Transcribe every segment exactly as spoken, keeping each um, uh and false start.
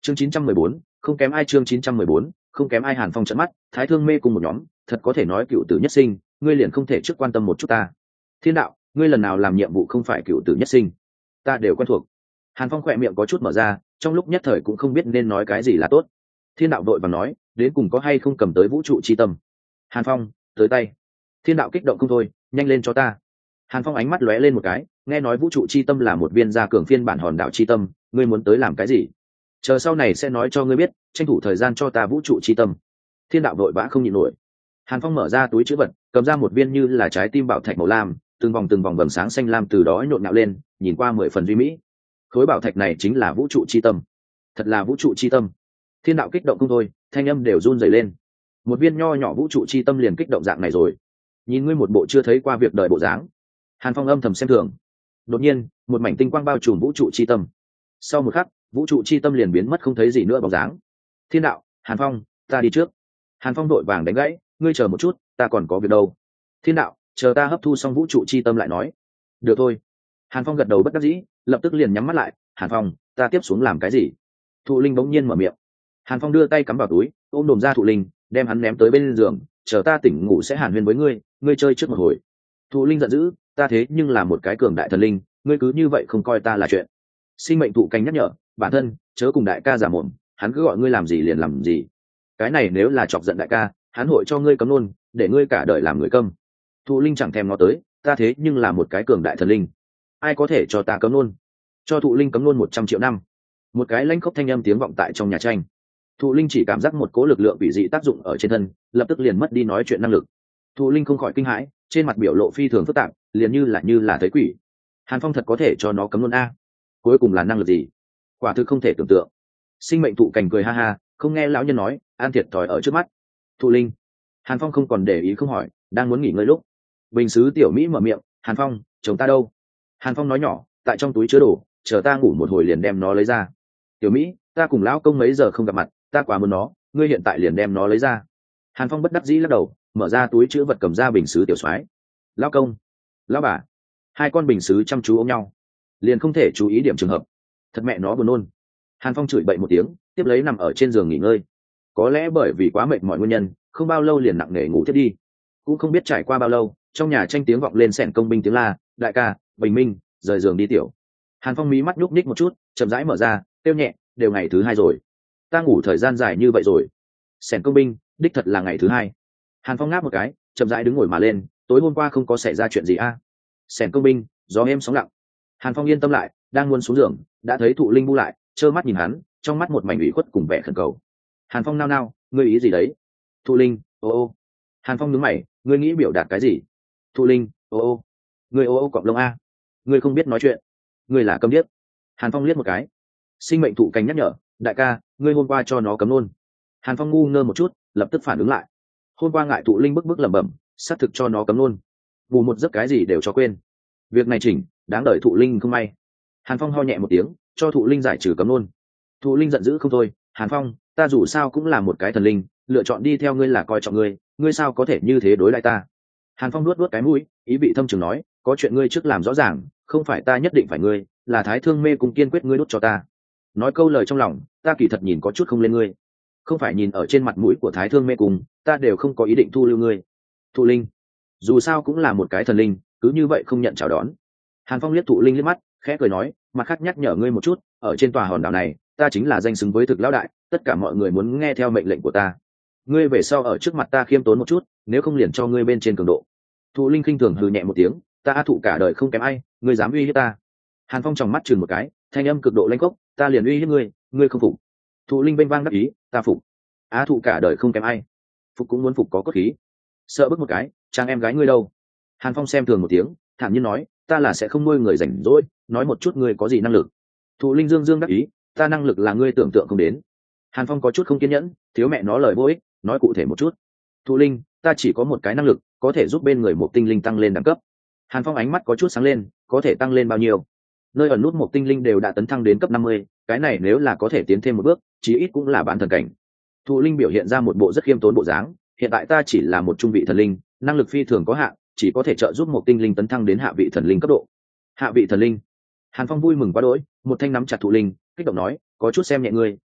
chương chín trăm mười bốn, không kém ai. Chương chín trăm mười bốn, không kém ai. Hàn Phong trợn mắt, Thái Thương mê cùng một nhóm, thật có thể nói cựu tử nhất sinh, ngươi liền không thể trước quan tâm một chút ta? Thiên đạo, ngươi lần nào làm nhiệm vụ không phải cựu tử nhất sinh? Ta đều quen thuộc. Hàn Phong khỏe miệng có chút mở ra, trong lúc nhất thời cũng không biết nên nói cái gì là tốt. Thiên đạo đội vàng nói, đến cùng có hay không cầm tới vũ trụ chi tâm? Hàn Phong, tới tay. Thiên đạo kích động không thôi, nhanh lên cho ta. Hàn Phong ánh mắt lóe lên một cái, nghe nói vũ trụ chi tâm là một viên gia cường phiên bản hòn đảo chi tâm, ngươi muốn tới làm cái gì? Chờ sau này sẽ nói cho ngươi biết, tranh thủ thời gian cho ta vũ trụ chi tâm. Thiên đạo vội vã không nhịn nổi. Hàn Phong mở ra túi trữ vật, cầm ra một viên như là trái tim bảo thạch màu lam, từng vòng từng vòng vầng sáng xanh lam từ đó nhộn nhạo lên, nhìn qua mười phần duy mỹ. Khối bảo thạch này chính là vũ trụ chi tâm. Thật là vũ trụ chi tâm. Thiên đạo kích động không thôi, thanh âm đều run rẩy lên. Một viên nho nhỏ vũ trụ chi tâm liền kích động dạng này rồi. Nhìn ngươi một bộ chưa thấy qua việc đời bộ dáng. Hàn Phong âm thầm xem thường. Đột nhiên, một mảnh tinh quang bao trùm vũ trụ chi tâm. Sau một khắc, vũ trụ chi tâm liền biến mất không thấy gì nữa bóng dáng. Thiên đạo, Hàn Phong, ta đi trước. Hàn Phong đội vàng đánh gãy, ngươi chờ một chút, ta còn có việc đâu. Thiên đạo, chờ ta hấp thu xong vũ trụ chi tâm lại nói. Được thôi. Hàn Phong gật đầu bất đắc dĩ, lập tức liền nhắm mắt lại. Hàn Phong, ta tiếp xuống làm cái gì? Thụ Linh bỗng nhiên mở miệng. Hàn Phong đưa tay cắm vào túi, ôm đồm ra Thụ Linh, đem hắn ném tới bên giường, chờ ta tỉnh ngủ sẽ hàn huyên với ngươi, ngươi chơi trước một hồi. Thụ Linh giận dữ, ta thế nhưng là một cái cường đại thần linh, ngươi cứ như vậy không coi ta là chuyện. Sinh mệnh thụ canh nhắc nhở, bản thân chớ cùng đại ca giả mồm, hắn cứ gọi ngươi làm gì liền làm gì. Cái này nếu là chọc giận đại ca, hắn hội cho ngươi cấm luôn, để ngươi cả đời làm người câm. Thụ Linh chẳng thèm ngó tới, ta thế nhưng là một cái cường đại thần linh, ai có thể cho ta cấm luôn? Cho Thụ Linh cấm luôn một trăm triệu năm. Một cái lãnh khốc thanh âm tiếng vọng tại trong nhà tranh. Thụ Linh chỉ cảm giác một cỗ lực lượng quỷ dị tác dụng ở trên thân, lập tức liền mất đi nói chuyện năng lực. Thụ Linh không khỏi kinh hãi, trên mặt biểu lộ phi thường phức tạp, liền như là như là thấy quỷ. Hàn Phong thật có thể cho nó cấm luôn a? Cuối cùng là năng lực gì? Quả thực không thể tưởng tượng. Sinh mệnh thụ cành cười ha ha, không nghe lão nhân nói, an thiệt thòi ở trước mắt. Thụ Linh. Hàn Phong không còn để ý không hỏi, đang muốn nghỉ ngơi lúc bình sứ tiểu Mỹ mở miệng, Hàn Phong, chồng ta đâu? Hàn Phong nói nhỏ, tại trong túi chứa đồ, chờ ta ngủ một hồi liền đem nó lấy ra. Tiểu Mỹ, ta cùng lão công mấy giờ không gặp mặt, ta quá muốn nó, ngươi hiện tại liền đem nó lấy ra. Hàn Phong bất đắc dĩ lắc đầu, mở ra túi chứa vật cầm ra bình sứ tiểu soái. Lão công, lão bà. Hai con bình sứ chăm chú ôm nhau, liền không thể chú ý điểm trường hợp. Thật mẹ nó buồn nôn. Hàn Phong chửi bậy một tiếng, tiếp lấy nằm ở trên giường nghỉ ngơi. Có lẽ bởi vì quá mệt mọi nguyên nhân, không bao lâu liền nặng nề ngủ thiết đi. Cũng không biết trải qua bao lâu, trong nhà tranh tiếng vọng lên sẻn công binh tiếng la, đại ca, bình minh, rời giường đi tiểu. Hàn Phong mí mắt nhúc nhích một chút, chậm rãi mở ra, tiêu nhẹ, đều ngày thứ hai rồi. Ta ngủ thời gian dài như vậy rồi. Sẻn công binh, đích thật là ngày thứ hai. Hàn Phong ngáp một cái, chậm rãi đứng ngồi mà lên, tối hôm qua không có xảy ra chuyện gì a? À? Sẻn công binh, gió êm sóng lặng. Hàn Phong yên tâm lại, đang muốn xuống giường, đã thấy Thụ Linh bu lại, trơ mắt nhìn hắn, trong mắt một mảnh ủy khuất cùng vẻ khẩn cầu. Hàn Phong nao nao, ngươi ý gì đấy? Thụ Linh, ô ô. Hàn Phong nhướng mày, ngươi nghĩ biểu đạt cái gì? Thụ Linh, ô ô. Ngươi ô ô cọp lông a? Ngươi không biết nói chuyện, ngươi là câm điếc. Hàn Phong liếc một cái. Sinh mệnh thụ canh nhắc nhở, đại ca, ngươi hôm qua cho nó cấm luôn. Hàn Phong ngu ngơ một chút, lập tức phản ứng lại. Hôm qua ngại Thụ Linh bức bức lẩm bẩm, xác thực cho nó cấm luôn. Bù một giấc cái gì đều cho quên. Việc này chỉnh, đáng đợi Thụ Linh không may. Hàn Phong ho nhẹ một tiếng, cho Thụ Linh giải trừ cấm luôn. Thụ Linh giận dữ không thôi, Hàn Phong, ta dù sao cũng là một cái thần linh, lựa chọn đi theo ngươi là coi trọng ngươi, ngươi sao có thể như thế đối lại ta? Hàn Phong nuốt nuốt cái mũi, ý vị thâm trường nói, có chuyện ngươi trước làm rõ ràng, không phải ta nhất định phải ngươi, là Thái Thương mê cùng kiên quyết ngươi đút cho ta. Nói câu lời trong lòng, ta kỳ thật nhìn có chút không lên ngươi, không phải nhìn ở trên mặt mũi của Thái Thương mê cùng, ta đều không có ý định thu lưu ngươi. Thụ Linh, dù sao cũng là một cái thần linh, cứ như vậy không nhận chào đón. Hàn Phong liếc Thụ Linh liếc mắt, khẽ cười nói, mặt khác nhắc nhở ngươi một chút, ở trên tòa hòn đảo này, ta chính là danh xứng với thực lão đại, tất cả mọi người muốn nghe theo mệnh lệnh của ta. Ngươi về sau ở trước mặt ta khiêm tốn một chút, nếu không liền cho ngươi bên trên cường độ. Thụ Linh khinh thường hừ nhẹ một tiếng, ta Thụ cả đời không kém ai, ngươi dám uy hiếp ta? Hàn Phong tròng mắt chừng một cái, thanh âm cực độ lanh khốc, ta liền uy hiếp ngươi, ngươi không phục? Thụ Linh bênh vang đáp ý, ta phục. Á Thụ cả đời không kém ai, phục cũng muốn phục có cốt khí. Sợ bức một cái, chàng em gái ngươi đâu? Hàn Phong xem thường một tiếng, thản nhiên nói, ta là sẽ không nuôi người rảnh rỗi, nói một chút ngươi có gì năng lực. Thụ Linh dương dương đáp ý, ta năng lực là ngươi tưởng tượng không đến. Hàn Phong có chút không kiên nhẫn, thiếu mẹ nó lời vô ích, nói cụ thể một chút. Thụ Linh, ta chỉ có một cái năng lực, có thể giúp bên người một tinh linh tăng lên đẳng cấp. Hàn Phong ánh mắt có chút sáng lên, có thể tăng lên bao nhiêu? Nơi ẩn nút một tinh linh đều đã tấn thăng đến cấp năm mươi, cái này nếu là có thể tiến thêm một bước, chí ít cũng là bán thần cảnh. Thụ Linh biểu hiện ra một bộ rất khiêm tốn bộ dáng, hiện tại ta chỉ là một trung vị thần linh, năng lực phi thường có hạn, chỉ có thể trợ giúp một tinh linh tấn thăng đến hạ vị thần linh cấp độ. Hạ vị thần linh? Hàn Phong vui mừng quá đỗi, một thanh nắm chặt Thụ Linh, kích động nói, có chút xem nhẹ ngươi,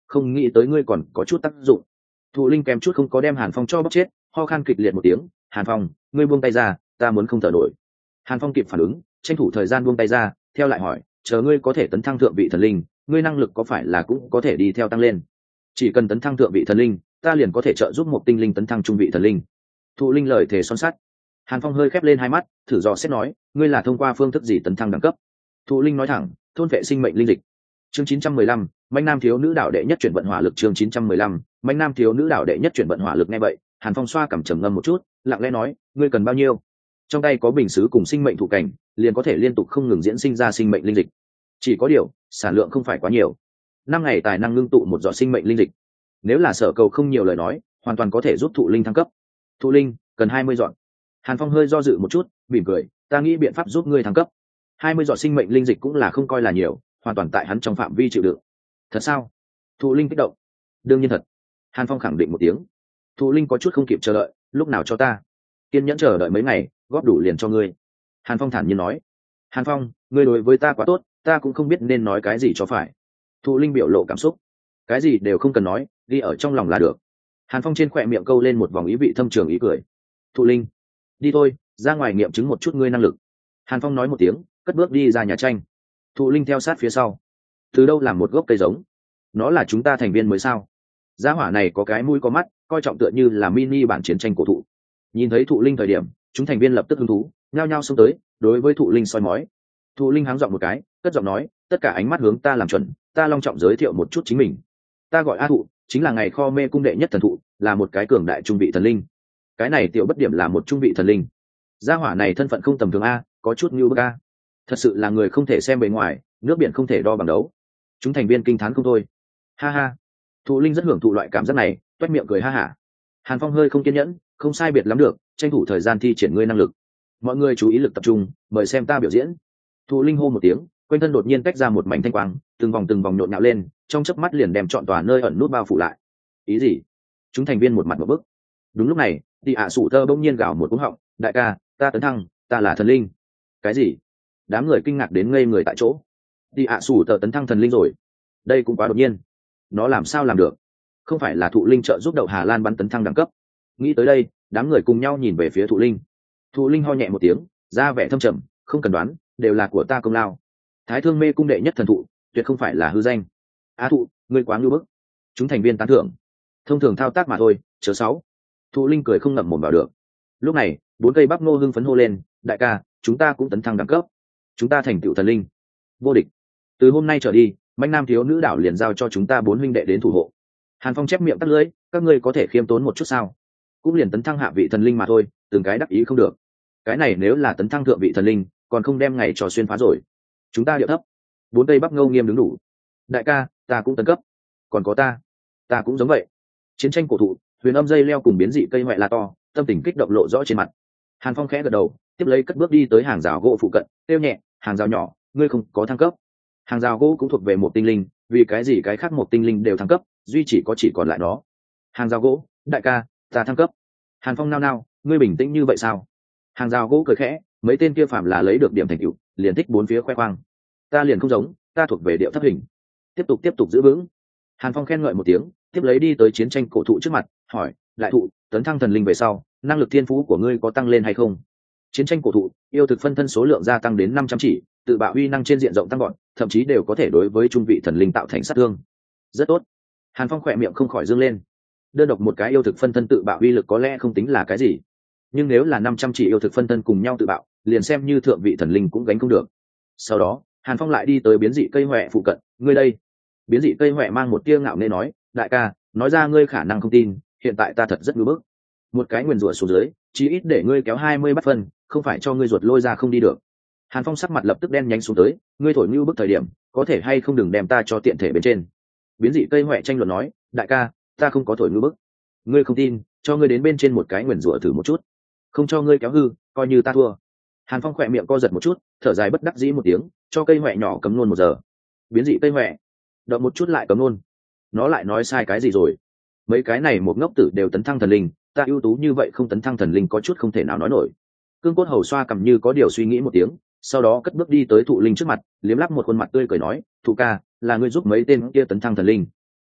không nghĩ tới ngươi còn có chút tác dụng. Thụ linh kèm chút không có đem Hàn Phong cho bóc chết, ho khan kịch liệt một tiếng. Hàn Phong, ngươi buông tay ra, ta muốn không thở nổi. Hàn Phong kịp phản ứng, tranh thủ thời gian buông tay ra, theo lại hỏi, chờ ngươi có thể tấn thăng thượng vị thần linh, ngươi năng lực có phải là cũng có thể đi theo tăng lên? Chỉ cần tấn thăng thượng vị thần linh, ta liền có thể trợ giúp một tinh linh tấn thăng trung vị thần linh. Thụ linh lời thề son sắt. Hàn Phong hơi khép lên hai mắt, thử dò xét nói, ngươi là thông qua phương thức gì tấn thăng đẳng cấp? Thụ linh nói thẳng, thôn vệ sinh mệnh linh dịch. Chương chín trăm mười lăm, Mạnh Nam thiếu nữ đạo đệ nhất chuyển vận hỏa lực. Chương chín trăm mười lăm, Mạnh Nam thiếu nữ đạo đệ nhất chuyển vận hỏa lực. Nghe vậy, Hàn Phong xoa cằm trầm ngâm một chút, lặng lẽ nói, ngươi cần bao nhiêu? Trong tay có bình sứ cùng sinh mệnh thụ cảnh, liền có thể liên tục không ngừng diễn sinh ra sinh mệnh linh dịch. Chỉ có điều, sản lượng không phải quá nhiều. Năm ngày tài năng ngưng tụ một giọt sinh mệnh linh dịch. Nếu là sở cầu không nhiều lời nói, hoàn toàn có thể giúp thụ linh thăng cấp. Thụ linh cần hai mươi giọt. Hàn Phong hơi do dự một chút, mỉm cười, ta nghĩ biện pháp giúp ngươi thăng cấp. Hai mươi giọt sinh mệnh linh dịch cũng là không coi là nhiều, hoàn toàn tại hắn trong phạm vi chịu đựng. Thật sao? Thụ linh kích động. Đương nhiên thật. Hàn Phong khẳng định một tiếng. Thụ linh có chút không kịp chờ đợi, lúc nào cho ta? Kiên nhẫn chờ đợi mấy ngày, góp đủ liền cho ngươi. Hàn Phong thản nhiên nói. Hàn Phong, ngươi đối với ta quá tốt, ta cũng không biết nên nói cái gì cho phải. Thụ linh biểu lộ cảm xúc. Cái gì đều không cần nói, ghi ở trong lòng là được. Hàn Phong trên khỏe miệng câu lên một vòng ý vị thâm trường ý cười. Thụ linh, đi thôi, ra ngoài nghiệm chứng một chút ngươi năng lực. Hàn Phong nói một tiếng, cất bước đi ra nhà tranh. Thụ linh theo sát phía sau. Từ đâu làm một gốc cây giống? Nó là chúng ta thành viên mới sao? Gia hỏa này có cái mũi có mắt, coi trọng tựa như là mini bản chiến tranh cổ thụ. Nhìn thấy thụ linh thời điểm, chúng thành viên lập tức hứng thú, nhao nhao xông tới, đối với thụ linh soi mói. Thụ linh háng giọng một cái, cất giọng nói, tất cả ánh mắt hướng ta làm chuẩn, ta long trọng giới thiệu một chút chính mình. Ta gọi A Thụ, chính là ngày kho mê cung đệ nhất thần thụ, là một cái cường đại trung vị thần linh. Cái này tiểu bất điểm là một trung vị thần linh. Gia hỏa này thân phận không tầm thường a, có chút như bức a. Thật sự là người không thể xem bề ngoài, nước biển không thể đo bằng đấu. Chúng thành viên kinh thán không thôi. Ha ha. Thụ linh rất hưởng thụ loại cảm giác này, toét miệng cười ha hả. Hàn Phong hơi không kiên nhẫn, không sai biệt lắm được, tranh thủ thời gian thi triển ngươi năng lực. Mọi người chú ý lực tập trung, mời xem ta biểu diễn. Thụ linh hô một tiếng, quanh thân đột nhiên tách ra một mảnh thanh quang, từng vòng từng vòng nhộn nhạo lên, trong chớp mắt liền đem trọn tòa nơi ẩn nút bao phủ lại. Ý gì? Chúng thành viên một mặt một bức. Đúng lúc này, Đi ạ sủ tơ bỗng nhiên gào một cú họng, đại ca, ta tấn thăng, ta là thần linh. Cái gì? Đám người kinh ngạc đến ngây người tại chỗ. Đi ạ sủ tơ tấn thăng thần linh rồi? Đây cũng quá đột nhiên. Nó làm sao làm được? Không phải là thụ linh trợ giúp đậu Hà Lan bắn tấn thăng đẳng cấp? Nghĩ tới đây, đám người cùng nhau nhìn về phía thụ linh. Thụ linh ho nhẹ một tiếng, ra vẻ thâm trầm, không cần đoán, đều là của ta công lao. Thái Thương Mê cung đệ nhất thần thụ, tuyệt không phải là hư danh. Á Thụ, ngươi quá ngu bức. Chúng thành viên tán thưởng. Thông thường thao tác mà thôi, chớ sáu. Thụ linh cười không ngậm mồm vào được. Lúc này, bốn cây bắp ngô hưng phấn hô lên, đại ca, chúng ta cũng tấn thăng đẳng cấp. Chúng ta thành tựu thần linh, vô địch. Từ hôm nay trở đi, Mạnh Nam thiếu nữ đảo liền giao cho chúng ta bốn huynh đệ đến thủ hộ. Hàn Phong chép miệng tắt lưỡi, các ngươi có thể khiêm tốn một chút sao? Cũng liền tấn thăng hạ vị thần linh mà thôi, từng cái đắc ý không được. Cái này nếu là tấn thăng thượng vị thần linh, còn không đem ngày trò xuyên phá rồi. Chúng ta điệu thấp. Bốn cây bắp ngô nghiêm đứng đủ. Đại ca, ta cũng tấn cấp. Còn có ta, ta cũng giống vậy. Chiến tranh cổ thụ, huyền âm dây leo cùng biến dị cây hoại la to, tâm tình kích động lộ rõ trên mặt. Hàn Phong khẽ gật đầu, tiếp lấy cất bước đi tới hàng rào gỗ phụ cận, kêu nhẹ, hàng rào nhỏ, ngươi không có thăng cấp. Hàng rào gỗ cũng thuộc về một tinh linh, vì cái gì cái khác một tinh linh đều thăng cấp, duy chỉ có chỉ còn lại nó. Hàng rào gỗ, đại ca, ta thăng cấp. Hàn Phong nao nao, ngươi bình tĩnh như vậy sao? Hàng rào gỗ cười khẽ, mấy tên kia phạm là lấy được điểm thành tựu, liền thích bốn phía khoe khoang. Ta liền không giống, ta thuộc về điệu thấp hình. Tiếp tục tiếp tục giữ vững. Hàn Phong khen ngợi một tiếng, tiếp lấy đi tới chiến tranh cổ thụ trước mặt, hỏi, đại thụ, tấn thăng thần linh về sau, năng lực thiên phú của ngươi có tăng lên hay không? Chiến tranh cổ thụ, yêu thực phân thân số lượng gia tăng đến năm trăm chỉ, tự bạo uy năng trên diện rộng tăng gọn, thậm chí đều có thể đối với trung vị thần linh tạo thành sát thương. Rất tốt. Hàn Phong khỏe miệng không khỏi dương lên. Đơn độc một cái yêu thực phân thân tự bạo uy lực có lẽ không tính là cái gì, nhưng nếu là năm trăm chỉ yêu thực phân thân cùng nhau tự bạo, liền xem như thượng vị thần linh cũng gánh không được. Sau đó, Hàn Phong lại đi tới biến dị cây hoè phụ cận, ngươi đây. Biến dị cây hoè mang một tia ngạo nghễ nói, đại ca, nói ra ngươi khả năng không tin, hiện tại ta thật rất ngưỡng bức. Một cái nguyền rủa xuống dưới, chí ít để ngươi kéo hai mươi bắt phân, không phải cho ngươi ruột lôi ra không đi được. Hàn Phong sắc mặt lập tức đen nhánh xuống tới, ngươi thổi ngưu bức thời điểm, có thể hay không đừng đem ta cho tiện thể bên trên. Biến dị cây hoè tranh luận nói, đại ca, ta không có thổi ngưu bức. Ngươi không tin, cho ngươi đến bên trên một cái nguyền rủa thử một chút. Không cho ngươi kéo hư, coi như ta thua. Hàn Phong khỏe miệng co giật một chút, thở dài bất đắc dĩ một tiếng, cho cây hoè nhỏ cấm nôn một giờ. Biến dị cây hoè, động một chút lại cấm nôn. Nó lại nói sai cái gì rồi? Mấy cái này một ngốc tử đều tấn thăng thần linh, ta ưu tú như vậy không tấn thăng thần linh có chút không thể nào nói nổi. Cương Cốt Hầu xoa cầm như có điều suy nghĩ một tiếng, sau đó cất bước đi tới thụ linh trước mặt, liếm lắp một khuôn mặt tươi cười nói, thụ ca, là ngươi giúp mấy tên kia tấn thăng thần linh.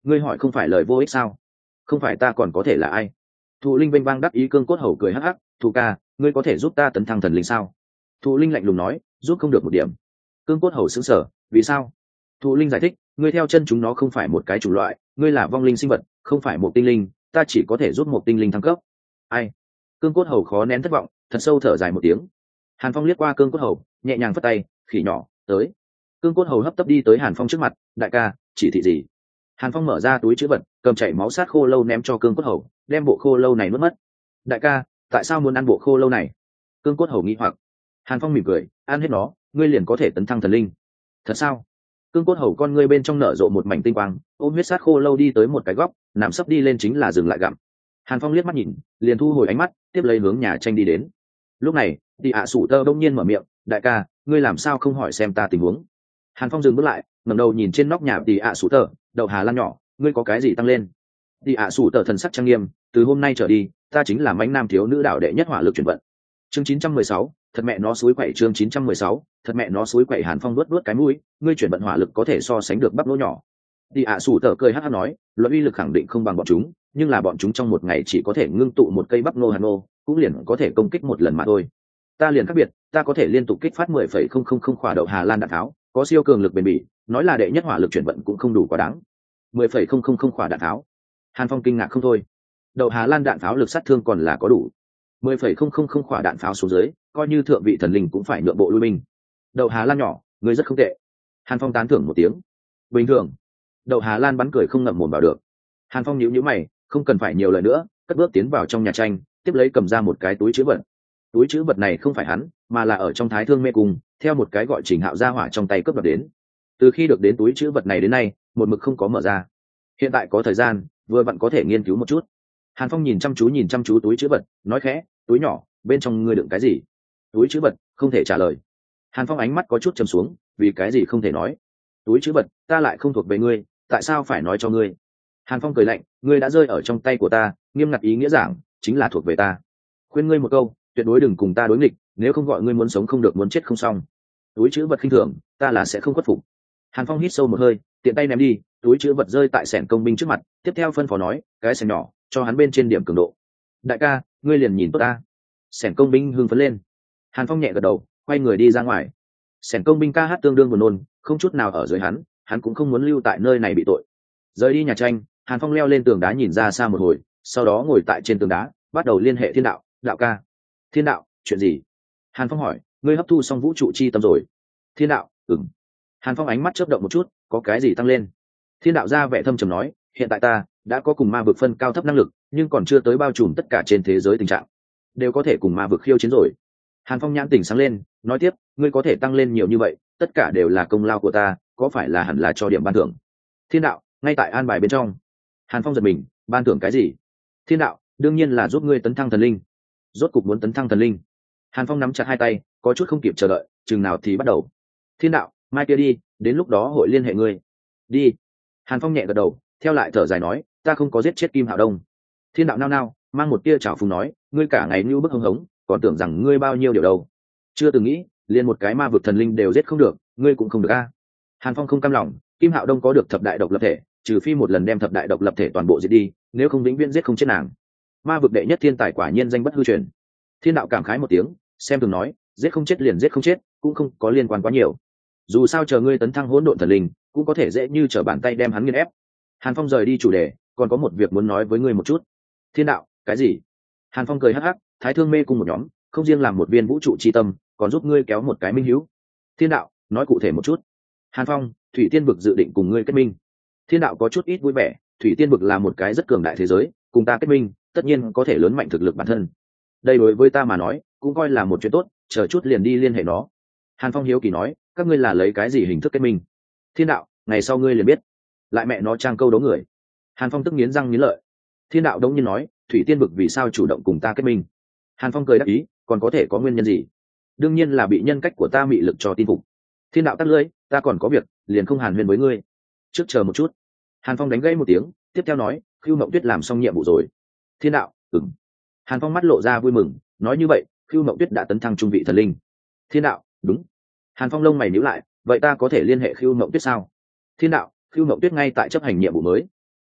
ngươi hỏi không phải lời vô ích sao? Không phải ta còn có thể là ai? Thụ linh vênh vang đắc ý. Cương Cốt Hầu cười hắc hắc, thụ ca, ngươi có thể giúp ta tấn thăng thần linh sao? Thụ linh lạnh lùng nói, giúp không được một điểm. Cương Cốt Hầu sững sờ, vì sao? Thụ linh giải thích, ngươi theo chân chúng nó không phải một cái chủng loại, ngươi là vong linh sinh vật, không phải một tinh linh, ta chỉ có thể giúp một tinh linh thăng cấp. Ai? Cương Cốt Hầu khó nén thất vọng, thật sâu thở dài một tiếng. Hàn Phong liếc qua Cương Cốt Hầu, nhẹ nhàng phất tay, khỉ nhỏ, tới. Cương Cốt Hầu hấp tấp đi tới Hàn Phong trước mặt, đại ca, chỉ thị gì? Hàn Phong mở ra túi chữ vật, cầm chảy máu sát khô lâu ném cho Cương Cốt Hầu, đem bộ khô lâu này nuốt mất. Đại ca, tại sao muốn ăn bộ khô lâu này? Cương Cốt Hầu nghi hoặc. Hàn Phong mỉm cười, ăn hết nó, ngươi liền có thể tấn thăng thần linh. Thật sao? Cương Cốt Hầu con ngươi bên trong nở rộ một mảnh tinh quang, ôm huyết sát khô lâu đi tới một cái góc, nằm sấp đi lên chính là dừng lại gặm. Hàn Phong liếc mắt nhìn, liền thu hồi ánh mắt, tiếp lấy hướng nhà tranh đi đến. Lúc này, Tỷ ạ Sủ Tơ đông nhiên mở miệng, đại ca, ngươi làm sao không hỏi xem ta tình huống? Hàn Phong dừng bước lại, ngẩng đầu nhìn trên nóc nhà Tỷ ạ Sủ Tơ, đầu Hà Lan nhỏ, ngươi có cái gì tăng lên? Tỷ ạ Sủ Tơ thần sắc trang nghiêm, từ hôm nay trở đi, ta chính là mãnh nam thiếu nữ đạo đệ nhất hỏa lực chuyển vận. Chương chín trăm mười sáu, thật mẹ nó suối quậy. Chương chín trăm mười sáu, thật mẹ nó suối quậy. Hàn Phong nuốt nuốt cái mũi, ngươi chuyển vận hỏa lực có thể so sánh được bắp lỗ nhỏ. Tỷ ạ Sủ Tơ cười hắc hắc nói, luận uy lực khẳng định không bằng bọn chúng, nhưng là bọn chúng trong một ngày chỉ có thể ngưng tụ một cây bắp ngô hàn ngô, cũng liền có thể công kích một lần mà thôi. Ta liền khác biệt, ta có thể liên tục kích phát mười phẩy không không không khỏa đậu Hà Lan đạn tháo, có siêu cường lực bền bỉ, nói là đệ nhất hỏa lực chuyển vận cũng không đủ quá đáng. mười phẩy không không không khỏa đạn tháo. Hàn Phong kinh ngạc không thôi. Đậu Hà Lan đạn pháo lực sát thương còn là có đủ. mười phẩy không không không khỏa đạn pháo xuống dưới, coi như thượng vị thần linh cũng phải nhượng bộ lui binh. Đậu Hà Lan nhỏ, người rất không tệ. Hàn Phong tán thưởng một tiếng. Bình thường. Đậu Hà Lan bắn cười không ngậm mồm vào được. Hàn Phong nhíu nhíu mày, không cần phải nhiều lời nữa, cất bước tiến vào trong nhà tranh, tiếp lấy cầm ra một cái túi trữ vật. Túi trữ vật này không phải hắn, mà là ở trong Thái Thương Mê Cung, theo một cái gọi Trình Hạo ra hỏa trong tay cướp đoạt đến. Từ khi được đến túi trữ vật này đến nay, một mực không có mở ra. Hiện tại có thời gian, vừa vặn có thể nghiên cứu một chút. Hàn Phong nhìn chăm chú nhìn chăm chú túi trữ vật, nói khẽ, túi nhỏ, bên trong ngươi đựng cái gì? Túi trữ vật, không thể trả lời. Hàn Phong ánh mắt có chút trầm xuống, vì cái gì không thể nói? Túi trữ vật, ta lại không thuộc về ngươi, tại sao phải nói cho ngươi? Hàn Phong cười lạnh, ngươi đã rơi ở trong tay của ta, nghiêm ngặt ý nghĩa giảng, chính là thuộc về ta. Khuyên ngươi một câu, tuyệt đối đừng cùng ta đối nghịch, nếu không gọi ngươi muốn sống không được muốn chết không xong. Túi trữ vật khinh thường, ta là sẽ không khuất phục. Hàn Phong hít sâu một hơi, tiện tay ném đi, túi trữ vật rơi tại sẻn công binh trước mặt, tiếp theo phân phó nói, cái sẻn nhỏ, cho hắn bên trên điểm cường độ. Đại ca, ngươi liền nhìn tốt ta. Sẻn công binh hưng phấn lên. Hàn Phong nhẹ gật đầu, quay người đi ra ngoài. Sẻn công binh ca hát tương đương buồn nôn, không chút nào ở dưới hắn, hắn cũng không muốn lưu tại nơi này bị tội. Rời đi nhà tranh, Hàn Phong leo lên tường đá nhìn ra xa một hồi, sau đó ngồi tại trên tường đá, bắt đầu liên hệ thiên đạo. Đạo ca. Thiên đạo, chuyện gì? Hàn Phong hỏi, ngươi hấp thu xong vũ trụ chi tâm rồi? Thiên đạo, ừm. Hàn Phong ánh mắt chớp động một chút, có cái gì tăng lên? Thiên đạo ra vẻ thâm trầm nói, hiện tại ta đã có cùng ma vực phân cao thấp năng lực, nhưng còn chưa tới bao trùm tất cả trên thế giới tình trạng, đều có thể cùng ma vực khiêu chiến rồi. Hàn Phong nhãn tỉnh sáng lên, nói tiếp, ngươi có thể tăng lên nhiều như vậy, tất cả đều là công lao của ta, có phải là hẳn là cho điểm ban thưởng? Thiên đạo, ngay tại an bài bên trong. Hàn Phong giật mình, ban thưởng cái gì? Thiên đạo, đương nhiên là giúp ngươi tấn thăng thần linh. Rốt cục muốn tấn thăng thần linh. Hàn Phong nắm chặt hai tay, có chút không kịp chờ đợi, chừng nào thì bắt đầu. Thiên đạo, mai kia đi, đến lúc đó hội liên hệ ngươi. Đi. Hàn Phong nhẹ gật đầu, theo lại thở dài nói, ta không có giết chết Kim Hạo Đông. Thiên đạo nao nao, mang một tia trào phúng nói, ngươi cả ngày như bức hưng hống, còn tưởng rằng ngươi bao nhiêu điều đâu. Chưa từng nghĩ, liền một cái ma vực thần linh đều giết không được, ngươi cũng không được a. Hàn Phong không cam lòng, Kim Hạo Đông có được thập đại độc lập thể, trừ phi một lần đem thập đại độc lập thể toàn bộ diệt đi, nếu không vĩnh viễn giết không chết nàng. Ma vực đệ nhất thiên tài quả nhiên danh bất hư truyền. Thiên đạo cảm khái một tiếng, xem thường nói, giết không chết liền giết không chết, cũng không có liên quan quá nhiều. Dù sao chờ ngươi tấn thăng hỗn độn thần linh, cũng có thể dễ như trở bàn tay đem hắn nghiền ép. Hàn Phong rời đi chủ đề, còn có một việc muốn nói với ngươi một chút. Thiên đạo, cái gì? Hàn Phong cười hắc hắc, Thái Thương Mê Cung một nhóm, không riêng làm một viên vũ trụ chi tâm, còn giúp ngươi kéo một cái minh hữu. Thiên đạo, nói cụ thể một chút. Hàn Phong, Thủy Tiên vực dự định cùng ngươi kết minh. Thiên đạo có chút ít vui vẻ, Thủy Tiên vực là một cái rất cường đại thế giới, cùng ta kết minh, tất nhiên có thể lớn mạnh thực lực bản thân. Đây đối với ta mà nói, cũng coi là một chuyện tốt, chờ chút liền đi liên hệ nó. Hàn Phong hiếu kỳ nói, các ngươi là lấy cái gì hình thức kết minh? Thiên đạo, ngày sau ngươi liền biết. Lại mẹ nó trang câu đấu người. Hàn Phong tức nghiến răng nghiến lợi. Thiên đạo đống nhiên nói, Thủy Tiên vực vì sao chủ động cùng ta kết minh? Hàn Phong cười đáp ý, còn có thể có nguyên nhân gì? Đương nhiên là bị nhân cách của ta mị lực cho tin phục. Thiên đạo tắt lưỡi, ta còn có việc, liền không hàn huyên với ngươi. Trước chờ một chút. Hàn Phong đánh gãy một tiếng, tiếp theo nói, Khưu Mộng Tuyết làm xong nhiệm vụ rồi. Thiên đạo, ừm. Hàn Phong mắt lộ ra vui mừng, nói như vậy, Khưu Mộng Tuyết đã tấn thăng trung vị thần linh. Thiên đạo, đúng. Hàn Phong lông mày nhíu lại, vậy ta có thể liên hệ Khưu Mộng Tuyết sao? Thiên đạo, Khưu Mộng Tuyết ngay tại chấp hành nhiệm vụ mới.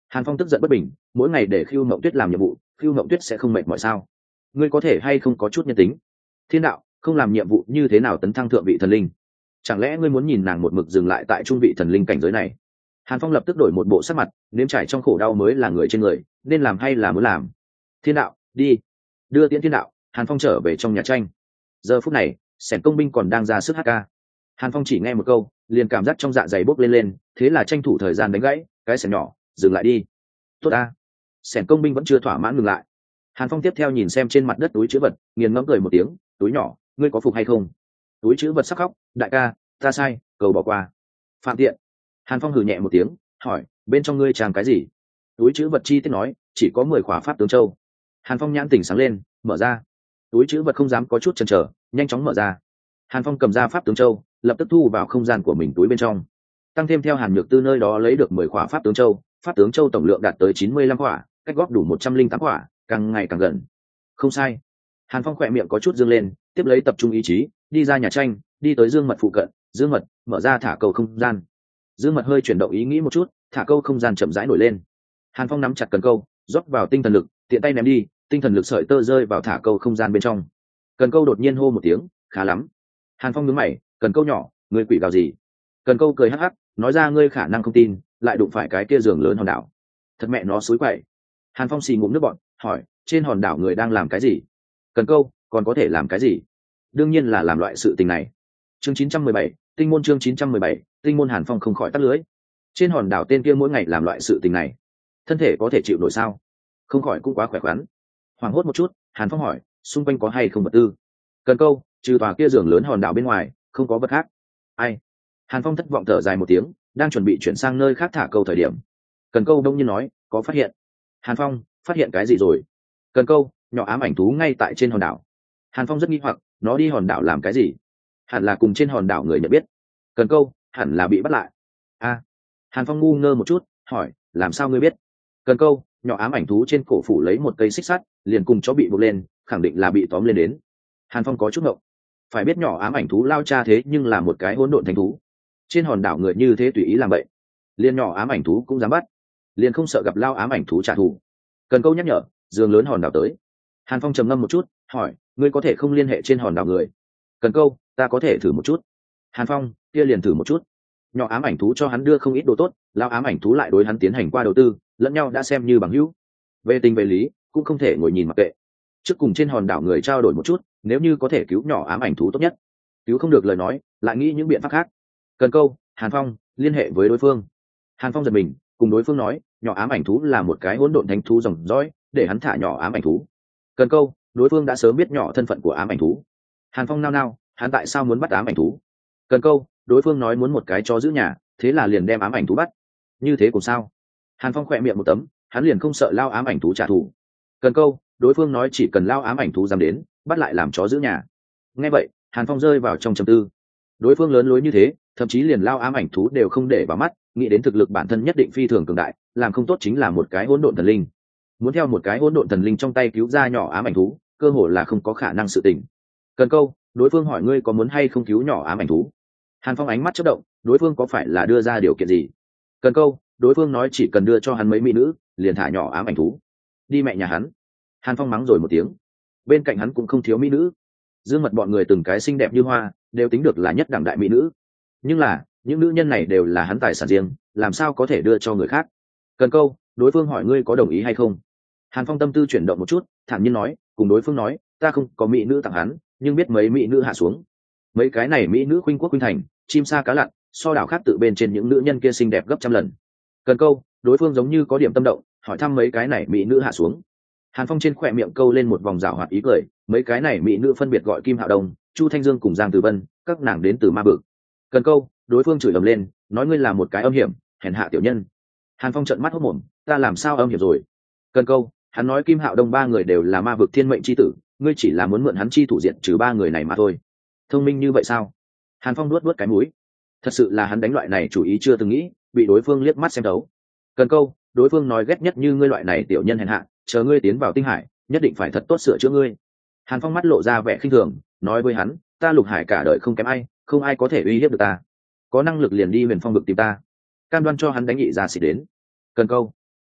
Hàn Phong tức giận bất bình, mỗi ngày để Khưu Mộng Tuyết làm nhiệm vụ, Khưu Mộng Tuyết sẽ không mệt mỏi sao? Ngươi có thể hay không có chút nhân tính? Thiên đạo, không làm nhiệm vụ như thế nào tấn thăng thượng vị thần linh? Chẳng lẽ ngươi muốn nhìn nàng một mực dừng lại tại trung vị thần linh cảnh giới này? Hàn Phong lập tức đổi một bộ sắc mặt, nếm trải trong khổ đau mới là người trên người, nên làm hay là muốn làm. Thiên đạo, đi, đưa tiễn thiên đạo. Hàn Phong trở về trong nhà tranh. Giờ phút này, sẻn công binh còn đang ra sức hát ca. Hàn Phong chỉ nghe một câu, liền cảm giác trong dạ dày bốc lên lên, thế là tranh thủ thời gian đánh gãy, cái sẻn nhỏ, dừng lại đi. Tốt a. Sẻn công binh vẫn chưa thỏa mãn ngừng lại. Hàn Phong tiếp theo nhìn xem trên mặt đất túi chữ vật, nghiền ngẫm cười một tiếng, túi nhỏ, ngươi có phục hay không? Túi chữ vật sắc khóc, đại ca, ta sai, cầu bỏ qua. Phạm tiện. Hàn Phong hừ nhẹ một tiếng, hỏi, bên trong ngươi tràng cái gì? Túi chữ vật chi tiết nói, chỉ có mười khỏa pháp tướng châu. Hàn Phong nhãn tỉnh sáng lên, mở ra. Túi chữ vật không dám có chút chần chờ, nhanh chóng mở ra. Hàn Phong cầm ra pháp tướng châu, lập tức thu vào không gian của mình túi bên trong. Tăng thêm theo Hàn Nhược Tư nơi đó lấy được mười khỏa pháp tướng châu, pháp tướng châu tổng lượng đạt tới chín mươi lăm khỏa, cách góp đủ một trăm linh tám khỏa, càng ngày càng gần. Không sai. Hàn Phong khỏe miệng có chút dương lên, tiếp lấy tập trung ý chí, đi ra nhà tranh, đi tới Dương Mật phụ cận. Dương Mật, mở ra thả cầu không gian. Dương Mật hơi chuyển động ý nghĩ một chút, thả câu không gian chậm rãi nổi lên. Hàn Phong nắm chặt cần câu, rót vào tinh thần lực, tiện tay ném đi, tinh thần lực sợi tơ rơi vào thả câu không gian bên trong. Cần câu đột nhiên hô một tiếng, khá lắm. Hàn Phong nhướng mày, cần câu nhỏ, ngươi quỷ gào gì? Cần câu cười hắc hắc, nói ra ngươi khả năng không tin, lại đụng phải cái kia giường lớn hòn đảo. Thật mẹ nó xối quậy. Hàn Phong xì ngụm nước bọt, hỏi, trên hòn đảo người đang làm cái gì? Cần câu, còn có thể làm cái gì? Đương nhiên là làm loại sự tình này. Chương chín trăm mười bảy, tinh môn chương chín trăm mười bảy, tinh môn. Hàn Phong không khỏi tắt lưới. Trên hòn đảo tên kia mỗi ngày làm loại sự tình này, thân thể có thể chịu nổi sao? Không khỏi cũng quá khỏe khoắn. Hoảng hốt một chút, Hàn Phong hỏi, xung quanh có hay không vật tư? Cần câu, trừ tòa kia giường lớn hòn đảo bên ngoài, không có vật khác. Ai? Hàn Phong thất vọng thở dài một tiếng, đang chuẩn bị chuyển sang nơi khác thả câu thời điểm. Cần câu đông nhiên nói, có phát hiện. Hàn Phong, phát hiện cái gì rồi? Cần câu, nhỏ ám ảnh thú ngay tại trên hòn đảo. Hàn Phong rất nghi hoặc, nó đi hòn đảo làm cái gì? Hẳn là cùng trên hòn đảo người nhận biết. Cần câu, hẳn là bị bắt lại. A. À. Hàn Phong ngu ngơ một chút, hỏi, làm sao ngươi biết? Cần câu, nhỏ ám ảnh thú trên cổ phủ lấy một cây xích sắt, liền cùng chó bị buộc lên, khẳng định là bị tóm lên đến. Hàn Phong có chút ngộng. Phải biết nhỏ ám ảnh thú lao cha thế nhưng là một cái hỗn độn thánh thú. Trên hòn đảo người như thế tùy ý làm vậy, liền nhỏ ám ảnh thú cũng dám bắt, liền không sợ gặp lao ám ảnh thú trả thù. Cần câu nhắc nhở, giường lớn hòn đảo tới. Hàn Phong trầm ngâm một chút, hỏi, ngươi có thể không liên hệ trên hòn đảo người? Cần câu, ta có thể thử một chút. Hàn Phong, kia liền thử một chút. Nhỏ ám ảnh thú cho hắn đưa không ít đồ tốt, lao ám ảnh thú lại đối hắn tiến hành qua đầu tư, lẫn nhau đã xem như bằng hữu. Về tình về lý, cũng không thể ngồi nhìn mặc kệ. Trước cùng trên hòn đảo người trao đổi một chút, nếu như có thể cứu nhỏ ám ảnh thú tốt nhất. Cứu không được lời nói, lại nghĩ những biện pháp khác. Cần câu, Hàn Phong, liên hệ với đối phương. Hàn Phong giật mình, cùng đối phương nói, nhỏ ám ảnh thú là một cái hỗn độn thánh thú dòng dõi, để hắn thả nhỏ ám ảnh thú. Cần câu, đối phương đã sớm biết nhỏ thân phận của ám ảnh thú. Hàn Phong nao nao, hắn tại sao muốn bắt ám ảnh thú? Cần câu, đối phương nói muốn một cái chó giữ nhà, thế là liền đem ám ảnh thú bắt. Như thế cũng sao? Hàn Phong khỏe miệng một tấm, hắn liền không sợ lao ám ảnh thú trả thù. Cần câu, đối phương nói chỉ cần lao ám ảnh thú dám đến, bắt lại làm chó giữ nhà. Nghe vậy, Hàn Phong rơi vào trong trầm tư. Đối phương lớn lối như thế, thậm chí liền lao ám ảnh thú đều không để vào mắt, nghĩ đến thực lực bản thân nhất định phi thường cường đại, làm không tốt chính là một cái hỗn độn thần linh. Muốn theo một cái hỗn độn thần linh trong tay cứu ra nhỏ ám ảnh thú, cơ hội là không có khả năng sự tình. Cần câu, đối phương hỏi ngươi có muốn hay không cứu nhỏ ám ảnh thú. Hàn Phong ánh mắt chớp động, đối phương có phải là đưa ra điều kiện gì? Cần câu, đối phương nói chỉ cần đưa cho hắn mấy mỹ nữ, liền thả nhỏ ám ảnh thú. Đi mẹ nhà hắn. Hàn Phong mắng rồi một tiếng. Bên cạnh hắn cũng không thiếu mỹ nữ. Dương Mật bọn người từng cái xinh đẹp như hoa, đều tính được là nhất đẳng đại mỹ nữ. Nhưng là, những nữ nhân này đều là hắn tài sản riêng, làm sao có thể đưa cho người khác? Cần câu, đối phương hỏi ngươi có đồng ý hay không. Hàn Phong tâm tư chuyển động một chút, thản nhiên nói, cùng đối phương nói, ta không có mỹ nữ tặng hắn, nhưng biết mấy mỹ nữ hạ xuống. Mấy cái này mỹ nữ khuynh quốc khuynh thành, chim sa cá lặn, so đảo khác tự bên trên những nữ nhân kia xinh đẹp gấp trăm lần. Cần câu, đối phương giống như có điểm tâm động, hỏi thăm mấy cái này mỹ nữ hạ xuống. Hàn Phong trên khỏe miệng câu lên một vòng rảo hoạt ý cười, mấy cái này mỹ nữ phân biệt gọi Kim Hạo Đông, Chu Thanh Dương cùng Giang Tử Vân, các nàng đến từ ma vực. Cần câu, đối phương chửi ầm lên, nói ngươi là một cái âm hiểm, hèn hạ tiểu nhân. Hàn Phong trợn mắt hốt mồm, ta làm sao âm hiểm rồi? Cần câu, hắn nói Kim Hạo Đông ba người đều là ma vực thiên mệnh chi tử, ngươi chỉ là muốn mượn hắn chi thủ diện trừ ba người này mà thôi. Thông minh như vậy sao? Hàn Phong nuốt nuốt cái mũi, thật sự là hắn đánh loại này chủ ý chưa từng nghĩ, bị đối phương liếc mắt xem thấu. Cần câu, đối phương nói ghét nhất như ngươi loại này tiểu nhân hèn hạ, chờ ngươi tiến vào tinh hải, nhất định phải thật tốt sửa chữa ngươi. Hàn Phong mắt lộ ra vẻ khinh thường, nói với hắn, ta Lục Hải cả đời không kém ai, không ai có thể uy hiếp được ta, có năng lực liền đi Huyền Phong vực tìm ta. Cam đoan cho hắn đánh nhị ra xịt đến. Cần câu,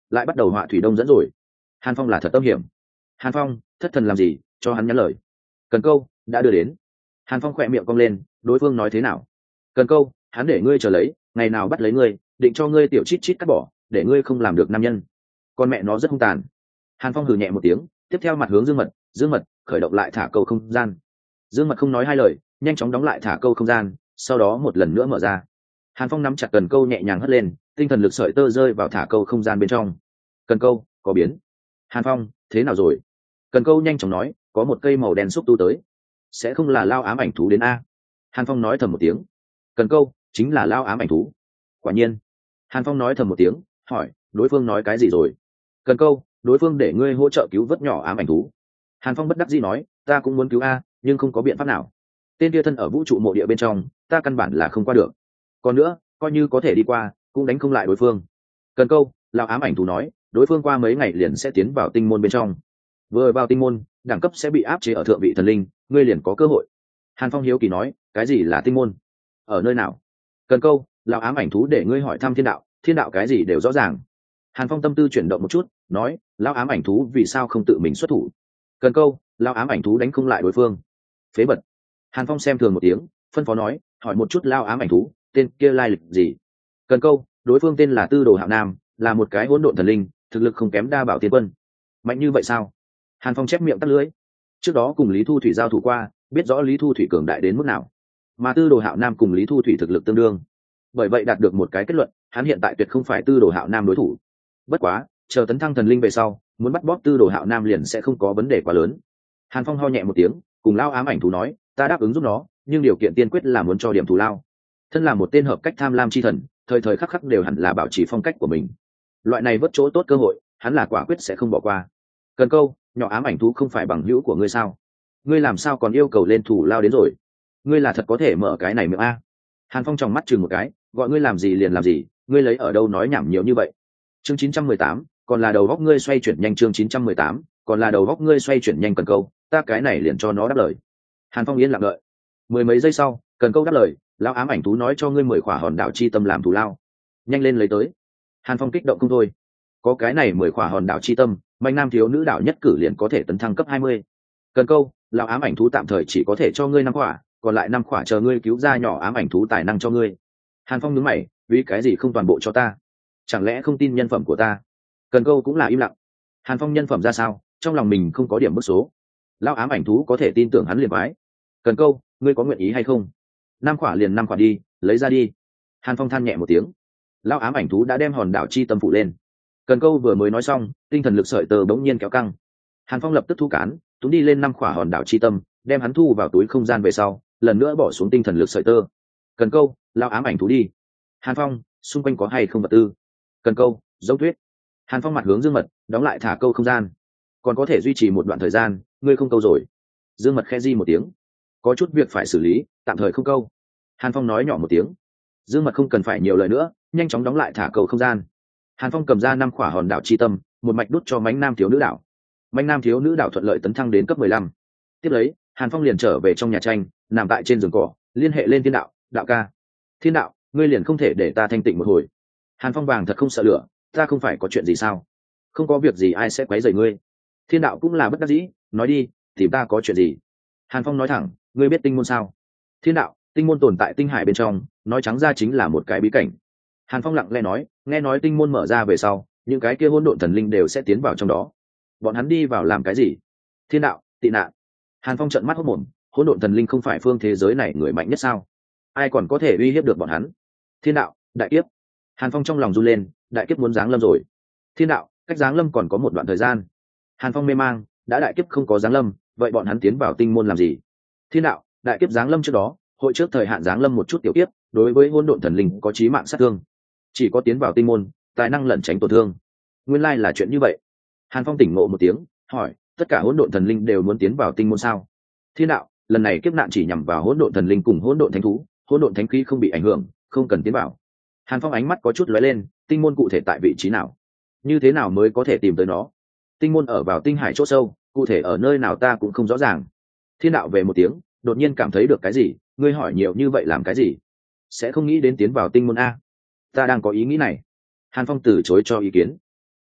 lại bắt đầu họa thủy đông dẫn rồi. Hàn Phong là thật tâm hiểm. Hàn Phong, thất thần làm gì, cho hắn nhắn lời. Cần câu đã đưa đến. Hàn Phong khỏe miệng cong lên, đối phương nói thế nào? Cần câu, hắn để ngươi chờ lấy, ngày nào bắt lấy ngươi, định cho ngươi tiểu chít chít cắt bỏ, để ngươi không làm được nam nhân. Con mẹ nó rất hung tàn. Hàn Phong hừ nhẹ một tiếng, tiếp theo mặt hướng Dương Mật, Dương Mật khởi động lại thả câu không gian. Dương Mật không nói hai lời, nhanh chóng đóng lại thả câu không gian, sau đó một lần nữa mở ra. Hàn Phong nắm chặt cần câu nhẹ nhàng hất lên, tinh thần lực sợi tơ rơi vào thả câu không gian bên trong. Cần câu có biến. Hàn Phong, thế nào rồi? Cần câu nhanh chóng nói, có một cây màu đen xúc tu tới. Sẽ không là lao ám ảnh thú đến a? Hàn Phong nói thầm một tiếng. Cần câu chính là lao ám ảnh thú. Quả nhiên. Hàn Phong nói thầm một tiếng, hỏi, đối phương nói cái gì rồi? Cần câu, đối phương để ngươi hỗ trợ cứu vớt nhỏ ám ảnh thú. Hàn Phong bất đắc dĩ nói, ta cũng muốn cứu a, nhưng không có biện pháp nào. Tên kia thân ở vũ trụ mộ địa bên trong, ta căn bản là không qua được. Còn nữa, coi như có thể đi qua, cũng đánh không lại đối phương. Cần câu, lao ám ảnh thú nói, đối phương qua mấy ngày liền sẽ tiến vào tinh môn bên trong. Vừa vào tinh môn, đẳng cấp sẽ bị áp chế ở thượng vị thần linh, ngươi liền có cơ hội. Hàn Phong hiếu kỳ nói, cái gì là tinh môn? Ở nơi nào? Cần câu, lao ám ảnh thú để ngươi hỏi thăm thiên đạo, thiên đạo cái gì đều rõ ràng. Hàn Phong tâm tư chuyển động một chút, nói, lao ám ảnh thú vì sao không tự mình xuất thủ? Cần câu, lao ám ảnh thú đánh không lại đối phương. Phế bật. Hàn Phong xem thường một tiếng, phân phó nói, hỏi một chút lao ám ảnh thú, tên kia lai lịch gì? Cần câu, đối phương tên là Tư Đồ Hạo Nam, là một cái hỗn độn thần linh, thực lực không kém Đa Bảo Tiên Quân. Mạnh như vậy sao? Hàn Phong chép miệng tắt lưỡi. Trước đó cùng Lý Thu Thủy giao thủ qua, biết rõ Lý Thu Thủy cường đại đến mức nào, mà Tư Đồ Hạo Nam cùng Lý Thu Thủy thực lực tương đương, bởi vậy đạt được một cái kết luận, hắn hiện tại tuyệt không phải Tư Đồ Hạo Nam đối thủ. Bất quá, chờ tấn thăng thần linh về sau, muốn bắt bóp Tư Đồ Hạo Nam liền sẽ không có vấn đề quá lớn. Hàn Phong ho nhẹ một tiếng, cùng lao ám ảnh thú nói, ta đáp ứng giúp nó, nhưng điều kiện tiên quyết là muốn cho điểm thù lao. Thân là một tên hợp cách tham lam chi thần, thời thời khắc khắc đều hẳn là bảo trì phong cách của mình. Loại này vớt chỗ tốt cơ hội, hắn là quả quyết sẽ không bỏ qua. Cần câu, nhỏ ám ảnh thú không phải bằng hữu của ngươi sao? Ngươi làm sao còn yêu cầu lên thù lao đến rồi? Ngươi là thật có thể mở cái này miệng a? Hàn Phong tròng mắt chừng một cái, gọi ngươi làm gì liền làm gì, ngươi lấy ở đâu nói nhảm nhiều như vậy? Chương chín trăm mười tám, còn là đầu góc ngươi xoay chuyển nhanh. Chương chín trăm mười tám, còn là đầu góc ngươi xoay chuyển nhanh. Cần câu, ta cái này liền cho nó đáp lời. Hàn Phong yên lặng đợi. Mười mấy giây sau, cần câu đáp lời, lão ám ảnh thú nói cho ngươi mười khỏa hòn đảo chi tâm làm thù lao, nhanh lên lấy tới. Hàn Phong kích động không thôi, có cái này mười khỏa hòn đảo chi tâm, mạnh nam thiếu nữ đảo nhất cử liền có thể tấn thăng cấp hai mươi. Cần câu, lão ám ảnh thú tạm thời chỉ có thể cho ngươi năm khỏa, còn lại năm khỏa chờ ngươi cứu ra nhỏ ám ảnh thú tài năng cho ngươi. Hàn Phong nhướng mày, vì cái gì không toàn bộ cho ta? Chẳng lẽ không tin nhân phẩm của ta? Cần câu cũng là im lặng. Hàn Phong nhân phẩm ra sao, trong lòng mình không có điểm bức số. Lão ám ảnh thú có thể tin tưởng hắn liền bái. Cần câu, ngươi có nguyện ý hay không? Năm khỏa liền năm khỏa đi, lấy ra đi. Hàn Phong than nhẹ một tiếng. Lão ám ảnh thú đã đem hòn đảo chi tâm phụ lên. Cần câu vừa mới nói xong, tinh thần lực sợi tơ bỗng nhiên kéo căng. Hàn Phong lập tức thu cán, túm đi lên năm khỏa hòn đảo chi tâm, đem hắn thu vào túi không gian về sau, lần nữa bỏ xuống tinh thần lực sợi tơ. Cần câu, lão ám ảnh thú đi. Hàn Phong, xung quanh có hay không vật tư? Cần câu, dấu thuyết. Hàn Phong mặt hướng Dương Mật, đóng lại thả câu không gian. Còn có thể duy trì một đoạn thời gian, ngươi không câu rồi. Dương Mật khẽ di một tiếng, có chút việc phải xử lý, tạm thời không câu. Hàn Phong nói nhỏ một tiếng. Dương Mật không cần phải nhiều lời nữa, nhanh chóng đóng lại thả cầu không gian. Hàn Phong cầm ra năm khỏa hòn đảo chi tâm, một mạch đút cho mãnh nam thiếu nữ đảo. Mãnh nam thiếu nữ đảo thuận lợi tấn thăng đến cấp mười lăm. Tiếp lấy, Hàn Phong liền trở về trong nhà tranh, nằm tại trên giường cỏ, liên hệ lên thiên đạo, đạo ca. Thiên đạo, ngươi liền không thể để ta thanh tịnh một hồi? Hàn Phong vàng thật không sợ lửa, ta không phải có chuyện gì sao? Không có việc gì ai sẽ quấy rầy ngươi. Thiên đạo cũng là bất đắc dĩ, nói đi, tìm ta có chuyện gì? Hàn Phong nói thẳng, ngươi biết tinh môn sao? Thiên đạo, tinh môn tồn tại tinh hải bên trong, nói trắng ra chính là một cái bí cảnh. Hàn Phong lặng lẽ nói, nghe nói tinh môn mở ra về sau, những cái kia hỗn độn thần linh đều sẽ tiến vào trong đó. Bọn hắn đi vào làm cái gì? Thiên đạo, tị nạn. Hàn Phong trợn mắt hốt mồm, hỗn độn thần linh không phải phương thế giới này người mạnh nhất sao? Ai còn có thể uy hiếp được bọn hắn? Thiên đạo, đại kiếp. Hàn Phong trong lòng run lên, đại kiếp muốn giáng lâm rồi. Thiên đạo, cách giáng lâm còn có một đoạn thời gian. Hàn Phong mê mang, đã đại kiếp không có giáng lâm, vậy bọn hắn tiến vào tinh môn làm gì? Thiên đạo, đại kiếp giáng lâm trước đó, hội trước thời hạn giáng lâm một chút tiểu kiếp, đối với hỗn độn thần linh có chí mạng sát thương, chỉ có tiến vào tinh môn, tài năng lẩn tránh tổn thương. Nguyên lai là chuyện như vậy. Hàn Phong tỉnh ngộ một tiếng, hỏi, tất cả hỗn độn thần linh đều muốn tiến vào tinh môn sao? Thiên đạo, lần này kiếp nạn chỉ nhằm vào hỗn độn thần linh cùng hỗn độn thánh thú, hỗn độn thánh khí không bị ảnh hưởng, không cần tiến vào. Hàn Phong ánh mắt có chút lóe lên, tinh môn cụ thể tại vị trí nào? Như thế nào mới có thể tìm tới nó? Tinh môn ở vào tinh hải chỗ sâu, cụ thể ở nơi nào ta cũng không rõ ràng. Thiên đạo về một tiếng, đột nhiên cảm thấy được cái gì, ngươi hỏi nhiều như vậy làm cái gì? Sẽ không nghĩ đến tiến vào tinh môn a? Ta đang có ý nghĩ này. Hàn Phong từ chối cho ý kiến.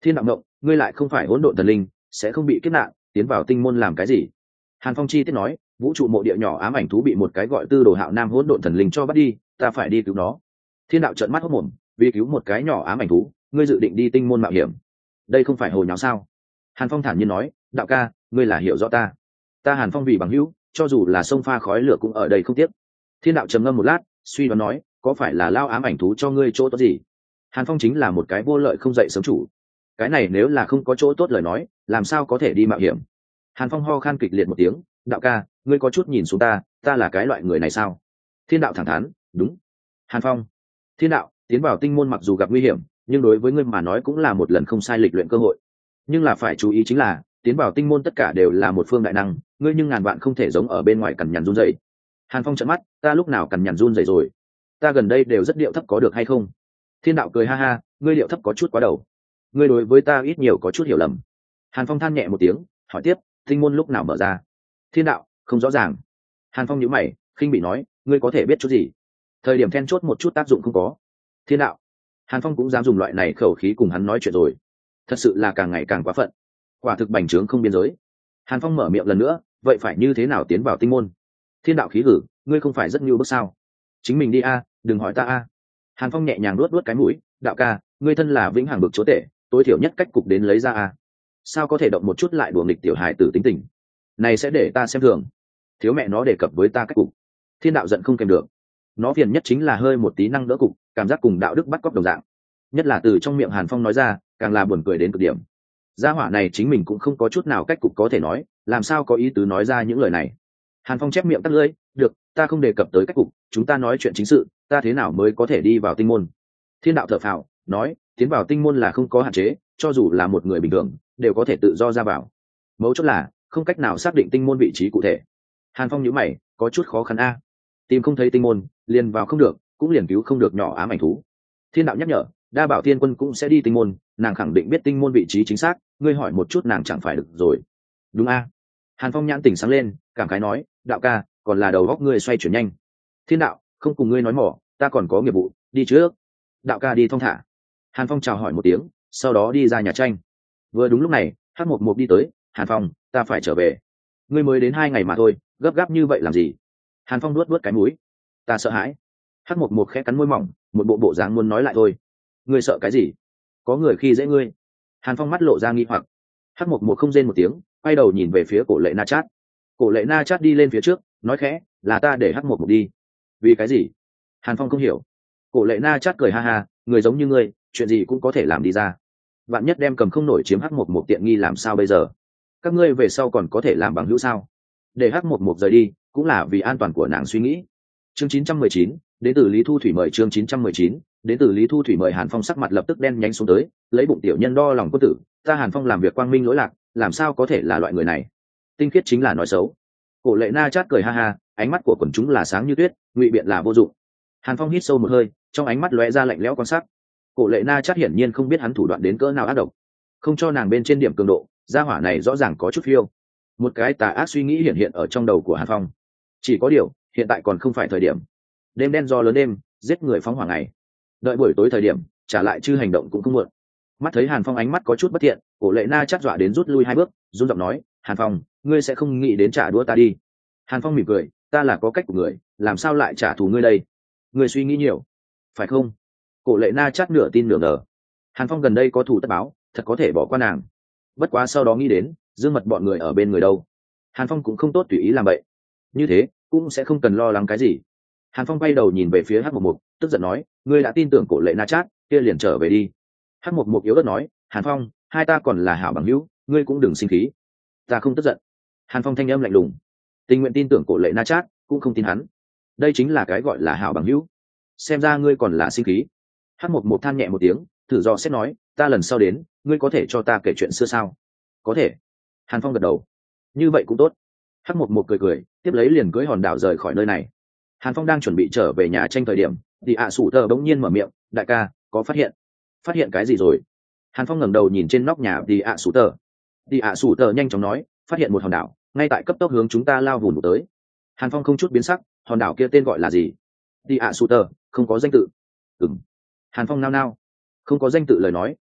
Thiên đạo ngộng, ngươi lại không phải hỗn độn thần linh, sẽ không bị kiếp nạn tiến vào tinh môn làm cái gì? Hàn Phong chi tiết nói, vũ trụ mộ địa nhỏ ám ảnh thú bị một cái gọi Tư Đồ Hạo Nam hỗn độn thần linh cho bắt đi, ta phải đi cứu nó. Thiên đạo trợn mắt hốt mồm, vì cứu một cái nhỏ ám ảnh thú, ngươi dự định đi tinh môn mạo hiểm? Đây không phải hồ nháo sao? Hàn Phong thản nhiên nói, đạo ca, ngươi là hiểu rõ ta. Ta Hàn Phong vì bằng hữu, cho dù là sông pha khói lửa cũng ở đây không tiếc. Thiên đạo trầm ngâm một lát, suy đoán nói, có phải là lao ám ảnh thú cho ngươi chỗ tốt gì? Hàn Phong chính là một cái vô lợi không dậy sớm chủ. Cái này nếu là không có chỗ tốt lời nói, làm sao có thể đi mạo hiểm? Hàn Phong ho khan kịch liệt một tiếng, đạo ca, ngươi có chút nhìn xuống ta, ta là cái loại người này sao? Thiên đạo thẳng thắn, đúng. Hàn Phong, thiên đạo, tiến vào tinh môn mặc dù gặp nguy hiểm, nhưng đối với ngươi mà nói cũng là một lần không sai lịch luyện cơ hội. Nhưng là phải chú ý chính là, tiến vào tinh môn tất cả đều là một phương đại năng, ngươi nhưng ngàn vạn không thể giống ở bên ngoài cằn nhằn run rẩy. Hàn Phong trợn mắt, ta lúc nào cằn nhằn run rẩy rồi? Ta gần đây đều rất điệu thấp có được hay không? Thiên đạo cười ha ha, ngươi điệu thấp có chút quá đầu. Ngươi đối với ta ít nhiều có chút hiểu lầm. Hàn Phong than nhẹ một tiếng, hỏi tiếp, tinh môn lúc nào mở ra? Thiên đạo, không rõ ràng. Hàn Phong nhíu mày, khinh bị nói, ngươi có thể biết chút gì? Thời điểm then chốt một chút tác dụng không có. Thiên đạo, Hàn Phong cũng dám dùng loại này khẩu khí cùng hắn nói chuyện rồi, thật sự là càng ngày càng quá phận, quả thực bành trướng không biên giới. Hàn Phong mở miệng lần nữa, vậy phải như thế nào tiến vào tinh môn? Thiên đạo khí gử, ngươi không phải rất nhu bức sao? Chính mình đi a, đừng hỏi ta a. Hàn Phong nhẹ nhàng luốt luốt cái mũi, đạo ca, ngươi thân là vĩnh hằng bực chúa tể, tối thiểu nhất cách cục đến lấy ra a. Sao có thể động một chút lại đùa nghịch tiểu hài tử tính tình? Này sẽ để ta xem thường. Thiếu mẹ nó đề cập với ta cách cục. Thiên đạo giận không kèm được. Nó phiền nhất chính là hơi một tí năng đỡ cục, cảm giác cùng đạo đức bắt cóc đồng dạng. Nhất là từ trong miệng Hàn Phong nói ra, càng là buồn cười đến cực điểm. Gia hỏa này chính mình cũng không có chút nào cách cục có thể nói, làm sao có ý tứ nói ra những lời này. Hàn Phong chép miệng tắt lưỡi, được, ta không đề cập tới cách cục, chúng ta nói chuyện chính sự, ta thế nào mới có thể đi vào tinh môn? Thiên đạo thở phào, nói, tiến vào tinh môn là không có hạn chế, cho dù là một người bình thường đều có thể tự do ra vào. Mấu chốt là không cách nào xác định tinh môn vị trí cụ thể. Hàn Phong nhíu mày, có chút khó khăn a. Tìm không thấy tinh môn, liền vào không được, cũng liền cứu không được nhỏ ám ảnh thú. Thiên đạo nhắc nhở, đa bảo thiên quân cũng sẽ đi tinh môn, nàng khẳng định biết tinh môn vị trí chính xác, ngươi hỏi một chút nàng chẳng phải được rồi. Đúng a. Hàn Phong nhãn tỉnh sáng lên, cảm khái nói, đạo ca, còn là đầu góc ngươi xoay chuyển nhanh. Thiên đạo, không cùng ngươi nói mỏ, ta còn có nghiệp vụ, đi trước. Đạo ca đi thong thả. Hàn Phong chào hỏi một tiếng, sau đó đi ra nhà tranh. Vừa đúng lúc này, Hắc Mộc Mộc đi tới, Hàn Phong, ta phải trở về. Ngươi mới đến hai ngày mà thôi, gấp gáp như vậy làm gì? Hàn Phong nuốt nuốt cái mũi, ta sợ hãi. Hắc Mộc Mộc khẽ cắn môi mỏng, một bộ bộ dáng muốn nói lại thôi. Ngươi sợ cái gì? Có người khi dễ ngươi. Hàn Phong mắt lộ ra nghi hoặc. Hắc Mộc Mộc không rên một tiếng, quay đầu nhìn về phía Cổ Lệ Na Chát. Cổ Lệ Na Chát đi lên phía trước, nói khẽ, là ta để Hắc Mộc Mộc đi. Vì cái gì? Hàn Phong không hiểu. Cổ Lệ Na Chát cười ha ha, người giống như ngươi, chuyện gì cũng có thể làm đi ra. Bạn nhất đem cầm không nổi chiếm Hắc Mộc Mộc tiện nghi làm sao bây giờ? Các ngươi về sau còn có thể làm bằng hữu sao? Để Hắc Mộc Mộc rời đi, cũng là vì an toàn của nàng suy nghĩ. Chương chín trăm mười chín, đến từ Lý Thu Thủy mời chương chín trăm mười chín, đến từ Lý Thu Thủy mời. Hàn Phong sắc mặt lập tức đen nhánh xuống tới, lấy bụng tiểu nhân đo lòng quân tử, ta Hàn Phong làm việc quang minh lỗi lạc, làm sao có thể là loại người này? Tinh khiết chính là nói xấu. Cổ Lệ Na Chát cười ha ha, ánh mắt của quần chúng là sáng như tuyết, ngụy biện là vô dụng. Hàn Phong hít sâu một hơi, trong ánh mắt lóe ra lạnh lẽo quan sát. Cổ Lệ Na Chát hiển nhiên không biết hắn thủ đoạn đến cỡ nào ác độc, không cho nàng bên trên điểm cường độ, gia hỏa này rõ ràng có chút phiêu. Một cái tà ác suy nghĩ hiện hiện ở trong đầu của Hàn Phong. Chỉ có điều, hiện tại còn không phải thời điểm. Đêm đen do lớn đêm, giết người phóng hỏa ngày. Đợi buổi tối thời điểm, trả lại chư hành động cũng không muộn. Mắt thấy Hàn Phong ánh mắt có chút bất thiện, Cổ Lệ Na Chát dọa đến rút lui hai bước, run giọng nói, Hàn Phong, ngươi sẽ không nghĩ đến trả đũa ta đi? Hàn Phong mỉm cười, ta là có cách của người, làm sao lại trả thù ngươi đây? Ngươi suy nghĩ nhiều, phải không? Cổ Lệ Na Chát nửa tin nửa ngờ. Hàn Phong gần đây có thù tất báo, thật có thể bỏ qua nàng. Bất quá sau đó nghĩ đến, Dương Mật bọn người ở bên người đâu, Hàn Phong cũng không tốt tùy ý làm vậy. Như thế cũng sẽ không cần lo lắng cái gì. Hàn Phong bay đầu nhìn về phía Hắc Mộc Mộc, tức giận nói, ngươi đã tin tưởng Cổ Lệ Na Chát, kia liền trở về đi. Hắc Mộc Mộc yếu ớt nói, Hàn Phong, hai ta còn là hảo bằng hữu, ngươi cũng đừng sinh khí. Ta không tức giận. Hàn Phong thanh âm lạnh lùng, tình nguyện tin tưởng Cổ Lệ Na Chát, cũng không tin hắn. Đây chính là cái gọi là hảo bằng hữu. Xem ra ngươi còn là sinh khí. Hắc Mộc Mộc than nhẹ một tiếng, thử dò xét nói, ta lần sau đến, ngươi có thể cho ta kể chuyện xưa sao? Có thể. Hàn Phong gật đầu. Như vậy cũng tốt. Hắc Mộc Mộc cười cười, tiếp lấy liền cưỡi hòn đảo rời khỏi nơi này. Hàn Phong đang chuẩn bị trở về nhà tranh thời điểm, thì ạ sủ tờ bỗng nhiên mở miệng, đại ca, có phát hiện? Phát hiện cái gì rồi? Hàn Phong ngẩng đầu nhìn trên nóc nhà thì ạ sủ tờ. Thì ạ sủ tờ nhanh chóng nói, phát hiện một hòn đảo, ngay tại cấp tốc hướng chúng ta lao vùn tới. Hàn Phong không chút biến sắc, hòn đảo kia tên gọi là gì? Thì ạ sủ tờ, không có danh tự. Ừm. Hàn Phong nao nao. Không có danh tự lời nói,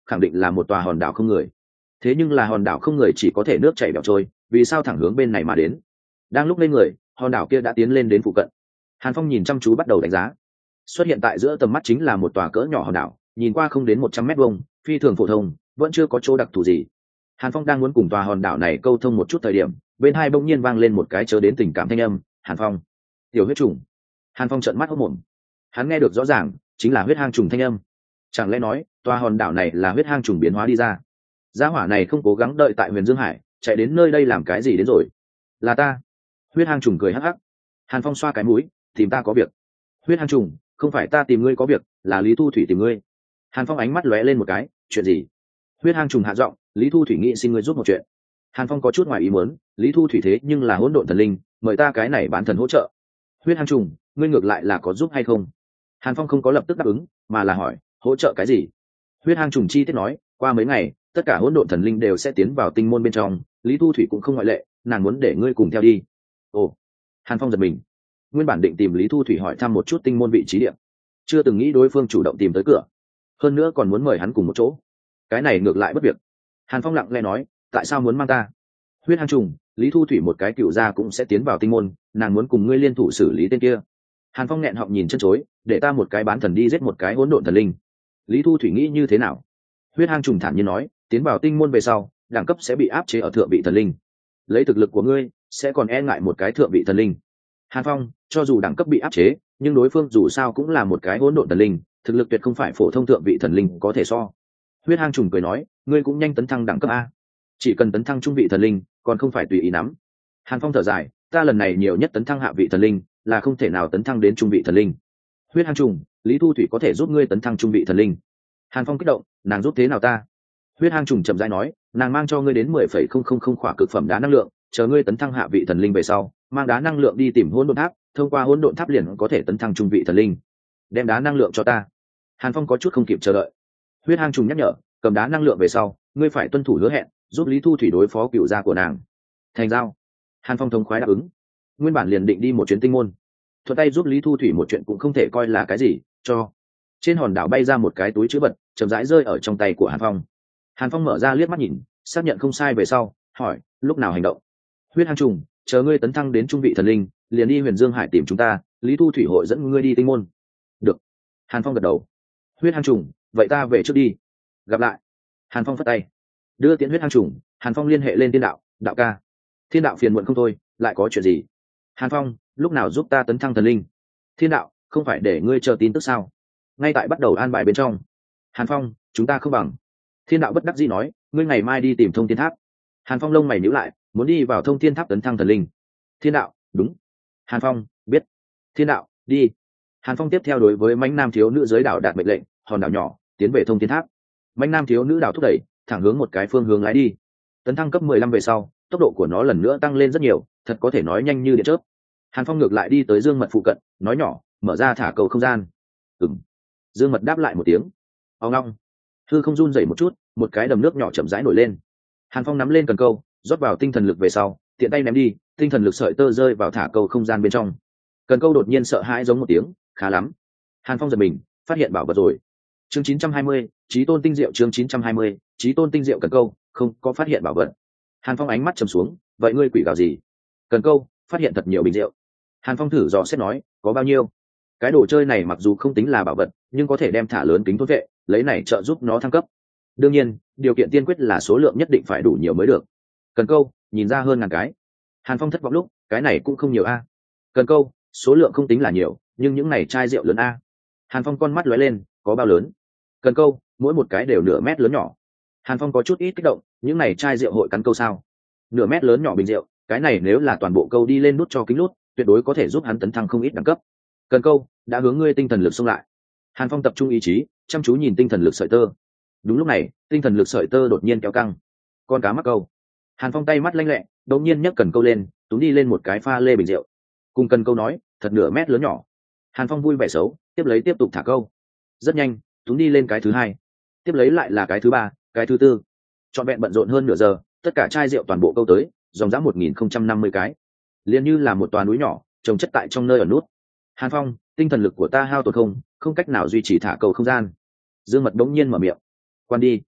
khẳng định là một tòa hòn đảo không người. Thế nhưng là hòn đảo không người chỉ có thể nước chảy bẻo trôi, vì sao thẳng hướng bên này mà đến? Đang lúc lên người, hòn đảo kia đã tiến lên đến phụ cận. Hàn Phong nhìn chăm chú bắt đầu đánh giá. Xuất hiện tại giữa tầm mắt chính là một tòa cỡ nhỏ hòn đảo, nhìn qua không đến một trăm mét vuông, phi thường phổ thông, vẫn chưa có chỗ đặc thù gì. Hàn Phong đang muốn cùng tòa hòn đảo này câu thông một chút thời điểm, bên hai bỗng nhiên vang lên một cái chớ đến tình cảm thanh âm. Hàn Phong, tiểu huyết trùng. Hàn Phong trợn mắt hốt mồm. Hắn nghe được rõ ràng, chính là huyết hang trùng thanh âm. Chẳng lẽ nói, tòa hòn đảo này là huyết hang trùng biến hóa đi ra? Gia hỏa này không cố gắng đợi tại Huyền Dương Hải, chạy đến nơi đây làm cái gì đến rồi? Là ta. Huyết hang trùng cười hắc hắc. Hàn Phong xoa cái mũi, tìm ta có việc. Huyết hang trùng, không phải ta tìm ngươi có việc, là Lý Thu Thủy tìm ngươi. Hàn Phong ánh mắt lóe lên một cái, chuyện gì? Huyết hang trùng hạ giọng, Lý Thu Thủy nghĩ xin ngươi giúp một chuyện. Hàn Phong có chút ngoài ý muốn, Lý Thu Thủy thế nhưng là hỗn độn thần linh, mời ta cái này bán thần hỗ trợ. Huyết hang trùng, ngươi ngược lại là có giúp hay không? Hàn Phong không có lập tức đáp ứng, mà là hỏi, hỗ trợ cái gì? Huyết hang trùng chi tiết nói, qua mấy ngày, tất cả hỗn độn thần linh đều sẽ tiến vào tinh môn bên trong, Lý Thu Thủy cũng không ngoại lệ, nàng muốn để ngươi cùng theo đi. Ồ. Hàn Phong giật mình. Nguyên bản định tìm Lý Thu Thủy hỏi thăm một chút tinh môn vị trí điểm, chưa từng nghĩ đối phương chủ động tìm tới cửa, hơn nữa còn muốn mời hắn cùng một chỗ. Cái này ngược lại bất việc. Hàn Phong lặng lẽ nói, tại sao muốn mang ta? Huyết hang trùng, Lý Thu Thủy một cái cựu gia cũng sẽ tiến vào tinh môn, nàng muốn cùng ngươi liên thủ xử lý tên kia. Hàn Phong nghẹn họng nhìn chân chối, để ta một cái bán thần đi giết một cái hỗn độn thần linh. Lý Thu Thủy nghĩ như thế nào? Huyết hang trùng thản nhiên nói, tiến vào tinh môn về sau, đẳng cấp sẽ bị áp chế ở thượng vị thần linh. Lấy thực lực của ngươi, sẽ còn e ngại một cái thượng vị thần linh. Hàn Phong, cho dù đẳng cấp bị áp chế, nhưng đối phương dù sao cũng là một cái hỗn độn thần linh, thực lực tuyệt không phải phổ thông thượng vị thần linh có thể so. Huyết hang trùng cười nói, ngươi cũng nhanh tấn thăng đẳng cấp a. Chỉ cần tấn thăng trung vị thần linh, còn không phải tùy ý nắm. Hàn Phong thở dài, ta lần này nhiều nhất tấn thăng hạ vị thần linh, là không thể nào tấn thăng đến trung vị thần linh. Huyết hang trùng, Lý Thu Thủy có thể giúp ngươi tấn thăng trung vị thần linh. Hàn Phong kích động, nàng giúp thế nào ta? Huyết hang trùng chậm rãi nói, nàng mang cho ngươi đến mười phẩy không không không khỏa cực phẩm đá năng lượng, chờ ngươi tấn thăng hạ vị thần linh về sau, mang đá năng lượng đi tìm hỗn độn tháp, thông qua hỗn độn tháp liền có thể tấn thăng trung vị thần linh. Đem đá năng lượng cho ta. Hàn Phong có chút không kịp chờ đợi. Huyết hang trùng nhắc nhở, cầm đá năng lượng về sau, ngươi phải tuân thủ hứa hẹn, giúp Lý Thu Thủy đối phó cựu gia của nàng. Thành giao. Hàn Phong thống khoái đáp ứng. Nguyên bản liền định đi một chuyến tinh môn, thuận tay giúp Lý Thu Thủy một chuyện cũng không thể coi là cái gì. Cho trên hòn đảo bay ra một cái túi chữ vật, chậm rãi rơi ở trong tay của Hàn Phong. Hàn Phong mở ra liếc mắt nhìn, xác nhận không sai về sau, hỏi, lúc nào hành động? Huyết hang trùng, chờ ngươi tấn thăng đến trung vị thần linh, liền đi Huyền Dương Hải tìm chúng ta, Lý Thu Thủy hội dẫn ngươi đi tinh môn. Được. Hàn Phong gật đầu. Huyết hang trùng, vậy ta về trước đi. Gặp lại. Hàn Phong phất tay, đưa tiễn huyết hang trùng. Hàn Phong liên hệ lên thiên đạo, đạo ca. Thiên đạo phiền muộn không thôi, lại có chuyện gì? Hàn Phong, lúc nào giúp ta tấn thăng thần linh? Thiên đạo, không phải để ngươi chờ tin tức sao? Ngay tại bắt đầu an bài bên trong. Hàn Phong, chúng ta không bằng. Thiên đạo bất đắc dĩ nói, ngươi ngày mai đi tìm thông thiên tháp. Hàn Phong lông mày nhíu lại, muốn đi vào thông thiên tháp tấn thăng thần linh. Thiên đạo, đúng. Hàn Phong, biết. Thiên đạo, đi. Hàn Phong tiếp theo đối với mãnh nam thiếu nữ dưới đảo đạt mệnh lệnh, hòn đảo nhỏ tiến về thông thiên tháp. Mãnh nam thiếu nữ đảo thúc đẩy, thẳng hướng một cái phương hướng lái đi. Tấn thăng cấp mười lăm về sau, tốc độ của nó lần nữa tăng lên rất nhiều, thật có thể nói nhanh như điện chớp. Hàn Phong ngược lại đi tới Dương Mật phụ cận, nói nhỏ, mở ra thả cầu không gian. Ừm. Dương Mật đáp lại một tiếng. Ông long. Hư không run rẩy một chút, một cái đầm nước nhỏ chậm rãi nổi lên. Hàn Phong nắm lên cần câu, rót vào tinh thần lực về sau, tiện tay ném đi, tinh thần lực sợi tơ rơi vào thả câu không gian bên trong. Cần câu đột nhiên sợ hãi giống một tiếng, khá lắm. Hàn Phong giật mình, phát hiện bảo vật rồi. Chương chín trăm hai mươi, Chí Tôn tinh diệu. Chương chín trăm hai mươi, Chí Tôn tinh diệu. Cần câu, không có phát hiện bảo vật. Hàn Phong ánh mắt trầm xuống, vậy ngươi quỷ gào gì? Cần câu, phát hiện thật nhiều bình rượu. Hàn Phong thử dò xét nói, có bao nhiêu? Cái đồ chơi này mặc dù không tính là bảo vật, nhưng có thể đem thả lớn kính thôn vệ, lấy này trợ giúp nó thăng cấp. Đương nhiên, điều kiện tiên quyết là số lượng nhất định phải đủ nhiều mới được. Cần câu, nhìn ra hơn ngàn cái. Hàn Phong thất vọng lúc, cái này cũng không nhiều a. Cần câu, số lượng không tính là nhiều, nhưng những này chai rượu lớn a. Hàn Phong con mắt lóe lên, có bao lớn? Cần câu, mỗi một cái đều nửa mét lớn nhỏ. Hàn Phong có chút ít kích động, những này chai rượu hội cắn câu sao? Nửa mét lớn nhỏ bình rượu, cái này nếu là toàn bộ câu đi lên nút cho kính lút, tuyệt đối có thể giúp hắn tấn thăng không ít đẳng cấp. Cần câu, đã hướng ngươi tinh thần lực xông lại. Hàn Phong tập trung ý chí, chăm chú nhìn tinh thần lực sợi tơ. Đúng lúc này, tinh thần lực sợi tơ đột nhiên kéo căng. Con cá mắc câu. Hàn Phong tay mắt lanh lẹ, đột nhiên nhấc cần câu lên, túm đi lên một cái pha lê bình rượu. Cùng cần câu nói, thật nửa mét lớn nhỏ. Hàn Phong vui vẻ xấu, tiếp lấy tiếp tục thả câu. Rất nhanh, túm đi lên cái thứ hai, tiếp lấy lại là cái thứ ba, cái thứ tư. Trọn vẹn bận rộn hơn nửa giờ, tất cả chai rượu toàn bộ câu tới, dòng dã một nghìn không trăm năm mươi cái, liền như là một toà núi nhỏ, trồng chất tại trong nơi ở nút. Hàn Phong, tinh thần lực của ta hao tổn không, không cách nào duy trì thả câu không gian. Dương Mật đống nhiên mở miệng. Quan đi.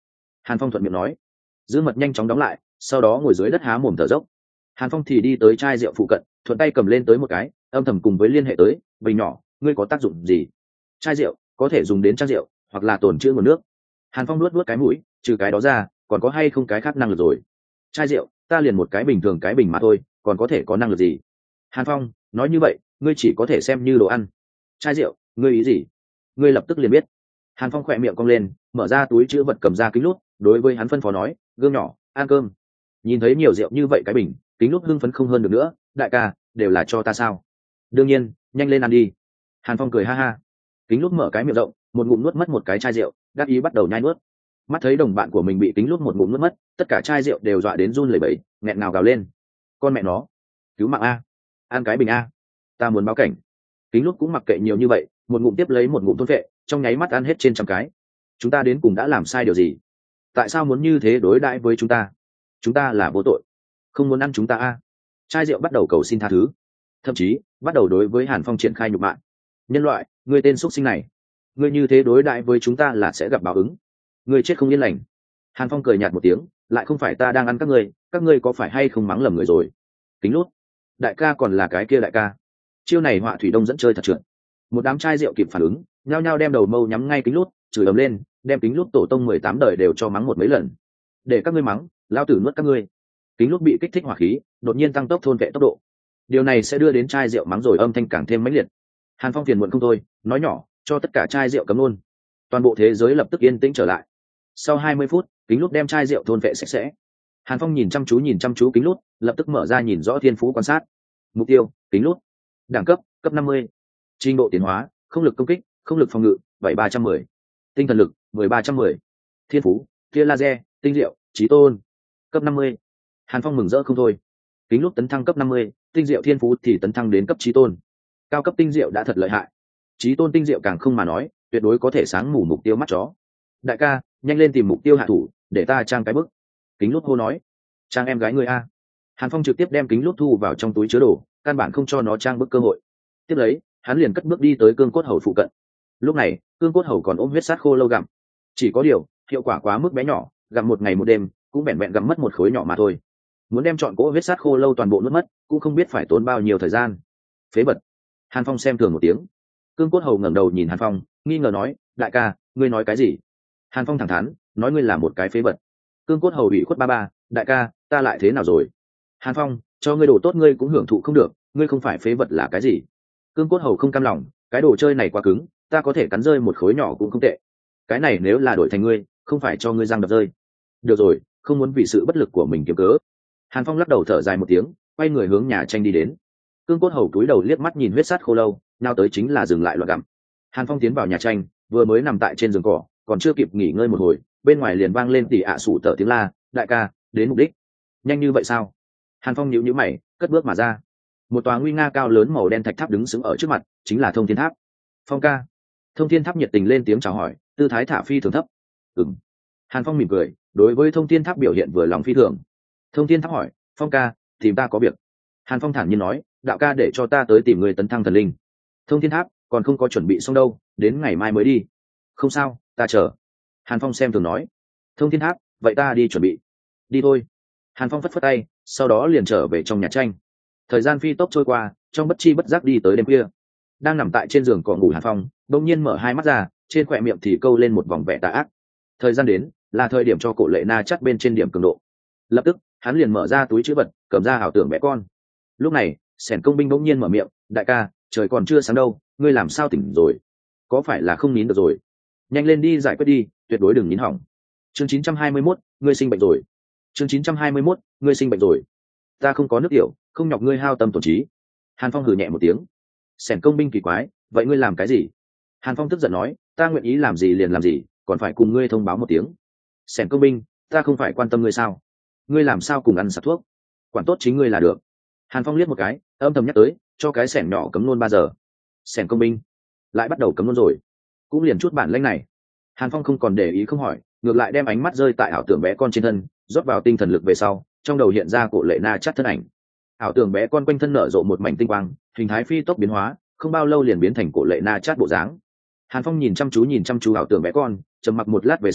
Hàn Phong thuận miệng nói. Giữ mật nhanh chóng đóng lại, sau đó ngồi dưới đất há mồm thở dốc. Hàn Phong thì đi tới chai rượu phụ cận, thuận tay cầm lên tới một cái, âm thầm cùng với liên hệ tới. Bình nhỏ, ngươi có tác dụng gì? Chai rượu có thể dùng đến trang rượu hoặc là tồn trữ nguồn nước. Hàn Phong nuốt nuốt cái mũi, trừ cái đó ra còn có hay không cái khác năng lực rồi? Chai rượu ta liền một cái bình thường cái bình mà thôi, còn có thể có năng lực gì? Hàn Phong nói như vậy ngươi chỉ có thể xem như đồ ăn. Chai rượu ngươi ý gì? Ngươi lập tức liền biết. Hàn Phong khỏe miệng cong lên, mở ra túi chữ vật cầm ra kính lút, đối với hắn phân phó nói, gương nhỏ ăn cơm. Nhìn thấy nhiều rượu như vậy cái bình, kính lút hưng phấn không hơn được nữa. Đại ca đều là cho ta sao? Đương nhiên, nhanh lên ăn đi. Hàn Phong cười ha ha. Kính lút mở cái miệng rộng, một ngụm nuốt mất một cái chai rượu, đắc ý bắt đầu nhai nuốt. Mắt thấy đồng bạn của mình bị kính lút một ngụm nuốt mất, tất cả chai rượu đều dọa đến run lẩy bẩy, nghẹn ngào gào lên. Con mẹ nó, cứu mạng a, ăn cái bình a, ta muốn báo cảnh. Kính lút cũng mặc kệ nhiều như vậy, một ngụm tiếp lấy một ngụm thôn vệ, trong nháy mắt ăn hết trên trăm cái. Chúng ta đến cùng đã làm sai điều gì? Tại sao muốn như thế đối đãi với chúng ta? Chúng ta là vô tội, không muốn ăn chúng ta a. Chai rượu bắt đầu cầu xin tha thứ, thậm chí bắt đầu đối với Hàn Phong triển khai nhục mạ. Nhân loại, ngươi tên xuất sinh này, ngươi như thế đối đãi với chúng ta là sẽ gặp báo ứng, ngươi chết không yên lành. Hàn Phong cười nhạt một tiếng, lại không phải ta đang ăn các ngươi, các ngươi có phải hay không mắng lầm người rồi? Kính lút, đại ca còn là cái kia đại ca. Chiêu này họa thủy đông dẫn chơi thật trượt. Một đám chai rượu kịp phản ứng, nhao nhao đem đầu mâu nhắm ngay kính lút, chửi ầm lên, đem kính lút tổ tông mười tám đời đều cho mắng một mấy lần. Để các ngươi mắng, lao tử nuốt các ngươi. Kính lút bị kích thích hỏa khí, đột nhiên tăng tốc thôn vệ tốc độ. Điều này sẽ đưa đến chai rượu mắng rồi âm thanh càng thêm mãnh liệt. Hàn Phong phiền muộn không thôi, nói nhỏ, cho tất cả chai rượu cấm luôn. Toàn bộ thế giới lập tức yên tĩnh trở lại. Sau hai mươi phút, kính lút đem chai rượu thôn vệ sạch sẽ. Hàn Phong nhìn chăm chú nhìn chăm chú kính lút, lập tức mở ra nhìn rõ thiên phú quan sát. Mục tiêu, kính lút. Đẳng cấp, cấp năm mươi. Trình độ tiến hóa, không lực công kích, không lực phòng ngự, bảy ba trăm mười. Tinh thần lực, mười ba trăm mười. Thiên phú, tia laser, tinh diệu, chí tôn. Cấp năm mươi. Hàn Phong mừng rỡ không thôi. Kính lút tấn thăng cấp năm mươi, tinh diệu thiên phú thì tấn thăng đến cấp chí tôn. Cao cấp tinh diệu đã thật lợi hại. Chí tôn tinh diệu càng không mà nói, tuyệt đối có thể sáng mù mục tiêu mắt chó. Đại ca, nhanh lên tìm mục tiêu hạ thủ, để ta trang cái bức. Kính lút hô nói. Trang em gái người a. Hàn Phong trực tiếp đem kính lút thu vào trong túi chứa đồ, căn bản không cho nó trang bức cơ hội. Tiếp lấy, hắn liền cất bước đi tới cương cốt hầu phụ cận. Lúc này, cương cốt hầu còn ôm huyết sát khô lâu gặm. Chỉ có điều, hiệu quả quá mức bé nhỏ, gặm một ngày một đêm, cũng vẹn vẹn gặm mất một khối nhỏ mà thôi. Muốn đem chọn cỗ huyết sát khô lâu toàn bộ nuốt mất, cũng không biết phải tốn bao nhiêu thời gian. Phế vật. Hàn Phong xem thường một tiếng. Cương cốt hầu ngẩng đầu nhìn Hàn Phong, nghi ngờ nói, đại ca, ngươi nói cái gì? Hàn Phong thẳng thắn, nói ngươi là một cái phế vật. Cương cốt hầu bị khuất ba ba, đại ca, ta lại thế nào rồi? Hàn Phong, cho ngươi đồ tốt ngươi cũng hưởng thụ không được, ngươi không phải phế vật là cái gì? Cương cốt hầu không cam lòng, cái đồ chơi này quá cứng, ta có thể cắn rơi một khối nhỏ cũng không tệ. Cái này nếu là đổi thành ngươi, không phải cho ngươi răng đập rơi. Được rồi, không muốn vì sự bất lực của mình kiếm cớ. Hàn Phong lắc đầu thở dài một tiếng, quay người hướng nhà tranh đi đến. Cương cốt hầu cúi đầu liếc mắt nhìn huyết sát khô lâu, nào tới chính là dừng lại loạn gặm. Hàn Phong tiến vào nhà tranh, vừa mới nằm tại trên giường cỏ, còn chưa kịp nghỉ ngơi một hồi, bên ngoài liền vang lên tỉ ạ sủ tở tiếng la, đại ca, đến mục đích. Nhanh như vậy sao? Hàn Phong nhíu nhíu mày, cất bước mà ra. Một tòa nguy nga cao lớn màu đen thạch tháp đứng sững ở trước mặt, chính là Thông Thiên Tháp. Phong ca. Thông Thiên Tháp nhiệt tình lên tiếng chào hỏi, tư thái thả phi thường thấp. Ừm. Hàn Phong mỉm cười, đối với Thông Thiên Tháp biểu hiện vừa lòng phi thường. Thông Thiên Tháp hỏi, Phong ca, tìm ta có việc. Hàn Phong thản nhiên nói, đạo ca để cho ta tới tìm người tấn thăng thần linh. Thông Thiên Tháp còn không có chuẩn bị xong đâu, đến ngày mai mới đi. Không sao, ta chờ. Hàn Phong xem thường nói. Thông Thiên Tháp, vậy ta đi chuẩn bị. Đi thôi. Hàn Phong phất phất tay, sau đó liền trở về trong nhà tranh. Thời gian phi tốc trôi qua, trong bất chi bất giác đi tới đêm khuya. Đang nằm tại trên giường cỏ ngủ Hàn Phong, đột nhiên mở hai mắt ra, trên khóe miệng thì câu lên một vòng vẻ tà ác. Thời gian đến, là thời điểm cho Cổ Lệ Na chắt bên trên điểm cường độ. Lập tức, hắn liền mở ra túi trữ vật, cầm ra ảo tưởng bé con. Lúc này, Sẻn Công Binh bỗng nhiên mở miệng, đại ca, trời còn chưa sáng đâu, ngươi làm sao tỉnh rồi? Có phải là không nín được rồi? Nhanh lên đi giải quyết đi, tuyệt đối đừng nín hỏng. Chương chín trăm hai mươi mốt, ngươi sinh bệnh rồi. Chương chín trăm hai mươi mốt, ngươi sinh bệnh rồi. Ta không có nước tiểu, không nhọc ngươi hao tâm tổn trí. Hàn Phong hừ nhẹ một tiếng. Sẻn Công Binh kỳ quái, vậy ngươi làm cái gì? Hàn Phong tức giận nói, ta nguyện ý làm gì liền làm gì, còn phải cùng ngươi thông báo một tiếng. Sẻn Công Binh, ta không phải quan tâm ngươi sao? Ngươi làm sao cùng ăn sặc thuốc? Quản tốt chính ngươi là được. Hàn Phong liếc một cái, âm thầm nhắc tới, cho cái sẻn nhỏ cấm nôn ba giờ. Sẻn Công Binh lại bắt đầu cấm nôn rồi, cũng liền chút bản lĩnh này. Hàn Phong không còn để ý không hỏi, ngược lại đem ánh mắt rơi tại ảo tưởng bé con trên thân, rót vào tinh thần lực về sau, trong đầu hiện ra Cổ Lệ Na chắt thân ảnh. Ảo tưởng bé con quanh thân nở rộ một mảnh tinh quang, hình thái phi tốc biến hóa, không bao lâu liền biến thành Cổ Lệ Na chắt bộ dáng. Hàn Phong nhìn chăm chú nhìn chăm chú ảo tưởng bé con, trầm mặc một lát về sau,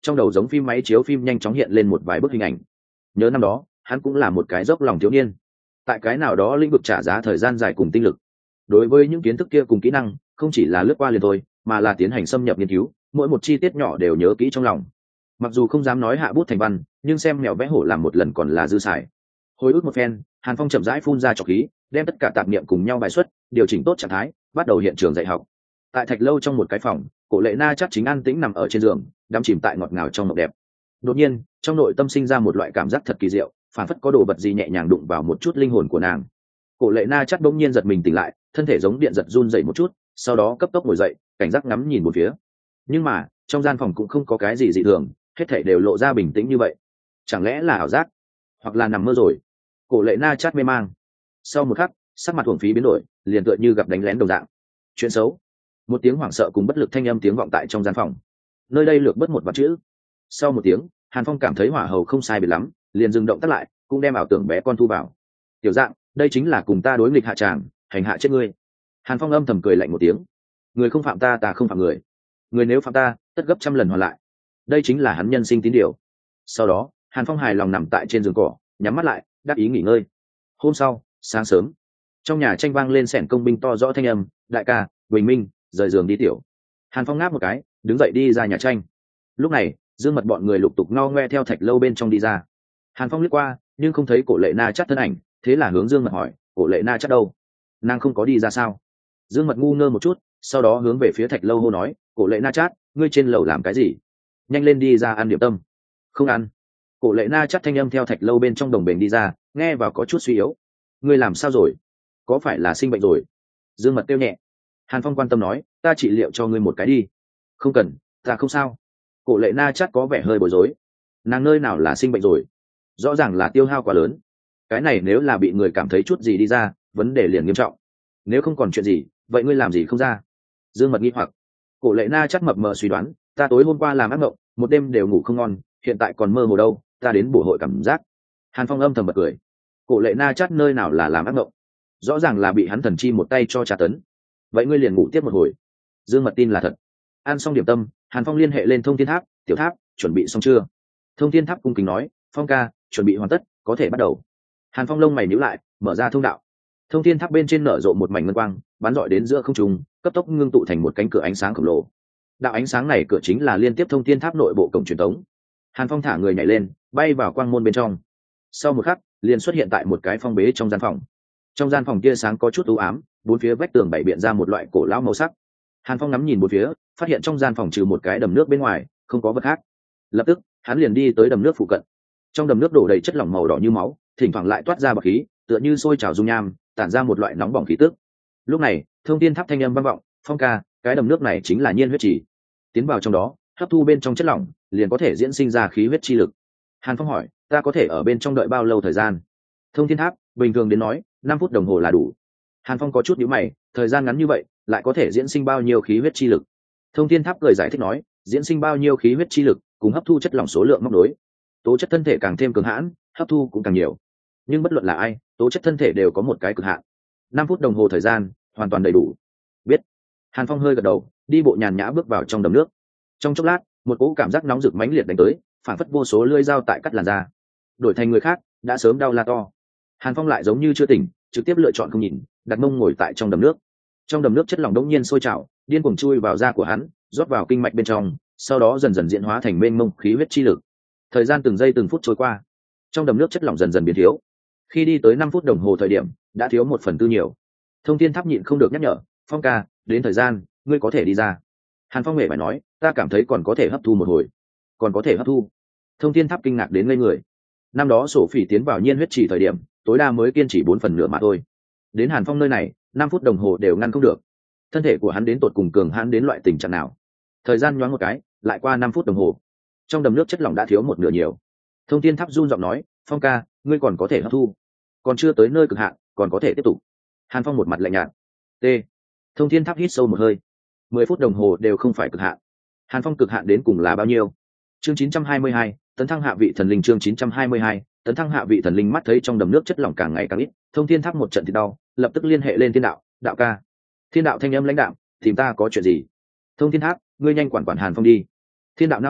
trong đầu giống phim máy chiếu phim nhanh chóng hiện lên một vài bức hình ảnh. Nhớ năm đó hắn cũng là một cái dốc lòng thiếu niên, tại cái nào đó lĩnh vực trả giá thời gian dài cùng tinh lực. Đối với những kiến thức kia cùng kỹ năng, không chỉ là lướt qua liền thôi, mà là tiến hành xâm nhập nghiên cứu, mỗi một chi tiết nhỏ đều nhớ kỹ trong lòng. Mặc dù không dám nói hạ bút thành văn, nhưng xem mèo vẽ hổ làm một lần còn là dư xài. Hồi ức một phen, Hàn Phong chậm rãi phun ra trọc khí, đem tất cả tạp niệm cùng nhau bài xuất, điều chỉnh tốt trạng thái, bắt đầu hiện trường dạy học. Tại thạch lâu trong một cái phòng, Cổ Lệ Na chắc chính an tĩnh nằm ở trên giường, đắm chìm tại ngọt ngào trong mộng đẹp. Đột nhiên, trong nội tâm sinh ra một loại cảm giác thật kỳ diệu, phản phất có đồ vật gì nhẹ nhàng đụng vào một chút linh hồn của nàng. Cổ Lệ Na chắc bỗng nhiên giật mình tỉnh lại, thân thể giống điện giật run dậy một chút, sau đó cấp tốc ngồi dậy, cảnh giác ngắm nhìn một phía. Nhưng mà trong gian phòng cũng không có cái gì dị thường, hết thảy đều lộ ra bình tĩnh như vậy. Chẳng lẽ là ảo giác, hoặc là nằm mơ rồi? Cổ Lệ Na chát mê mang. Sau một khắc, sắc mặt Uổng Phí biến đổi, liền tựa như gặp đánh lén đồng dạng. Chuyện xấu. Một tiếng hoảng sợ cùng bất lực thanh âm tiếng vọng tại trong gian phòng. Nơi đây lược bớt một vạn chữ. Sau một tiếng, Hàn Phong cảm thấy hỏa hầu không sai biệt lắm, liền dừng động tắt lại, cũng đem ảo tưởng bé con thu vào. Tiểu Dạng, đây chính là cùng ta đối nghịch hạ tràng, hành hạ chết ngươi. Hàn Phong âm thầm cười lạnh một tiếng. Người không phạm ta, ta không phạm người. Người nếu phạm ta, tất gấp trăm lần hoàn lại. Đây chính là hắn nhân sinh tín điều. Sau đó, Hàn Phong hài lòng nằm tại trên giường cỏ, nhắm mắt lại, đắc ý nghỉ ngơi. Hôm sau, sáng sớm, trong nhà tranh vang lên sẻn công binh to rõ thanh âm, đại ca, Bình Minh, rời giường đi tiểu. Hàn Phong ngáp một cái, đứng dậy đi ra nhà tranh. Lúc này, Dương Mật bọn người lục tục ngao ngoe theo thạch lâu bên trong đi ra. Hàn Phong liếc qua, nhưng không thấy Cổ Lệ Na chắc thân ảnh, thế là hướng Dương Mật hỏi, Cổ Lệ Na chắc đâu? Nàng không có đi ra sao? Dương Mật ngu ngơ một chút, sau đó hướng về phía thạch lâu hô nói, Cổ Lệ Na chát, ngươi trên lầu làm cái gì? Nhanh lên đi ra ăn điểm tâm. Không ăn. Cổ Lệ Na chát thanh âm theo thạch lâu bên trong đồng bền đi ra, nghe vào có chút suy yếu. Ngươi làm sao rồi? Có phải là sinh bệnh rồi? Dương Mật kêu nhẹ. Hàn Phong quan tâm nói, ta trị liệu cho ngươi một cái đi. Không cần, ta không sao. Cổ Lệ Na chát có vẻ hơi bối rối. Nàng nơi nào là sinh bệnh rồi? Rõ ràng là tiêu hao quá lớn. Cái này nếu là bị người cảm thấy chút gì đi ra, vấn đề liền nghiêm trọng. Nếu không còn chuyện gì, vậy ngươi làm gì không ra? Dương Mật nghi hoặc. Cổ Lệ Na chắc mập mờ suy đoán, ta tối hôm qua làm ác mộng, một đêm đều ngủ không ngon, hiện tại còn mơ hồ đâu, ta đến bổ hội cảm giác. Hàn Phong âm thầm bật cười. Cổ Lệ Na chắc nơi nào là làm ác mộng, rõ ràng là bị hắn thần chi một tay cho tra tấn. Vậy ngươi liền ngủ tiếp một hồi. Dương Mật tin là thật. Ăn xong điểm tâm, Hàn Phong liên hệ lên Thông Thiên Tháp, tiểu tháp, chuẩn bị xong chưa? Thông Thiên Tháp cung kính nói, Phong ca, chuẩn bị hoàn tất, có thể bắt đầu. Hàn Phong lông mày nhíu lại, mở ra thông đạo. Thông Thiên Tháp bên trên nở rộ một mảnh ngân quang, bắn rọi đến giữa không trung, cấp tốc ngưng tụ thành một cánh cửa ánh sáng khổng lồ. Đạo ánh sáng này cửa chính là liên tiếp Thông Thiên Tháp nội bộ cổng truyền thống. Hàn Phong thả người nhảy lên, bay vào quang môn bên trong. Sau một khắc, liền xuất hiện tại một cái phong bế trong gian phòng. Trong gian phòng kia sáng có chút u ám, bốn phía vách tường bày biện ra một loại cổ lão màu sắc. Hàn Phong ngắm nhìn bốn phía, phát hiện trong gian phòng trừ một cái đầm nước bên ngoài, không có vật khác. Lập tức, hắn liền đi tới đầm nước phụ cận. Trong đầm nước đổ đầy chất lỏng màu đỏ như máu, thỉnh thoảng lại toát ra bọt khí, tựa như sôi trào dung nham, tản ra một loại nóng bỏng khí tức. Lúc này, Thông Thiên Tháp thanh âm vang vọng, Phong ca, cái đầm nước này chính là nhiên huyết trì. Tiến vào trong đó, hấp thu bên trong chất lỏng, liền có thể diễn sinh ra khí huyết chi lực. Hàn Phong hỏi, ta có thể ở bên trong đợi bao lâu thời gian? Thông Thiên Tháp bình thường đến nói, năm phút đồng hồ là đủ. Hàn Phong có chút nhíu mày, thời gian ngắn như vậy, lại có thể diễn sinh bao nhiêu khí huyết chi lực? Thông Thiên Tháp cười giải thích nói, diễn sinh bao nhiêu khí huyết chi lực, cùng hấp thu chất lỏng số lượng móc nối. Tố chất thân thể càng thêm cường hãn, hấp thu cũng càng nhiều. Nhưng bất luận là ai, tố chất thân thể đều có một cái cực hạn. Năm phút đồng hồ thời gian, hoàn toàn đầy đủ. Biết. Hàn Phong hơi gật đầu, đi bộ nhàn nhã bước vào trong đầm nước. Trong chốc lát, một cỗ cảm giác nóng rực mãnh liệt đánh tới, phản phất vô số lưỡi dao tại cắt làn da. Đổi thành người khác, đã sớm đau la to. Hàn Phong lại giống như chưa tỉnh, trực tiếp lựa chọn không nhìn, đặt mông ngồi tại trong đầm nước. Trong đầm nước chất lỏng đống nhiên sôi trào, điên cuồng chui vào da của hắn, rót vào kinh mạch bên trong, sau đó dần dần diễn hóa thành mênh mông khí huyết chi lực. Thời gian từng giây từng phút trôi qua, trong đầm nước chất lỏng dần dần biến thiếu. Khi đi tới năm phút đồng hồ thời điểm, đã thiếu một phần tư nhiều. Thông Thiên Tháp nhịn không được nhắc nhở, Phong ca, đến thời gian, ngươi có thể đi ra. Hàn Phong hề phải nói, ta cảm thấy còn có thể hấp thu một hồi. Còn có thể hấp thu? Thông Thiên Tháp kinh ngạc đến ngây người. Năm đó sổ phỉ tiến vào nhiên huyết chỉ thời điểm, tối đa mới kiên trì bốn phần nửa mà thôi. Đến Hàn Phong nơi này, năm phút đồng hồ đều ngăn không được. Thân thể của hắn đến tột cùng cường hãn đến loại tình trạng nào? Thời gian nhoáng một cái, lại qua năm phút đồng hồ. Trong đầm nước chất lỏng đã thiếu một nửa nhiều. Thông Thiên Tháp run giọng nói, Phong ca, ngươi còn có thể hấp thu, còn chưa tới nơi cực hạn, còn có thể tiếp tục. Hàn Phong một mặt lạnh nhạt. T. Thông Thiên Tháp hít sâu một hơi. Mười phút đồng hồ đều không phải cực hạn. Hàn Phong cực hạn đến cùng là bao nhiêu? Chương chín trăm hai mươi hai, tấn thăng hạ vị thần linh. Chương chín trăm hai mươi hai, tấn thăng hạ vị thần linh. Mắt thấy trong đầm nước chất lỏng càng ngày càng ít, Thông Thiên Tháp một trận thì đau, lập tức liên hệ lên Thiên Đạo, đạo ca. Thiên Đạo thanh âm lãnh đạm, tìm ta có chuyện gì? Thông Thiên Tháp, ngươi nhanh quản quản Hàn Phong đi. Thiên Đạo nao nao,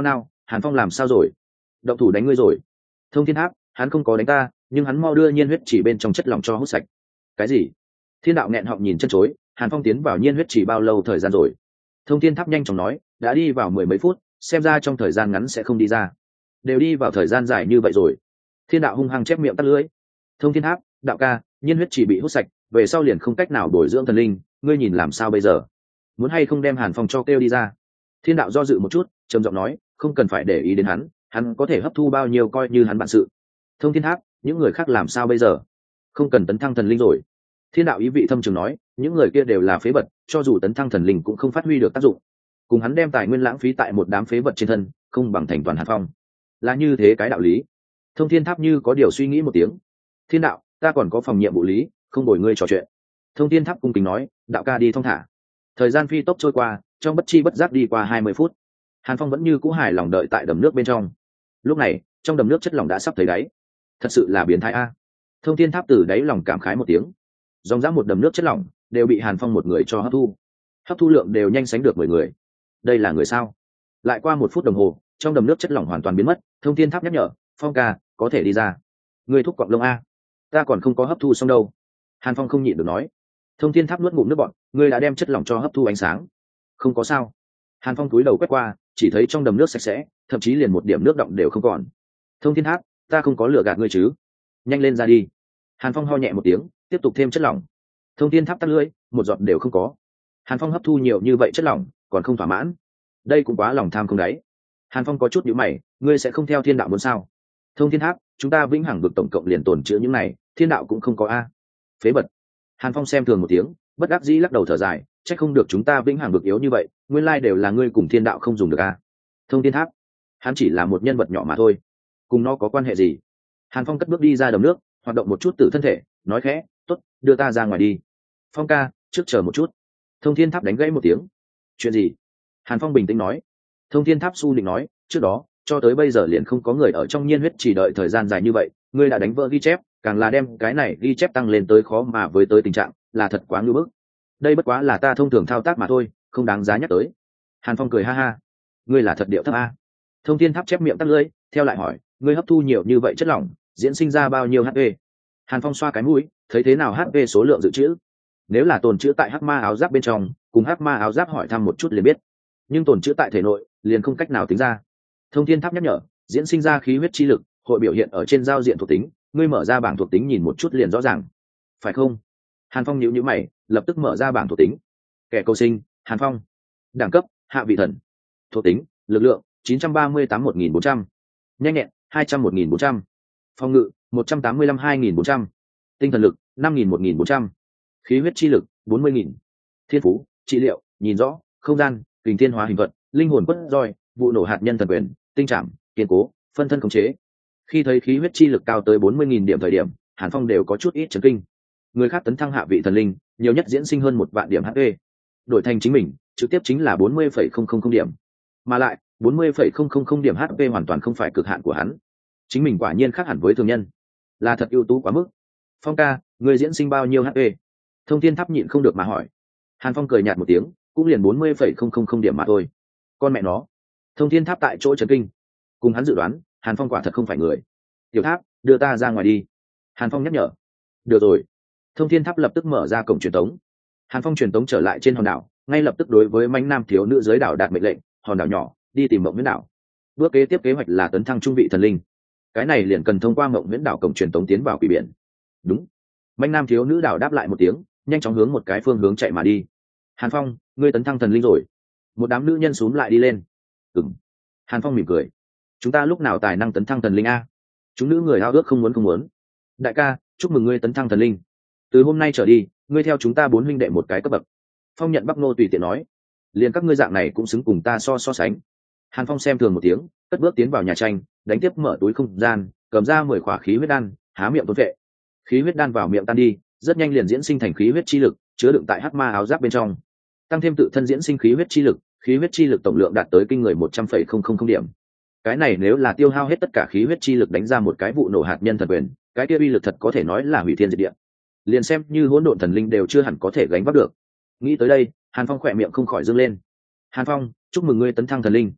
Hàn Phong làm sao rồi? Động thủ đánh ngươi rồi? Thông Thiên Tháp, hắn không có đánh ta, nhưng hắn mau đưa nhiên huyết chỉ bên trong chất lỏng cho hút sạch. Cái gì? Thiên đạo nghẹn họng nhìn chân chối. Hàn Phong tiến vào nhiên huyết chỉ bao lâu thời gian rồi? Thông Thiên Tháp nhanh chóng nói, đã đi vào mười mấy phút, xem ra trong thời gian ngắn sẽ không đi ra. Đều đi vào thời gian dài như vậy rồi. Thiên đạo hung hăng chép miệng tắt lưỡi. Thông Thiên Tháp, đạo ca, nhiên huyết chỉ bị hút sạch, về sau liền không cách nào bồi dưỡng thần linh, ngươi nhìn làm sao bây giờ? Muốn hay không đem Hàn Phong cho kêu đi ra? Thiên đạo do dự một chút, trầm giọng nói, không cần phải để ý đến hắn, hắn có thể hấp thu bao nhiêu coi như hắn bản sự. Thông Thiên Tháp, những người khác làm sao bây giờ? Không cần tấn thăng thần linh rồi. Thiên đạo ý vị thâm trường nói, những người kia đều là phế vật, cho dù tấn thăng thần linh cũng không phát huy được tác dụng. Cùng hắn đem tài nguyên lãng phí tại một đám phế vật trên thân, không bằng thành toàn Hàn Phong. Là như thế cái đạo lý. Thông Thiên Tháp như có điều suy nghĩ một tiếng. Thiên đạo, ta còn có phòng nhiệm vụ lý, không bồi ngươi trò chuyện. Thông Thiên Tháp cung kính nói, đạo ca đi thong thả. Thời gian phi tốc trôi qua, trong bất chi bất giác đi qua hai mươi phút. Hàn Phong vẫn như cũ hài lòng đợi tại đầm nước bên trong. Lúc này, trong đầm nước chất lỏng đã sắp thấy đáy. Thật sự là biến thái a. Thông Thiên Tháp từ đáy lòng cảm khái một tiếng. Dòng dã một đầm nước chất lỏng đều bị Hàn Phong một người cho hấp thu. Hấp thu lượng đều nhanh sánh được mười người. Đây là người sao? Lại qua một phút đồng hồ, trong đầm nước chất lỏng hoàn toàn biến mất. Thông Thiên Tháp nhắc nhở, Phong ca, có thể đi ra. Người thúc cọp lông a, ta còn không có hấp thu xong đâu. Hàn Phong không nhịn được nói. Thông Thiên Tháp nuốt ngụm nước bọt, ngươi đã đem chất lỏng cho hấp thu ánh sáng. Không có sao. Hàn Phong cúi đầu quét qua, chỉ thấy trong đầm nước sạch sẽ, thậm chí liền một điểm nước động đều không còn. Thông Thiên Tháp, ta không có lừa gạt ngươi chứ? Nhanh lên ra đi. Hàn Phong ho nhẹ một tiếng, tiếp tục thêm chất lỏng. Thông Thiên Tháp tắt lưỡi, một giọt đều không có. Hàn Phong hấp thu nhiều như vậy chất lỏng, còn không thỏa mãn. Đây cũng quá lòng tham không đáy. Hàn Phong có chút nhíu mày, ngươi sẽ không theo thiên đạo muốn sao? Thông Thiên Tháp, chúng ta vĩnh hằng vực tổng cộng liền tồn chứa những này, thiên đạo cũng không có a. Phế vật. Hàn Phong xem thường một tiếng, bất đắc dĩ lắc đầu thở dài, trách không được chúng ta vĩnh hằng vực yếu như vậy, nguyên lai đều là ngươi cùng thiên đạo không dùng được a. Thông Thiên Tháp, hắn chỉ là một nhân vật nhỏ mà thôi, cùng nó có quan hệ gì? Hàn Phong cất bước đi ra đầm nước, hoạt động một chút từ thân thể, nói khẽ, tốt, đưa ta ra ngoài đi. Phong ca, trước chờ một chút. Thông Thiên Tháp đánh gãy một tiếng. Chuyện gì? Hàn Phong bình tĩnh nói. Thông Thiên Tháp su định nói, trước đó cho tới bây giờ liền không có người ở trong nhiên huyết chỉ đợi thời gian dài như vậy, ngươi đã đánh vỡ ghi chép, càng là đem cái này ghi chép tăng lên tới khó mà với tới tình trạng, là thật quá ngưỡng bức. Đây bất quá là ta thông thường thao tác mà thôi, không đáng giá nhắc tới. Hàn Phong cười ha ha, ngươi là thật điệu thấp a. Thông Thiên Tháp chép miệng tắt lưỡi, theo lại hỏi, ngươi hấp thu nhiều như vậy chất lỏng, diễn sinh ra bao nhiêu hát pê? Hàn Phong xoa cái mũi, thấy thế nào hát pê số lượng dự trữ. Nếu là tồn trữ tại hắc ma áo giáp bên trong, cùng hắc ma áo giáp hỏi thăm một chút liền biết, nhưng tồn trữ tại thể nội liền không cách nào tính ra. Thông Thiên Tháp nhắc nhở, diễn sinh ra khí huyết chi lực hội biểu hiện ở trên giao diện thuộc tính, ngươi mở ra bảng thuộc tính nhìn một chút liền rõ ràng, phải không? Hàn Phong nhíu nhíu mày, lập tức mở ra bảng thuộc tính. Kẻ cầu sinh, Hàn Phong. Đẳng cấp, hạ vị thần. Thuộc tính, lực lượng, chín trăm ba mươi tám một nghìn bốn trăm. Nhanh nhẹn, hai trăm một nghìn bốn trăm. Phòng ngự, một trăm tám mươi lăm hai nghìn bốn trăm. Tinh thần lực, năm nghìn một nghìn bốn trăm. Khí huyết chi lực, bốn mươi nghìn. Thiên phú, trị liệu, nhìn rõ, không gian, kình thiên hóa hình vật, linh hồn quất roi, vụ nổ hạt nhân thần quyền, tinh trảm, kiên cố, phân thân khống chế. Khi thấy khí huyết chi lực cao tới bốn mươi nghìn điểm thời điểm, Hàn Phong đều có chút ít chấn kinh. Người khác tấn thăng hạ vị thần linh, nhiều nhất diễn sinh hơn một vạn điểm hát pê. Đổi thành chính mình, trực tiếp chính là bốn mươi phẩy không không không điểm. Mà lại, bốn mươi phẩy không không không điểm hát pê hoàn toàn không phải cực hạn của hắn. Chính mình quả nhiên khác hẳn với thường nhân, là thật ưu tú quá mức. Phong ca, người diễn sinh bao nhiêu hát pê? Thông Thiên Tháp nhịn không được mà hỏi. Hàn Phong cười nhạt một tiếng, cũng liền bốn mươi phẩy không không không điểm mà thôi. Con mẹ nó. Thông Thiên Tháp tại chỗ chấn kinh. Cùng hắn dự đoán, Hàn Phong quả thật không phải người. Tiểu Tháp, đưa ta ra ngoài đi. Hàn Phong nhắc nhở. Được rồi. Thông Thiên Tháp lập tức mở ra cổng truyền tống. Hàn Phong truyền tống trở lại trên hòn đảo, ngay lập tức đối với mãnh nam thiếu nữ dưới đảo đạt mệnh lệnh, hòn đảo nhỏ, đi tìm Mộng Huyễn đảo. Bước kế tiếp kế hoạch là tấn thăng trung vị thần linh. Cái này liền cần thông qua Mộng Huyễn đảo cổng truyền tống tiến vào quỷ biển. Đúng. Mãnh nam thiếu nữ đảo đáp lại một tiếng, nhanh chóng hướng một cái phương hướng chạy mà đi. Hàn Phong, ngươi tấn thăng thần linh rồi. Một đám nữ nhân xúm lại đi lên. Ừm. Hàn Phong mỉm cười. Chúng ta lúc nào tài năng tấn thăng thần linh a? Chúng nữ người ao ước không muốn không muốn. Đại ca, chúc mừng ngươi tấn thăng thần linh. Từ hôm nay trở đi, ngươi theo chúng ta bốn huynh đệ một cái cấp bậc. Phong nhận Bắc Nô tùy tiện nói. Liền các ngươi dạng này cũng xứng cùng ta so so sánh. Hàn Phong xem thường một tiếng, cất bước tiến vào nhà tranh, đánh tiếp mở túi không gian, cầm ra mười khỏa khí huyết đan, há miệng tuôn vệ. Khí huyết đan vào miệng tan đi, rất nhanh liền diễn sinh thành khí huyết chi lực, chứa đựng tại hắc ma áo giáp bên trong. Tăng thêm tự thân diễn sinh khí huyết chi lực, khí huyết chi lực tổng lượng đạt tới kinh người một trăm phẩy không không không điểm. Cái này nếu là tiêu hao hết tất cả khí huyết chi lực đánh ra một cái vụ nổ hạt nhân thần quyền, cái kia uy lực thật có thể nói là hủy thiên diệt địa. Liền xem như hỗn độn thần linh đều chưa hẳn có thể gánh vác được. Nghĩ tới đây, Hàn Phong khỏe miệng không khỏi dương lên. Hàn Phong, chúc mừng ngươi tấn thăng thần linh.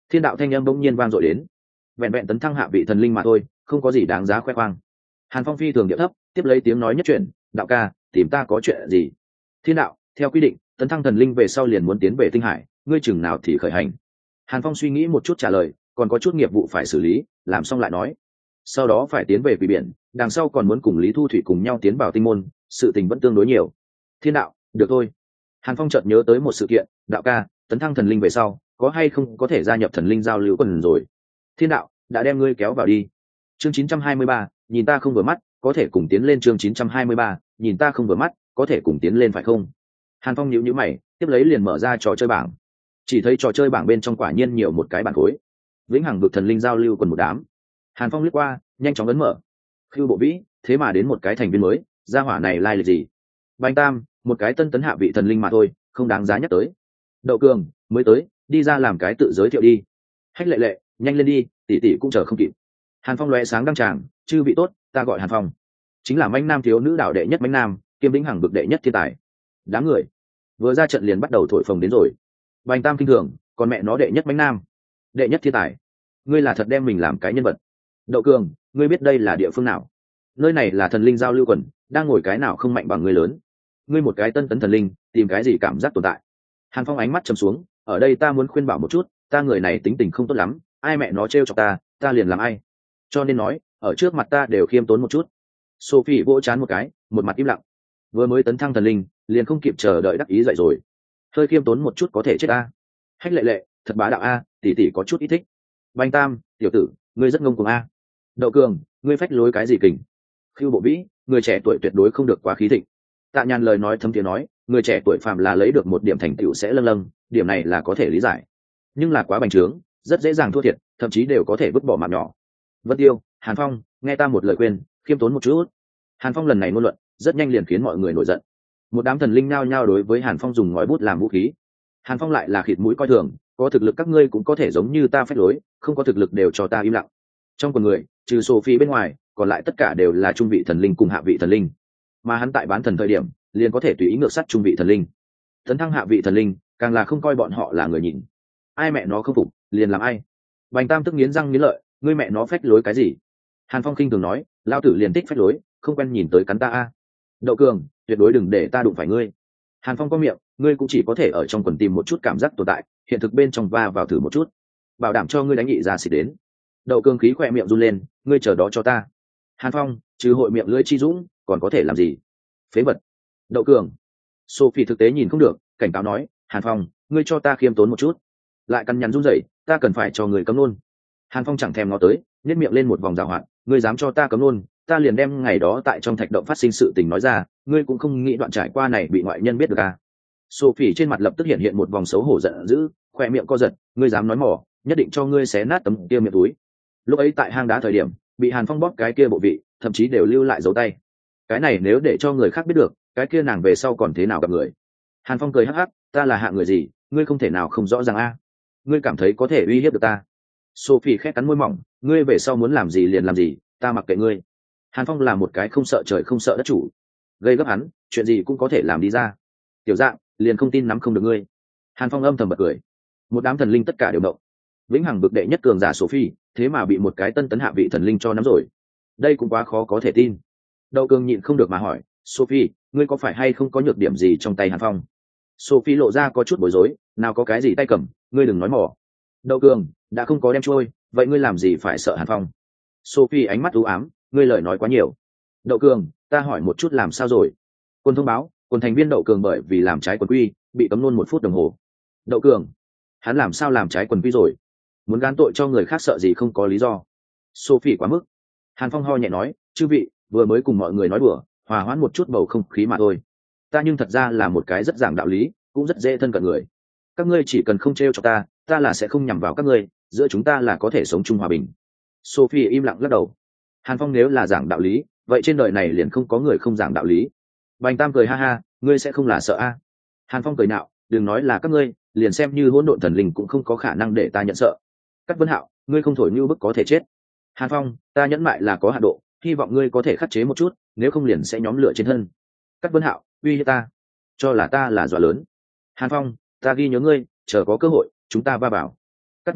Thiên đạo thanh âm bỗng nhiên vang dội đến. Vẹn vẹn tấn thăng hạ vị thần linh mà thôi, không có gì đáng giá khoe khoang. Hàn Phong phi thường điệu thấp, tiếp lấy tiếng nói nhất chuyện, đạo ca, tìm ta có chuyện gì? Thiên đạo, theo quy định, tấn thăng thần linh về sau liền muốn tiến về tinh hải, ngươi chừng nào thì khởi hành? Hàn Phong suy nghĩ một chút trả lời, còn có chút nghiệp vụ phải xử lý, làm xong lại nói. Sau đó phải tiến về quỷ biển, đằng sau còn muốn cùng Lý Thu Thủy cùng nhau tiến vào tinh môn, sự tình vẫn tương đối nhiều. Thiên đạo, được thôi. Hàn Phong chợt nhớ tới một sự kiện, đạo ca, tấn thăng thần linh về sau, có hay không có thể gia nhập thần linh giao lưu quần rồi? Thiên đạo, đã đem ngươi kéo vào đi. Chương chín trăm hai mươi ba, nhìn ta không vừa mắt, có thể cùng tiến lên. Chương chín trăm hai mươi ba, nhìn ta không vừa mắt, có thể cùng tiến lên phải không? Hàn Phong nhíu nhíu mày, tiếp lấy liền mở ra trò chơi bảng. Chỉ thấy trò chơi bảng bên trong quả nhiên nhiều một cái bản khối. Vĩnh hằng vực thần linh giao lưu quần một đám. Hàn Phong liếc qua, nhanh chóng ấn mở. Khưu Bộ Vĩ, thế mà đến một cái thành viên mới, gia hỏa này lai lịch gì? Bành Tam, một cái tân tấn hạ vị thần linh mà thôi, không đáng giá nhắc tới. Đậu Cường, mới tới, đi ra làm cái tự giới thiệu đi. Hách Lệ Lệ, nhanh lên đi, tỷ tỷ cũng chờ không kịp. Hàn Phong lóe sáng đăng tràng, chư vị tốt, ta gọi Hàn Phong, chính là mãnh nam thiếu nữ đạo đệ nhất mãnh nam, kiêm vĩnh hằng vực đệ nhất thiên tài. Đám người vừa ra trận liền bắt đầu thổi phồng đến rồi. Bành Tam kinh thường, còn mẹ nó đệ nhất mãnh nam, đệ nhất thiên tài, ngươi là thật đem mình làm cái nhân vật. Đậu Cường, ngươi biết đây là địa phương nào? Nơi này là thần linh giao lưu quần, đang ngồi cái nào không mạnh bằng ngươi lớn. Ngươi một cái tân tấn thần linh, tìm cái gì cảm giác tồn tại? Hàn Phong ánh mắt trầm xuống, ở đây ta muốn khuyên bảo một chút, ta người này tính tình không tốt lắm, ai mẹ nó trêu chọc ta, ta liền làm ai. Cho nên nói, ở trước mặt ta đều khiêm tốn một chút. Sophie vỗ chán một cái, một mặt im lặng. Vừa mới tấn thăng thần linh, liền không kịp chờ đợi đắc ý dậy rồi. Hơi khiêm tốn một chút có thể chết a. Hách Lệ Lệ, thật bá đạo a, tỷ tỷ có chút ít thích. Bành Tam, tiểu tử, ngươi rất ngông cuồng a. Đậu Cường, ngươi phách lối cái gì kình? Khưu Bộ Vĩ, người trẻ tuổi tuyệt đối không được quá khí thịnh. Tạ Nhàn lời nói thấm tiếng nói, người trẻ tuổi phạm là lấy được một điểm thành tựu sẽ lâng lâng, điểm này là có thể lý giải. Nhưng là quá bành trướng, rất dễ dàng thua thiệt, thậm chí đều có thể vứt bỏ mạng nhỏ. Vân Tiêu, Hàn Phong, nghe ta một lời khuyên, khiêm tốn một chút. Hàn Phong lần này ngôn luận, rất nhanh liền khiến mọi người nổi giận. Một đám thần linh nhao nhao đối với Hàn Phong dùng ngòi bút làm vũ khí. Hàn Phong lại là khịt mũi coi thường, có thực lực các ngươi cũng có thể giống như ta phách lối, không có thực lực đều cho ta im lặng. Trong quần người, trừ Sophie bên ngoài, còn lại tất cả đều là trung vị thần linh cùng hạ vị thần linh. Mà hắn tại bán thần thời điểm, liền có thể tùy ý ngược sát trung vị thần linh. Tấn thăng hạ vị thần linh, càng là không coi bọn họ là người nhìn. Ai mẹ nó không phục, liền làm ai. Bành Tam tức nghiến răng nghiến lợi, ngươi mẹ nó phách lối cái gì? Hàn Phong khinh thường nói, lao tử liền thích phách lối, không quen nhìn tới cắn ta a. Đậu Cường, tuyệt đối đừng để ta đụng phải ngươi. Hàn Phong có miệng, ngươi cũng chỉ có thể ở trong quần tìm một chút cảm giác tồn tại, hiện thực bên trong va vào thử một chút, bảo đảm cho ngươi đánh nhị ra xịt đến. Đậu Cường khí khỏe miệng run lên, ngươi chờ đó cho ta. Hàn Phong, trừ hội miệng lưỡi chi dũng, còn có thể làm gì? Phế vật. Đậu Cường. Sophie thực tế nhìn không được, cảnh cáo nói, Hàn Phong, ngươi cho ta khiêm tốn một chút. Lại cằn nhằn run rẩy, ta cần phải cho người cấm luôn. Hàn Phong chẳng thèm ngó tới, nhếch miệng lên một vòng giảo hoạt, ngươi dám cho ta cấm luôn, ta liền đem ngày đó tại trong thạch động phát sinh sự tình nói ra, ngươi cũng không nghĩ đoạn trải qua này bị ngoại nhân biết được à? Sophie trên mặt lập tức hiện hiện một vòng xấu hổ giận dữ, khoe miệng co giật, ngươi dám nói mỏ, nhất định cho ngươi xé nát tấm kia miệng túi. Lúc ấy tại hang đá thời điểm, bị Hàn Phong bóp cái kia bộ vị, thậm chí đều lưu lại dấu tay. Cái này nếu để cho người khác biết được, cái kia nàng về sau còn thế nào gặp người? Hàn Phong cười hắc hắc, ta là hạ người gì, ngươi không thể nào không rõ ràng a. Ngươi cảm thấy có thể uy hiếp được ta? Sophie khẽ cắn môi mỏng, ngươi về sau muốn làm gì liền làm gì, ta mặc kệ ngươi. Hàn Phong là một cái không sợ trời không sợ đất chủ, gây gấp hắn, chuyện gì cũng có thể làm đi ra. Tiểu Dạng, liền không tin nắm không được ngươi. Hàn Phong âm thầm bật cười. Một đám thần linh tất cả đều động. Vĩnh hằng vực đệ nhất cường giả Sophie, thế mà bị một cái tân tấn hạ vị thần linh cho nắm rồi. Đây cũng quá khó có thể tin. Đậu Cường nhịn không được mà hỏi, Sophie, ngươi có phải hay không có nhược điểm gì trong tay Hàn Phong? Sophie lộ ra có chút bối rối, nào có cái gì tay cầm, ngươi đừng nói mỏ. Đậu Cường, đã không có đem trôi, vậy ngươi làm gì phải sợ Hàn Phong? Sophie ánh mắt u ám, ngươi lời nói quá nhiều. Đậu Cường, ta hỏi một chút làm sao rồi? Quân thông báo, quân thành viên Đậu Cường bởi vì làm trái quần quy, bị cấm luôn một phút đồng hồ. Đậu Cường, hắn làm sao làm trái quần quy rồi? Muốn gán tội cho người khác sợ gì không có lý do. Sophie quá mức. Hàn Phong ho nhẹ nói, chư vị, vừa mới cùng mọi người nói đùa, hòa hoãn một chút bầu không khí mà thôi. Ta nhưng thật ra là một cái rất giảng đạo lý, cũng rất dễ thân cận người. Các ngươi chỉ cần không trêu cho ta, ta là sẽ không nhằm vào các ngươi, giữa chúng ta là có thể sống chung hòa bình. Sophie im lặng lắc đầu. Hàn Phong nếu là giảng đạo lý, vậy trên đời này liền không có người không giảng đạo lý. Bành Tam cười ha ha, ngươi sẽ không là sợ a? À? Hàn Phong cười nạo, đừng nói là các ngươi, liền xem như hỗn độn thần linh cũng không có khả năng để ta nhận sợ. Cát Vân Hạo, ngươi không thổi như bức có thể chết. Hàn Phong, ta nhẫn mại là có hạn độ, hy vọng ngươi có thể khắc chế một chút, nếu không liền sẽ nhóm lửa trên thân. Cát Vân Hạo, uy hiếp ta, cho là ta là dọa lớn. Hàn Phong, ta ghi nhớ ngươi, chờ có cơ hội, chúng ta va vào. Cát Vân Hạo,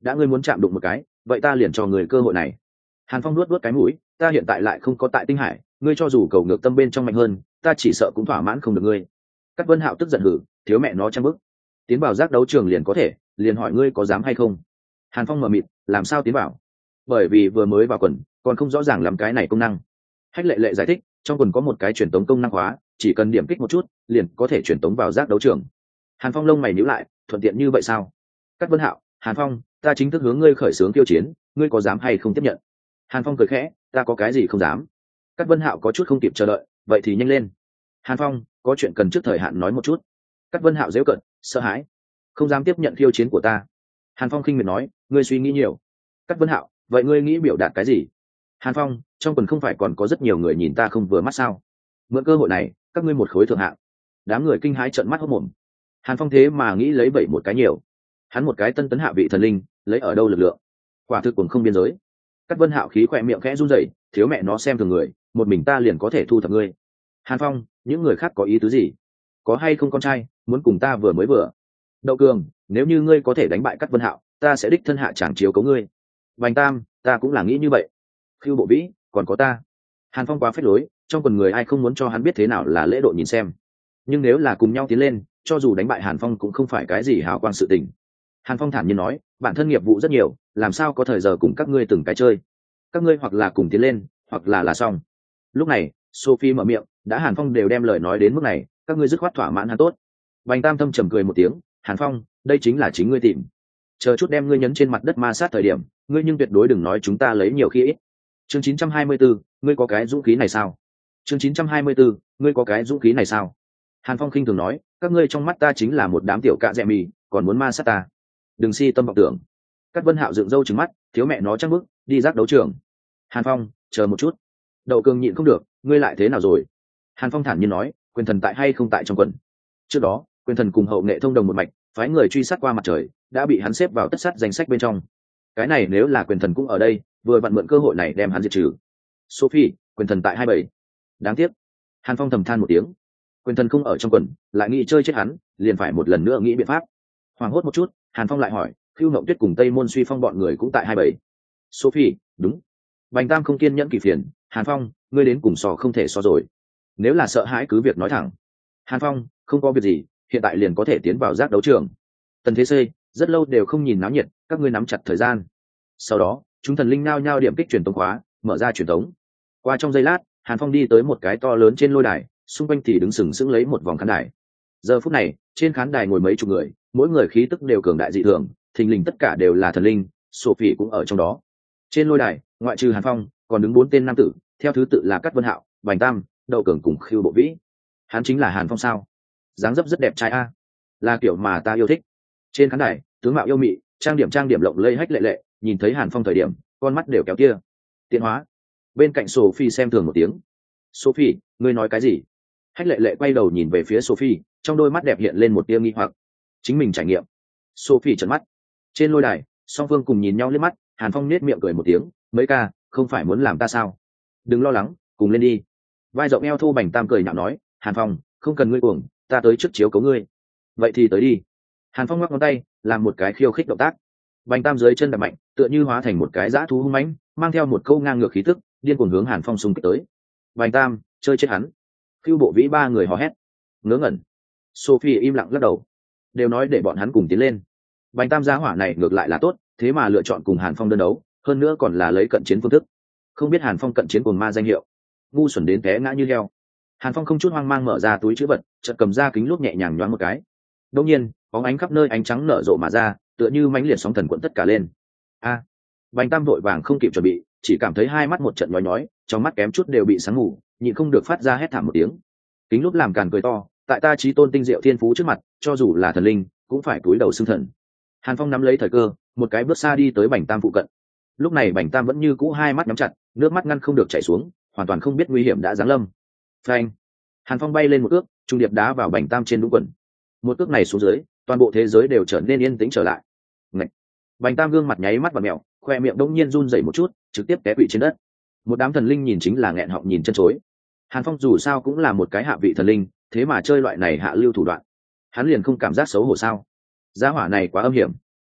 đã ngươi muốn chạm đụng một cái vậy ta liền cho người cơ hội này. Hàn Phong nuốt nuốt cái mũi, ta hiện tại lại không có tại tinh hải, ngươi cho dù cầu ngược tâm bên trong mạnh hơn ta chỉ sợ cũng thỏa mãn không được ngươi. Cát Vân Hạo tức giận hử, thiếu mẹ nó trang bức, tiến vào giác đấu trường liền có thể, liền hỏi ngươi có dám hay không. Hàn Phong mờ mịt, làm sao tiến vào? Bởi vì vừa mới vào quần còn không rõ ràng lắm cái này công năng. Hách Lệ Lệ giải thích, trong quần có một cái truyền tống công năng hóa, chỉ cần điểm kích một chút liền có thể truyền tống vào giác đấu trường. Hàn Phong lông mày nhíu lại, thuận tiện như vậy sao? Cát Vân Hạo, Hàn Phong, ta chính thức hướng ngươi khởi xướng tiêu chiến, ngươi có dám hay không tiếp nhận? Hàn Phong cười khẽ, ta có cái gì không dám. Cát Vân Hạo có chút không kịp chờ đợi, vậy thì nhanh lên. Hàn Phong, có chuyện cần trước thời hạn nói một chút. Cát Vân Hạo giễu cợt, sợ hãi, không dám tiếp nhận khiêu chiến của ta. Hàn Phong khinh miệt nói, ngươi suy nghĩ nhiều. Cát Vân Hạo, vậy ngươi nghĩ biểu đạt cái gì? Hàn Phong, trong quần không phải còn có rất nhiều người nhìn ta không vừa mắt sao? Mượn cơ hội này các ngươi một khối thượng hạng. Đám người kinh hãi trợn mắt hốt mồm. Hàn Phong thế mà nghĩ lấy bảy một cái nhiều, hắn một cái tân tấn hạ vị thần linh lấy ở đâu lực lượng, quả thực cũng không biên giới. Cát Vân Hạo khí khỏe miệng khẽ run rẩy, thiếu mẹ nó xem thường người, một mình ta liền có thể thu thập ngươi. Hàn Phong, những người khác có ý tứ gì? Có hay không con trai muốn cùng ta vừa mới vừa? Đậu Cường, nếu như ngươi có thể đánh bại Cát Vân Hạo ta sẽ đích thân hạ tràng chiếu cấu ngươi. Bành Tam, ta cũng là nghĩ như vậy. Khiêu Bộ Vĩ, còn có ta. Hàn Phong quá phết lối, trong quần người ai không muốn cho hắn biết thế nào là lễ độ nhìn xem, nhưng nếu là cùng nhau tiến lên cho dù đánh bại Hàn Phong cũng không phải cái gì hào quang sự tình. Hàn Phong thản nhiên nói, bản thân nghiệp vụ rất nhiều, làm sao có thời giờ cùng các ngươi từng cái chơi. Các ngươi hoặc là cùng tiến lên hoặc là là xong. Lúc này Sophie mở miệng, đã Hàn Phong đều đem lời nói đến mức này các ngươi dứt khoát thỏa mãn hắn tốt. Bành Tam thâm trầm cười một tiếng, Hàn Phong, đây chính là chính ngươi tìm, chờ chút đem ngươi nhấn trên mặt đất ma sát thời điểm ngươi nhưng tuyệt đối đừng nói chúng ta lấy nhiều khi ít. Chương chín trăm hai mươi bốn, ngươi có cái dũng khí này sao? Chương chín trăm hai mươi bốn, ngươi có cái dũng khí này sao? Hàn Phong khinh thường nói, các ngươi trong mắt ta chính là một đám tiểu cạ dẹ mì, còn muốn ma sát ta, đừng si tâm vọng tưởng. Cát Vân Hạo dựng râu trừng mắt, thiếu mẹ nó trăng bức, đi giác đấu trường. Hàn Phong, chờ một chút. Đậu Cường nhịn không được, ngươi lại thế nào rồi? Hàn Phong thản nhiên nói, quyền thần tại hay không tại trong quần. Trước đó quyền thần cùng hậu nghệ thông đồng một mạch, phái người truy sát qua mặt trời, đã bị hắn xếp vào tất sát danh sách bên trong. Cái này nếu là quyền thần cũng ở đây, vừa vặn mượn cơ hội này đem hắn diệt trừ. Sophie, quyền thần tại hai bảy. Đáng tiếc. Hàn Phong thầm than một tiếng, quyền thần không ở trong quần, lại nghĩ chơi chết hắn, liền phải một lần nữa nghĩ biện pháp. Hoảng hốt một chút, Hàn Phong lại hỏi, Khưu Ngộng Tuyết cùng Tây Môn Suy Phong bọn người cũng tại hai bảy. Sophie, đúng. Bành Tam không kiên nhẫn kỳ phiền, Hàn Phong, ngươi đến cùng so không thể so rồi. Nếu là sợ hãi cứ việc nói thẳng. Hàn Phong, không có việc gì, hiện tại liền có thể tiến vào giác đấu trường. Tần Thế Xê, rất lâu đều không nhìn náo nhiệt, các ngươi nắm chặt thời gian. Sau đó chúng thần linh nao nhao điểm kích truyền tống khóa, mở ra truyền tống. Qua trong giây lát Hàn Phong đi tới một cái to lớn trên lôi đài, xung quanh thì đứng sừng sững lấy một vòng khán đài. Giờ phút này trên khán đài ngồi mấy chục người, mỗi người khí tức đều cường đại dị thường, thình lình tất cả đều là thần linh, Sophie cũng ở trong đó. Trên lôi đài ngoại trừ Hàn Phong còn đứng bốn tên nam tử, theo thứ tự là Cát Vân Hạo, Bành Tam, Đậu Cường cùng Khưu Bộ Vĩ. Hắn chính là Hàn Phong sao? Dáng dấp rất đẹp trai a, là kiểu mà ta yêu thích. Trên khán đài tướng mạo yêu mị, trang điểm trang điểm lộng lẫy Hách Lệ Lệ nhìn thấy Hàn Phong thời điểm con mắt đều kéo kia tiến hóa. Bên cạnh Sophie xem thường một tiếng, Sophie, ngươi nói cái gì? Hách Lệ Lệ quay đầu nhìn về phía Sophie, trong đôi mắt đẹp hiện lên một tia nghi hoặc. Chính mình trải nghiệm. Sophie trợn mắt. Trên lôi đài song phương cùng nhìn nhau liếc mắt, Hàn Phong nết miệng cười một tiếng, mấy ca, không phải muốn làm ta sao? Đừng lo lắng, cùng lên đi. Vai rộng eo thô Bành Tam cười nhạo nói, Hàn Phong, không cần ngươi uổng, ta tới trước chiếu cấu ngươi. Vậy thì tới đi. Hàn Phong ngoắc ngón tay làm một cái khiêu khích động tác. Bành Tam dưới chân đập mạnh, tựa như hóa thành một cái dã thú hung mãnh, mang theo một câu ngang ngược khí tức, điên cuồng hướng Hàn Phong xung kích tới. Bành Tam, chơi chết hắn. Khưu Bộ Vĩ ba người hò hét. Ngớ ngẩn. Sophie im lặng lắc đầu. Đều nói để bọn hắn cùng tiến lên. Bành Tam giá hỏa này ngược lại là tốt, thế mà lựa chọn cùng Hàn Phong đơn đấu, hơn nữa còn là lấy cận chiến phương thức. Không biết Hàn Phong cận chiến cuồng ma danh hiệu, ngu xuẩn đến té ngã như heo. Hàn Phong không chút hoang mang mở ra túi trữ vật, chợt cầm ra kính lúp nhẹ nhàng nhoáng một cái. Đương nhiên, bóng ánh khắp nơi ánh trắng nở rộ mà ra, tựa như mãnh liệt sóng thần cuộn tất cả lên. A! Bành Tam vội vàng không kịp chuẩn bị, chỉ cảm thấy hai mắt một trận nhói nhói, trong mắt kém chút đều bị sáng ngủ, nhịn không được phát ra hét thảm một tiếng. Kính lúp làm càn cười to, tại ta chí tôn tinh diệu thiên phú trước mặt, cho dù là thần linh cũng phải cúi đầu xưng thần. Hàn Phong nắm lấy thời cơ, một cái bước xa đi tới Bành Tam phụ cận. Lúc này Bành Tam vẫn như cũ hai mắt nhắm chặt, nước mắt ngăn không được chảy xuống, hoàn toàn không biết nguy hiểm đã giáng lâm. Phanh! Hàn Phong bay lên một ước, trung điệp đá vào Bành Tam trên đúng quần. Một ước này xuống dưới, toàn bộ thế giới đều trở nên yên tĩnh trở lại. Ngậy! Bành Tam gương mặt nháy mắt và mèo, khoe miệng đống nhiên run rẩy một chút, trực tiếp té quỵ trên đất. Một đám thần linh nhìn chính là nghẹn họng nhìn chân chối. Hàn Phong dù sao cũng là một cái hạ vị thần linh, thế mà chơi loại này hạ lưu thủ đoạn, hắn liền không cảm giác xấu hổ sao? Gia hỏa này quá âm hiểm.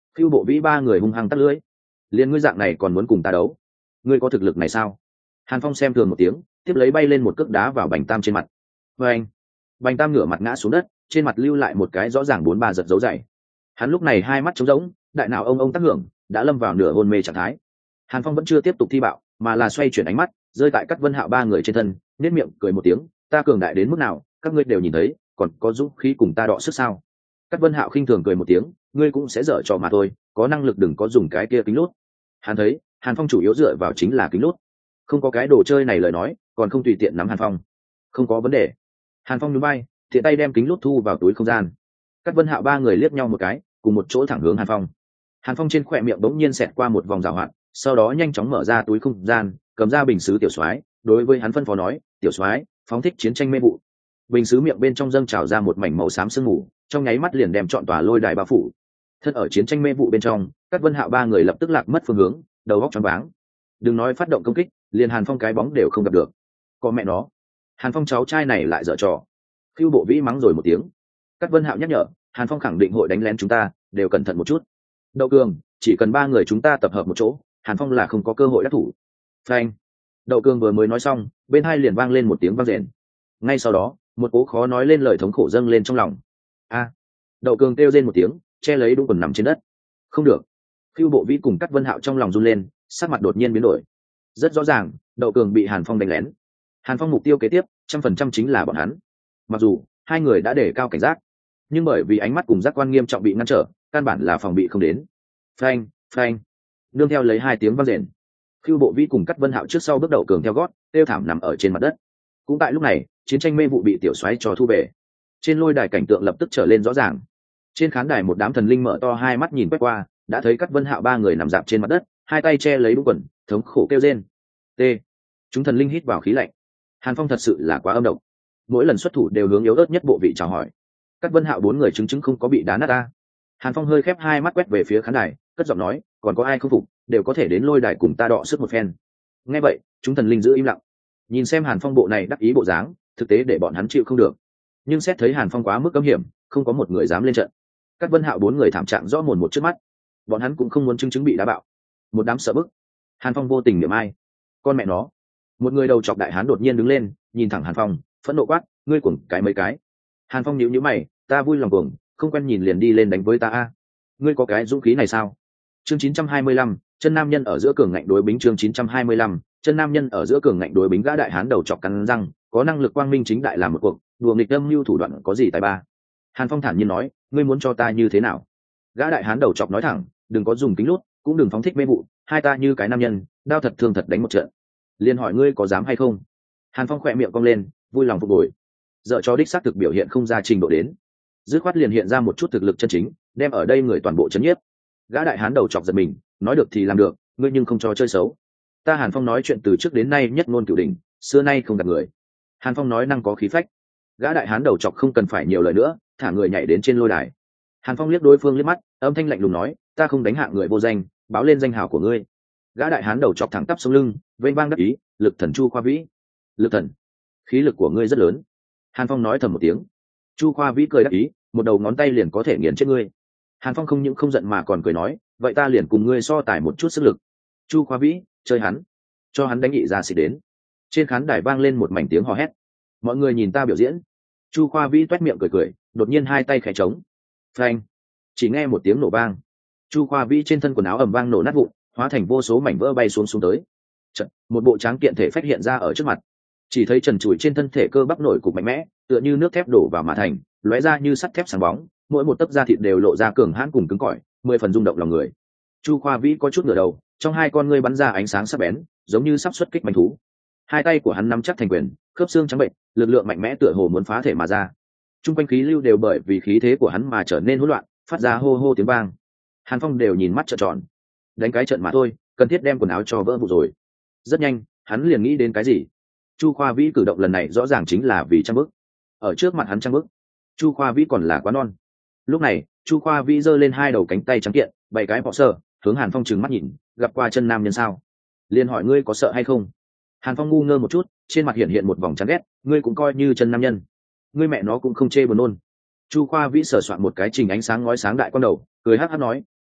Phiêu Bộ Vĩ ba người hung hăng tắt lưỡi. Liên ngươi dạng này còn muốn cùng ta đấu? Ngươi có thực lực này sao? Hàn Phong xem thường một tiếng, tiếp lấy bay lên một cước đá vào Bành Tam trên mặt. Và anh, Bành Tam ngửa mặt ngã xuống đất, trên mặt lưu lại một cái rõ ràng bốn ba giật dấu dày. Hắn lúc này hai mắt trống rỗng, đại não ông ông tác hưởng, đã lâm vào nửa hôn mê trạng thái. Hàn Phong vẫn chưa tiếp tục thi bạo, mà là xoay chuyển ánh mắt, rơi tại Cát Vân Hạo ba người trên thân, nét miệng cười một tiếng, ta cường đại đến mức nào, các ngươi đều nhìn thấy, còn có dũng khí cùng ta đọ sức sao? Cát Vân Hạo khinh thường cười một tiếng, ngươi cũng sẽ dở trò mà thôi, có năng lực đừng có dùng cái kia kính lút. Hắn thấy, Hàn Phong chủ yếu dựa vào chính là kính lút, không có cái đồ chơi này lời nói, còn không tùy tiện nắm Hàn Phong. Không có vấn đề. Hàn Phong nhún vai, tiện tay đem kính lút thu vào túi không gian. Cát Vân Hạo ba người liếc nhau một cái, cùng một chỗ thẳng hướng Hàn Phong. Hàn Phong trên khóe miệng bỗng nhiên xẹt qua một vòng rào hoạt, sau đó nhanh chóng mở ra túi không gian, cầm ra bình sứ tiểu soái, đối với hắn phân phó nói, tiểu soái, phóng thích chiến tranh mê vụ. Bình sứ miệng bên trong dâng trào ra một mảnh màu xám sương mù, trong nháy mắt liền đem trọn tòa lôi đài bao phủ. Thân ở chiến tranh mê vụ bên trong, Cát Vân Hạo ba người lập tức lạc mất phương hướng, đầu óc choáng váng. Đừng nói phát động công kích, liền Hàn Phong cái bóng đều không gặp được. Có mẹ nó, Hàn Phong cháu trai này lại dở trò. Phiêu Bộ Vĩ mắng rồi một tiếng. Cát Vân Hạo nhắc nhở, Hàn Phong khẳng định hội đánh lén chúng ta, đều cẩn thận một chút. Đậu Cường, chỉ cần ba người chúng ta tập hợp một chỗ, Hàn Phong là không có cơ hội đắc thủ. Phanh. Đậu Cường vừa mới nói xong, bên hai liền vang lên một tiếng vang rền. Ngay sau đó, một cố khó nói lên lời thống khổ dâng lên trong lòng. A. Đậu Cường kêu rên một tiếng, che lấy đúng quần nằm trên đất. Không được. Phiêu Bộ Vĩ cùng Cát Vân Hạo trong lòng run lên, sắc mặt đột nhiên biến đổi. Rất rõ ràng, Đậu Cường bị Hàn Phong đánh lén. Hàn Phong mục tiêu kế tiếp, trăm phần trăm chính là bọn hắn. Mặc dù hai người đã đề cao cảnh giác, nhưng bởi vì ánh mắt cùng giác quan nghiêm trọng bị ngăn trở, căn bản là phòng bị không đến. Phanh, phanh. Nương theo lấy hai tiếng vang rền. Phiêu Bộ Vĩ cùng Cát Vân Hạo trước sau bước Đậu Cường theo gót, tiêu thảm nằm ở trên mặt đất. Cũng tại lúc này, chiến tranh mê vụ bị tiểu soái cho thu về. Trên lôi đài cảnh tượng lập tức trở lên rõ ràng. Trên khán đài một đám thần linh mở to hai mắt nhìn quét qua, đã thấy Cát Vân Hạo ba người nằm dạp trên mặt đất, hai tay che lấy đúng quần, thống khổ kêu rên. T. Chúng thần linh hít vào khí lạnh. Hàn Phong thật sự là quá âm độc, mỗi lần xuất thủ đều hướng yếu ớt nhất bộ vị chào hỏi. Cát Vân Hạo bốn người chứng chứng không có bị đá nát ta. Hàn Phong hơi khép hai mắt quét về phía khán đài, cất giọng nói, còn có ai không phục, đều có thể đến lôi đài cùng ta đọ sức một phen. Nghe vậy, chúng thần linh giữ im lặng, nhìn xem Hàn Phong bộ này đắc ý bộ dáng, thực tế để bọn hắn chịu không được. Nhưng xét thấy Hàn Phong quá mức cấm hiểm, không có một người dám lên trận. Cát Vân Hạo bốn người thảm trạng rõ mồn một trước mắt, bọn hắn cũng không muốn chứng chứng bị đá bạo. Một đám sợ bức. Hàn Phong vô tình niệm ai, con mẹ nó. Một người đầu chọc đại hán đột nhiên đứng lên, nhìn thẳng Hàn Phong, phẫn nộ quát, ngươi cuồng cái mấy cái. Hàn Phong nhíu nhíu mày, ta vui lòng cuồng, không quen nhìn liền đi lên đánh với ta a. Ngươi có cái dũng khí này sao? Chương chín trăm hai mươi lăm, chân nam nhân ở giữa cường ngạnh đối bính. Chương chín trăm hai mươi lăm, chân nam nhân ở giữa cường ngạnh đối bính. Gã đại hán đầu chọc cắn răng, có năng lực quang minh chính đại làm một cuộc, đùa nghịch âm mưu thủ đoạn có gì tài ba. Hàn Phong thản nhiên nói, ngươi muốn cho ta như thế nào? Gã đại hán đầu chọc nói thẳng, đừng có dùng kính lút, cũng đừng phóng thích mê vụ, hai ta như cái nam nhân, đao thật thương thật đánh một trận. Liên hỏi ngươi có dám hay không? Hàn Phong khỏe miệng cong lên, vui lòng phục hồi. Dợ cho đích xác thực biểu hiện không ra trình độ đến, dứt khoát liền hiện ra một chút thực lực chân chính, đem ở đây người toàn bộ chấn nhiếp. Gã đại hán đầu chọc giật mình, nói được thì làm được, ngươi nhưng không cho chơi xấu. Ta Hàn Phong nói chuyện từ trước đến nay nhất ngôn cửu đỉnh, xưa nay không gạt người. Hàn Phong nói năng có khí phách. Gã đại hán đầu chọc không cần phải nhiều lời nữa, thả người nhảy đến trên lôi đài. Hàn Phong liếc đối phương liếc mắt, âm thanh lạnh lùng nói, ta không đánh hạ người vô danh, báo lên danh hào của ngươi. Gã đại hán đầu chọc thẳng tắp sống lưng, vênh vang đắc ý, lực thần Chu Khoa Vĩ. Lực thần, khí lực của ngươi rất lớn. Hàn Phong nói thầm một tiếng. Chu Khoa Vĩ cười đắc ý, một đầu ngón tay liền có thể nghiền chết ngươi. Hàn Phong không những không giận mà còn cười nói, vậy ta liền cùng ngươi so tài một chút sức lực. Chu Khoa Vĩ, chơi hắn, cho hắn đánh nghị ra xịt đến. Trên khán đài vang lên một mảnh tiếng hò hét. Mọi người nhìn ta biểu diễn. Chu Khoa Vĩ toét miệng cười cười, đột nhiên hai tay khẽ trống. Phanh! Chỉ nghe một tiếng nổ vang. Chu Khoa Vĩ trên thân quần áo ầm vang nổ nát vụn, hóa thành vô số mảnh vỡ bay xuống xuống tới. Chật, một bộ tráng kiện thể phách hiện ra ở trước mặt. Chỉ thấy trần trụi trên thân thể cơ bắp nổi cục mạnh mẽ, tựa như nước thép đổ vào mà thành, lóe ra như sắt thép sáng bóng, mỗi một tấc da thịt đều lộ ra cường hãn cùng cứng cỏi, mười phần rung động lòng người. Chu Khoa Vĩ có chút ngửa đầu, trong hai con ngươi bắn ra ánh sáng sắc bén, giống như sắp xuất kích manh thú. Hai tay của hắn nắm chắc thành quyền, khớp xương trắng bệnh, lực lượng mạnh mẽ tựa hồ muốn phá thể mà ra. Trung quanh khí lưu đều bởi vì khí thế của hắn mà trở nên hỗn loạn, phát ra hô hô tiếng vang. Hàn Phong đều nhìn mắt trợn tròn. Đánh cái trận mà thôi, cần thiết đem quần áo cho vỡ vụ rồi. Rất nhanh, hắn liền nghĩ đến cái gì. Chu Khoa Vĩ cử động lần này rõ ràng chính là vì trang bức. Ở trước mặt hắn trang bức, Chu Khoa Vĩ còn là quá non. Lúc này, Chu Khoa Vĩ giơ lên hai đầu cánh tay trắng kiện, bảy cái bọ sờ, hướng Hàn Phong trừng mắt nhìn, gặp qua chân nam nhân sao? Liền hỏi ngươi có sợ hay không? Hàn Phong ngu ngơ một chút, trên mặt hiện hiện một vòng chán ghét, ngươi cũng coi như chân nam nhân, ngươi mẹ nó cũng không chê buồn nôn. Chu Khoa Vĩ sờ soạn một cái trình ánh sáng ngói sáng đại con đầu, cười hắc hắc nói,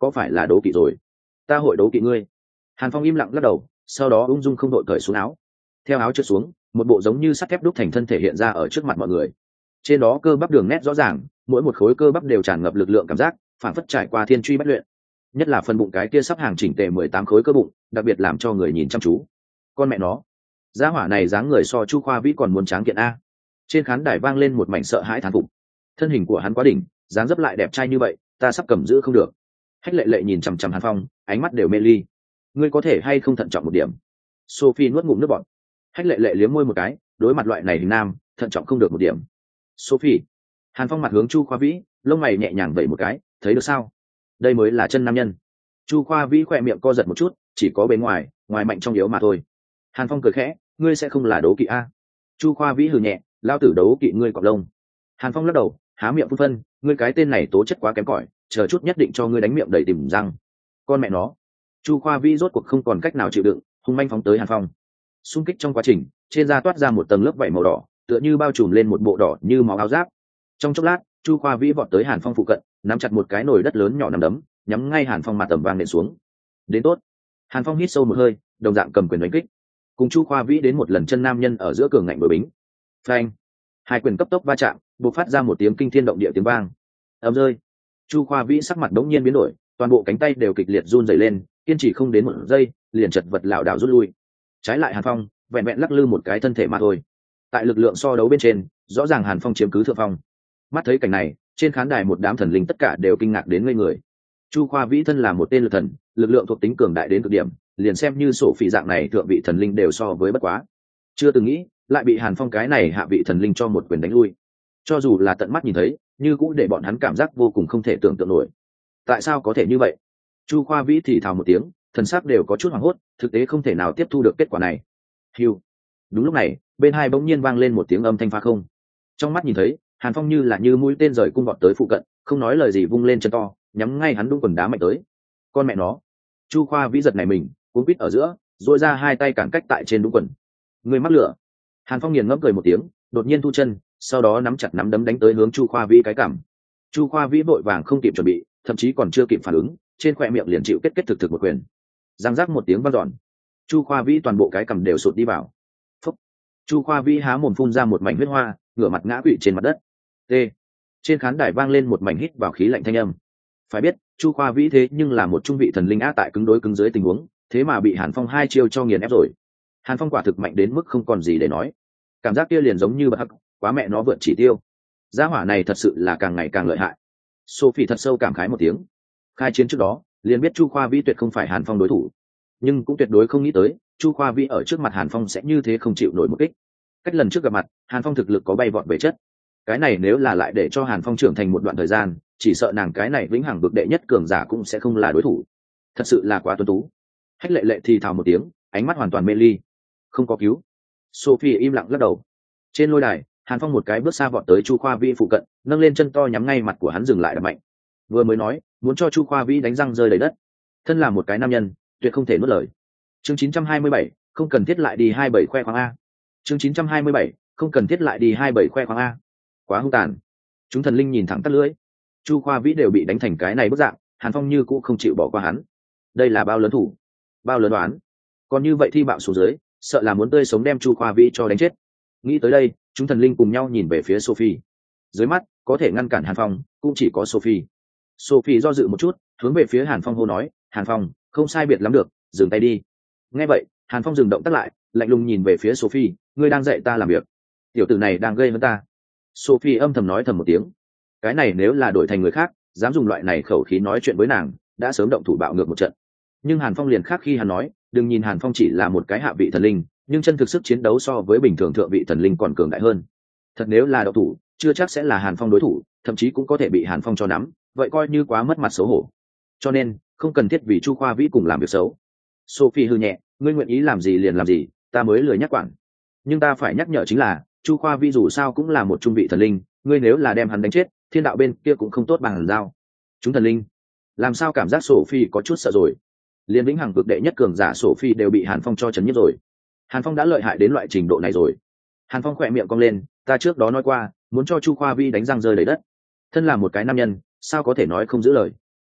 có phải là đố kỵ rồi? Ta hội đố kỵ ngươi. Hàn Phong im lặng lắc đầu, sau đó ung dung không đội cởi xuống áo. Theo áo trượt xuống, một bộ giống như sắt thép đúc thành thân thể hiện ra ở trước mặt mọi người. Trên đó cơ bắp đường nét rõ ràng, mỗi một khối cơ bắp đều tràn ngập lực lượng cảm giác, phản phất trải qua thiên truy bất luyện. Nhất là phần bụng cái kia sắp hàng chỉnh tề mười tám khối cơ bụng, đặc biệt làm cho người nhìn chăm chú. Con mẹ nó, giá hỏa này dáng người so Chu Khoa Vĩ còn muốn tráng kiện a. Trên khán đài vang lên một mảnh sợ hãi thán phục. Thân hình của hắn quá đỉnh, dáng dấp lại đẹp trai như vậy, ta sắp cầm giữ không được. Hách Lệ Lệ nhìn chằm chằm Hàn Phong, ánh mắt đều mê ly. Ngươi có thể hay không thận trọng một điểm? Sophie nuốt ngụm nước bọt. Hách Lệ Lệ liếm môi một cái, đối mặt loại này hình nam, thận trọng không được một điểm. Sophie. Hàn Phong mặt hướng Chu Khoa Vĩ, lông mày nhẹ nhàng vẩy một cái, thấy được sao? Đây mới là chân nam nhân. Chu Khoa Vĩ khỏe miệng co giật một chút, chỉ có bên ngoài, ngoài mạnh trong yếu mà thôi. Hàn Phong cười khẽ, ngươi sẽ không là đấu kỵ a? Chu Khoa Vĩ hừ nhẹ, lao tử đấu kỵ ngươi cọp lông. Hàn Phong lắc đầu, há miệng phun phân, ngươi cái tên này tố chất quá kém cỏi, chờ chút nhất định cho ngươi đánh miệng đầy tìm răng. Con mẹ nó. Chu Khoa Vĩ rốt cuộc không còn cách nào chịu đựng, hung manh phóng tới Hàn Phong. Xung kích trong quá trình, trên da toát ra một tầng lớp vảy màu đỏ, tựa như bao trùm lên một bộ đỏ như máu áo giáp. Trong chốc lát, Chu Khoa Vĩ vọt tới Hàn Phong phụ cận, nắm chặt một cái nồi đất lớn nhỏ nằm đấm, nhắm ngay Hàn Phong mà tầm vang nện xuống. Đến tốt. Hàn Phong hít sâu một hơi, đồng dạng cầm quyền đánh kích. Cùng Chu Khoa Vĩ đến một lần chân nam nhân ở giữa cường ngạnh đối bính. Phanh. Hai quyền cấp tốc va chạm, bộc phát ra một tiếng kinh thiên động địa tiếng vang. Ầm rơi. Chu Khoa Vĩ sắc mặt đống nhiên biến đổi, toàn bộ cánh tay đều kịch liệt run rẩy lên, kiên trì không đến một giây, liền chật vật lảo đảo rút lui. Trái lại Hàn Phong, vẹn vẹn lắc lư một cái thân thể mà thôi. Tại lực lượng so đấu bên trên, rõ ràng Hàn Phong chiếm cứ thượng phong. Mắt thấy cảnh này, trên khán đài một đám thần linh tất cả đều kinh ngạc đến ngây người. Chu Khoa Vĩ thân là một tên lực thần, lực lượng thuộc tính cường đại đến cực điểm, liền xem như sổ phỉ dạng này thượng vị thần linh đều so với bất quá. Chưa từng nghĩ, lại bị Hàn Phong cái này hạ vị thần linh cho một quyền đánh lui. Cho dù là tận mắt nhìn thấy, như cũng để bọn hắn cảm giác vô cùng không thể tưởng tượng nổi. Tại sao có thể như vậy? Chu Khoa Vĩ thì thào một tiếng, thần sắc đều có chút hoảng hốt, thực tế không thể nào tiếp thu được kết quả này. Hưu. Đúng lúc này, bên hai bỗng nhiên vang lên một tiếng âm thanh phá không. Trong mắt nhìn thấy, Hàn Phong như là như mũi tên rời cung vọt tới phụ cận, không nói lời gì vung lên chân to, nhắm ngay hắn đúng quần đá mạnh tới. Con mẹ nó. Chu Khoa Vĩ giật này mình, cuốn quýt ở giữa, duỗi ra hai tay cản cách tại trên đúng quần. Người mắc lửa. Hàn Phong nghiền ngẫm cười một tiếng, đột nhiên thu chân, sau đó nắm chặt nắm đấm đánh tới hướng Chu Khoa Vĩ cái cằm. Chu Khoa Vĩ vội vàng không kịp chuẩn bị, thậm chí còn chưa kịp phản ứng, trên khóe miệng liền chịu kết kết thực thực một quyền. Giang giác một tiếng vang dọn. Chu Khoa Vĩ toàn bộ cái cằm đều sụt đi vào. Phúc. Chu Khoa Vĩ há mồm phun ra một mảnh huyết hoa, ngửa mặt ngã quỵ trên mặt đất. T. Trên khán đài vang lên một mảnh hít vào khí lạnh thanh âm. Phải biết, Chu Khoa Vĩ thế nhưng là một trung vị thần linh á, tại cứng đối cứng dưới tình huống, thế mà bị Hàn Phong hai chiêu cho nghiền ép rồi. Hàn Phong quả thực mạnh đến mức không còn gì để nói. Cảm giác kia liền giống như bật hắc, quá mẹ nó vượt chỉ tiêu. Gia hỏa này thật sự là càng ngày càng lợi hại. Sophie thật sâu cảm khái một tiếng. Khai chiến trước đó, liền biết Chu Khoa Vĩ tuyệt không phải Hàn Phong đối thủ, nhưng cũng tuyệt đối không nghĩ tới, Chu Khoa Vĩ ở trước mặt Hàn Phong sẽ như thế không chịu nổi một kích. Cách lần trước gặp mặt, Hàn Phong thực lực có bay vọt về chất. Cái này nếu là lại để cho Hàn Phong trưởng thành một đoạn thời gian, chỉ sợ nàng cái này vĩnh hằng vực đệ nhất cường giả cũng sẽ không là đối thủ. Thật sự là quá tuấn tú. Hách Lệ Lệ thì thào một tiếng, ánh mắt hoàn toàn mê ly. Không có cứu. Sophie im lặng lắc đầu. Trên lôi đài, Hàn Phong một cái bước xa vọt tới Chu Khoa Vĩ phụ cận, nâng lên chân to nhắm ngay mặt của hắn dừng lại đập mạnh. Vừa mới nói, muốn cho Chu Khoa Vĩ đánh răng rơi đầy đất. Thân là một cái nam nhân, tuyệt không thể nuốt lời. Chương chín trăm hai mươi bảy, không cần thiết lại đi hai bảy khoe khoang a. Chương chín trăm hai mươi bảy, không cần thiết lại đi hai bảy khoe khoang a. Quá hung tàn. Chúng thần linh nhìn thẳng tắt lưỡi. Chu Khoa Vĩ đều bị đánh thành cái này bức dạng, Hàn Phong như cũng không chịu bỏ qua hắn. Đây là bao lớn thủ, bao lớn đoán. Còn như vậy thi bạo xuống dưới, sợ là muốn tươi sống đem Chu Khoa Vĩ cho đánh chết. Nghĩ tới đây, chúng thần linh cùng nhau nhìn về phía Sophie. Dưới mắt, có thể ngăn cản Hàn Phong, cũng chỉ có Sophie. Sophie do dự một chút, hướng về phía Hàn Phong hô nói, Hàn Phong, không sai biệt lắm được, dừng tay đi. Nghe vậy, Hàn Phong dừng động tác lại, lạnh lùng nhìn về phía Sophie, ngươi đang dạy ta làm việc. Tiểu tử này đang gây hơn ta. Sophie âm thầm nói thầm một tiếng. Cái này nếu là đổi thành người khác, dám dùng loại này khẩu khí nói chuyện với nàng, đã sớm động thủ bạo ngược một trận. Nhưng Hàn Phong liền khác khi hắn nói, đừng nhìn Hàn Phong chỉ là một cái hạ vị thần linh, nhưng chân thực sức chiến đấu so với bình thường thượng vị thần linh còn cường đại hơn. Thật nếu là động thủ, chưa chắc sẽ là Hàn Phong đối thủ, thậm chí cũng có thể bị Hàn Phong cho nắm, vậy coi như quá mất mặt xấu hổ. Cho nên, không cần thiết vì Chu Khoa Vĩ cùng làm việc xấu. Sophie hừ nhẹ, ngươi nguyện ý làm gì liền làm gì, ta mới lười nhắc quản. Nhưng ta phải nhắc nhở chính là, Chu Khoa Vĩ dù sao cũng là một trung vị thần linh, ngươi nếu là đem hắn đánh chết, thiên đạo bên kia cũng không tốt bằng hàn giao. Chúng thần linh, làm sao cảm giác Sophie có chút sợ rồi. Liên vĩnh hằng vực đệ nhất cường giả Sophie đều bị Hàn Phong cho chấn nhất rồi. Hàn Phong đã lợi hại đến loại trình độ này rồi. Hàn Phong khỏe miệng cong lên, ta trước đó nói qua, muốn cho Chu Khoa Vĩ đánh răng rơi đầy đất. Thân là một cái nam nhân, sao có thể nói không giữ lời.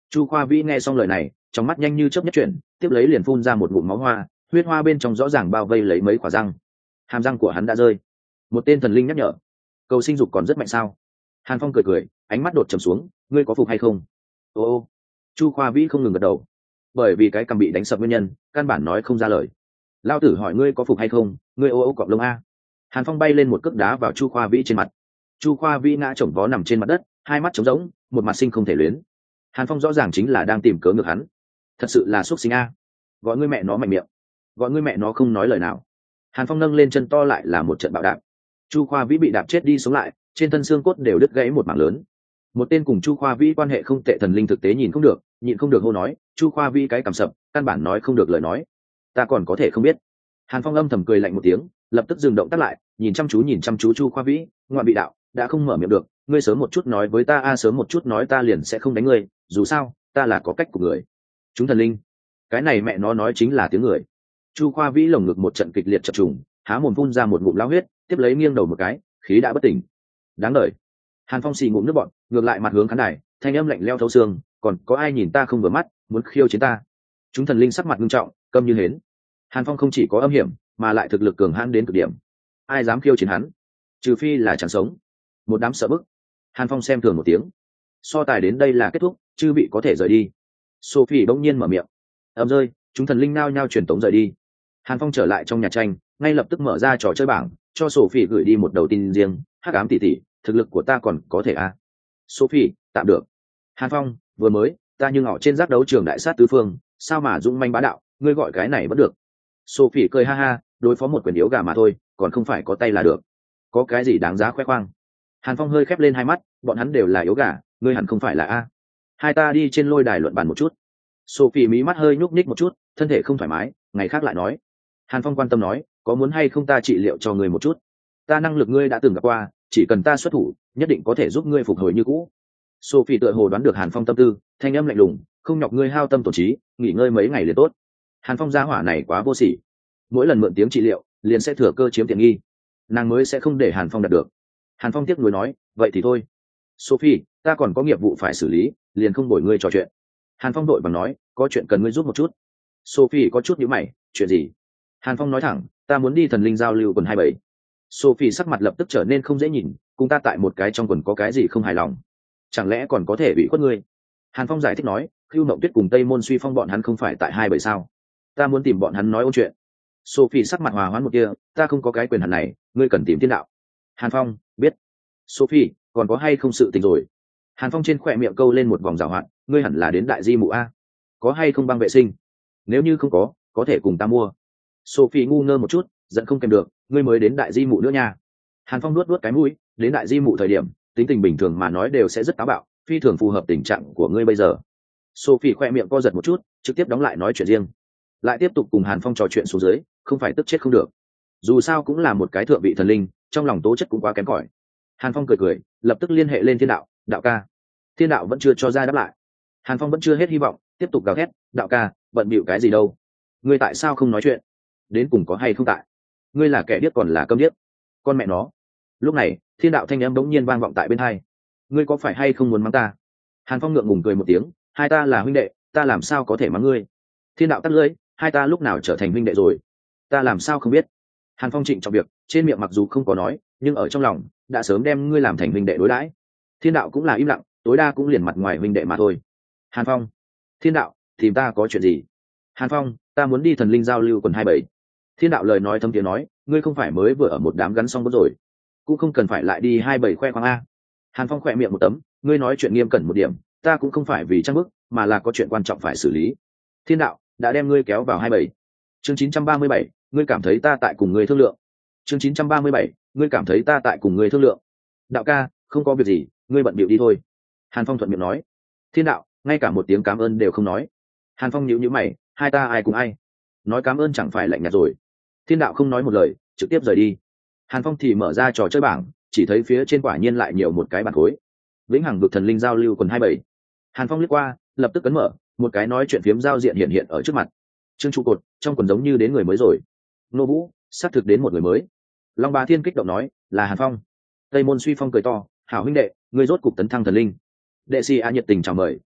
Chu Khoa Vĩ nghe xong lời này, trong mắt nhanh như chớp nhất chuyển, tiếp lấy liền phun ra một ngụm máu hoa, huyết hoa bên trong rõ ràng bao vây lấy mấy quả răng. Hàm răng của hắn đã rơi. Một tên thần linh nhắc nhở. Cầu sinh dục còn rất mạnh sao? Hàn Phong cười cười, ánh mắt đột trầm xuống, ngươi có phục hay không? Ô ô. Chu Khoa Vĩ không ngừng gật đầu. Bởi vì cái cầm bị đánh sập nguyên nhân, căn bản nói không ra lời. Lao tử hỏi ngươi có phục hay không, ngươi ô ô cọp lông a. Hàn Phong bay lên một cước đá vào Chu Khoa Vĩ trên mặt. Chu Khoa Vĩ ngã chồng vó nằm trên mặt đất, hai mắt trống rỗng, một mặt sinh không thể luyến. Hàn Phong rõ ràng chính là đang tìm cớ ngược hắn. Thật sự là xuất sinh a. Gọi ngươi mẹ nó mạnh miệng, gọi ngươi mẹ nó không nói lời nào. Hàn Phong nâng lên chân to lại là một trận bạo đạp. Chu Khoa Vĩ bị đạp chết đi sống lại, trên thân xương cốt đều đứt gãy một mảng lớn. Một tên cùng Chu Khoa Vĩ quan hệ không tệ thần linh thực tế nhìn không được, nhịn không được hô nói, Chu Khoa Vĩ cái cằm sập, căn bản nói không được lời nói. Ta còn có thể không biết. Hàn Phong âm thầm cười lạnh một tiếng, lập tức dừng động tác lại, nhìn chăm chú nhìn chăm chú Chu Khoa Vĩ, ngoại bị đạo, đã không mở miệng được, ngươi sớm một chút nói với ta a, sớm một chút nói ta liền sẽ không đánh ngươi, dù sao, ta là có cách của người. Chúng thần linh, cái này mẹ nó nói chính là tiếng người. Chu Khoa Vĩ lồng ngực một trận kịch liệt chập trùng, há mồm phun ra một ngụm lao huyết, tiếp lấy nghiêng đầu một cái, khí đã bất tỉnh. Đáng đời. Hàn Phong xì ngụm nước bọt, ngược lại mặt hướng khán đài, thanh âm lạnh lẽo thấu xương, còn có ai nhìn ta không vừa mắt, muốn khiêu chiến ta? Chúng thần linh sắc mặt nghiêm trọng, câm như hến. Hàn Phong không chỉ có âm hiểm, mà lại thực lực cường hãn đến cực điểm. Ai dám khiêu chiến hắn? Trừ phi là chẳng sống. Một đám sợ bức. Hàn Phong xem thường một tiếng. So tài đến đây là kết thúc, chư vị có thể rời đi. Sophie bỗng nhiên mở miệng. Ầm rơi, chúng thần linh nao nhao truyền tống rời đi. Hàn Phong trở lại trong nhà tranh, ngay lập tức mở ra trò chơi bảng, cho Sophie gửi đi một đầu tin riêng. Hắc ám tỷ tỷ, thực lực của ta còn có thể à? Sophie, tạm được. Hàn Phong, vừa mới, ta như ngọ trên giác đấu trường đại sát tứ phương, sao mà dũng manh bá đạo, ngươi gọi cái này vẫn được. Sophie cười ha ha, đối phó một quyền yếu gà mà thôi, còn không phải có tay là được. Có cái gì đáng giá khoe khoang? Hàn Phong hơi khép lên hai mắt, bọn hắn đều là yếu gà, ngươi hẳn không phải là a. Hai ta đi trên lôi đài luận bàn một chút. Sophie mí mắt hơi nhúc nhích một chút, thân thể không thoải mái, ngày khác lại nói. Hàn Phong quan tâm nói, có muốn hay không ta trị liệu cho ngươi một chút? Ta năng lực ngươi đã từng gặp qua, chỉ cần ta xuất thủ, nhất định có thể giúp ngươi phục hồi như cũ. Sophie tựa hồ đoán được Hàn Phong tâm tư, thanh âm lạnh lùng, không nhọc ngươi hao tâm tổn trí, nghỉ ngơi mấy ngày liền tốt. Hàn Phong gia hỏa này quá vô sỉ, mỗi lần mượn tiếng trị liệu, liền sẽ thừa cơ chiếm tiện nghi, nàng mới sẽ không để Hàn Phong đạt được. Hàn Phong tiếc nuối nói, vậy thì thôi. Sophie, ta còn có nghiệp vụ phải xử lý, liền không bồi ngươi trò chuyện. Hàn Phong đội bằng nói, có chuyện cần ngươi giúp một chút. Sophie có chút nhíu mày, chuyện gì? Hàn Phong nói thẳng, ta muốn đi thần linh giao lưu quần hai bảy. Sophie sắc mặt lập tức trở nên không dễ nhìn, cùng ta tại một cái trong quần có cái gì không hài lòng? Chẳng lẽ còn có thể bị khuất ngươi? Hàn Phong giải thích nói, Khưu Mộng Tuyết cùng Tây Môn Suy Phong bọn hắn không phải tại hai bảy sao? Ta muốn tìm bọn hắn nói ôn chuyện. Sophie sắc mặt hòa hoãn một kia, ta không có cái quyền hạn này, ngươi cần tìm thiên đạo. Hàn Phong, biết. Sophie, còn có hay không sự tình rồi? Hàn Phong trên khỏe miệng câu lên một vòng rào hoạt, ngươi hẳn là đến đại di mụ a. Có hay không băng vệ sinh? Nếu như không có, có thể cùng ta mua. Sophie ngu ngơ một chút, giận không kèm được, ngươi mới đến đại di mụ nữa nha. Hàn Phong nuốt nuốt cái mũi, đến đại di mụ thời điểm, tính tình bình thường mà nói đều sẽ rất táo bạo, phi thường phù hợp tình trạng của ngươi bây giờ. Sophie khỏe miệng co giật một chút, trực tiếp đóng lại nói chuyện riêng. Lại tiếp tục cùng Hàn Phong trò chuyện xuống dưới, không phải tức chết không được. Dù sao cũng là một cái thượng vị thần linh, trong lòng tố chất cũng quá kém cỏi. Hàn Phong cười cười, lập tức liên hệ lên thiên đạo, đạo ca. Thiên đạo vẫn chưa cho ra đáp lại. Hàn Phong vẫn chưa hết hy vọng, tiếp tục gào thét, đạo ca, bận bịu cái gì đâu? Ngươi tại sao không nói chuyện? Đến cùng có hay không tại? Ngươi là kẻ điếc còn là câm điếc? Con mẹ nó! Lúc này, thiên đạo thanh âm bỗng nhiên vang vọng tại bên hai. Ngươi có phải hay không muốn mắng ta? Hàn Phong ngượng ngùng cười một tiếng, hai ta là huynh đệ, ta làm sao có thể mắng ngươi? Thiên đạo tắt lưỡi, hai ta lúc nào trở thành huynh đệ rồi? Ta làm sao không biết? Hàn Phong trịnh trọng việc, trên miệng mặc dù không có nói, nhưng ở trong lòng đã sớm đem ngươi làm thành huynh đệ đối đãi. Thiên đạo cũng là im lặng, tối đa cũng liền mặt ngoài huynh đệ mà thôi. Hàn Phong, thiên đạo, tìm ta có chuyện gì? Hàn Phong, ta muốn đi thần linh giao lưu quần hai bảy. Thiên đạo lời nói thâm tiếng nói, ngươi không phải mới vừa ở một đám gắn xong bớt rồi, cũng không cần phải lại đi hai bảy khoe khoang a. Hàn Phong khỏe miệng một tấm, ngươi nói chuyện nghiêm cẩn một điểm, ta cũng không phải vì trang bức, mà là có chuyện quan trọng phải xử lý. Thiên đạo đã đem ngươi kéo vào hai bảy. Chương chín trăm ba mươi bảy, ngươi cảm thấy ta tại cùng ngươi thương lượng. Chương chín trăm ba mươi bảy, ngươi cảm thấy ta tại cùng ngươi thương lượng. Đạo ca, không có việc gì, ngươi bận bịu đi thôi. Hàn Phong thuận miệng nói. Thiên đạo ngay cả một tiếng cảm ơn đều không nói. Hàn Phong nhíu nhíu mày, hai ta ai cùng ai? Nói cảm ơn chẳng phải lạnh nhạt rồi? Thiên đạo không nói một lời, trực tiếp rời đi. Hàn Phong thì mở ra trò chơi bảng, chỉ thấy phía trên quả nhiên lại nhiều một cái bàn khối. Vĩnh hằng vực thần linh giao lưu quần hai bảy. Hàn Phong liếc qua, lập tức ấn mở, một cái nói chuyện phiếm giao diện hiện hiện ở trước mặt. Trương trụ cột, trong quần giống như đến người mới rồi. Nô Vũ, xác thực đến một người mới. Long Bá Thiên kích động nói, là Hàn Phong. Tây Môn Suy Phong cười to, hảo huynh đệ, ngươi rốt cục tấn thăng thần linh. Đệ Si A nhiệt tình chào mời,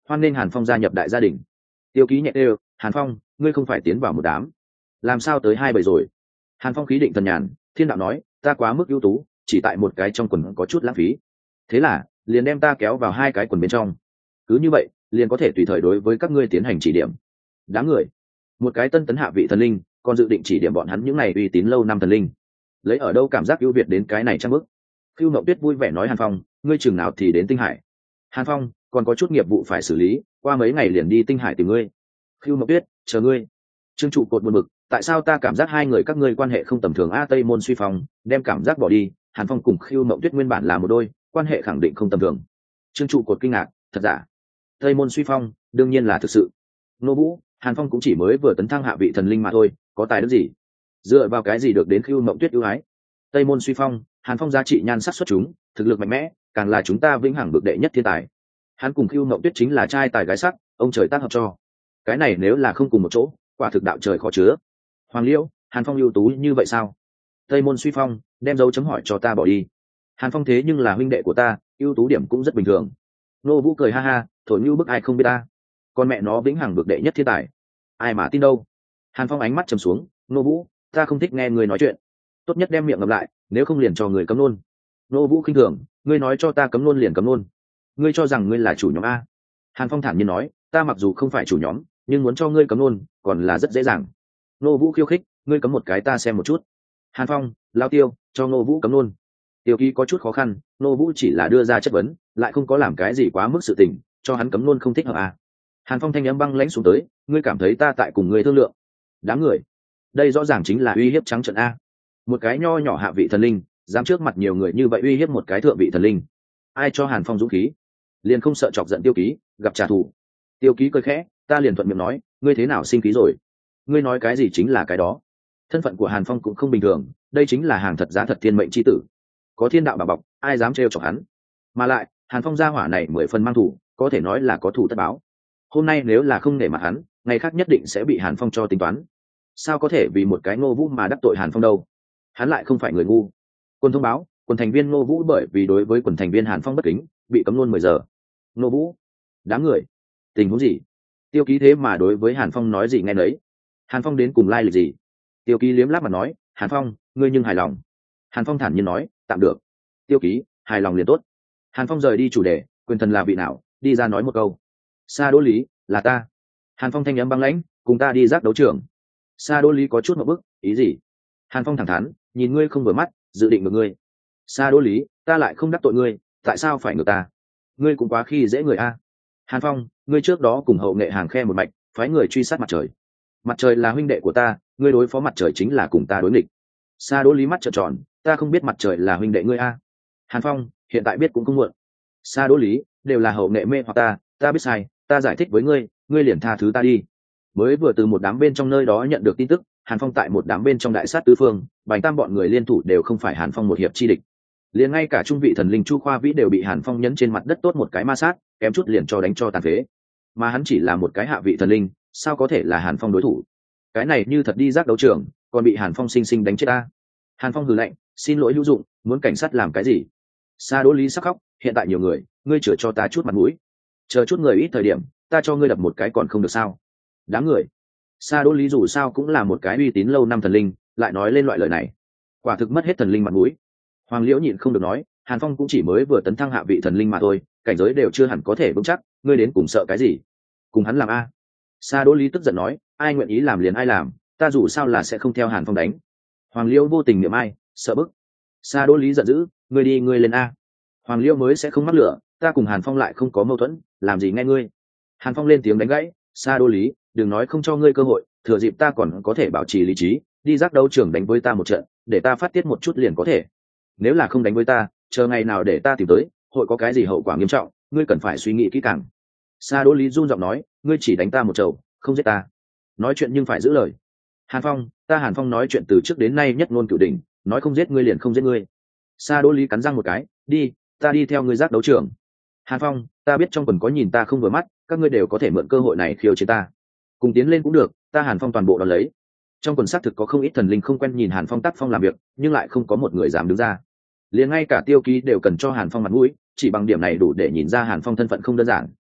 hoan nghênh Hàn Phong gia nhập đại gia đình. Tiêu Ký nhẹ đều, Hàn Phong, ngươi không phải tiến vào một đám, làm sao tới hai bảy rồi? Hàn Phong khí định thần nhàn, thiên đạo nói, ta quá mức ưu tú, chỉ tại một cái trong quần có chút lãng phí, thế là liền đem ta kéo vào hai cái quần bên trong, cứ như vậy liền có thể tùy thời đối với các ngươi tiến hành chỉ điểm. Đáng người, một cái tân tấn hạ vị thần linh còn dự định chỉ điểm bọn hắn những này uy tín lâu năm thần linh, lấy ở đâu cảm giác ưu việt đến cái này trang bức. Phiêu Mộng Tuyết vui vẻ nói, Hàn Phong, ngươi chừng nào thì đến Tinh Hải? Hàn Phong, còn có chút nghiệp vụ phải xử lý, qua mấy ngày liền đi Tinh Hải tìm ngươi. Phiêu Mộng Tuyết, chờ ngươi. Trương trụ cột buồn bực, tại sao ta cảm giác hai người các ngươi quan hệ không tầm thường? A Tây Môn Suy Phong đem cảm giác bỏ đi, Hàn Phong cùng Phiêu Mộng Tuyết nguyên bản là một đôi, quan hệ khẳng định không tầm thường. Trương trụ cột kinh ngạc, thật giả? Tây Môn Suy Phong đương nhiên là thực sự. Nô Vũ, Hàn Phong cũng chỉ mới vừa tấn thăng hạ vị thần linh mà thôi, có tài đức gì? Dựa vào cái gì được đến Phiêu Mộng Tuyết ưu ái? Tây Môn Suy Phong, Hàn Phong giá trị nhan sắc xuất chúng, thực lực mạnh mẽ, càng là chúng ta vĩnh hằng bực đệ nhất thiên tài. Hắn cùng Phiêu Mộng Tuyết chính là trai tài gái sắc, ông trời tác hợp cho. Cái này nếu là không cùng một chỗ, quả thực đạo trời khó chứa. Hoàng Liễu, Hàn Phong ưu tú như vậy sao? Tây Môn Suy Phong, đem dấu chấm hỏi cho ta bỏ đi. Hàn Phong thế nhưng là huynh đệ của ta, ưu tú điểm cũng rất bình thường. Nô Vũ cười ha ha, thổi như bức ai không biết ta. Con mẹ nó vĩnh hằng bực đệ nhất thiên tài, ai mà tin đâu. Hàn Phong ánh mắt trầm xuống, Nô Vũ, ta không thích nghe người nói chuyện, tốt nhất đem miệng ngậm lại, nếu không liền cho người cấm nôn. Nô Vũ khinh thường, ngươi nói cho ta cấm nôn liền cấm nôn, ngươi cho rằng ngươi là chủ nhóm a? Hàn Phong thản nhiên nói, ta mặc dù không phải chủ nhóm, nhưng muốn cho ngươi cấm nôn còn là rất dễ dàng. Nô Vũ khiêu khích, ngươi cấm một cái ta xem một chút. Hàn Phong, lao tiêu, cho Nô Vũ cấm nôn. Tiêu Ký có chút khó khăn, Nô Vũ chỉ là đưa ra chất vấn, lại không có làm cái gì quá mức sự tình, cho hắn cấm nôn không thích hợp à? Hàn Phong thanh âm băng lãnh xuống tới, ngươi cảm thấy ta tại cùng ngươi thương lượng? Đáng người, đây rõ ràng chính là uy hiếp trắng trợn a. Một cái nho nhỏ hạ vị thần linh, dám trước mặt nhiều người như vậy uy hiếp một cái thượng vị thần linh, ai cho Hàn Phong dũng khí? Liền không sợ chọc giận Tiêu Ký, gặp trả thù. Tiêu Ký cười khẽ, ta liền thuận miệng nói, ngươi thế nào sinh khí rồi? Ngươi nói cái gì chính là cái đó. Thân phận của Hàn Phong cũng không bình thường, đây chính là hàng thật giá thật thiên mệnh chi tử, có thiên đạo bảo bọc, ai dám trêu chọc hắn? Mà lại Hàn Phong gia hỏa này mười phần mang thủ, có thể nói là có thủ tất báo. Hôm nay nếu là không để mặt hắn, ngày khác nhất định sẽ bị Hàn Phong cho tính toán. Sao có thể vì một cái Ngô Vũ mà đắc tội Hàn Phong đâu? Hắn lại không phải người ngu. Quân thông báo, quần thành viên Ngô Vũ bởi vì đối với quần thành viên Hàn Phong bất kính, bị cấm luôn mười giờ. Ngô Vũ, đám người, tình huống gì? Tiêu Ký thế mà đối với Hàn Phong nói gì nghe nấy. Hàn Phong đến cùng lai lịch gì? Tiêu Ký liếm láp mà nói, Hàn Phong, ngươi nhưng hài lòng? Hàn Phong thản nhiên nói, tạm được. Tiêu Ký, hài lòng liền tốt. Hàn Phong rời đi chủ đề, quyền thần là vị nào, đi ra nói một câu. Sa Đỗ Lý, là ta. Hàn Phong thanh âm băng lãnh, cùng ta đi giác đấu trường. Sa Đỗ Lý có chút một bức, ý gì? Hàn Phong thẳng thắn, nhìn ngươi không vừa mắt, dự định ngược ngươi. Sa Đỗ Lý, ta lại không đắc tội ngươi, tại sao phải ngược ta? Ngươi cũng quá khi dễ người a. Hàn Phong, ngươi trước đó cùng hậu nghệ hàng khe một mạch, phái người truy sát mặt trời. Mặt trời là huynh đệ của ta, ngươi đối phó mặt trời chính là cùng ta đối nghịch. Sa Đỗ Lý mắt trợn tròn, ta không biết mặt trời là huynh đệ ngươi a. Hàn Phong, hiện tại biết cũng không muộn. Sa Đỗ Lý, đều là hậu nghệ mê hoặc ta, ta biết sai, ta giải thích với ngươi, ngươi liền tha thứ ta đi. Mới vừa từ một đám bên trong nơi đó nhận được tin tức, Hàn Phong tại một đám bên trong đại sát tứ phương, Bành Tam bọn người liên thủ đều không phải Hàn Phong một hiệp chi địch. Liền ngay cả trung vị thần linh Chu Khoa Vĩ đều bị Hàn Phong nhấn trên mặt đất tốt một cái ma sát, kém chút liền cho đánh cho tàn phế. Mà hắn chỉ là một cái hạ vị thần linh, sao có thể là Hàn Phong đối thủ? Cái này như thật đi giác đấu trường, còn bị Hàn Phong sinh sinh đánh chết ta. Hàn Phong hừ lạnh, xin lỗi hữu dụng, muốn cảnh sát làm cái gì? Sa Đỗ Lý sắc khóc, hiện tại nhiều người, ngươi chữa cho ta chút mặt mũi. Chờ chút người ít thời điểm, ta cho ngươi đập một cái còn không được sao? Đáng người. Sa Đỗ Lý dù sao cũng là một cái uy tín lâu năm thần linh, lại nói lên loại lời này, quả thực mất hết thần linh mặt mũi. Hoàng Liễu nhịn không được nói, Hàn Phong cũng chỉ mới vừa tấn thăng hạ vị thần linh mà thôi, cảnh giới đều chưa hẳn có thể vững chắc, ngươi đến cùng sợ cái gì? Cùng hắn làm a? Sa Đỗ Lý tức giận nói, ai nguyện ý làm liền ai làm, ta dù sao là sẽ không theo Hàn Phong đánh. Hoàng Liễu vô tình niệm ai, sợ bức. Sa Đỗ Lý giận dữ, ngươi đi ngươi lên a. Hoàng Liễu mới sẽ không mắc lửa, ta cùng Hàn Phong lại không có mâu thuẫn, làm gì nghe ngươi? Hàn Phong lên tiếng đánh gãy, Sa Đỗ Lý, đừng nói không cho ngươi cơ hội, thừa dịp ta còn có thể bảo trì lý trí, đi giác đấu trường đánh với ta một trận, để ta phát tiết một chút liền có thể. Nếu là không đánh với ta, chờ ngày nào để ta tìm tới, hội có cái gì hậu quả nghiêm trọng, ngươi cần phải suy nghĩ kỹ càng. Sa Đỗ Lý run giọng nói, ngươi chỉ đánh ta một trầu, không giết ta. Nói chuyện nhưng phải giữ lời. Hàn Phong, ta Hàn Phong nói chuyện từ trước đến nay nhất ngôn cửu đỉnh, nói không giết ngươi liền không giết ngươi. Sa Đỗ Lý cắn răng một cái, đi, ta đi theo ngươi giác đấu trường. Hàn Phong, ta biết trong quần có nhìn ta không vừa mắt, các ngươi đều có thể mượn cơ hội này khiêu chiến ta. Cùng tiến lên cũng được, ta Hàn Phong toàn bộ đón lấy. Trong quần xác thực có không ít thần linh không quen nhìn Hàn Phong tác phong làm việc, nhưng lại không có một người dám đứng ra. Liền ngay cả Tiêu Ký đều cần cho Hàn Phong mặt mũi, chỉ bằng điểm này đủ để nhìn ra Hàn Phong thân phận không đơn giản.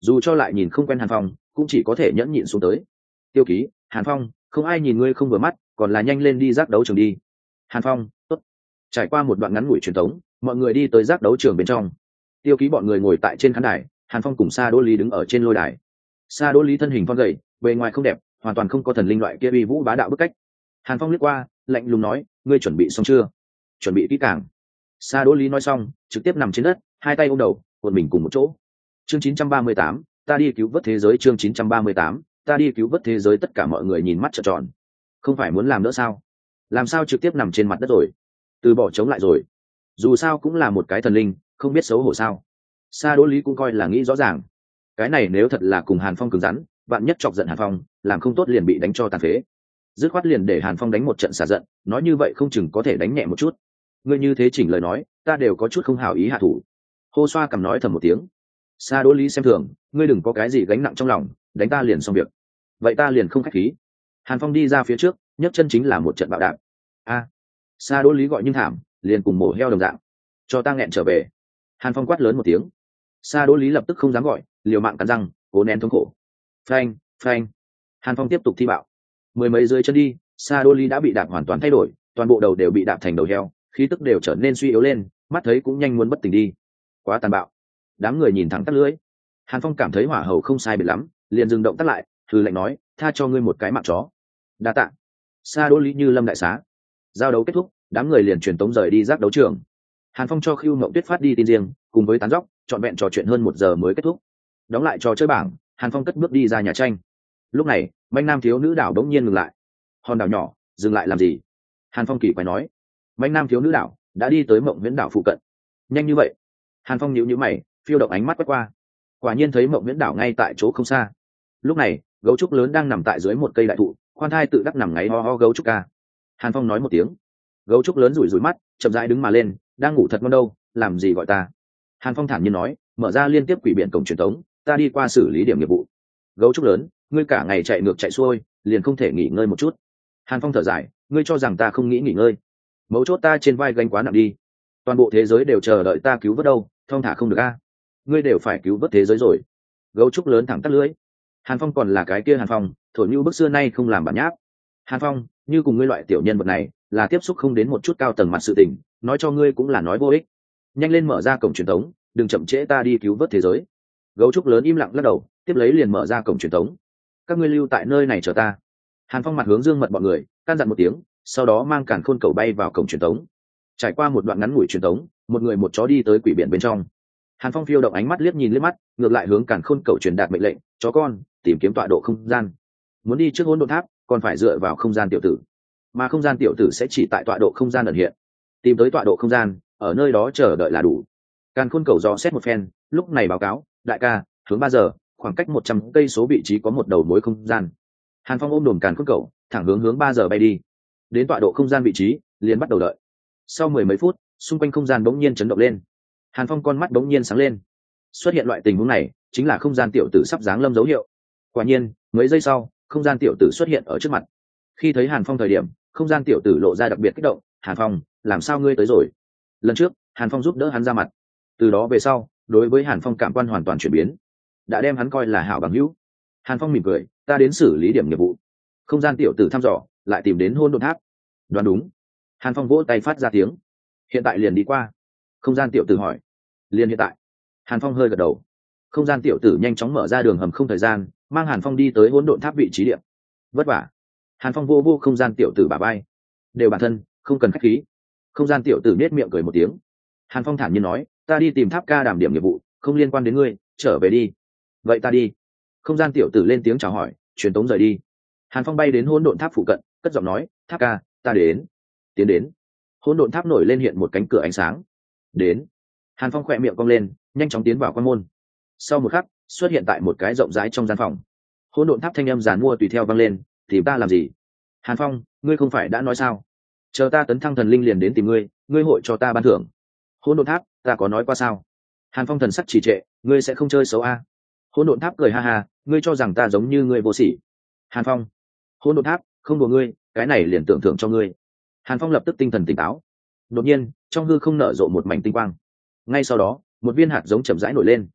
dù cho lại nhìn không quen Hàn Phong cũng chỉ có thể nhẫn nhịn xuống tới. Tiêu Ký, Hàn Phong, không ai nhìn ngươi không vừa mắt, còn là nhanh lên đi giác đấu trường đi. Hàn Phong, tốt. Trải qua một đoạn ngắn ngủi truyền thống, mọi người đi tới giác đấu trường bên trong. Tiêu Ký bọn người ngồi tại trên khán đài, Hàn Phong cùng Sa Đỗ Lý đứng ở trên lôi đài. Sa Đỗ Lý thân hình thon gầy, bề ngoài không đẹp, hoàn toàn không có thần linh loại kia uy vũ bá đạo bức cách. Hàn Phong liếc qua, lạnh lùng nói, ngươi chuẩn bị xong chưa? Chuẩn bị kỹ càng. Sa Đỗ Lý nói xong, trực tiếp nằm trên đất, hai tay ôm đầu, cuộn mình cùng một chỗ. Chương chín trăm ba mươi tám, ta đi cứu vớt thế giới. Chương chín trăm ba mươi tám, ta đi cứu vớt thế giới. Tất cả mọi người nhìn mắt trợn tròn. Không phải muốn làm nữa sao? Làm sao trực tiếp nằm trên mặt đất rồi? Từ bỏ chống lại rồi. Dù sao cũng là một cái thần linh, không biết xấu hổ sao? Sa Đỗ Lý cũng coi là nghĩ rõ ràng. Cái này nếu thật là cùng Hàn Phong cứng rắn, vạn nhất chọc giận Hàn Phong, làm không tốt liền bị đánh cho tàn phế. Dứt khoát liền để Hàn Phong đánh một trận xả giận, nói như vậy không chừng có thể đánh nhẹ một chút. Ngươi như thế chỉnh lời nói, ta đều có chút không hảo ý hạ thủ. Hô Xoa cầm nói thầm một tiếng. Sa Đỗ Lý xem thường, ngươi đừng có cái gì gánh nặng trong lòng, đánh ta liền xong việc. Vậy ta liền không khách khí. Hàn Phong đi ra phía trước, nhấc chân chính là một trận bạo đạp. A! Sa Đỗ Lý gọi nhưng thảm, liền cùng mổ heo đồng dạng. Cho ta nghẹn trở về. Hàn Phong quát lớn một tiếng. Sa Đỗ Lý lập tức không dám gọi, liều mạng cắn răng, cố nén thống khổ. Phanh, phanh. Hàn Phong tiếp tục thi bạo. Mười mấy dưới chân đi, Sa Đỗ Lý đã bị đạp hoàn toàn thay đổi, toàn bộ đầu đều bị đạp thành đầu heo, khí tức đều trở nên suy yếu lên, mắt thấy cũng nhanh muốn bất tỉnh đi. Quá tàn bạo. Đám người nhìn thẳng tắt lưỡi. Hàn Phong cảm thấy hỏa hầu không sai biệt lắm, liền dừng động tác lại, thư lệnh nói, tha cho ngươi một cái mạng chó. Đa tạ. Sa Đỗ Lý như lâm đại xá. Giao đấu kết thúc, đám người liền truyền tống rời đi giác đấu trường. Hàn Phong cho Khưu Mộng Tuyết phát đi tin riêng, cùng với tán dóc, trọn vẹn trò chuyện hơn một giờ mới kết thúc. Đóng lại trò chơi bảng, Hàn Phong cất bước đi ra nhà tranh. Lúc này, manh nam thiếu nữ đảo đống nhiên ngừng lại. Hòn đảo nhỏ, dừng lại làm gì? Hàn Phong kỳ quái nói. Manh nam thiếu nữ đảo đã đi tới Mộng Viễn đảo phụ cận. Nhanh như vậy? Hàn Phong nhíu nhíu mày, phiêu động ánh mắt quét qua. Quả nhiên thấy Mộng Viễn đảo ngay tại chỗ không xa. Lúc này, gấu trúc lớn đang nằm tại dưới một cây đại thụ, khoan thai tự đắc nằm ngáy ho ho gấu trúc ca. Hàn Phong nói một tiếng. Gấu trúc lớn rủi rủi mắt, chậm rãi đứng mà lên, đang ngủ thật ngon đâu, làm gì gọi ta? Hàn Phong thản nhiên nói, mở ra liên tiếp quỷ biển cổng truyền tống, ta đi qua xử lý điểm nghiệp vụ. Gấu trúc lớn, ngươi cả ngày chạy ngược chạy xuôi, liền không thể nghỉ ngơi một chút. Hàn Phong thở dài, ngươi cho rằng ta không nghĩ nghỉ ngơi? Mấu chốt ta trên vai gánh quá nặng đi, toàn bộ thế giới đều chờ đợi ta cứu vớt đâu, thong thả không được a. Ngươi đều phải cứu vớt thế giới rồi. Gấu trúc lớn thẳng tắt lưỡi. Hàn Phong còn là cái kia Hàn Phong, thổi như bức xưa nay không làm bản nháp. Hàn Phong, như cùng ngươi loại tiểu nhân vật này, là tiếp xúc không đến một chút cao tầng mặt sự tình, nói cho ngươi cũng là nói vô ích. Nhanh lên mở ra cổng truyền tống, đừng chậm trễ ta đi cứu vớt thế giới. Gấu trúc lớn im lặng lắc đầu, tiếp lấy liền mở ra cổng truyền tống. Các ngươi lưu tại nơi này chờ ta. Hàn Phong mặt hướng Dương Mật bọn người, căn dặn một tiếng, sau đó mang càn khôn cầu bay vào cổng truyền tống. Trải qua một đoạn ngắn ngủi truyền tống, một người một chó đi tới quỷ biển bên trong. Hàn Phong phiêu động ánh mắt liếc nhìn liếc mắt, ngược lại hướng càn khôn cầu truyền đạt mệnh lệnh, chó con, tìm kiếm tọa độ không gian. Muốn đi trước hỗn độn tháp, còn phải dựa vào không gian tiểu tử, mà không gian tiểu tử sẽ chỉ tại tọa độ không gian ẩn hiện. Tìm tới tọa độ không gian, ở nơi đó chờ đợi là đủ. Càn khôn cầu dò xét một phen, lúc này báo cáo, đại ca, hướng ba giờ, khoảng cách một trăm cây số vị trí có một đầu mối không gian. Hàn Phong ôm đồm càn khôn cầu, thẳng hướng hướng ba giờ bay đi. Đến tọa độ không gian vị trí, liền bắt đầu đợi. Sau mười mấy phút, xung quanh không gian bỗng nhiên chấn động lên. Hàn Phong con mắt bỗng nhiên sáng lên. Xuất hiện loại tình huống này, chính là không gian tiểu tử sắp giáng lâm dấu hiệu. Quả nhiên, mấy giây sau, không gian tiểu tử xuất hiện ở trước mặt. Khi thấy Hàn Phong thời điểm, không gian tiểu tử lộ ra đặc biệt kích động. Hàn Phong, làm sao ngươi tới rồi? Lần trước, Hàn Phong giúp đỡ hắn ra mặt. Từ đó về sau, đối với Hàn Phong cảm quan hoàn toàn chuyển biến, đã đem hắn coi là hảo bằng hữu. Hàn Phong mỉm cười, ta đến xử lý điểm nghiệp vụ. Không gian tiểu tử thăm dò, lại tìm đến hôn độn tháp. Đoán đúng. Hàn Phong vỗ tay phát ra tiếng. Hiện tại liền đi qua. Không gian tiểu tử hỏi. Liền hiện tại. Hàn Phong hơi gật đầu. Không gian tiểu tử nhanh chóng mở ra đường hầm không thời gian, mang Hàn Phong đi tới hỗn độn tháp vị trí điểm. Vất vả. Hàn Phong vô vô không gian tiểu tử bả vai. Đều bản thân, không cần khách khí. Không gian tiểu tử nết miệng cười một tiếng. Hàn Phong thản nhiên nói, ta đi tìm tháp ca đảm điểm nghiệp vụ, không liên quan đến ngươi, trở về đi. Vậy ta đi. Không gian tiểu tử lên tiếng chào hỏi, truyền tống rời đi. Hàn Phong bay đến hỗn độn tháp phụ cận, cất giọng nói, tháp ca, ta đến. Tiến đến. Hỗn độn tháp nổi lên hiện một cánh cửa ánh sáng. Đến. Hàn Phong khỏe miệng cong lên, nhanh chóng tiến vào quan môn. Sau một khắc, xuất hiện tại một cái rộng rãi trong gian phòng. Hỗn độn tháp thanh âm giàn mua tùy theo vang lên, tìm ta làm gì? Hàn Phong, ngươi không phải đã nói sao? Chờ ta tấn thăng thần linh liền đến tìm ngươi, ngươi hội cho ta ban thưởng. Hỗn độn tháp, ta có nói qua sao? Hàn Phong thần sắc trì trệ, ngươi sẽ không chơi xấu a? Hỗn độn tháp cười ha ha, ngươi cho rằng ta giống như ngươi vô sỉ? Hàn Phong, hỗn độn tháp, không đùa ngươi, cái này liền tưởng thưởng cho ngươi. Hàn Phong lập tức tinh thần tỉnh táo. Đột nhiên, trong hư không nở rộ một mảnh tinh quang. Ngay sau đó, một viên hạt giống chậm rãi nổi lên.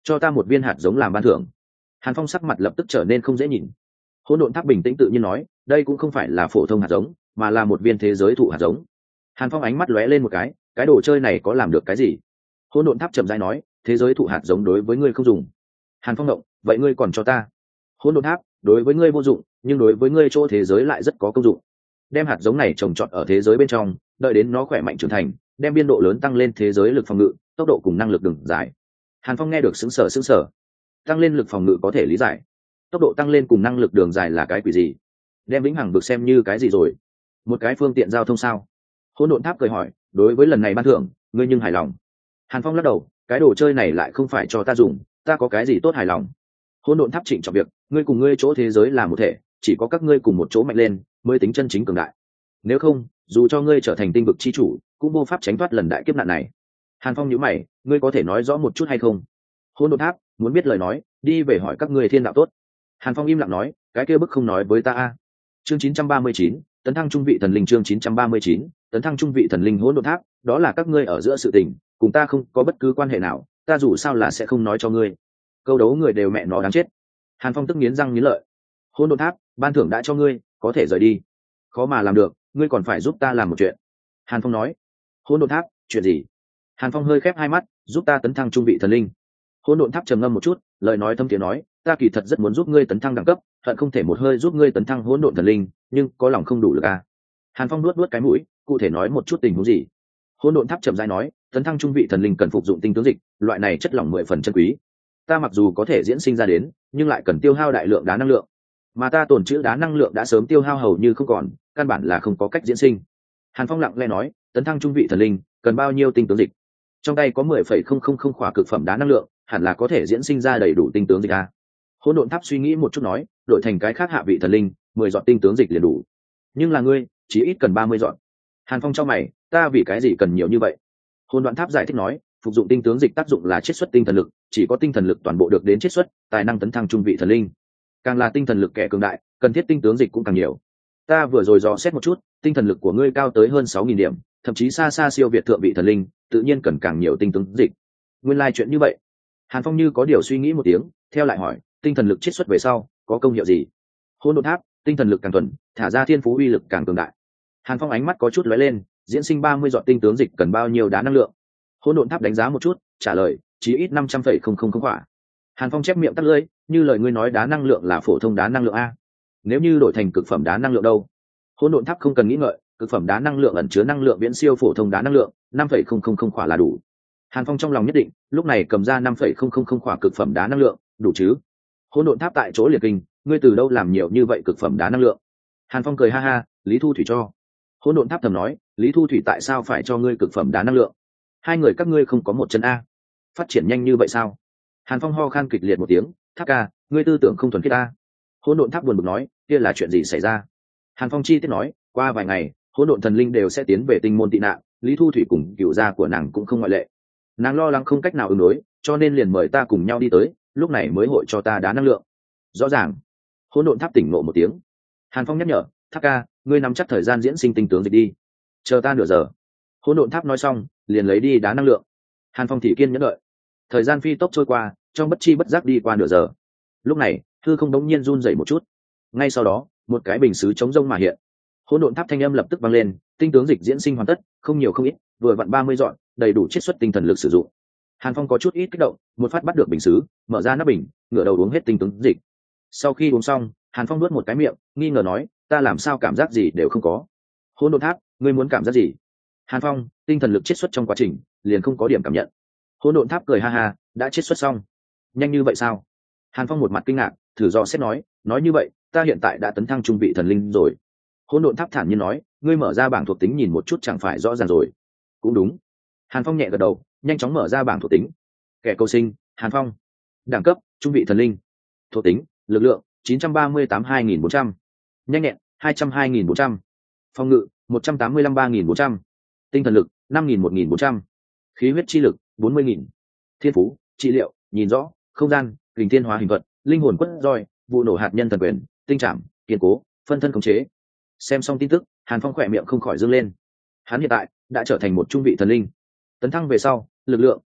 cho ta một viên hạt giống làm ban thưởng. Hàn Phong sắc mặt lập tức trở nên không dễ nhìn. Hỗn độn tháp bình tĩnh tự nhiên nói, đây cũng không phải là phổ thông hạt giống, mà là một viên thế giới thụ hạt giống. Hàn Phong ánh mắt lóe lên một cái, cái đồ chơi này có làm được cái gì? Hỗn độn tháp chậm rãi nói, thế giới thụ hạt giống đối với ngươi không dùng. Hàn Phong động, vậy ngươi còn cho ta? Hỗn độn tháp, đối với ngươi vô dụng, nhưng đối với ngươi chỗ thế giới lại rất có công dụng. Đem hạt giống này trồng trọt ở thế giới bên trong, đợi đến nó khỏe mạnh trưởng thành, đem biên độ lớn tăng lên thế giới lực phòng ngự, tốc độ cùng năng lực đường dài. Hàn Phong nghe được sững sờ sững sờ. Tăng lên lực phòng ngự có thể lý giải, tốc độ tăng lên cùng năng lực đường dài là cái quỷ gì? Đem vĩnh hằng vực xem như cái gì rồi? Một cái phương tiện giao thông sao? Hỗn độn tháp cười hỏi, đối với lần này ban thưởng, ngươi nhưng hài lòng? Hàn Phong lắc đầu, cái đồ chơi này lại không phải cho ta dùng, ta có cái gì tốt hài lòng? Hỗn độn tháp chỉnh trọng việc, ngươi cùng ngươi chỗ thế giới là một thể, chỉ có các ngươi cùng một chỗ mạnh lên mới tính chân chính cường đại. Nếu không, dù cho ngươi trở thành tinh vực chi chủ, cũng vô pháp tránh thoát lần đại kiếp nạn này. Hàn Phong nhíu mày, ngươi có thể nói rõ một chút hay không? Hỗn độn tháp muốn biết lời nói, đi về hỏi các ngươi thiên đạo tốt. Hàn Phong im lặng nói, cái kia bức không nói với ta a. Chương chín trăm ba mươi chín, tấn thăng trung vị thần linh. Chương chín trăm ba mươi chín, tấn thăng trung vị thần linh. Hỗn độn tháp, đó là các ngươi ở giữa sự tình, cùng ta không có bất cứ quan hệ nào, ta dù sao là sẽ không nói cho ngươi. Câu đấu người đều mẹ nó đáng chết. Hàn Phong tức nghiến răng nghiến lợi. Hỗn độn tháp, ban thưởng đã cho ngươi, có thể rời đi. Khó mà làm được, ngươi còn phải giúp ta làm một chuyện. Hàn Phong nói. Hỗn độn tháp, chuyện gì? Hàn Phong hơi khép hai mắt, giúp ta tấn thăng trung vị thần linh. Hỗn độn tháp trầm ngâm một chút, lời nói thâm tiếng nói, ta kỳ thật rất muốn giúp ngươi tấn thăng đẳng cấp, hận không thể một hơi giúp ngươi tấn thăng hỗn độn thần linh, nhưng có lòng không đủ lực à. Hàn Phong nuốt nuốt cái mũi, cụ thể nói một chút tình huống gì? Hỗn độn tháp chậm rãi nói, tấn thăng trung vị thần linh cần phục dụng tinh tướng dịch, loại này chất lỏng mười phần chân quý. Ta mặc dù có thể diễn sinh ra đến, nhưng lại cần tiêu hao đại lượng đá năng lượng, mà ta tồn trữ đá năng lượng đã sớm tiêu hao hầu như không còn, căn bản là không có cách diễn sinh. Hàn Phong lặng lẽ nói, tấn thăng trung vị thần linh cần bao nhiêu tinh tướng dịch? Trong tay có mười phẩy không không không khỏa cực phẩm đá năng lượng, hẳn là có thể diễn sinh ra đầy đủ tinh tướng dịch a. Hỗn độn tháp suy nghĩ một chút nói, đổi thành cái khác hạ vị thần linh, mười giọt tinh tướng dịch liền đủ, nhưng là ngươi chỉ ít cần ba mươi giọt. Hàn Phong cho mày, ta vì cái gì cần nhiều như vậy? Hỗn độn tháp giải thích nói, phục dụng tinh tướng dịch tác dụng là chiết xuất tinh thần lực, chỉ có tinh thần lực toàn bộ được đến chiết xuất, tài năng tấn thăng trung vị thần linh. Càng là tinh thần lực kẻ cường đại, cần thiết tinh tướng dịch cũng càng nhiều. Ta vừa rồi dò xét một chút, tinh thần lực của ngươi cao tới hơn sáu nghìn điểm, thậm chí xa xa siêu việt thượng vị thần linh, tự nhiên cần càng nhiều tinh tướng dịch. Nguyên lai chuyện như vậy. Hàn Phong như có điều suy nghĩ một tiếng, theo lại hỏi, tinh thần lực chiết xuất về sau có công hiệu gì? Hỗn độn tháp, tinh thần lực càng thuần, thả ra thiên phú uy lực càng cường đại. Hàn Phong ánh mắt có chút lóe lên, diễn sinh ba mươi giọt tinh tướng dịch cần bao nhiêu đá năng lượng? Hỗn độn tháp đánh giá một chút, trả lời, chí ít năm trăm phẩy không không không quả. Hàn Phong chép miệng tắt lưỡi, như lời ngươi nói đá năng lượng là phổ thông đá năng lượng a. Nếu như đổi thành cực phẩm đá năng lượng đâu? Hỗn độn tháp không cần nghĩ ngợi, cực phẩm đá năng lượng ẩn chứa năng lượng viễn siêu phổ thông đá năng lượng, năm phẩy không không không quả là đủ. Hàn Phong trong lòng nhất định, lúc này cầm ra năm phẩy không không không quả cực phẩm đá năng lượng, đủ chứ? Hỗn độn tháp tại chỗ liệt kinh, ngươi từ đâu làm nhiều như vậy cực phẩm đá năng lượng? Hàn Phong cười ha ha, Lý Thu Thủy cho. Hỗn độn tháp thầm nói, Lý Thu Thủy tại sao phải cho ngươi cực phẩm đá năng lượng? Hai người các ngươi không có một chân a? Phát triển nhanh như vậy sao? Hàn Phong ho khan kịch liệt một tiếng, tháp ca, ngươi tư tưởng không thuần khiết a. Hỗn độn tháp buồn bực nói, kia là chuyện gì xảy ra? Hàn Phong chi tiết nói, qua vài ngày, hỗn độn thần linh đều sẽ tiến về tinh môn tị nạn, Lý Thu Thủy cùng cựu gia của nàng cũng không ngoại lệ. Nàng lo lắng không cách nào ứng đối, cho nên liền mời ta cùng nhau đi tới, lúc này mới hội cho ta đá năng lượng. Rõ ràng. Hỗn độn tháp tỉnh nộ một tiếng. Hàn Phong nhắc nhở, tháp ca, ngươi nắm chắc thời gian diễn sinh tinh tướng dịch đi, chờ ta nửa giờ. Hỗn độn tháp nói xong, liền lấy đi đá năng lượng. Hàn Phong thì kiên nhẫn đợi. Thời gian phi tốc trôi qua, trong bất chi bất giác đi qua nửa giờ. Lúc này, hư không đống nhiên run rẩy một chút. Ngay sau đó, một cái bình sứ chống rông mà hiện. Hỗn độn tháp thanh âm lập tức vang lên, tinh tướng dịch diễn sinh hoàn tất, không nhiều không ít, vừa vặn ba mươi dọn, đầy đủ chiết xuất tinh thần lực sử dụng. Hàn Phong có chút ít kích động, một phát bắt được bình sứ, mở ra nắp bình, ngửa đầu uống hết tinh tướng dịch. Sau khi uống xong, Hàn Phong nuốt một cái miệng, nghi ngờ nói, ta làm sao cảm giác gì đều không có? Hỗn độn tháp, ngươi muốn cảm giác gì? Hàn Phong, tinh thần lực chiết xuất trong quá trình, liền không có điểm cảm nhận. Hỗn độn tháp cười ha ha, đã chiết xuất xong. Nhanh như vậy sao? Hàn Phong một mặt kinh ngạc, thử dò xét nói, nói như vậy, ta hiện tại đã tấn thăng trung vị thần linh rồi. Hỗn độn tháp thản nhiên nói, ngươi mở ra bảng thuộc tính nhìn một chút chẳng phải rõ ràng rồi. Cũng đúng. Hàn Phong nhẹ gật đầu, nhanh chóng mở ra bảng thuộc tính. Kẻ cầu sinh, Hàn Phong. Đẳng cấp, trung vị thần linh. Thuộc tính, lực lượng, chín trăm ba mươi tám hai nghìn bốn trăm. Nhanh nhẹn, hai trăm hai nghìn bốn trăm. Phòng ngự, một trăm tám mươi lăm ba nghìn bốn trăm. Tinh thần lực, năm nghìn một nghìn bốn trăm. Khí huyết chi lực, bốn mươi nghìn. Thiên phú, trị liệu, nhìn rõ, không gian, kình thiên hóa hình vật, linh hồn quất roi, vụ nổ hạt nhân thần quyền, tinh trảm, kiên cố, phân thân khống chế. Xem xong tin tức, Hàn Phong khỏe miệng không khỏi dương lên. Hắn hiện tại đã trở thành một trung vị thần linh. Tấn thăng về sau, lực lượng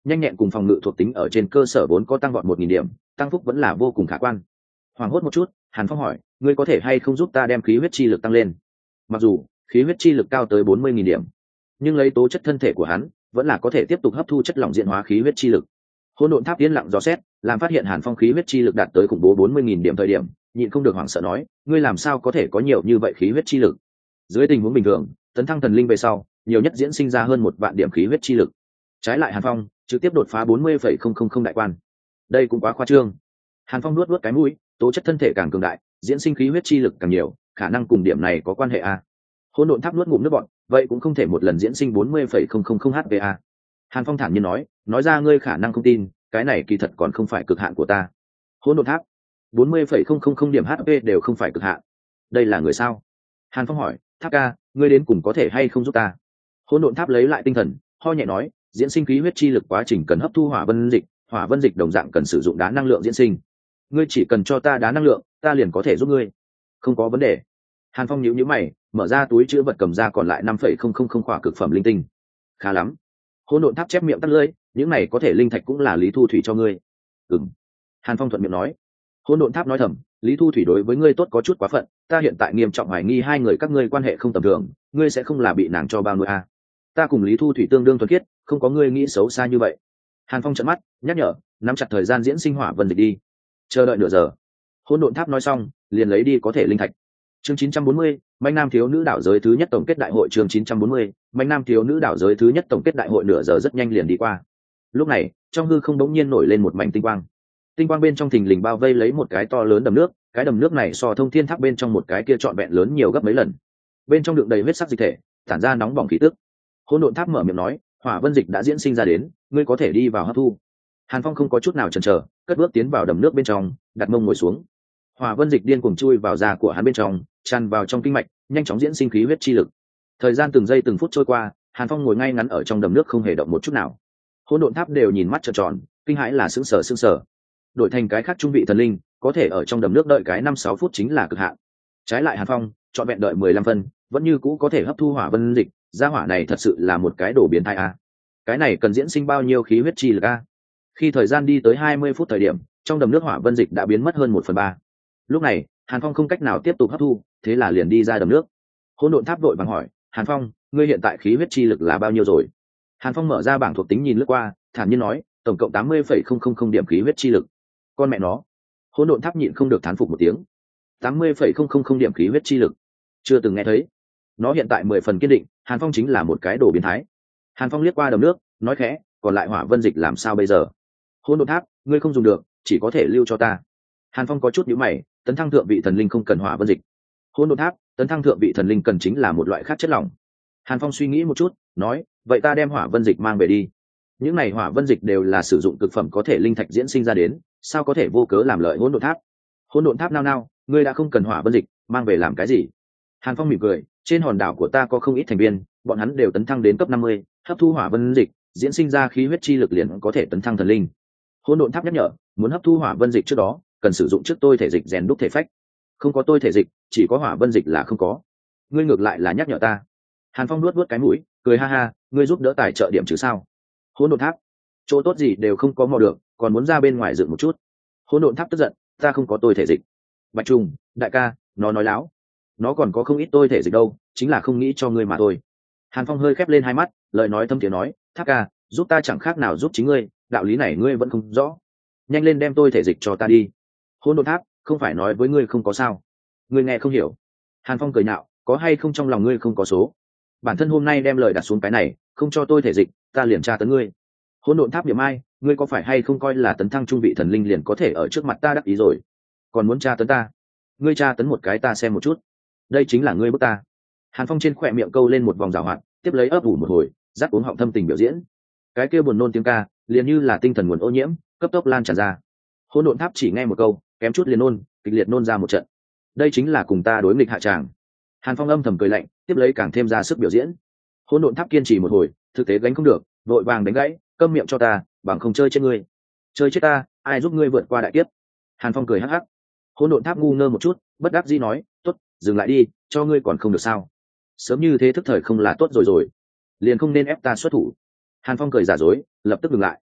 nhanh nhẹn cùng phòng ngự thuộc tính ở trên cơ sở vốn có tăng vọt một nghìn điểm, tăng phúc vẫn là vô cùng khả quan. Hoảng hốt một chút, Hàn Phong hỏi, ngươi có thể hay không giúp ta đem khí huyết chi lực tăng lên? Mặc dù khí huyết chi lực cao tới bốn mươi nghìn điểm, nhưng lấy tố chất thân thể của hắn vẫn là có thể tiếp tục hấp thu chất lỏng diện hóa khí huyết chi lực. Hỗn độn tháp yên lặng dò xét, làm phát hiện Hàn Phong khí huyết chi lực đạt tới khủng bố bốn mươi nghìn điểm thời điểm, nhịn không được hoảng sợ nói, ngươi làm sao có thể có nhiều như vậy khí huyết chi lực? Dưới tình huống bình thường, tấn thăng thần linh về sau, nhiều nhất diễn sinh ra hơn một vạn điểm khí huyết chi lực. Trái lại Hàn Phong trực tiếp đột phá bốn mươi phẩy không không không đại quan. Đây cũng quá khoa trương. Hàn Phong nuốt nuốt cái mũi, tố chất thân thể càng cường đại, diễn sinh khí huyết chi lực càng nhiều, khả năng cùng điểm này có quan hệ a. Hỗn độn tháp nuốt ngụm nước bọt, vậy cũng không thể một lần diễn sinh bốn mươi phẩy không không không hp a. Hàn Phong thản nhiên nói, nói ra ngươi khả năng không tin, cái này kỳ thật còn không phải cực hạn của ta. Hỗn độn tháp bốn mươi phẩy không không không điểm hp đều không phải cực hạn. Đây là người sao? Hàn Phong hỏi, tháp ca, ngươi đến cùng có thể hay không giúp ta? Hỗn độn tháp lấy lại tinh thần, ho nhẹ nói, diễn sinh khí huyết chi lực quá trình cần hấp thu hỏa vân dịch, hỏa vân dịch đồng dạng cần sử dụng đá năng lượng diễn sinh. Ngươi chỉ cần cho ta đá năng lượng, ta liền có thể giúp ngươi. Không có vấn đề. Hàn Phong nhíu nhíu mày, mở ra túi chứa vật cầm ra còn lại năm phẩy không không không khỏa cực phẩm linh tinh. Khá lắm. Hỗn độn tháp chép miệng tắt lưỡi, những này có thể linh thạch cũng là Lý Thu Thủy cho ngươi. Ừm. Hàn Phong thuận miệng nói. Hỗn độn tháp nói thầm, Lý Thu Thủy đối với ngươi tốt có chút quá phận, ta hiện tại nghiêm trọng hoài nghi hai người các ngươi quan hệ không tầm thường, ngươi sẽ không là bị nàng cho bao nuôi à? Ta cùng Lý Thu Thủy tương đương thuần khiết, không có ngươi nghĩ xấu xa như vậy. Hàn Phong trợn mắt, nhắc nhở, nắm chặt thời gian diễn sinh hỏa vân dịch đi. Chờ đợi nửa giờ. Hỗn độn tháp nói xong, liền lấy đi có thể linh thạch. Chương chín trăm bốn mươi, Mạnh Nam thiếu nữ đảo giới thứ nhất tổng kết đại hội. Chương chín trăm bốn mươi, Mạnh Nam thiếu nữ đảo giới thứ nhất tổng kết đại hội. Nửa giờ rất nhanh liền đi qua. Lúc này, trong hư không đống nhiên nổi lên một mảnh tinh quang. Tinh quang bên trong thình lình bao vây lấy một cái to lớn đầm nước, cái đầm nước này so thông thiên tháp bên trong một cái kia trọn vẹn lớn nhiều gấp mấy lần. Bên trong đựng đầy huyết sắc dịch thể, tản ra nóng bỏng khí tức. Hỗn độn tháp mở miệng nói, hỏa vân dịch đã diễn sinh ra đến, ngươi có thể đi vào hấp thu. Hàn Phong không có chút nào chần chờ, cất bước tiến vào đầm nước bên trong, đặt mông ngồi xuống. Hỏa vân dịch điên cuồng chui vào da của hắn bên trong, tràn vào trong kinh mạch, nhanh chóng diễn sinh khí huyết chi lực. Thời gian từng giây từng phút trôi qua, Hàn Phong ngồi ngay ngắn ở trong đầm nước không hề động một chút nào. Hỗn độn tháp đều nhìn mắt trợn tròn, kinh hãi là sững sờ sững sờ. Đổi thành cái khác trung vị thần linh, có thể ở trong đầm nước đợi cái năm sáu phút chính là cực hạn. Trái lại Hàn Phong, chọn vẹn đợi mười lăm phân, vẫn như cũ có thể hấp thu hỏa vân dịch, gia hỏa này thật sự là một cái đồ biến thái a. Cái này cần diễn sinh bao nhiêu khí huyết chi lực a? Khi thời gian đi tới hai mươi phút thời điểm, trong đầm nước hỏa vân dịch đã biến mất hơn một phần ba. Lúc này, Hàn Phong không cách nào tiếp tục hấp thu, thế là liền đi ra đầm nước. Hỗn độn tháp đội vàng hỏi, Hàn Phong, ngươi hiện tại khí huyết chi lực là bao nhiêu rồi? Hàn Phong mở ra bảng thuộc tính nhìn lướt qua, thản nhiên nói, tổng cộng tám mươi phẩy không không không điểm khí huyết chi lực. Con mẹ nó. Hỗn độn tháp nhịn không được thán phục một tiếng. tám mươi phẩy không không không điểm khí huyết chi lực. Chưa từng nghe thấy. Nó hiện tại mười phần kiên định, Hàn Phong chính là một cái đồ biến thái. Hàn Phong liếc qua đầm nước, nói khẽ, còn lại hỏa vân dịch làm sao bây giờ? Hỗn độn tháp, ngươi không dùng được, chỉ có thể lưu cho ta. Hàn Phong có chút nhíu mày, tấn thăng thượng vị thần linh không cần hỏa vân dịch. Hỗn độn tháp, tấn thăng thượng vị thần linh cần chính là một loại khác chất lỏng. Hàn Phong suy nghĩ một chút, nói, vậy ta đem hỏa vân dịch mang về đi. Những này hỏa vân dịch đều là sử dụng cực phẩm có thể linh thạch diễn sinh ra đến, sao có thể vô cớ làm lợi hỗn độn tháp? Hỗn độn tháp nao nao, ngươi đã không cần hỏa vân dịch, mang về làm cái gì? Hàn Phong mỉm cười, trên hòn đảo của ta có không ít thành viên, bọn hắn đều tấn thăng đến cấp năm mươi, hấp thu hỏa vân dịch, diễn sinh ra khí huyết chi lực liền có thể tấn thăng thần linh. Hỗn độn tháp nhắc nhở, muốn hấp thu hỏa vân dịch trước đó, cần sử dụng trước tôi thể dịch rèn đúc thể phách. Không có tôi thể dịch, chỉ có hỏa vân dịch là không có. Ngươi ngược lại là nhắc nhở ta. Hàn Phong nuốt nuốt cái mũi, cười ha ha, ngươi giúp đỡ tài trợ điểm chứ sao? Hỗn độn tháp, chỗ tốt gì đều không có mò được, còn muốn ra bên ngoài dựng một chút. Hỗn độn tháp tức giận, ta không có tôi thể dịch. Bạch Trùng, đại ca, nó nói láo. Nó còn có không ít tôi thể dịch đâu, chính là không nghĩ cho ngươi mà thôi. Hàn Phong hơi khép lên hai mắt, lời nói thâm tiếng nói, tháp ca, giúp ta chẳng khác nào giúp chính ngươi, đạo lý này ngươi vẫn không rõ. Nhanh lên đem tôi thể dịch cho ta đi. Hỗn độn tháp, không phải nói với ngươi không có sao? Ngươi nghe không hiểu. Hàn Phong cười nhạo, có hay không trong lòng ngươi không có số? Bản thân hôm nay đem lời đặt xuống cái này, không cho tôi thể dịch, ta liền tra tấn ngươi. Hỗn độn tháp điểm ai, ngươi có phải hay không coi là tấn thăng trung vị thần linh liền có thể ở trước mặt ta đắc ý rồi? Còn muốn tra tấn ta? Ngươi tra tấn một cái ta xem một chút. Đây chính là ngươi bức ta. Hàn Phong trên khỏe miệng câu lên một vòng rào hoạt, tiếp lấy ấp ủ một hồi, dắt uống họng thâm tình biểu diễn. Cái kia buồn nôn tiếng ca, liền như là tinh thần nguồn ô nhiễm, cấp tốc lan tràn ra. Hỗn độn tháp chỉ nghe một câu, kém chút liền nôn, kịch liệt nôn ra một trận. Đây chính là cùng ta đối nghịch hạ tràng. Hàn Phong âm thầm cười lạnh, tiếp lấy càng thêm ra sức biểu diễn. Hỗn độn tháp kiên trì một hồi, thực tế gánh không được, vội vàng đánh gãy, câm miệng cho ta, bằng không chơi chết ngươi. Chơi chết ta, ai giúp ngươi vượt qua đại kiếp? Hàn Phong cười hắc hắc. Hỗn độn tháp ngu ngơ một chút, bất đắc dĩ nói, tốt, dừng lại đi, cho ngươi còn không được sao? Sớm như thế thức thời không là tốt rồi rồi, liền không nên ép ta xuất thủ. Hàn Phong cười giả dối, lập tức dừng lại.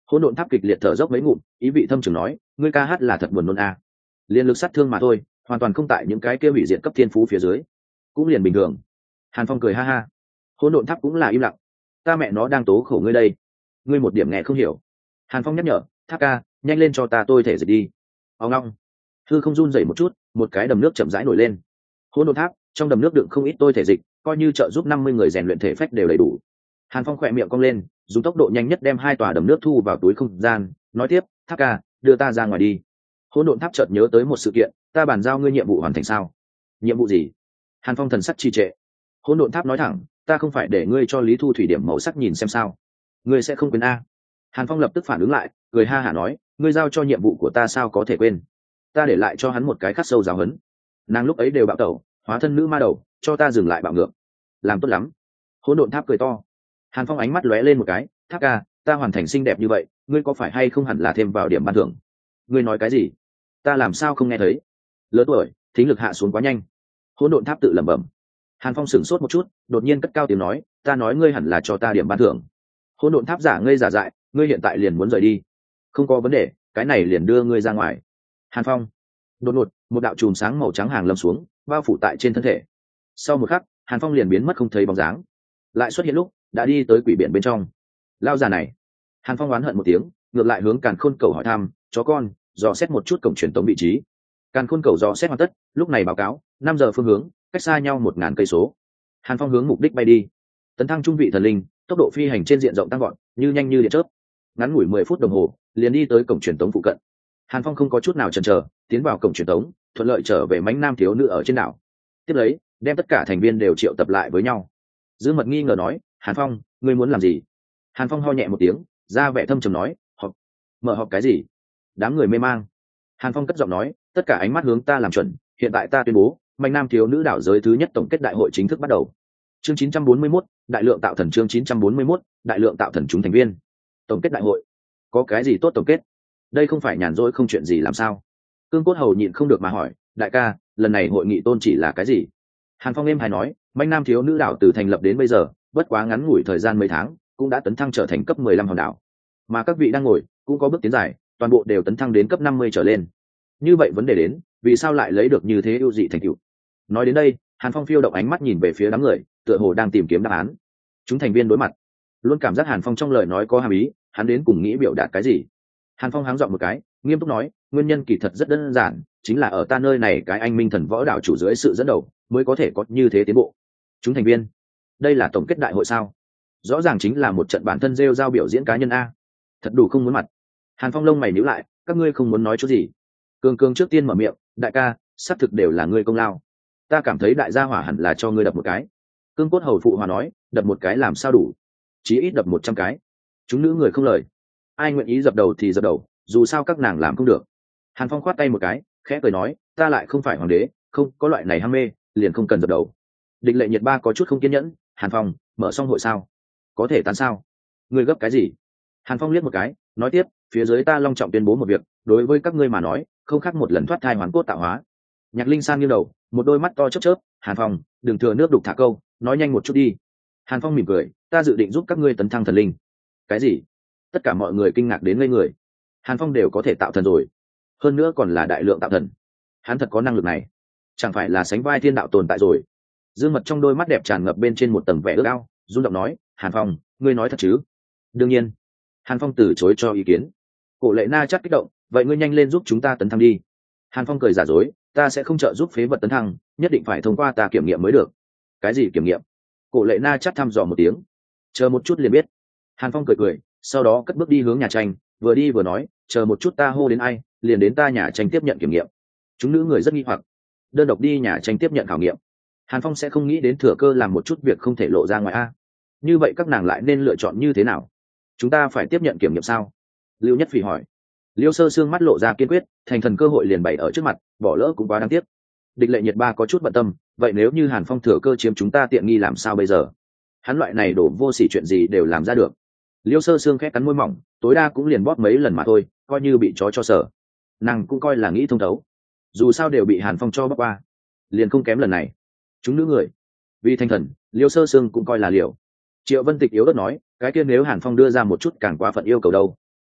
Hỗn độn tháp kịch liệt thở dốc mấy ngụm, ý vị thâm trường nói, ngươi ca hát là thật buồn nôn a. Liên lực sát thương mà thôi, hoàn toàn không tại những cái kia hủy diệt cấp thiên phú phía dưới, cũng liền bình thường. Hàn Phong cười ha ha. Hỗn độn tháp cũng là im lặng. Ta mẹ nó đang tố khổ ngươi đây, ngươi một điểm nghe không hiểu. Hàn Phong nhắc nhở, tháp ca, nhanh lên cho ta tôi thể dịch đi. Ông long, hư không run rẩy một chút, một cái đầm nước chậm rãi nổi lên. Hỗn độn tháp, trong đầm nước đựng không ít tôi thể dịch, coi như trợ giúp năm mươi người rèn luyện thể phách đều đầy đủ. Hàn Phong khỏe miệng cong lên, dùng tốc độ nhanh nhất đem hai tòa đầm nước thu vào túi không gian, nói tiếp, tháp ca, đưa ta ra ngoài đi. Hỗn độn tháp chợt nhớ tới một sự kiện, ta bàn giao ngươi nhiệm vụ hoàn thành sao? Nhiệm vụ gì? Hàn Phong thần sắc trì trệ. Hỗn độn tháp nói thẳng, ta không phải để ngươi cho Lý Thu thủy điểm màu sắc nhìn xem sao? Ngươi sẽ không quên a? Hàn Phong lập tức phản ứng lại, cười ha hả nói, ngươi giao cho nhiệm vụ của ta sao có thể quên? Ta để lại cho hắn một cái khắc sâu giáo huấn. Nàng lúc ấy đều bạo tẩu, hóa thân nữ ma đầu, cho ta dừng lại bạo ngược. Làm tốt lắm. Hỗn độn tháp cười to. Hàn Phong ánh mắt lóe lên một cái, tháp ca, ta hoàn thành xinh đẹp như vậy, ngươi có phải hay không hẳn là thêm vào điểm ban thưởng? Ngươi nói cái gì? Ta làm sao không nghe thấy? Lớn tuổi, thính lực hạ xuống quá nhanh. Hỗn độn tháp tự lẩm bẩm. Hàn Phong sửng sốt một chút, đột nhiên cất cao tiếng nói, ta nói ngươi hẳn là cho ta điểm ban thưởng. Hỗn độn tháp giả ngây giả dại, ngươi hiện tại liền muốn rời đi? Không có vấn đề, cái này liền đưa ngươi ra ngoài. Hàn Phong. Đột ngột, một đạo chùm sáng màu trắng hàng lâm xuống, bao phủ tại trên thân thể. Sau một khắc, Hàn Phong liền biến mất không thấy bóng dáng. Lại xuất hiện lúc, đã đi tới quỷ biển bên trong. Lao già này. Hàn Phong oán hận một tiếng, ngược lại hướng Càn Khôn Cầu hỏi thăm, chó con, dò xét một chút cổng truyền tống vị trí. Càn Khôn Cầu dò xét hoàn tất, lúc này báo cáo, năm giờ phương hướng, cách xa nhau một ngàn cây số. Hàn Phong hướng mục đích bay đi. Tấn thăng trung vị thần linh, tốc độ phi hành trên diện rộng tăng gọn, như nhanh như điện chớp. Ngắn ngủi mười phút đồng hồ, liền đi tới cổng truyền tống phụ cận. Hàn Phong không có chút nào chần chờ, tiến vào cổng truyền tống, thuận lợi trở về mánh nam thiếu nữ ở trên đảo. Tiếp lấy, đem tất cả thành viên đều triệu tập lại với nhau. Dương Mật nghi ngờ nói, Hàn Phong, ngươi muốn làm gì? Hàn Phong ho nhẹ một tiếng, ra vẻ thâm trầm nói, họp. Mở họp cái gì? Đám người mê mang. Hàn Phong cất giọng nói, tất cả ánh mắt hướng ta làm chuẩn, hiện tại ta tuyên bố, mánh nam thiếu nữ đảo giới thứ nhất tổng kết đại hội chính thức bắt đầu. Chương chín trăm bốn mươi mốt, đại lượng tạo thần chương chín trăm bốn mươi mốt, đại lượng tạo thần chúng thành viên. Tổng kết đại hội. Có cái gì tốt tổng kết? Đây không phải nhàn rỗi không chuyện gì làm sao? Cương Cốt Hầu nhịn không được mà hỏi, đại ca, lần này hội nghị tôn chỉ là cái gì? Hàn Phong êm hay nói, manh nam thiếu nữ đảo từ thành lập đến bây giờ, bất quá ngắn ngủi thời gian mấy tháng, cũng đã tấn thăng trở thành cấp mười lăm hòn đảo. Mà các vị đang ngồi, cũng có bước tiến dài, toàn bộ đều tấn thăng đến cấp năm mươi trở lên. Như vậy vấn đề đến, vì sao lại lấy được như thế ưu dị thành tựu? Nói đến đây, Hàn Phong phiêu động ánh mắt nhìn về phía đám người, tựa hồ đang tìm kiếm đáp án. Chúng thành viên đối mặt, luôn cảm giác Hàn Phong trong lời nói có hàm ý, hắn đến cùng nghĩ biểu đạt cái gì? Hàn Phong háng giọng một cái, nghiêm túc nói, nguyên nhân kỳ thật rất đơn giản, chính là ở ta nơi này cái anh minh thần võ đảo chủ dưới sự dẫn đầu, mới có thể có như thế tiến bộ. Chúng thành viên, đây là tổng kết đại hội sao? Rõ ràng chính là một trận bản thân rêu giao biểu diễn cá nhân a. Thật đủ không muốn mặt. Hàn Phong lông mày nhíu lại, các ngươi không muốn nói chút gì? Cường Cường trước tiên mở miệng, đại ca, xác thực đều là ngươi công lao. Ta cảm thấy đại gia hỏa hẳn là cho ngươi đập một cái. Cương Cốt Hầu phụ hòa nói, đập một cái làm sao đủ? Chí ít đập một trăm cái. Chúng nữ người không lời. Ai nguyện ý dập đầu thì dập đầu, dù sao các nàng làm không được. Hàn Phong khoát tay một cái, khẽ cười nói, ta lại không phải hoàng đế, không có loại này ham mê, liền không cần dập đầu. Địch Lệ Nhiệt Ba có chút không kiên nhẫn, Hàn Phong, mở xong hội sao? Có thể tán sao? Ngươi gấp cái gì? Hàn Phong liếc một cái, nói tiếp, phía dưới ta long trọng tuyên bố một việc, đối với các ngươi mà nói, không khác một lần thoát thai hoàn cốt tạo hóa. Nhạc Linh San nghiêng đầu, một đôi mắt to chớp chớp, Hàn Phong, đừng thừa nước đục thả câu, nói nhanh một chút đi. Hàn Phong mỉm cười, ta dự định giúp các ngươi tấn thăng thần linh. Cái gì? Tất cả mọi người kinh ngạc đến ngây người. Hàn Phong đều có thể tạo thần rồi, hơn nữa còn là đại lượng tạo thần. Hắn thật có năng lực này, chẳng phải là sánh vai thiên đạo tồn tại rồi? Dương Mật trong đôi mắt đẹp tràn ngập bên trên một tầng vẻ ước ao, run giọng nói, Hàn Phong, ngươi nói thật chứ? Đương nhiên. Hàn Phong từ chối cho ý kiến. Cổ Lệ Na chắc kích động, vậy ngươi nhanh lên giúp chúng ta tấn thăng đi. Hàn Phong cười giả dối, ta sẽ không trợ giúp phế vật tấn thăng, nhất định phải thông qua ta kiểm nghiệm mới được. Cái gì kiểm nghiệm? Cổ Lệ Na chắc thăm dò một tiếng, chờ một chút liền biết. Hàn Phong cười cười, sau đó cất bước đi hướng nhà tranh, vừa đi vừa nói, chờ một chút ta hô đến ai, liền đến ta nhà tranh tiếp nhận kiểm nghiệm. Chúng nữ người rất nghi hoặc, đơn độc đi nhà tranh tiếp nhận khảo nghiệm. Hàn Phong sẽ không nghĩ đến thừa cơ làm một chút việc không thể lộ ra ngoài a. Như vậy các nàng lại nên lựa chọn như thế nào? Chúng ta phải tiếp nhận kiểm nghiệm sao? Lưu Nhất Phỉ hỏi. Liêu Sơ Sương mắt lộ ra kiên quyết, thành thần cơ hội liền bày ở trước mặt, bỏ lỡ cũng quá đáng tiếc. Địch Lệ Nhiệt Ba có chút bận tâm, vậy nếu như Hàn Phong thừa cơ chiếm chúng ta tiện nghi làm sao bây giờ? Hắn loại này đổ vô sỉ chuyện gì đều làm ra được. Liêu Sơ Sương khẽ cắn môi mỏng, tối đa cũng liền bóp mấy lần mà thôi, coi như bị chó cho sở. Nàng cũng coi là nghĩ thông thấu, dù sao đều bị Hàn Phong cho bóp qua, liền không kém lần này. Chúng nữ người, vì thành thần, Liêu Sơ Sương cũng coi là liều. Triệu Vân Tịch yếu ớt nói, cái kia nếu Hàn Phong đưa ra một chút càng quá phận yêu cầu đâu?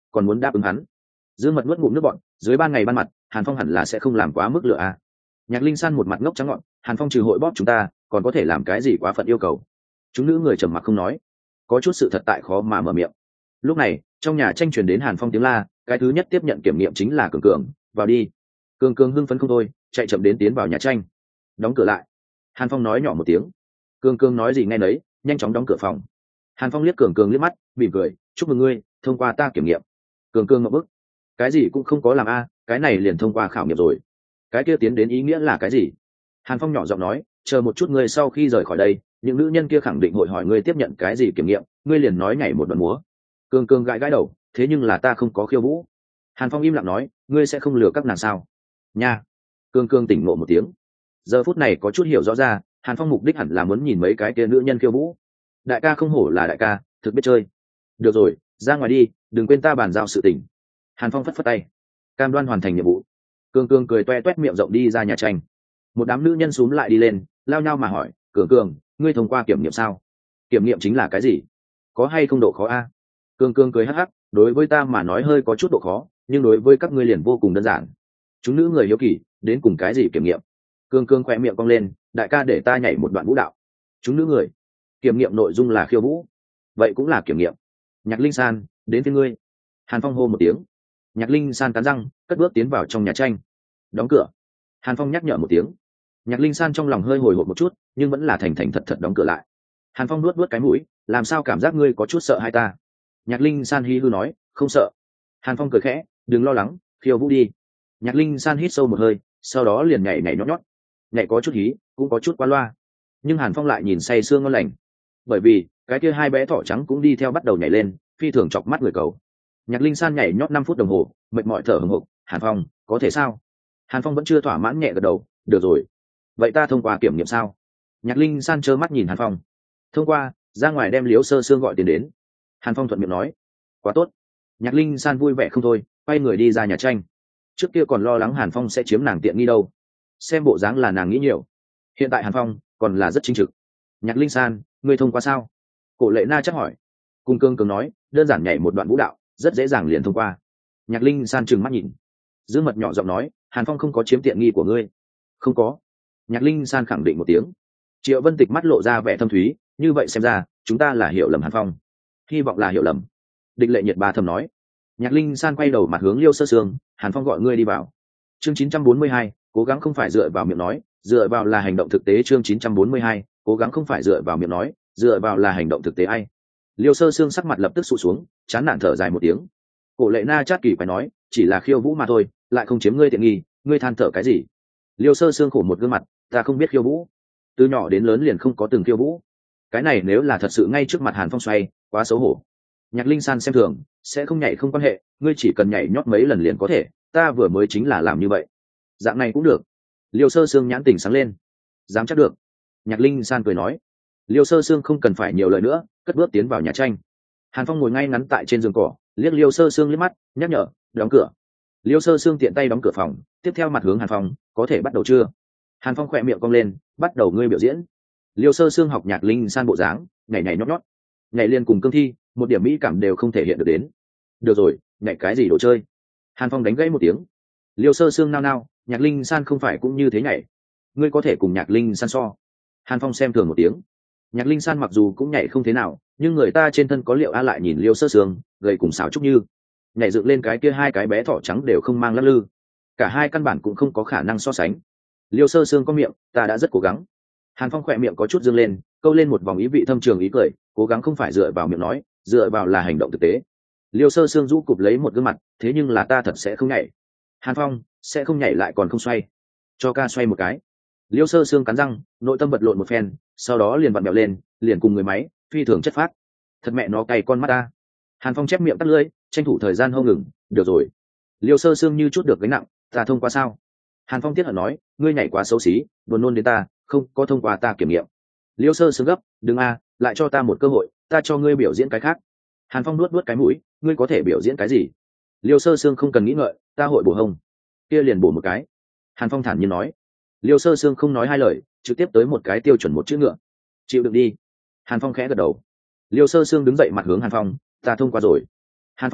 còn muốn đáp ứng hắn. Dương Mật nuốt ngụm nước bọn, dưới ban ngày ban mặt Hàn Phong hẳn là sẽ không làm quá mức lựa à. Nhạc Linh San một mặt ngốc trắng ngọn, Hàn Phong trừ hội bóp chúng ta còn có thể làm cái gì quá phận yêu cầu. Chúng nữ người trầm mặc không nói, có chút sự thật tại khó mà mở miệng. Lúc này trong nhà tranh truyền đến Hàn Phong tiếng la, cái thứ nhất tiếp nhận kiểm nghiệm chính là Cường Cường. Vào đi. Cường Cường hưng phấn không thôi, chạy chậm đến tiến vào nhà tranh, đóng cửa lại. Hàn Phong nói nhỏ một tiếng. Cường Cường nói gì nghe nấy, nhanh chóng đóng cửa phòng. Hàn Phong liếc Cường Cường liếc mắt, mỉm cười, chúc mừng ngươi thông qua ta kiểm nghiệm. Cường Cường ngậm bức, cái gì cũng không có làm a, cái này liền thông qua khảo nghiệm rồi. Cái kia tiến đến ý nghĩa là cái gì? Hàn Phong nhỏ giọng nói, chờ một chút ngươi sau khi rời khỏi đây, những nữ nhân kia khẳng định hội hỏi ngươi tiếp nhận cái gì kiểm nghiệm, ngươi liền nói nhảy một đoạn múa. Cường Cường gãi gãi đầu, thế nhưng là ta không có khiêu vũ. Hàn Phong im lặng nói, ngươi sẽ không lừa các nàng sao? Nha. Cường Cường tỉnh ngộ một tiếng. Giờ phút này có chút hiểu rõ ra, Hàn Phong mục đích hẳn là muốn nhìn mấy cái kia nữ nhân khiêu vũ. Đại ca không hổ là đại ca, thực biết chơi. Được rồi, ra ngoài đi, đừng quên ta bàn giao sự tình. Hàn Phong phất phất tay, cam đoan hoàn thành nhiệm vụ. Cường Cường cười toe toét miệng rộng đi ra nhà tranh. Một đám nữ nhân xúm lại đi lên, lao nhau mà hỏi, Cường Cường, ngươi thông qua kiểm nghiệm sao? Kiểm nghiệm chính là cái gì? Có hay không độ khó a? Cường Cường cười hắc hắc, đối với ta mà nói hơi có chút độ khó, nhưng đối với các ngươi liền vô cùng đơn giản. Chúng nữ người hiếu kỳ, đến cùng cái gì kiểm nghiệm? Cường Cường khỏe miệng cong lên, đại ca để ta nhảy một đoạn vũ đạo. Chúng nữ người, kiểm nghiệm nội dung là khiêu vũ, vậy cũng là kiểm nghiệm. Nhạc Linh San, đến phía ngươi. Hàn Phong hô một tiếng. Nhạc Linh San cắn răng, cất bước tiến vào trong nhà tranh, đóng cửa. Hàn Phong nhắc nhở một tiếng. Nhạc Linh San trong lòng hơi hồi hộp một chút, nhưng vẫn là thành thành thật thật đóng cửa lại. Hàn Phong nuốt nuốt cái mũi, làm sao cảm giác ngươi có chút sợ hai ta? Nhạc Linh San hi hư nói, không sợ. Hàn Phong cười khẽ, đừng lo lắng, khiêu vũ đi. Nhạc Linh San hít sâu một hơi, sau đó liền nhảy nhảy nhót nhót, nhảy có chút hí, cũng có chút qua loa. Nhưng Hàn Phong lại nhìn say sương ngon lành, bởi vì cái kia hai bé thỏ trắng cũng đi theo bắt đầu nhảy lên, phi thường chọc mắt người cầu. Nhạc Linh San nhảy nhót năm phút đồng hồ, mệt mỏi thở hổn hộc. Hàn Phong, có thể sao? Hàn Phong vẫn chưa thỏa mãn, nhẹ gật đầu, được rồi. Vậy ta thông qua kiểm nghiệm sao? Nhạc Linh San trơ mắt nhìn Hàn Phong. Thông qua, ra ngoài đem Liễu Sơ Sương gọi tiền đến. Hàn Phong thuận miệng nói, quá tốt. Nhạc Linh San vui vẻ không thôi, quay người đi ra nhà tranh. Trước kia còn lo lắng Hàn Phong sẽ chiếm nàng tiện nghi đâu, xem bộ dáng là nàng nghĩ nhiều. Hiện tại Hàn Phong còn là rất chính trực. Nhạc Linh San, ngươi thông qua sao? Cổ Lệ Na chắc hỏi. Cung Cương Cường nói, đơn giản nhảy một đoạn vũ đạo, rất dễ dàng liền thông qua. Nhạc Linh San trừng mắt nhìn. Dương Mật nhỏ giọng nói, Hàn Phong không có chiếm tiện nghi của ngươi. Không có. Nhạc Linh San khẳng định một tiếng. Triệu Vân Tịch mắt lộ ra vẻ thâm thúy, như vậy xem ra chúng ta là hiểu lầm Hàn Phong. Hy vọng là hiểu lầm. Địch Lệ Nhiệt ba thầm nói. Nhạc Linh San quay đầu mặt hướng Liêu Sơ Sương, Hàn Phong gọi ngươi đi vào. Chương chín trăm bốn mươi hai, cố gắng không phải dựa vào miệng nói, dựa vào là hành động thực tế. Chương chín trăm bốn mươi hai, cố gắng không phải dựa vào miệng nói, dựa vào là hành động thực tế. Ai? Liêu Sơ Sương sắc mặt lập tức sụt xuống, chán nản thở dài một tiếng. Cổ Lệ Na chát kỳ phải nói, chỉ là khiêu vũ mà thôi, lại không chiếm ngươi tiện nghi, ngươi than thở cái gì? Liêu Sơ Sương khổ một gương mặt, ta không biết khiêu vũ, từ nhỏ đến lớn liền không có từng khiêu vũ. Cái này nếu là thật sự ngay trước mặt Hàn Phong xoay, quá xấu hổ. Nhạc Linh San xem thường, sẽ không nhảy không quan hệ, ngươi chỉ cần nhảy nhót mấy lần liền có thể, ta vừa mới chính là làm như vậy. Dạng này cũng được. Liêu Sơ Sương nhãn tình sáng lên, dám chắc được. Nhạc Linh San cười nói. Liêu Sơ Sương không cần phải nhiều lời nữa, cất bước tiến vào nhà tranh. Hàn Phong ngồi ngay ngắn tại trên giường cỏ, liếc Liêu Sơ Sương liếc mắt, nhắc nhở, đóng cửa. Liêu Sơ Sương tiện tay đóng cửa phòng, tiếp theo mặt hướng Hàn Phong, có thể bắt đầu chưa? Hàn Phong khỏe miệng cong lên, bắt đầu ngươi biểu diễn. Liêu Sơ Sương học Nhạc Linh San bộ dáng, nhảy nhảy nhót nhót, nhảy liền cùng cương thi, một điểm mỹ cảm đều không thể hiện được đến. Được rồi, nhảy cái gì đồ chơi? Hàn Phong đánh gãy một tiếng. Liêu Sơ Sương nao nao, Nhạc Linh San không phải cũng như thế nhảy, ngươi có thể cùng Nhạc Linh San so. Hàn Phong xem thường một tiếng. Nhạc Linh San mặc dù cũng nhảy không thế nào, nhưng người ta trên thân có liệu a lại nhìn Liêu Sơ Sương, gầy cùng xảo trúc như, nhảy dựng lên cái kia hai cái bé thỏ trắng đều không mang lắc lư, cả hai căn bản cũng không có khả năng so sánh. Liêu Sơ Sương có miệng, ta đã rất cố gắng. Hàn Phong khỏe miệng có chút dương lên, câu lên một vòng ý vị thâm trường ý cười, cố gắng không phải dựa vào miệng nói, dựa vào là hành động thực tế. Liêu Sơ Sương rũ cụp lấy một gương mặt, thế nhưng là ta thật sẽ không nhảy. Hàn Phong, sẽ không nhảy lại còn không xoay, cho ca xoay một cái. Liêu Sơ Sương cắn răng, nội tâm vật lộn một phen, sau đó liền vặn bẹo lên, liền cùng người máy phi thường chất phát. Thật mẹ nó cay con mắt ta. Hàn Phong chép miệng tắt lưỡi, tranh thủ thời gian hô ngừng, được rồi. Liêu Sơ Sương như chút được gánh nặng, ta thông qua sao? Hàn Phong tiết hận nói, ngươi nhảy quá xấu xí, buồn nôn đến ta, không có thông qua ta kiểm nghiệm. Liêu Sơ Sương gấp, đừng a, lại cho ta một cơ hội, ta cho ngươi biểu diễn cái khác. Hàn Phong nuốt nuốt cái mũi, ngươi có thể biểu diễn cái gì? Liêu Sơ Sương không cần nghĩ ngợi, ta hội bổ hông. Kia liền bổ một cái. Hàn Phong thản nhiên nói. Liêu Sơ Sương không nói hai lời, trực tiếp tới một cái tiêu chuẩn một chữ ngựa. Chịu đựng đi. Hàn Phong khẽ gật đầu. Liêu Sơ Sương đứng dậy mặt hướng Hàn Phong, ta thông qua rồi. Hàn Phong,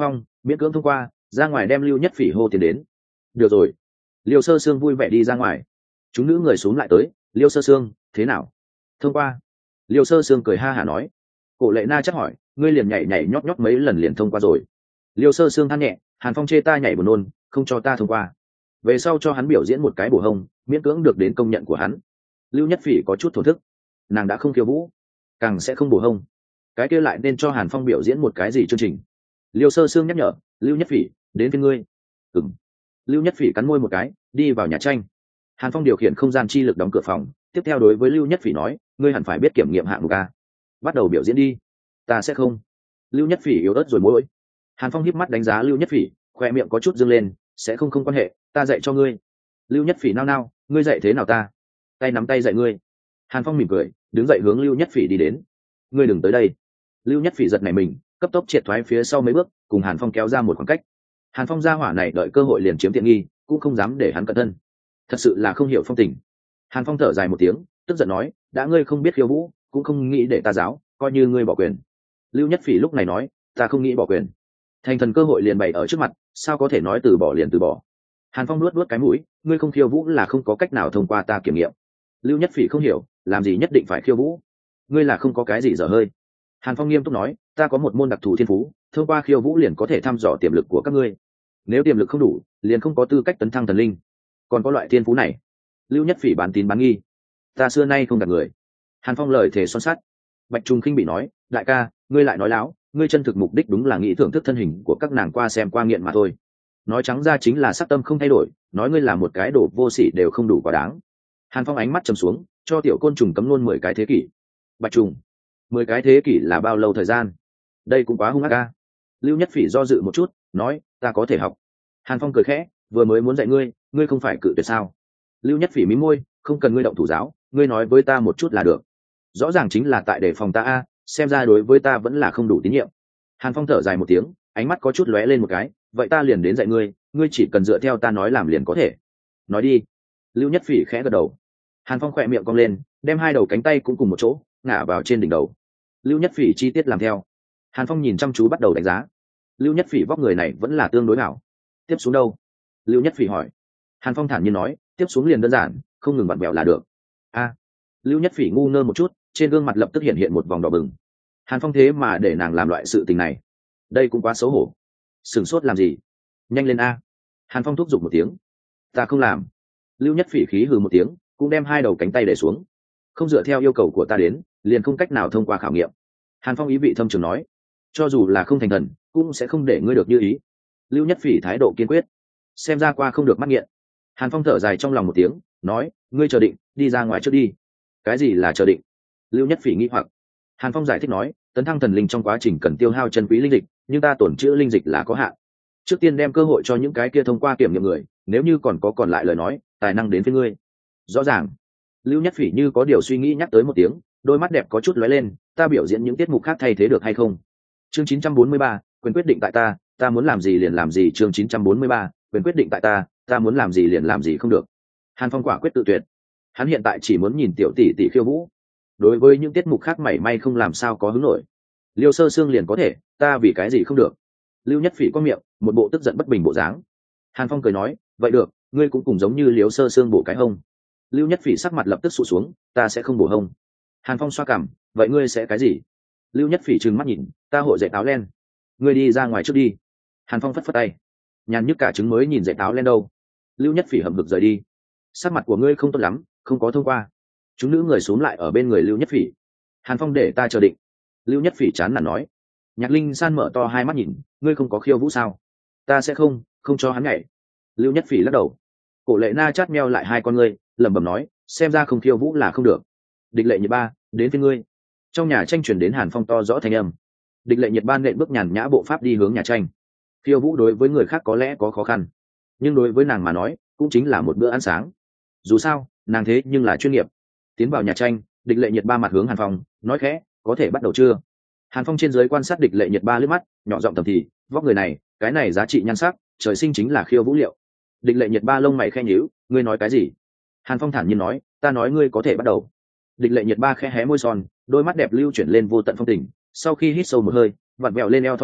miễn cưỡng thông qua, ra ngoài đem Lưu Nhất Phỉ hô tiền đến. Được rồi. Liêu Sơ Sương vui vẻ đi ra ngoài. Chúng nữ người xuống lại tới, Liêu Sơ Sương, thế nào? Thông qua. Liêu Sơ Sương cười ha hả nói. Cổ Lệ Na chắc hỏi, ngươi liền nhảy nhảy nhót nhót mấy lần liền thông qua rồi. Liêu Sơ Sương than nhẹ, Hàn Phong chê ta nhảy buồn nôn, không cho ta thông qua. Về sau cho hắn biểu diễn một cái bổ hông, miễn cưỡng được đến công nhận của hắn. Lưu Nhất Phỉ có chút thổ thức, nàng đã không khiêu vũ, càng sẽ không bổ hông, cái kia lại nên cho Hàn Phong biểu diễn một cái gì chương trình. Liêu Sơ Sương nhắc nhở, Lưu Nhất Phỉ, đến với ngươi. Ừm. Lưu Nhất Phỉ cắn môi một cái, đi vào nhà tranh. Hàn Phong điều khiển không gian chi lực đóng cửa phòng, tiếp theo đối với Lưu Nhất Phỉ nói, ngươi hẳn phải biết kiểm nghiệm hạng mục a, bắt đầu biểu diễn đi. Ta sẽ không. Lưu Nhất Phỉ yếu ớt rồi môi. Hàn Phong híp mắt đánh giá Lưu Nhất Phỉ, khoe miệng có chút dương lên, sẽ không không quan hệ, ta dạy cho ngươi. Lưu Nhất Phỉ nao nao, ngươi dạy thế nào ta? Tay nắm tay dạy ngươi. Hàn Phong mỉm cười, đứng dậy hướng Lưu Nhất Phỉ đi đến. Ngươi đừng tới đây. Lưu Nhất Phỉ giật nảy mình, cấp tốc triệt thoái phía sau mấy bước, cùng Hàn Phong kéo ra một khoảng cách. Hàn Phong gia hỏa này đợi cơ hội liền chiếm tiện nghi, cũng không dám để hắn cẩn thân. Thật sự là không hiểu phong tình. Hàn Phong thở dài một tiếng, tức giận nói, đã ngươi không biết khiêu vũ, cũng không nghĩ để ta giáo, coi như ngươi bỏ quyền. Lưu Nhất Phỉ lúc này nói, ta không nghĩ bỏ quyền. Thành thần cơ hội liền bày ở trước mặt, sao có thể nói từ bỏ liền từ bỏ. Hàn Phong nuốt nuốt cái mũi, ngươi không khiêu vũ là không có cách nào thông qua ta kiểm nghiệm. Lưu Nhất Phỉ không hiểu, làm gì nhất định phải khiêu vũ? Ngươi là không có cái gì dở hơi. Hàn Phong nghiêm túc nói, ta có một môn đặc thù thiên phú, thông qua khiêu vũ liền có thể thăm dò tiềm lực của các ngươi. Nếu tiềm lực không đủ, liền không có tư cách tấn thăng thần linh. Còn có loại thiên phú này. Lưu Nhất Phỉ bán tín bán nghi. Ta xưa nay không gạt người. Hàn Phong lời thề son sắt. Bạch Trung khinh bị nói, đại ca, ngươi lại nói láo, ngươi chân thực mục đích đúng là nghĩ thưởng thức thân hình của các nàng qua xem qua nghiện mà thôi. Nói trắng ra chính là sắc tâm không thay đổi, nói ngươi là một cái đồ vô sỉ đều không đủ quá đáng. Hàn Phong ánh mắt trầm xuống, cho tiểu côn trùng cấm luôn mười cái thế kỷ. Bạch Trùng, mười cái thế kỷ là bao lâu thời gian? Đây cũng quá hung ác ca. Lưu Nhất Phỉ do dự một chút, nói, ta có thể học. Hàn Phong cười khẽ, vừa mới muốn dạy ngươi, ngươi không phải cự tuyệt sao? Lưu Nhất Phỉ mím môi, không cần ngươi động thủ giáo, ngươi nói với ta một chút là được. Rõ ràng chính là tại đề phòng ta a, xem ra đối với ta vẫn là không đủ tín nhiệm. Hàn Phong thở dài một tiếng, ánh mắt có chút lóe lên một cái, vậy ta liền đến dạy ngươi, ngươi chỉ cần dựa theo ta nói làm liền có thể. Nói đi. Lưu Nhất Phỉ khẽ gật đầu. Hàn Phong khỏe miệng cong lên, đem hai đầu cánh tay cũng cùng một chỗ ngả vào trên đỉnh đầu. Lưu Nhất Phỉ chi tiết làm theo. Hàn Phong nhìn chăm chú bắt đầu đánh giá. Lưu Nhất Phỉ vóc người này vẫn là tương đối hảo. Tiếp xuống đâu? Lưu Nhất Phỉ hỏi. Hàn Phong thản nhiên nói, tiếp xuống liền đơn giản, không ngừng vặn vẹo là được. A. Lưu Nhất Phỉ ngu ngơ một chút, trên gương mặt lập tức hiện hiện một vòng đỏ bừng. Hàn Phong thế mà để nàng làm loại sự tình này, đây cũng quá xấu hổ. Sửng sốt làm gì? Nhanh lên a. Hàn Phong thúc giục một tiếng. Ta không làm. Lưu Nhất Phỉ khí hừ một tiếng, cũng đem hai đầu cánh tay để xuống. Không dựa theo yêu cầu của ta đến, liền không cách nào thông qua khảo nghiệm. Hàn Phong ý vị thâm trường nói, cho dù là không thành thần, cũng sẽ không để ngươi được như ý. Lưu Nhất Phỉ thái độ kiên quyết, xem ra qua không được mắt nghiện. Hàn Phong thở dài trong lòng một tiếng, nói, ngươi chờ định, đi ra ngoài trước đi. Cái gì là chờ định? Lưu Nhất Phỉ nghi hoặc. Hàn Phong giải thích nói, tấn thăng thần linh trong quá trình cần tiêu hao chân quý linh dịch, nhưng ta tổn trữ linh dịch là có hạn. Trước tiên đem cơ hội cho những cái kia thông qua kiểm nghiệm người, nếu như còn có còn lại lời nói, tài năng đến với ngươi. Rõ ràng. Lưu Nhất Phỉ như có điều suy nghĩ nhắc tới một tiếng, đôi mắt đẹp có chút lóe lên, ta biểu diễn những tiết mục khác thay thế được hay không? Chương chín trăm bốn mươi ba, quyền quyết định tại ta, ta muốn làm gì liền làm gì. Chương chín trăm bốn mươi ba, quyền quyết định tại ta, ta muốn làm gì liền làm gì không được. Hàn Phong quả quyết tự tuyệt. Hắn hiện tại chỉ muốn nhìn tiểu tỷ tỷ khiêu vũ, đối với những tiết mục khác mảy may không làm sao có hứng nổi. Liêu Sơ Sương liền có thể, ta vì cái gì không được? Lưu Nhất Phỉ có miệng, một bộ tức giận bất bình bộ dáng. Hàn Phong cười nói, vậy được, ngươi cũng cùng giống như Liêu Sơ Sương bổ cái hông. Lưu Nhất Phỉ sắc mặt lập tức sụt xuống, ta sẽ không bổ hông. Hàn Phong xoa cằm, vậy ngươi sẽ cái gì? Lưu Nhất Phỉ trừng mắt nhìn, ta hội dạy táo len. Ngươi đi ra ngoài trước đi. Hàn Phong phất phất tay. Nhàn nhức cả trứng mới nhìn dạy táo len đâu. Lưu Nhất Phỉ hậm hực rời đi. Sắc mặt của ngươi không tốt lắm, không có thông qua. Chúng nữ người xuống lại ở bên người Lưu Nhất Phỉ. Hàn Phong để ta chờ định. Lưu Nhất Phỉ chán nản nói. Nhạc Linh San mở to hai mắt nhìn, ngươi không có khiêu vũ sao? Ta sẽ không, không cho hắn nhảy. Lưu Nhất Phỉ lắc đầu. Cổ Lệ Na chát meo lại hai con ngươi, lẩm bẩm nói, xem ra không khiêu vũ là không được. Địch Lệ Nhiệt Ba, đến với ngươi. Trong nhà tranh truyền đến Hàn Phong to rõ thanh âm. Địch Lệ Nhiệt Ba nện bước nhàn nhã bộ pháp đi hướng nhà tranh. Khiêu vũ đối với người khác có lẽ có khó khăn, nhưng đối với nàng mà nói, cũng chính là một bữa ăn sáng. Dù sao, nàng thế nhưng là chuyên nghiệp. Tiến vào nhà tranh, Địch Lệ Nhiệt Ba mặt hướng Hàn Phong, nói khẽ, có thể bắt đầu chưa? Hàn Phong trên dưới quan sát Địch Lệ Nhiệt Ba lướt mắt, nhỏ giọng thầm thì, vóc người này, cái này giá trị nhan sắc, trời sinh chính là khiêu vũ liệu. Địch Lệ Nhiệt Ba lông mày khẽ nhíu, ngươi nói cái gì? Hàn Phong thản nhiên nói, ta nói ngươi có thể bắt đầu. Địch Lệ Nhiệt Ba khẽ hé môi son, đôi mắt đẹp lưu chuyển lên vô tận phong tình, sau khi hít sâu một hơi, vặn vẹo lên eo thon trì,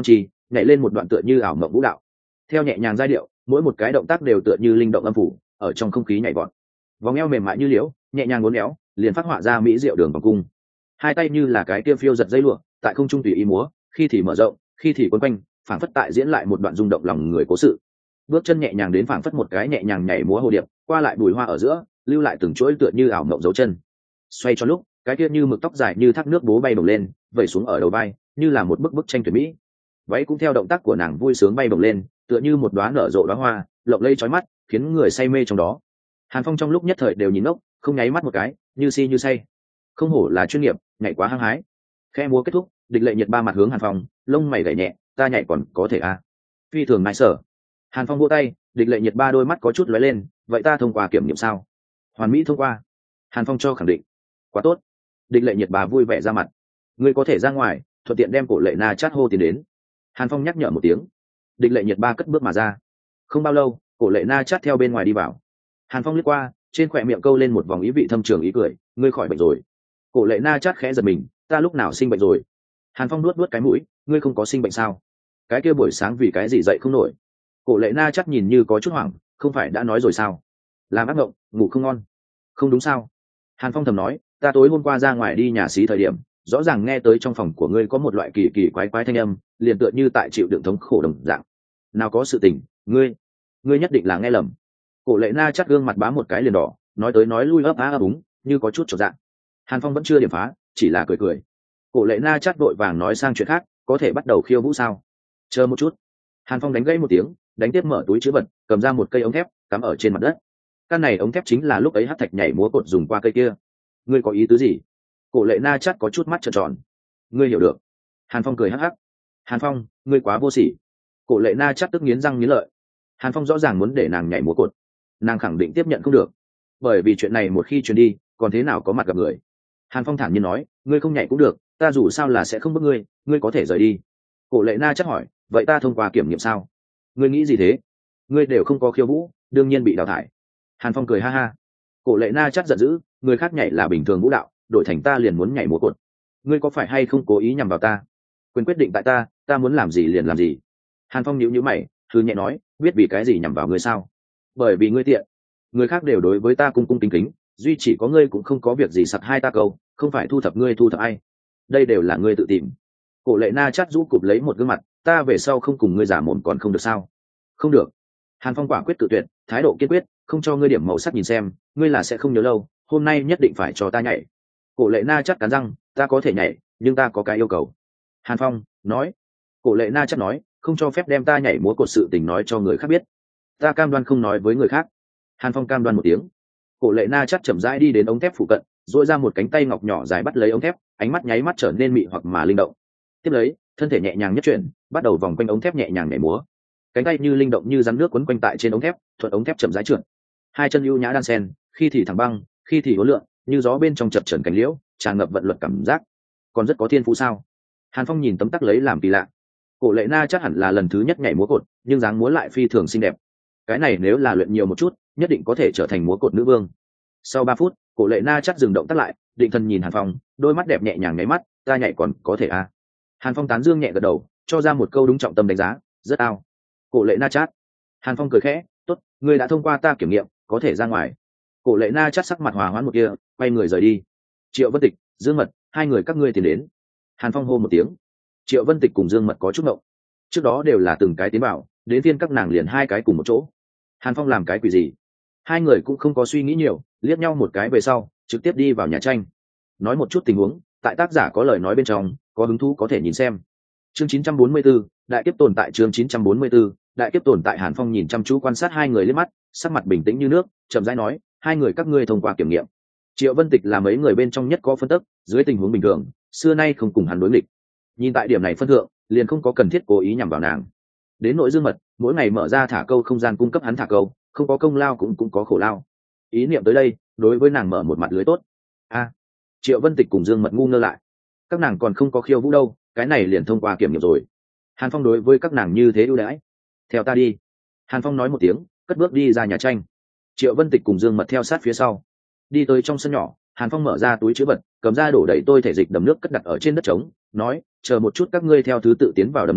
nhảy lên một đoạn tựa như ảo mộng vũ đạo. Theo nhẹ nhàng giai điệu, mỗi một cái động tác đều tựa như linh động âm phủ, ở trong không khí nhảy vọt. Vòng eo mềm mại như liễu, nhẹ nhàng uốn éo, liền phát họa ra mỹ diệu đường vòng cung. Hai tay như là cái kia phiêu giật dây lụa, tại không trung tùy ý múa, khi thì mở rộng, khi thì quấn quanh, phảng phất tại diễn lại một đoạn rung động lòng người cố sự. Bước chân nhẹ nhàng đến phảng phất một cái nhẹ nhàng nhảy múa hồ điệp, qua lại bùi hoa ở giữa, lưu lại từng chuỗi tựa như ảo mộng dấu chân. Xoay cho lúc, cái kia như mực tóc dài như thác nước bố bay bồng lên, vẩy xuống ở đầu vai, như là một bức bức tranh tuyệt mỹ. Váy cũng theo động tác của nàng vui sướng bay bồng lên, tựa như một đóa nở rộ đóa hoa, lộng lẫy chói mắt, khiến người say mê trong đó. Hàn Phong trong lúc nhất thời đều nhìn ngốc, không nháy mắt một cái, như si như say. Không hổ là chuyên nghiệp, nhảy quá hăng hái. Khe múa kết thúc, Địch Lệ Nhiệt ba mặt hướng Hàn Phong, lông mày gảy nhẹ, ta nhảy còn có thể à? Phi thường nại sở. Hàn Phong vỗ tay, Địch Lệ Nhiệt ba đôi mắt có chút lóe lên, vậy ta thông qua kiểm nghiệm sao? Hoàn mỹ thông qua. Hàn Phong cho khẳng định. Quá tốt. Địch Lệ Nhiệt ba vui vẻ ra mặt. Ngươi có thể ra ngoài, thuận tiện đem Cổ Lệ Na chát hô tiền đến. Hàn Phong nhắc nhở một tiếng. Địch Lệ Nhiệt ba cất bước mà ra. Không bao lâu, Cổ Lệ Na chát theo bên ngoài đi vào. Hàn Phong liếc qua, trên khóe miệng câu lên một vòng ý vị thâm trường ý cười, ngươi khỏi bệnh rồi. Cổ Lệ Na chát khẽ giật mình, ta lúc nào sinh bệnh rồi? Hàn Phong nuốt nuốt cái mũi, ngươi không có sinh bệnh sao? Cái kia buổi sáng vì cái gì dậy không nổi? Cổ Lệ Na chát nhìn như có chút hoảng, không phải đã nói rồi sao? Làm ác mộng, ngủ không ngon. Không đúng sao? Hàn Phong thầm nói, ta tối hôm qua ra ngoài đi nhà xí thời điểm, rõ ràng nghe tới trong phòng của ngươi có một loại kỳ kỳ quái quái thanh âm, liền tựa như tại chịu đựng thống khổ đồng dạng. Nào có sự tình, ngươi, ngươi nhất định là nghe lầm. Cổ Lệ Na chát gương mặt bám một cái liền đỏ, nói tới nói lui ấp á ấp úng, như có chút chột dạ. Hàn Phong vẫn chưa điểm phá, chỉ là cười cười. Cổ Lệ Na chát vội vàng nói sang chuyện khác, có thể bắt đầu khiêu vũ sao? Chờ một chút. Hàn Phong đánh gãy một tiếng, đánh tiếp mở túi chứa vật, cầm ra một cây ống thép, cắm ở trên mặt đất. Căn này ống thép chính là lúc ấy hắc thạch nhảy múa cột dùng qua cây kia. Ngươi có ý tứ gì? Cổ Lệ Na chát có chút mắt trợn tròn. Ngươi hiểu được. Hàn Phong cười hắc hắc. Hàn Phong, ngươi quá vô sỉ. Cổ Lệ Na chát tức nghiến răng nghiến lợi. Hàn Phong rõ ràng muốn để nàng nhảy múa cột, nàng khẳng định tiếp nhận không được, bởi vì chuyện này một khi truyền đi, còn thế nào có mặt gặp người. Hàn Phong thản nhiên nói, ngươi không nhảy cũng được, ta dù sao là sẽ không bức ngươi, ngươi có thể rời đi. Cổ Lệ Na chắc hỏi, vậy ta thông qua kiểm nghiệm sao? Ngươi nghĩ gì thế? Ngươi đều không có khiêu vũ, đương nhiên bị đào thải. Hàn Phong cười ha ha. Cổ Lệ Na chắc giận dữ, người khác nhảy là bình thường vũ đạo, đổi thành ta liền muốn nhảy múa cột. Ngươi có phải hay không cố ý nhằm vào ta? Quyền quyết định tại ta, ta muốn làm gì liền làm gì. Hàn Phong nhíu nhíu mày, thư nhẹ nói, biết vì cái gì nhằm vào ngươi sao? Bởi vì ngươi tiện. Người khác đều đối với ta cung cung kính kính, duy chỉ có ngươi cũng không có việc gì sặc hai ta câu, không phải thu thập ngươi thu thập ai. Đây đều là ngươi tự tìm. Cổ Lệ Na chát rũ cụp lấy một gương mặt, ta về sau không cùng ngươi giả mồm còn không được sao? Không được. Hàn Phong quả quyết tự tuyệt, thái độ kiên quyết, không cho ngươi điểm màu sắc nhìn xem, ngươi là sẽ không nhớ lâu, hôm nay nhất định phải cho ta nhảy. Cổ Lệ Na chát cắn răng, ta có thể nhảy, nhưng ta có cái yêu cầu. Hàn Phong nói. Cổ Lệ Na chát nói, không cho phép đem ta nhảy múa cột sự tình nói cho người khác biết. Ta cam đoan không nói với người khác. Hàn Phong cam đoan một tiếng. Cổ Lệ Na chát chậm rãi đi đến ống thép phụ cận, duỗi ra một cánh tay ngọc nhỏ dài bắt lấy ống thép, ánh mắt nháy mắt trở nên mị hoặc mà linh động. Tiếp lấy, thân thể nhẹ nhàng nhất chuyển, bắt đầu vòng quanh ống thép nhẹ nhàng nhảy múa. Cánh tay như linh động như rắn nước quấn quanh tại trên ống thép, thuận ống thép chậm rãi trượt. Hai chân ưu nhã đan sen, khi thì thẳng băng, khi thì uốn lượn, như gió bên trong chập chờn cánh liễu, tràn ngập vận luật cảm giác. Còn rất có thiên phú sao? Hàn Phong nhìn tấm tắc lấy làm kỳ lạ. Cổ Lệ Na chắc hẳn là lần thứ nhất nhảy múa cột, nhưng dáng múa lại phi thường xinh đẹp. Cái này nếu là luyện nhiều một chút, nhất định có thể trở thành múa cột nữ vương. Sau ba phút, Cổ Lệ Na chắc dừng động tác lại, định thần nhìn Hàn Phong, đôi mắt đẹp nhẹ nhàng nháy mắt, ta nhảy còn có thể à? Hàn Phong tán dương nhẹ gật đầu, cho ra một câu đúng trọng tâm đánh giá, rất ao. Cổ Lệ Na chát. Hàn Phong cười khẽ, tốt, ngươi đã thông qua ta kiểm nghiệm, có thể ra ngoài. Cổ Lệ Na chát sắc mặt hòa hoãn một kia, quay người rời đi. Triệu Vân Tịch, Dương Mật, hai người các ngươi tiến đến. Hàn Phong hô một tiếng. Triệu Vân Tịch cùng Dương Mật có chút ngộng. Trước đó đều là từng cái tiến bảo, đến phiên các nàng liền hai cái cùng một chỗ. Hàn Phong làm cái quỷ gì? Hai người cũng không có suy nghĩ nhiều, liếc nhau một cái về sau, trực tiếp đi vào nhà tranh. Nói một chút tình huống, tại tác giả có lời nói bên trong, có hứng thú có thể nhìn xem. Chương chín trăm bốn mươi 4, đại kiếp tồn tại chương chín trăm bốn mươi 4, đại kiếp tồn tại. Hàn Phong nhìn chăm chú quan sát hai người liếc mắt, sắc mặt bình tĩnh như nước, chậm rãi nói, hai người các ngươi thông qua kiểm nghiệm. Triệu Vân Tịch là mấy người bên trong nhất có phân tích, dưới tình huống bình thường, xưa nay không cùng hắn đối nghịch. Nhìn tại điểm này phân thượng, liền không có cần thiết cố ý nhằm vào nàng. Đến nội Dương Mật, mỗi ngày mở ra thả câu không gian cung cấp hắn thả câu, không có công lao cũng cũng có khổ lao. Ý niệm tới đây, đối với nàng mở một mặt lưới tốt. A, Triệu Vân Tịch cùng Dương Mật ngu ngơ lại. Các nàng còn không có khiêu vũ đâu, cái này liền thông qua kiểm nghiệm rồi. Hàn Phong đối với các nàng như thế ưu đãi. Theo ta đi. Hàn Phong nói một tiếng, cất bước đi ra nhà tranh. Triệu Vân Tịch cùng Dương Mật theo sát phía sau. Đi tới trong sân nhỏ, Hàn Phong mở ra túi chứa vật, cầm ra đổ đầy tôi thể dịch đầm nước cất đặt ở trên đất trống, nói, chờ một chút các ngươi theo thứ tự tiến vào đầm nước,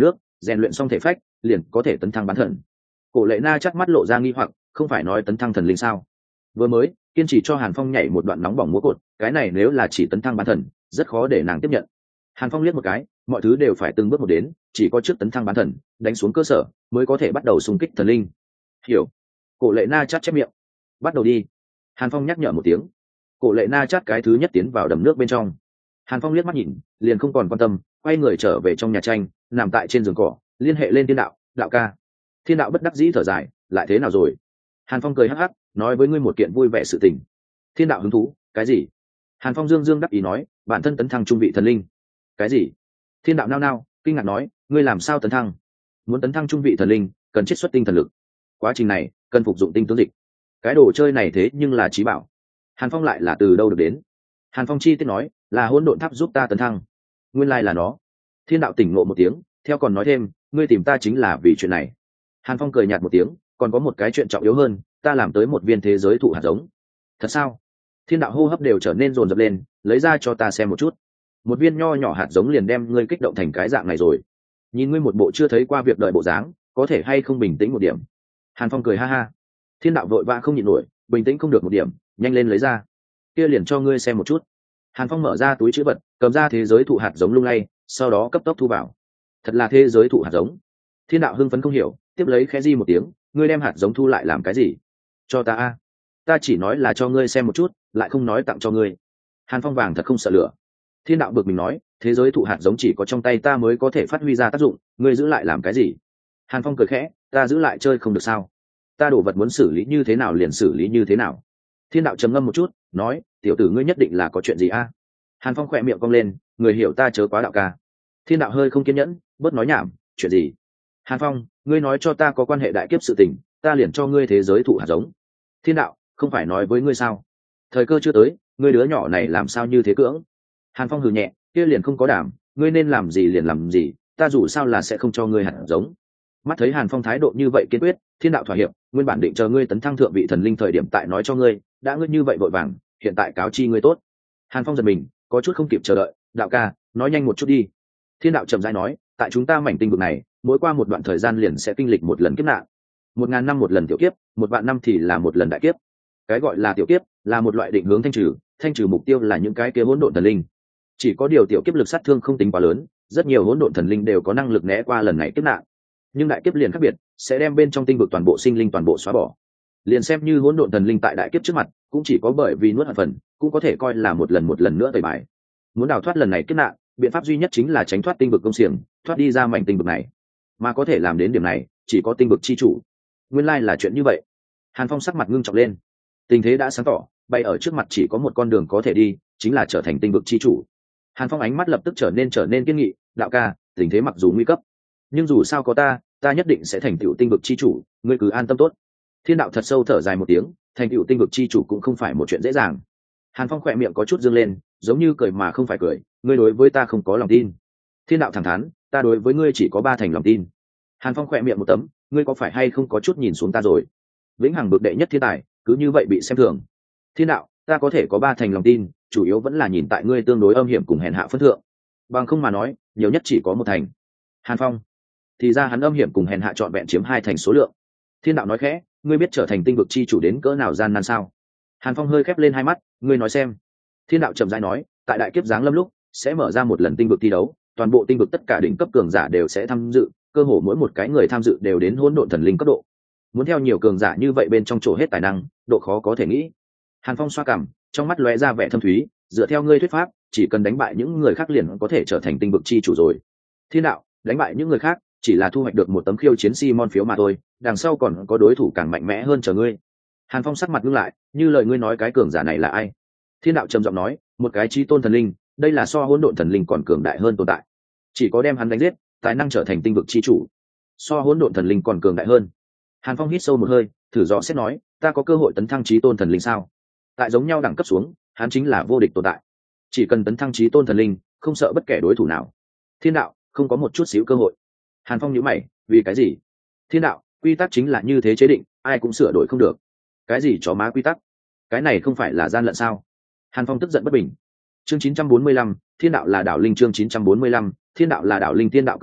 rèn luyện xong thể phách liền có thể tấn thăng bán thần. Cổ Lệ Na chắc mắt lộ ra nghi hoặc, không phải nói tấn thăng thần linh sao? Vừa mới kiên trì cho Hàn Phong nhảy một đoạn nóng bỏng múa cột, cái này nếu là chỉ tấn thăng bán thần rất khó để nàng tiếp nhận. Hàn Phong liếc một cái, mọi thứ đều phải từng bước một đến, chỉ có trước tấn thăng bán thần đánh xuống cơ sở mới có thể bắt đầu xung kích thần linh. Hiểu. Cổ Lệ Na chát chép miệng. Bắt đầu đi. Hàn Phong nhắc nhở một tiếng. Cổ Lệ Na chát cái thứ nhất tiến vào đầm nước bên trong. Hàn Phong liếc mắt nhìn, liền không còn quan tâm, quay người trở về trong nhà tranh, nằm tại trên giường cỏ, liên hệ lên Thiên Đạo, đạo ca. Thiên Đạo bất đắc dĩ thở dài, lại thế nào rồi? Hàn Phong cười hắc hắc, nói với ngươi một kiện vui vẻ sự tình. Thiên Đạo hứng thú, cái gì? Hàn Phong dương dương đắc ý nói, bản thân tấn thăng trung vị thần linh. Cái gì? Thiên Đạo nao nao, kinh ngạc nói, ngươi làm sao tấn thăng? Muốn tấn thăng trung vị thần linh, cần chiết xuất tinh thần lực. Quá trình này, cần phục dụng tinh tướng dịch. Cái đồ chơi này thế nhưng là trí bảo. Hàn Phong lại là từ đâu được đến? Hàn Phong chi tiết nói, là hỗn độn tháp giúp ta tấn thăng. Nguyên lai là nó. Thiên Đạo tỉnh ngộ một tiếng, theo còn nói thêm, ngươi tìm ta chính là vì chuyện này. Hàn Phong cười nhạt một tiếng, còn có một cái chuyện trọng yếu hơn, ta làm tới một viên thế giới thụ hạt giống. Thật sao? Thiên Đạo hô hấp đều trở nên rồn rập lên, lấy ra cho ta xem một chút. Một viên nho nhỏ hạt giống liền đem ngươi kích động thành cái dạng này rồi. Nhìn ngươi một bộ chưa thấy qua việc đợi bộ dáng, có thể hay không bình tĩnh một điểm? Hàn Phong cười ha ha. Thiên Đạo vội vã không nhịn nổi, bình tĩnh không được một điểm, nhanh lên lấy ra. Kia liền cho ngươi xem một chút. Hàn Phong mở ra túi trữ vật, cầm ra thế giới thụ hạt giống lung lay, sau đó cấp tốc thu vào. Thật là thế giới thụ hạt giống. Thiên Đạo hưng phấn không hiểu, tiếp lấy khẽ di một tiếng, ngươi đem hạt giống thu lại làm cái gì? Cho ta a. Ta chỉ nói là cho ngươi xem một chút, lại không nói tặng cho ngươi. Hàn Phong vàng thật không sợ lửa. Thiên Đạo bực mình nói, thế giới thụ hạt giống chỉ có trong tay ta mới có thể phát huy ra tác dụng, ngươi giữ lại làm cái gì? Hàn Phong cười khẽ, ta giữ lại chơi không được sao? Ta đổ vật muốn xử lý như thế nào liền xử lý như thế nào. Thiên Đạo trầm ngâm một chút, nói, tiểu tử ngươi nhất định là có chuyện gì a? Hàn Phong khỏe miệng cong lên, người hiểu ta chớ quá đạo ca. Thiên Đạo hơi không kiên nhẫn, bớt nói nhảm, chuyện gì? Hàn Phong, ngươi nói cho ta có quan hệ đại kiếp sự tình, ta liền cho ngươi thế giới thụ hạt giống. Thiên Đạo, không phải nói với ngươi sao? Thời cơ chưa tới, ngươi đứa nhỏ này làm sao như thế cưỡng? Hàn Phong hừ nhẹ, kia liền không có đảm, ngươi nên làm gì liền làm gì, ta dù sao là sẽ không cho ngươi hạt giống. Mắt thấy Hàn Phong thái độ như vậy kiên quyết, Thiên Đạo thỏa hiệp, nguyên bản định chờ ngươi tấn thăng thượng vị thần linh thời điểm tại nói cho ngươi, đã ngươi như vậy vội vàng, hiện tại cáo chi ngươi tốt. Hàn Phong giật mình, có chút không kịp chờ đợi, đạo ca, nói nhanh một chút đi. Thiên Đạo chậm rãi nói, tại chúng ta mảnh tinh vực này, mỗi qua một đoạn thời gian liền sẽ kinh lịch một lần kiếp nạn. Một ngàn năm một lần tiểu kiếp, một vạn năm thì là một lần đại kiếp. Cái gọi là tiểu kiếp, là một loại định hướng thanh trừ, thanh trừ mục tiêu là những cái kia hỗn độn thần linh. Chỉ có điều tiểu kiếp lực sát thương không tính quá lớn, rất nhiều hỗn độn thần linh đều có năng lực né qua lần này kiếp nạn. Nhưng đại kiếp liền khác biệt, sẽ đem bên trong tinh vực toàn bộ sinh linh toàn bộ xóa bỏ. Liền xem như hỗn độn thần linh tại đại kiếp trước mặt, cũng chỉ có bởi vì nuốt hận phần, cũng có thể coi là một lần một lần nữa tẩy bài. Muốn đào thoát lần này kiếp nạn, biện pháp duy nhất chính là tránh thoát tinh vực công xiềng, thoát đi ra mảnh tinh vực này. Mà có thể làm đến điểm này, chỉ có tinh vực chi chủ. Nguyên lai là chuyện như vậy. Hàn Phong sắc mặt ngưng trọng lên. Tình thế đã sáng tỏ, bay ở trước mặt chỉ có một con đường có thể đi, chính là trở thành tinh vực chi chủ. Hàn Phong ánh mắt lập tức trở nên trở nên kiên nghị, đạo ca, tình thế mặc dù nguy cấp, nhưng dù sao có ta, ta nhất định sẽ thành tựu tinh vực chi chủ, ngươi cứ an tâm tốt. Thiên Đạo thật sâu thở dài một tiếng, thành tựu tinh vực chi chủ cũng không phải một chuyện dễ dàng. Hàn Phong khỏe miệng có chút dương lên, giống như cười mà không phải cười, ngươi đối với ta không có lòng tin. Thiên Đạo thẳng thắn, ta đối với ngươi chỉ có ba thành lòng tin. Hàn Phong khỏe miệng một tấm, ngươi có phải hay không có chút nhìn xuống ta rồi? Vĩnh hằng bực đệ nhất thiên tài, cứ như vậy bị xem thường. Thiên Đạo, ta có thể có ba thành lòng tin, chủ yếu vẫn là nhìn tại ngươi tương đối âm hiểm cùng hèn hạ phân thượng. Bằng không mà nói, nhiều nhất chỉ có một thành. Hàn Phong, thì ra hắn âm hiểm cùng hèn hạ trọn vẹn chiếm hai thành số lượng. Thiên Đạo nói khẽ, ngươi biết trở thành tinh vực chi chủ đến cỡ nào gian nan sao? Hàn Phong hơi khép lên hai mắt, ngươi nói xem. Thiên Đạo chậm rãi nói, tại đại kiếp giáng lâm lúc sẽ mở ra một lần tinh vực thi đấu, toàn bộ tinh vực tất cả đỉnh cấp cường giả đều sẽ tham dự, cơ hồ mỗi một cái người tham dự đều đến hỗn độn thần linh cấp độ. Muốn theo nhiều cường giả như vậy bên trong chỗ hết tài năng, độ khó có thể nghĩ. Hàn Phong xoa cằm, trong mắt lóe ra vẻ thâm thúy, dựa theo ngươi thuyết pháp, chỉ cần đánh bại những người khác liền có thể trở thành tinh vực chi chủ rồi. Thiên Đạo, đánh bại những người khác chỉ là thu hoạch được một tấm khiêu chiến Simon phiếu mà thôi, đằng sau còn có đối thủ càng mạnh mẽ hơn chờ ngươi. Hàn Phong sắc mặt ngưng lại, như lời ngươi nói cái cường giả này là ai? Thiên Đạo trầm giọng nói, một cái chí tôn thần linh, đây là so hỗn độn thần linh còn cường đại hơn tồn tại. Chỉ có đem hắn đánh giết, tài năng trở thành tinh vực chi chủ. So hỗn độn thần linh còn cường đại hơn. Hàn Phong hít sâu một hơi, thử dò xét nói, ta có cơ hội tấn thăng chí tôn thần linh sao? Tại giống nhau đẳng cấp xuống, hắn chính là vô địch tồn tại. Chỉ cần tấn thăng chí tôn thần linh, không sợ bất kể đối thủ nào. Thiên Đạo, không có một chút xíu cơ hội. Hàn Phong nhíu mày, vì cái gì? Thiên Đạo, quy tắc chính là như thế chế định, ai cũng sửa đổi không được. Cái gì chó má quy tắc? Cái này không phải là gian lận sao? Hàn Phong tức giận bất bình. Chương chín trăm bốn mươi lăm, Thiên Đạo là đảo linh chương chín trăm bốn mươi lăm, Thiên Đạo là đảo linh. Thiên Đạo cười nói,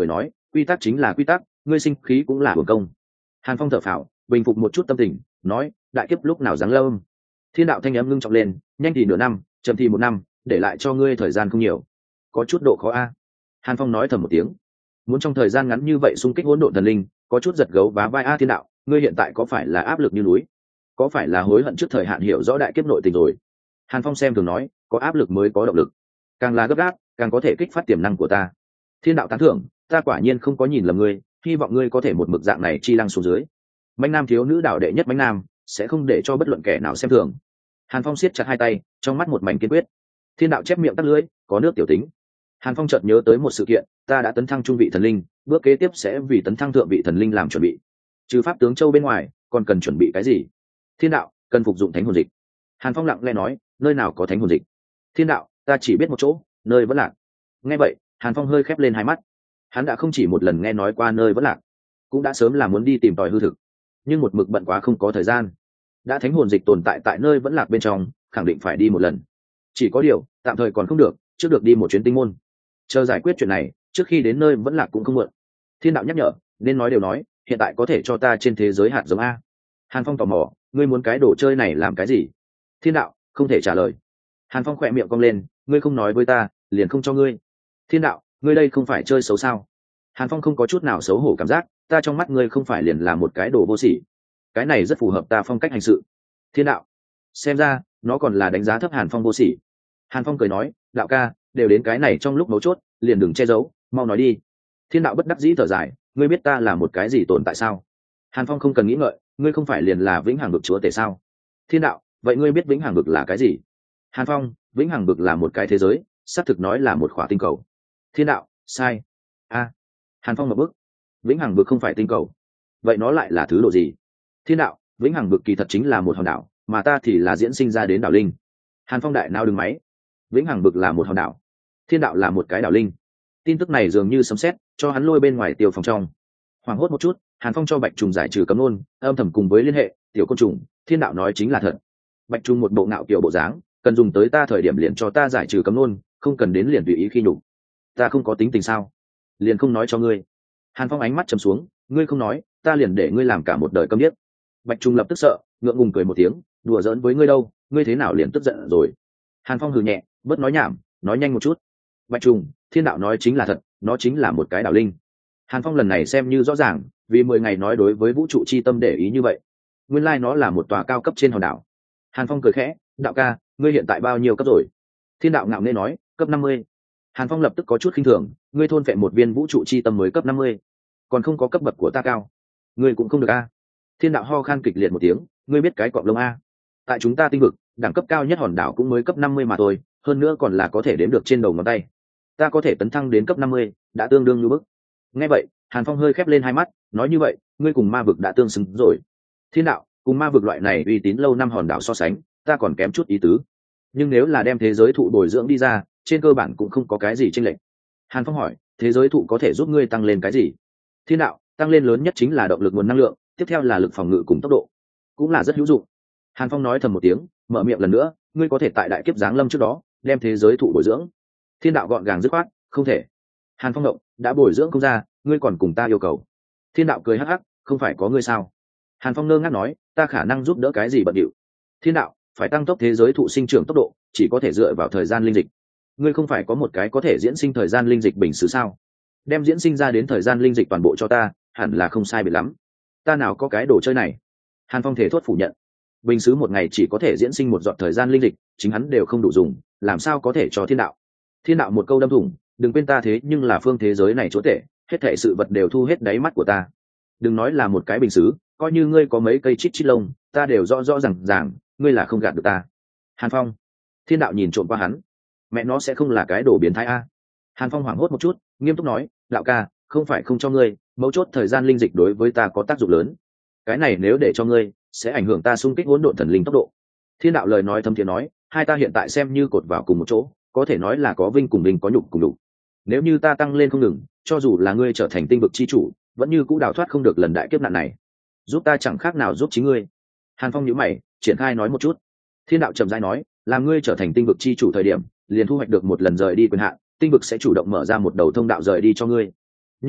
quy tắc chính là quy tắc, ngươi sinh khí cũng là hưởng công. Hàn Phong thở phào, bình phục một chút tâm tình, nói, đại kiếp lúc nào giáng lâm. Thiên đạo thanh âm ngưng trọng lên, nhanh thì nửa năm, chậm thì một năm, để lại cho ngươi thời gian không nhiều. Có chút độ khó a. Hàn Phong nói thầm một tiếng, muốn trong thời gian ngắn như vậy xung kích hỗn độn thần linh, có chút giật gấu vá vai. A thiên đạo, ngươi hiện tại có phải là áp lực như núi, có phải là hối hận trước thời hạn hiểu rõ đại kiếp nội tình rồi? Hàn Phong xem thường nói, có áp lực mới có động lực, càng là gấp gáp càng có thể kích phát tiềm năng của ta. Thiên đạo tán thưởng, ta quả nhiên không có nhìn lầm ngươi, hy vọng ngươi có thể một mực dạng này chi lăng xuống dưới. Mạnh nam thiếu nữ đạo đệ nhất Mạnh nam sẽ không để cho bất luận kẻ nào xem thường. Hàn Phong siết chặt hai tay, trong mắt một mảnh kiên quyết. Thiên đạo chép miệng tắt lưỡi, có nước tiểu tính. Hàn Phong chợt nhớ tới một sự kiện, ta đã tấn thăng trung vị thần linh, bước kế tiếp sẽ vì tấn thăng thượng vị thần linh làm chuẩn bị. Trừ pháp tướng châu bên ngoài, còn cần chuẩn bị cái gì? Thiên đạo, cần phục dụng thánh hồn dịch. Hàn Phong lặng lẽ nói, nơi nào có thánh hồn dịch? Thiên đạo, ta chỉ biết một chỗ, nơi vẫn lạc. Nghe vậy, Hàn Phong hơi khép lên hai mắt. Hắn đã không chỉ một lần nghe nói qua nơi vẫn lạc, cũng đã sớm là muốn đi tìm tòi hư thực, nhưng một mực bận quá không có thời gian. Đã thánh hồn dịch tồn tại tại nơi vẫn lạc bên trong, khẳng định phải đi một lần. Chỉ có điều, tạm thời còn không được, trước được đi một chuyến tinh môn, chờ giải quyết chuyện này, trước khi đến nơi vẫn lạc cũng không muộn. Thiên đạo nhắc nhở, nên nói đều nói, hiện tại có thể cho ta trên thế giới hạt giống a? Hàn Phong tò mò, ngươi muốn cái đồ chơi này làm cái gì? Thiên đạo không thể trả lời. Hàn Phong khỏe miệng cong lên, ngươi không nói với ta, liền không cho ngươi. Thiên đạo, ngươi đây không phải chơi xấu sao? Hàn Phong không có chút nào xấu hổ cảm giác, ta trong mắt ngươi không phải liền là một cái đồ vô sỉ. Cái này rất phù hợp ta phong cách hành sự. Thiên đạo, xem ra nó còn là đánh giá thấp Hàn Phong vô sỉ. Hàn Phong cười nói, đạo ca, đều đến cái này trong lúc mấu chốt, liền đừng che giấu, mau nói đi. Thiên đạo bất đắc dĩ thở dài, ngươi biết ta là một cái gì tồn tại sao? Hàn Phong không cần nghĩ ngợi, ngươi không phải liền là vĩnh hằng vực chúa tể sao? Thiên đạo, vậy ngươi biết vĩnh hằng vực là cái gì? Hàn Phong, vĩnh hằng vực là một cái thế giới, xác thực nói là một khỏa tinh cầu. Thiên đạo, sai. A. Hàn Phong một bước, vĩnh hằng vực không phải tinh cầu, vậy nó lại là thứ độ gì? Thiên đạo, vĩnh hằng vực kỳ thật chính là một hòn đảo, mà ta thì là diễn sinh ra đến đảo linh. Hàn Phong đại nao đừng máy, vĩnh hằng vực là một hòn đảo, thiên đạo là một cái đảo linh. Tin tức này dường như sấm sét, cho hắn lôi bên ngoài tiêu phòng trong. Hoảng hốt một chút, Hàn Phong cho Bạch Trùng giải trừ cấm nôn, âm thầm cùng với liên hệ, tiểu côn trùng, thiên đạo nói chính là thật. Bạch Trùng một bộ ngạo kiểu bộ dáng, cần dùng tới ta thời điểm liền cho ta giải trừ cấm nôn, không cần đến liền tùy ý khi nhục. Ta không có tính tình sao? Liền không nói cho ngươi. Hàn Phong ánh mắt trầm xuống, ngươi không nói, ta liền để ngươi làm cả một đời câm điếc. Bạch Trùng lập tức sợ, ngượng ngùng cười một tiếng, đùa giỡn với ngươi đâu, ngươi thế nào liền tức giận rồi? Hàn Phong hừ nhẹ, bớt nói nhảm, nói nhanh một chút. Bạch Trùng, thiên đạo nói chính là thật, nó chính là một cái đảo linh. Hàn Phong lần này xem như rõ ràng, vì mười ngày nói đối với vũ trụ chi tâm để ý như vậy, nguyên lai nó là một tòa cao cấp trên hòn đảo. Hàn Phong cười khẽ, đạo ca, ngươi hiện tại bao nhiêu cấp rồi? Thiên đạo ngạo nghễ nói, cấp năm mươi. Hàn Phong lập tức có chút khinh thường, ngươi thôn phệ một viên vũ trụ chi tâm mới cấp năm mươi, còn không có cấp bậc của ta cao, ngươi cũng không được a. Thiên đạo ho khan kịch liệt một tiếng, ngươi biết cái cọp lông a? Tại chúng ta tinh vực, đẳng cấp cao nhất hòn đảo cũng mới cấp năm mươi mà thôi, hơn nữa còn là có thể đếm được trên đầu ngón tay. Ta có thể tấn thăng đến cấp năm mươi, đã tương đương như bức. Nghe vậy, Hàn Phong hơi khép lên hai mắt, nói như vậy, ngươi cùng ma vực đã tương xứng rồi. Thiên đạo, cùng ma vực loại này uy tín lâu năm hòn đảo so sánh, ta còn kém chút ý tứ. Nhưng nếu là đem thế giới thụ bồi dưỡng đi ra, trên cơ bản cũng không có cái gì chênh lệch. Hàn Phong hỏi, thế giới thụ có thể giúp ngươi tăng lên cái gì? Thiên đạo, tăng lên lớn nhất chính là động lực nguồn năng lượng, tiếp theo là lực phòng ngự cùng tốc độ, cũng là rất hữu dụng. Hàn Phong nói thầm một tiếng, mở miệng lần nữa, ngươi có thể tại đại kiếp giáng lâm trước đó, đem thế giới thụ bồi dưỡng. Thiên đạo gọn gàng dứt khoát, không thể. Hàn Phong động, đã bồi dưỡng không ra, ngươi còn cùng ta yêu cầu. Thiên đạo cười hắc hắc, không phải có ngươi sao? Hàn Phong ngơ ngác nói, ta khả năng giúp đỡ cái gì bận điệu. Thiên đạo, phải tăng tốc thế giới thụ sinh trưởng tốc độ, chỉ có thể dựa vào thời gian linh dịch. Ngươi không phải có một cái có thể diễn sinh thời gian linh dịch bình xứ sao? Đem diễn sinh ra đến thời gian linh dịch toàn bộ cho ta, hẳn là không sai biệt lắm. Ta nào có cái đồ chơi này? Hàn Phong thể thốt phủ nhận. Bình xứ một ngày chỉ có thể diễn sinh một giọt thời gian linh dịch, chính hắn đều không đủ dùng, làm sao có thể cho thiên đạo? Thiên đạo một câu đâm thủng, đừng quên ta thế nhưng là phương thế giới này chúa tể, hết thảy sự vật đều thu hết đáy mắt của ta. Đừng nói là một cái bình xứ, coi như ngươi có mấy cây chít chít lông, ta đều rõ rõ ràng ràng, ngươi là không gạt được ta. Hàn Phong. Thiên đạo nhìn trộm qua hắn, mẹ nó sẽ không là cái đồ biến thái a? Hàn Phong hoảng hốt một chút, nghiêm túc nói, đạo ca, không phải không cho ngươi, mấu chốt thời gian linh dịch đối với ta có tác dụng lớn. Cái này nếu để cho ngươi, sẽ ảnh hưởng ta xung kích hỗn độn thần linh tốc độ. Thiên đạo lời nói thâm thiện nói, hai ta hiện tại xem như cột vào cùng một chỗ, có thể nói là có vinh cùng vinh, có nhục cùng nhục. Nếu như ta tăng lên không ngừng, cho dù là ngươi trở thành tinh vực chi chủ, vẫn như cũ đào thoát không được lần đại kiếp nạn này. Giúp ta chẳng khác nào giúp chính ngươi. Hàn Phong nhíu mày, triển khai nói một chút. Thiên đạo trầm rãi nói, làm ngươi trở thành tinh vực chi chủ thời điểm, liền thu hoạch được một lần rời đi quyền hạn, tinh vực sẽ chủ động mở ra một đầu thông đạo rời đi cho ngươi. Nhưng là,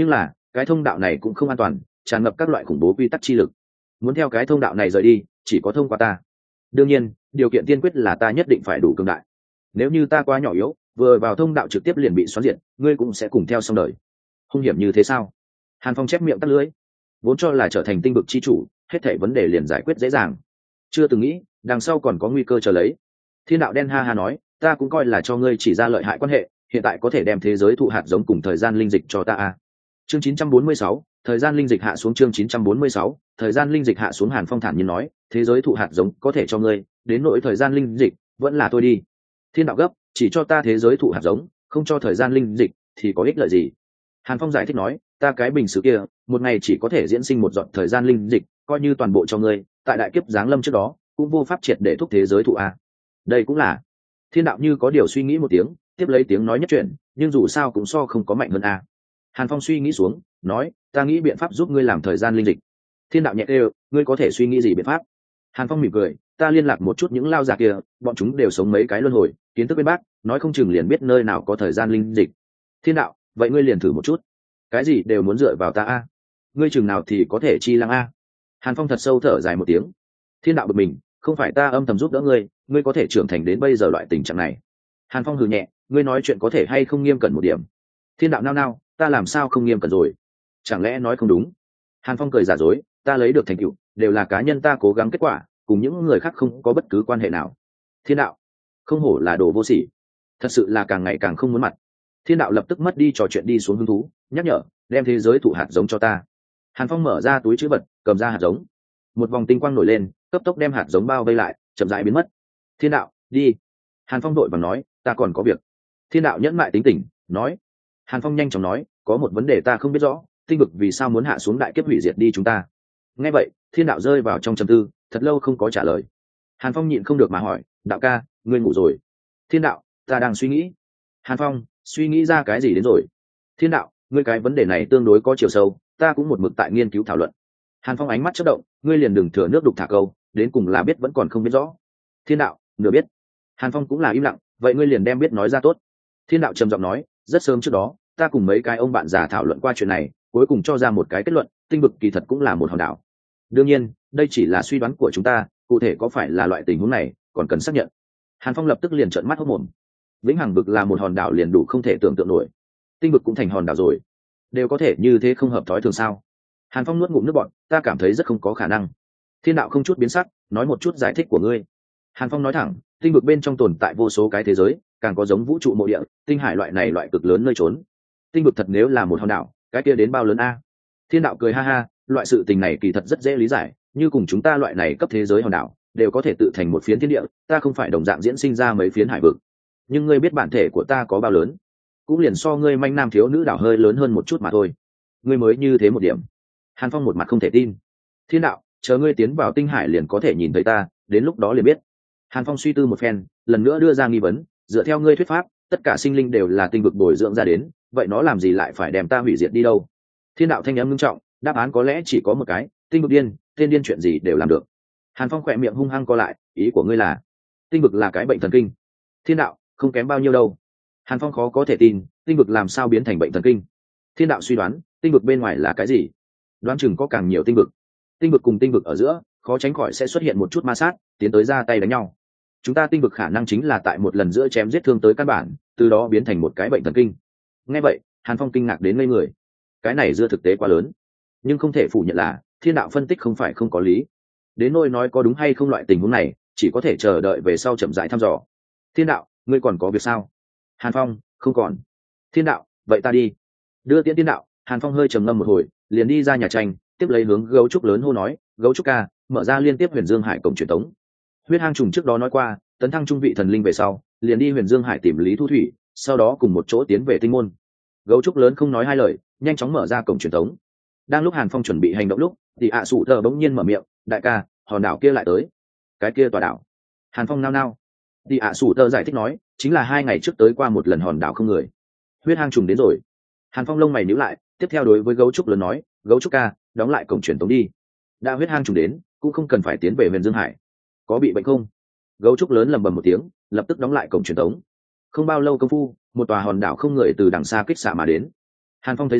cái thông đạo này cũng không an toàn, tràn ngập các loại khủng bố quy tắc chi lực. Muốn theo cái thông đạo này rời đi, chỉ có thông qua ta. Đương nhiên, điều kiện tiên quyết là ta nhất định phải đủ cường đại. Nếu như ta quá nhỏ yếu, vừa vào thông đạo trực tiếp liền bị xoắn diệt, ngươi cũng sẽ cùng theo xong đời. Hung hiểm như thế sao? Hàn Phong chép miệng tắt lưỡi. Vốn cho là trở thành tinh vực chi chủ, hết thảy vấn đề liền giải quyết dễ dàng. Chưa từng nghĩ, đằng sau còn có nguy cơ chờ lấy. Thiên đạo đen ha ha nói, ta cũng coi là cho ngươi chỉ ra lợi hại quan hệ, hiện tại có thể đem thế giới thụ hạt giống cùng thời gian linh dịch cho ta a. Chương chín trăm bốn mươi sáu, thời gian linh dịch hạ xuống. Chương chín trăm bốn mươi sáu, thời gian linh dịch hạ xuống. Hàn Phong thản nhiên nói, thế giới thụ hạt giống có thể cho ngươi, đến nỗi thời gian linh dịch, vẫn là tôi đi. Thiên đạo gấp, chỉ cho ta thế giới thụ hạt giống, không cho thời gian linh dịch thì có ích lợi gì? Hàn Phong giải thích nói, ta cái bình sứ kia, một ngày chỉ có thể diễn sinh một giọt thời gian linh dịch, coi như toàn bộ cho ngươi, tại đại kiếp giáng lâm trước đó, cũng vô pháp triệt để thúc thế giới thụ a. Đây cũng là. Thiên đạo như có điều suy nghĩ một tiếng, tiếp lấy tiếng nói nhất chuyện, nhưng dù sao cũng so không có mạnh hơn a. Hàn Phong suy nghĩ xuống, nói, ta nghĩ biện pháp giúp ngươi làm thời gian linh dịch. Thiên đạo nhẹ đều, ngươi có thể suy nghĩ gì biện pháp? Hàn Phong mỉm cười, ta liên lạc một chút những lao già kia, bọn chúng đều sống mấy cái luân hồi, kiến thức bên bác, nói không chừng liền biết nơi nào có thời gian linh dịch. Thiên đạo, vậy ngươi liền thử một chút. Cái gì đều muốn dựa vào ta a? Ngươi chừng nào thì có thể chi lăng a? Hàn Phong thật sâu thở dài một tiếng. Thiên đạo bực mình, không phải ta âm thầm giúp đỡ ngươi, ngươi có thể trưởng thành đến bây giờ loại tình trạng này. Hàn Phong hừ nhẹ, ngươi nói chuyện có thể hay không nghiêm cẩn một điểm? Thiên đạo nao nao, ta làm sao không nghiêm cẩn rồi? Chẳng lẽ nói không đúng? Hàn Phong cười giả dối, ta lấy được thành tựu đều là cá nhân ta cố gắng kết quả, cùng những người khác không có bất cứ quan hệ nào. Thiên đạo, không hổ là đồ vô sỉ, thật sự là càng ngày càng không muốn mặt. Thiên đạo lập tức mất đi trò chuyện, đi xuống hứng thú, nhắc nhở, đem thế giới thụ hạt giống cho ta. Hàn Phong mở ra túi trữ vật, cầm ra hạt giống. Một vòng tinh quang nổi lên, cấp tốc đem hạt giống bao vây lại, chậm rãi biến mất. Thiên đạo, đi. Hàn Phong đội và nói, ta còn có việc. Thiên đạo nhẫn mại tính tình, nói. Hàn Phong nhanh chóng nói, có một vấn đề ta không biết rõ, tinh vực vì sao muốn hạ xuống đại kiếp hủy diệt đi chúng ta? Nghe vậy, thiên đạo rơi vào trong trầm tư, thật lâu không có trả lời. Hàn Phong nhịn không được mà hỏi, đạo ca, ngươi ngủ rồi? Thiên đạo, ta đang suy nghĩ. Hàn Phong, suy nghĩ ra cái gì đến rồi? Thiên đạo, ngươi cái vấn đề này tương đối có chiều sâu, ta cũng một mực tại nghiên cứu thảo luận. Hàn Phong ánh mắt chớp động, ngươi liền đừng thừa nước đục thả câu, đến cùng là biết vẫn còn không biết rõ. Thiên đạo, nửa biết. Hàn Phong cũng là im lặng, vậy ngươi liền đem biết nói ra tốt. Thiên đạo trầm giọng nói, rất sớm trước đó, ta cùng mấy cái ông bạn già thảo luận qua chuyện này, cuối cùng cho ra một cái kết luận, tinh vực kỳ thật cũng là một hòn đảo. Đương nhiên, đây chỉ là suy đoán của chúng ta, cụ thể có phải là loại tình huống này, còn cần xác nhận. Hàn Phong lập tức liền trợn mắt hốt mồm. Vĩnh hằng vực là một hòn đảo liền đủ không thể tưởng tượng nổi, tinh vực cũng thành hòn đảo rồi, đều có thể như thế, không hợp thói thường sao? Hàn Phong nuốt ngụm nước bọt, ta cảm thấy rất không có khả năng. Thiên đạo không chút biến sắc, nói một chút giải thích của ngươi. Hàn Phong nói thẳng, tinh vực bên trong tồn tại vô số cái thế giới, càng có giống vũ trụ mộ địa, tinh hải loại này loại cực lớn nơi trốn. Tinh vực thật nếu là một hòn đảo, cái kia đến bao lớn a? Thiên đạo cười ha ha, loại sự tình này kỳ thật rất dễ lý giải, như cùng chúng ta loại này cấp thế giới hòn đảo, đều có thể tự thành một phiến thiên địa, ta không phải đồng dạng diễn sinh ra mấy phiến hải vực. Nhưng ngươi biết bản thể của ta có bao lớn? Cũng liền so ngươi manh nam thiếu nữ đảo hơi lớn hơn một chút mà thôi. Ngươi mới như thế một điểm. Hàn Phong một mặt không thể tin. Thiên đạo, chờ ngươi tiến vào tinh hải liền có thể nhìn thấy ta, đến lúc đó liền biết. Hàn Phong suy tư một phen, lần nữa đưa ra nghi vấn, dựa theo ngươi thuyết pháp, tất cả sinh linh đều là tinh vực bồi dưỡng ra đến, vậy nó làm gì lại phải đem ta hủy diệt đi đâu? Thiên đạo thanh âm nghiêm trọng, đáp án có lẽ chỉ có một cái, tinh vực điên, tên điên chuyện gì đều làm được. Hàn Phong khỏe miệng hung hăng co lại, ý của ngươi là tinh vực là cái bệnh thần kinh? Thiên đạo, không kém bao nhiêu đâu. Hàn Phong khó có thể tin, tinh vực làm sao biến thành bệnh thần kinh? Thiên đạo suy đoán, tinh vực bên ngoài là cái gì? Đoán chừng có càng nhiều tinh vực. Tinh vực cùng tinh vực ở giữa, khó tránh khỏi sẽ xuất hiện một chút ma sát, tiến tới ra tay đánh nhau. Chúng ta tinh vực khả năng chính là tại một lần giữa chém giết thương tới căn bản, từ đó biến thành một cái bệnh thần kinh. Nghe vậy, Hàn Phong kinh ngạc đến ngây người. Cái này dưa thực tế quá lớn, nhưng không thể phủ nhận là thiên đạo phân tích không phải không có lý. Đến nỗi nói có đúng hay không loại tình huống này, chỉ có thể chờ đợi về sau chậm rãi thăm dò. Thiên đạo, ngươi còn có việc sao? Hàn Phong, không còn. Thiên đạo, vậy ta đi. Đưa tiễn thiên đạo, Hàn Phong hơi trầm ngâm một hồi, liền đi ra nhà tranh, tiếp lấy hướng gấu trúc lớn hô nói, gấu trúc ca, mở ra liên tiếp Huyền Dương Hải cổng truyền tống. Huyết Hang Trùng trước đó nói qua, tấn thăng trung vị thần linh về sau, liền đi Huyền Dương Hải tìm Lý Thu Thủy, sau đó cùng một chỗ tiến về tinh môn. Gấu trúc lớn không nói hai lời, nhanh chóng mở ra cổng truyền tống. Đang lúc Hàn Phong chuẩn bị hành động lúc, thì ạ sụ thờ bỗng nhiên mở miệng, đại ca, hòn đảo kia lại tới. Cái kia tòa đảo? Hàn Phong nao nao. Thì ạ sụ thờ giải thích nói, chính là hai ngày trước tới qua một lần hòn đảo không người. Huyết Hang Trùng đến rồi. Hàn Phong lông mày nhíu lại, tiếp theo đối với gấu trúc lớn nói, gấu trúc ca, đóng lại cổng truyền tống đi. Đã Huyết Hang Trùng đến, cũng không cần phải tiến về Huyền Dương Hải. Có bị bệnh không? Gấu trúc lớn lầm bầm một tiếng, lập tức đóng lại cổng truyền tống. Không bao lâu công phu, một tòa hòn đảo không người từ đằng xa kích xạ mà đến. Hàn Phong thấy rõ,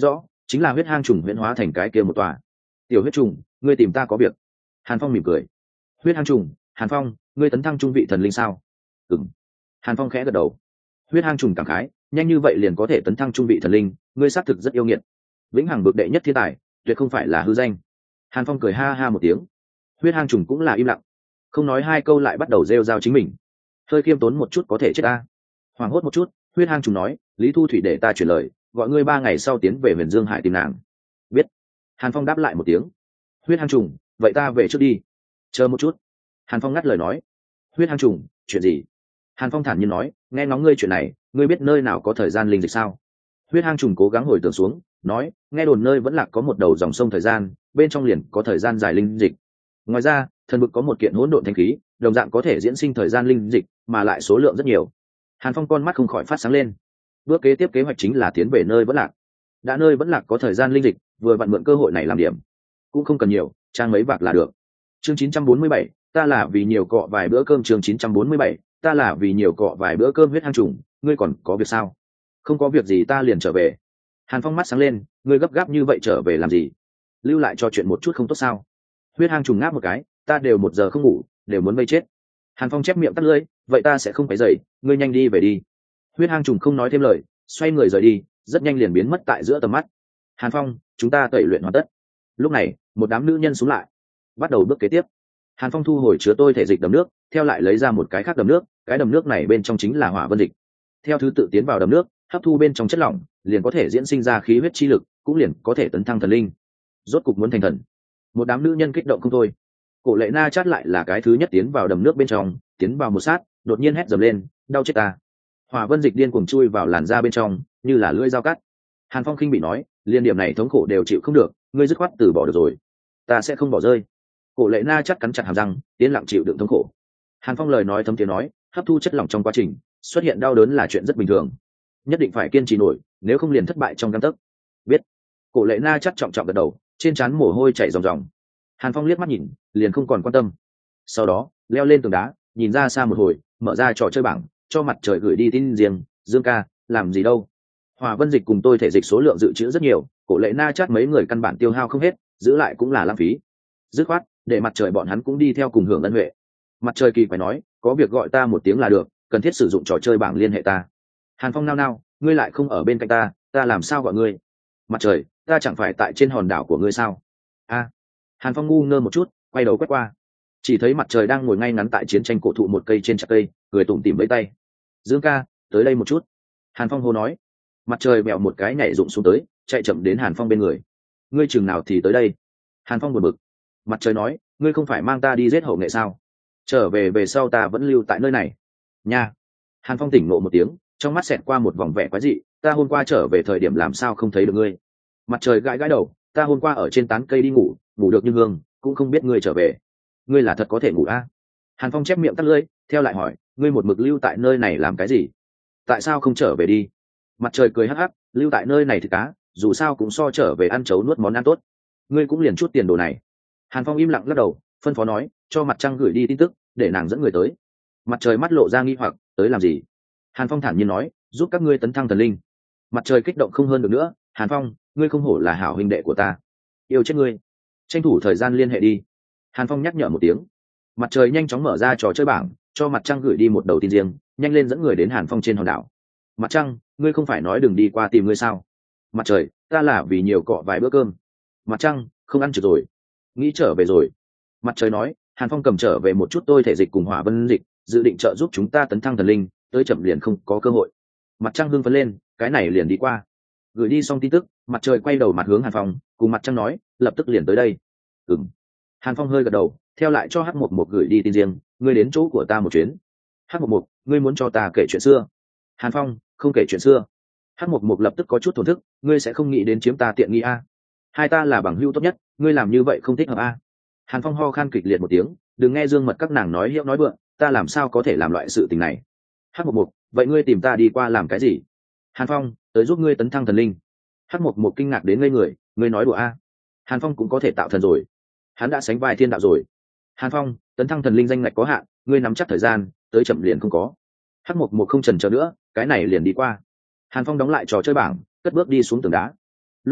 chính là huyết hang trùng huyễn hóa thành cái kia một tòa. Tiểu huyết trùng, ngươi tìm ta có việc. Hàn Phong mỉm cười. Huyết hang trùng, Hàn Phong, ngươi tấn thăng trung vị thần linh sao? Ừm. Hàn Phong khẽ gật đầu. Huyết hang trùng cảm khái, nhanh như vậy liền có thể tấn thăng trung vị thần linh, ngươi xác thực rất yêu nghiệt. Vĩnh hằng bực đệ nhất thiên tài, tuyệt không phải là hư danh. Hàn Phong cười ha ha một tiếng. Huyết hang trùng cũng là im lặng, không nói hai câu lại bắt đầu rêu rao chính mình. Hơi khiêm tốn một chút có thể chết ta. Hoảng hốt một chút, huyết hang trùng nói, Lý Thu Thủy để ta chuyển lời, gọi ngươi ba ngày sau tiến về Huyền Dương Hải tìm nàng. Biết. Hàn Phong đáp lại một tiếng. Huyết hang trùng, vậy ta về trước đi. Chờ một chút. Hàn Phong ngắt lời nói. Huyết hang trùng, chuyện gì? Hàn Phong thản nhiên nói, nghe ngóng ngươi chuyện này, ngươi biết nơi nào có thời gian linh dịch sao? Huyết hang trùng cố gắng hồi tưởng xuống, nói, nghe đồn nơi vẫn lạc có một đầu dòng sông thời gian, bên trong liền có thời gian dài linh dịch. Ngoài ra, thần vực có một kiện hỗn độn thanh khí, đồng dạng có thể diễn sinh thời gian linh dịch, mà lại số lượng rất nhiều. Hàn Phong con mắt không khỏi phát sáng lên. Bước kế tiếp kế hoạch chính là tiến về nơi vẫn lạc. Đã nơi vẫn lạc có thời gian linh dịch, vừa vặn mượn cơ hội này làm điểm, cũng không cần nhiều, trang mấy bạc là được. Chương chín trăm bốn mươi bảy, ta là vì nhiều cọ vài bữa cơm. Chương chín trăm bốn mươi bảy, ta là vì nhiều cọ vài bữa cơm. Huyết hang trùng, ngươi còn có việc sao? Không có việc gì, ta liền trở về. Hàn Phong mắt sáng lên, ngươi gấp gáp như vậy trở về làm gì? Lưu lại cho chuyện một chút không tốt sao? Huyết hang trùng ngáp một cái, ta đều một giờ không ngủ, đều muốn vây chết. Hàn Phong chép miệng tắt lưỡi, vậy ta sẽ không phải dậy, ngươi nhanh đi về đi. Huyết hang trùng không nói thêm lời, xoay người rời đi, rất nhanh liền biến mất tại giữa tầm mắt. Hàn Phong, chúng ta tẩy luyện hoàn tất. Lúc này, một đám nữ nhân xuống lại, bắt đầu bước kế tiếp. Hàn Phong thu hồi chứa tôi thể dịch đầm nước, theo lại lấy ra một cái khác đầm nước, cái đầm nước này bên trong chính là hỏa vân dịch. Theo thứ tự tiến vào đầm nước, hấp thu bên trong chất lỏng, liền có thể diễn sinh ra khí huyết chi lực, cũng liền có thể tấn thăng thần linh. Rốt cục muốn thành thần. Một đám nữ nhân kích động không thôi. Cổ Lệ Na chát lại là cái thứ nhất tiến vào đầm nước bên trong, tiến vào một sát, đột nhiên hét dầm lên, đau chết ta. Hỏa vân dịch điên cuồng chui vào làn da bên trong, như là lưỡi dao cắt. Hàn Phong khinh bị nói, liên điểm này thống khổ đều chịu không được, ngươi dứt khoát từ bỏ được rồi. Ta sẽ không bỏ rơi. Cổ Lệ Na chát cắn chặt hàm răng, yên lặng chịu đựng thống khổ. Hàn Phong lời nói thấm tiếng nói, hấp thu chất lỏng trong quá trình, xuất hiện đau đớn là chuyện rất bình thường, nhất định phải kiên trì nổi, nếu không liền thất bại trong gang tấc. Biết. Cổ Lệ Na chát trọng trọng gật đầu, trên trán mồ hôi chảy ròng ròng. Hàn Phong liếc mắt nhìn, liền không còn quan tâm. Sau đó, leo lên tường đá, nhìn ra xa một hồi, mở ra trò chơi bảng, cho mặt trời gửi đi tin riêng, Dương ca, làm gì đâu? Hỏa vân dịch cùng tôi thể dịch số lượng dự trữ rất nhiều, Cổ Lệ Na chát mấy người căn bản tiêu hao không hết, giữ lại cũng là lãng phí. Dứt khoát, để mặt trời bọn hắn cũng đi theo cùng hưởng ân huệ. Mặt trời kỳ quái nói, có việc gọi ta một tiếng là được, cần thiết sử dụng trò chơi bảng liên hệ ta. Hàn Phong nao nao, ngươi lại không ở bên cạnh ta, ta làm sao gọi ngươi? Mặt trời, ta chẳng phải tại trên hòn đảo của ngươi sao? A. Hàn Phong ngu ngơ một chút, quay đầu quét qua, chỉ thấy mặt trời đang ngồi ngay ngắn tại chiến tranh cổ thụ một cây trên chặt cây, cười tủm tỉm với tay. Dương ca, tới đây một chút. Hàn Phong hô nói. Mặt trời bẹo một cái nhảy rụng xuống tới, chạy chậm đến Hàn Phong bên người. Ngươi chừng nào thì tới đây? Hàn Phong buồn bực. Mặt trời nói, ngươi không phải mang ta đi giết hậu nghệ sao? Trở về về sau ta vẫn lưu tại nơi này. Nha. Hàn Phong tỉnh ngộ một tiếng, trong mắt xẹt qua một vòng vẻ quái dị, ta hôm qua trở về thời điểm làm sao không thấy được ngươi? Mặt trời gãi gãi đầu, ta hôm qua ở trên tán cây đi ngủ, ngủ được như hương, cũng không biết ngươi trở về. Ngươi là thật có thể ngủ a? À? Hàn Phong chép miệng tắt lưỡi, theo lại hỏi, ngươi một mực lưu tại nơi này làm cái gì? Tại sao không trở về đi? Mặt trời cười hắc hắc, lưu tại nơi này thì cá, dù sao cũng so trở về ăn chấu nuốt món ăn tốt. Ngươi cũng liền chút tiền đồ này. Hàn Phong im lặng lắc đầu, phân phó nói, cho mặt trăng gửi đi tin tức, để nàng dẫn người tới. Mặt trời mắt lộ ra nghi hoặc, tới làm gì? Hàn Phong thản nhiên nói, giúp các ngươi tấn thăng thần linh. Mặt trời kích động không hơn được nữa, Hàn Phong, ngươi không hổ là hảo huynh đệ của ta, yêu chết ngươi, tranh thủ thời gian liên hệ đi. Hàn Phong nhắc nhở một tiếng. Mặt trời nhanh chóng mở ra trò chơi bảng, cho mặt trăng gửi đi một đầu tin riêng, nhanh lên dẫn người đến Hàn Phong trên hòn đảo. Mặt trăng, ngươi không phải nói đừng đi qua tìm ngươi sao? Mặt trời, ta là vì nhiều cọ vài bữa cơm. Mặt trăng, không ăn trượt rồi, nghĩ trở về rồi. Mặt trời nói, Hàn Phong cầm trở về một chút tôi thể dịch cùng hỏa vân dịch, dự định trợ giúp chúng ta tấn thăng thần linh, tới chậm liền không có cơ hội. Mặt trăng hưng phấn lên, cái này liền đi qua. Gửi đi xong tin tức, mặt trời quay đầu mặt hướng Hàn Phong, cùng mặt trăng nói, lập tức liền tới đây. Ừm. Hàn Phong hơi gật đầu, theo lại cho Hắc Mộc Mộc gửi đi tin riêng, ngươi đến chỗ của ta một chuyến. Hắc Mộc Mộc, ngươi muốn cho ta kể chuyện xưa? Hàn Phong, không kể chuyện xưa. Hắc Mộc Mộc lập tức có chút thổn thức, ngươi sẽ không nghĩ đến chiếm ta tiện nghi a? Hai ta là bằng hữu tốt nhất, ngươi làm như vậy không thích hợp a? Hàn Phong ho khan kịch liệt một tiếng, đừng nghe Dương Mật các nàng nói hiệu nói vượng, ta làm sao có thể làm loại sự tình này? Hắc Mộc Mộc, vậy ngươi tìm ta đi qua làm cái gì? Hàn Phong, tới giúp ngươi tấn thăng thần linh. Hắc Mộc Mộc kinh ngạc đến ngây người, ngươi nói đùa a? Hàn Phong cũng có thể tạo thần rồi, hắn đã sánh vai thiên đạo rồi. Hàn Phong, tấn thăng thần linh danh ngạch có hạn, ngươi nắm chắc thời gian, tới chậm liền không có. Hắc Mộc Mộc không chần chờ nữa, cái này liền đi qua. Hàn Phong đóng lại trò chơi bảng, cất bước đi xuống tường đá. Lúc này,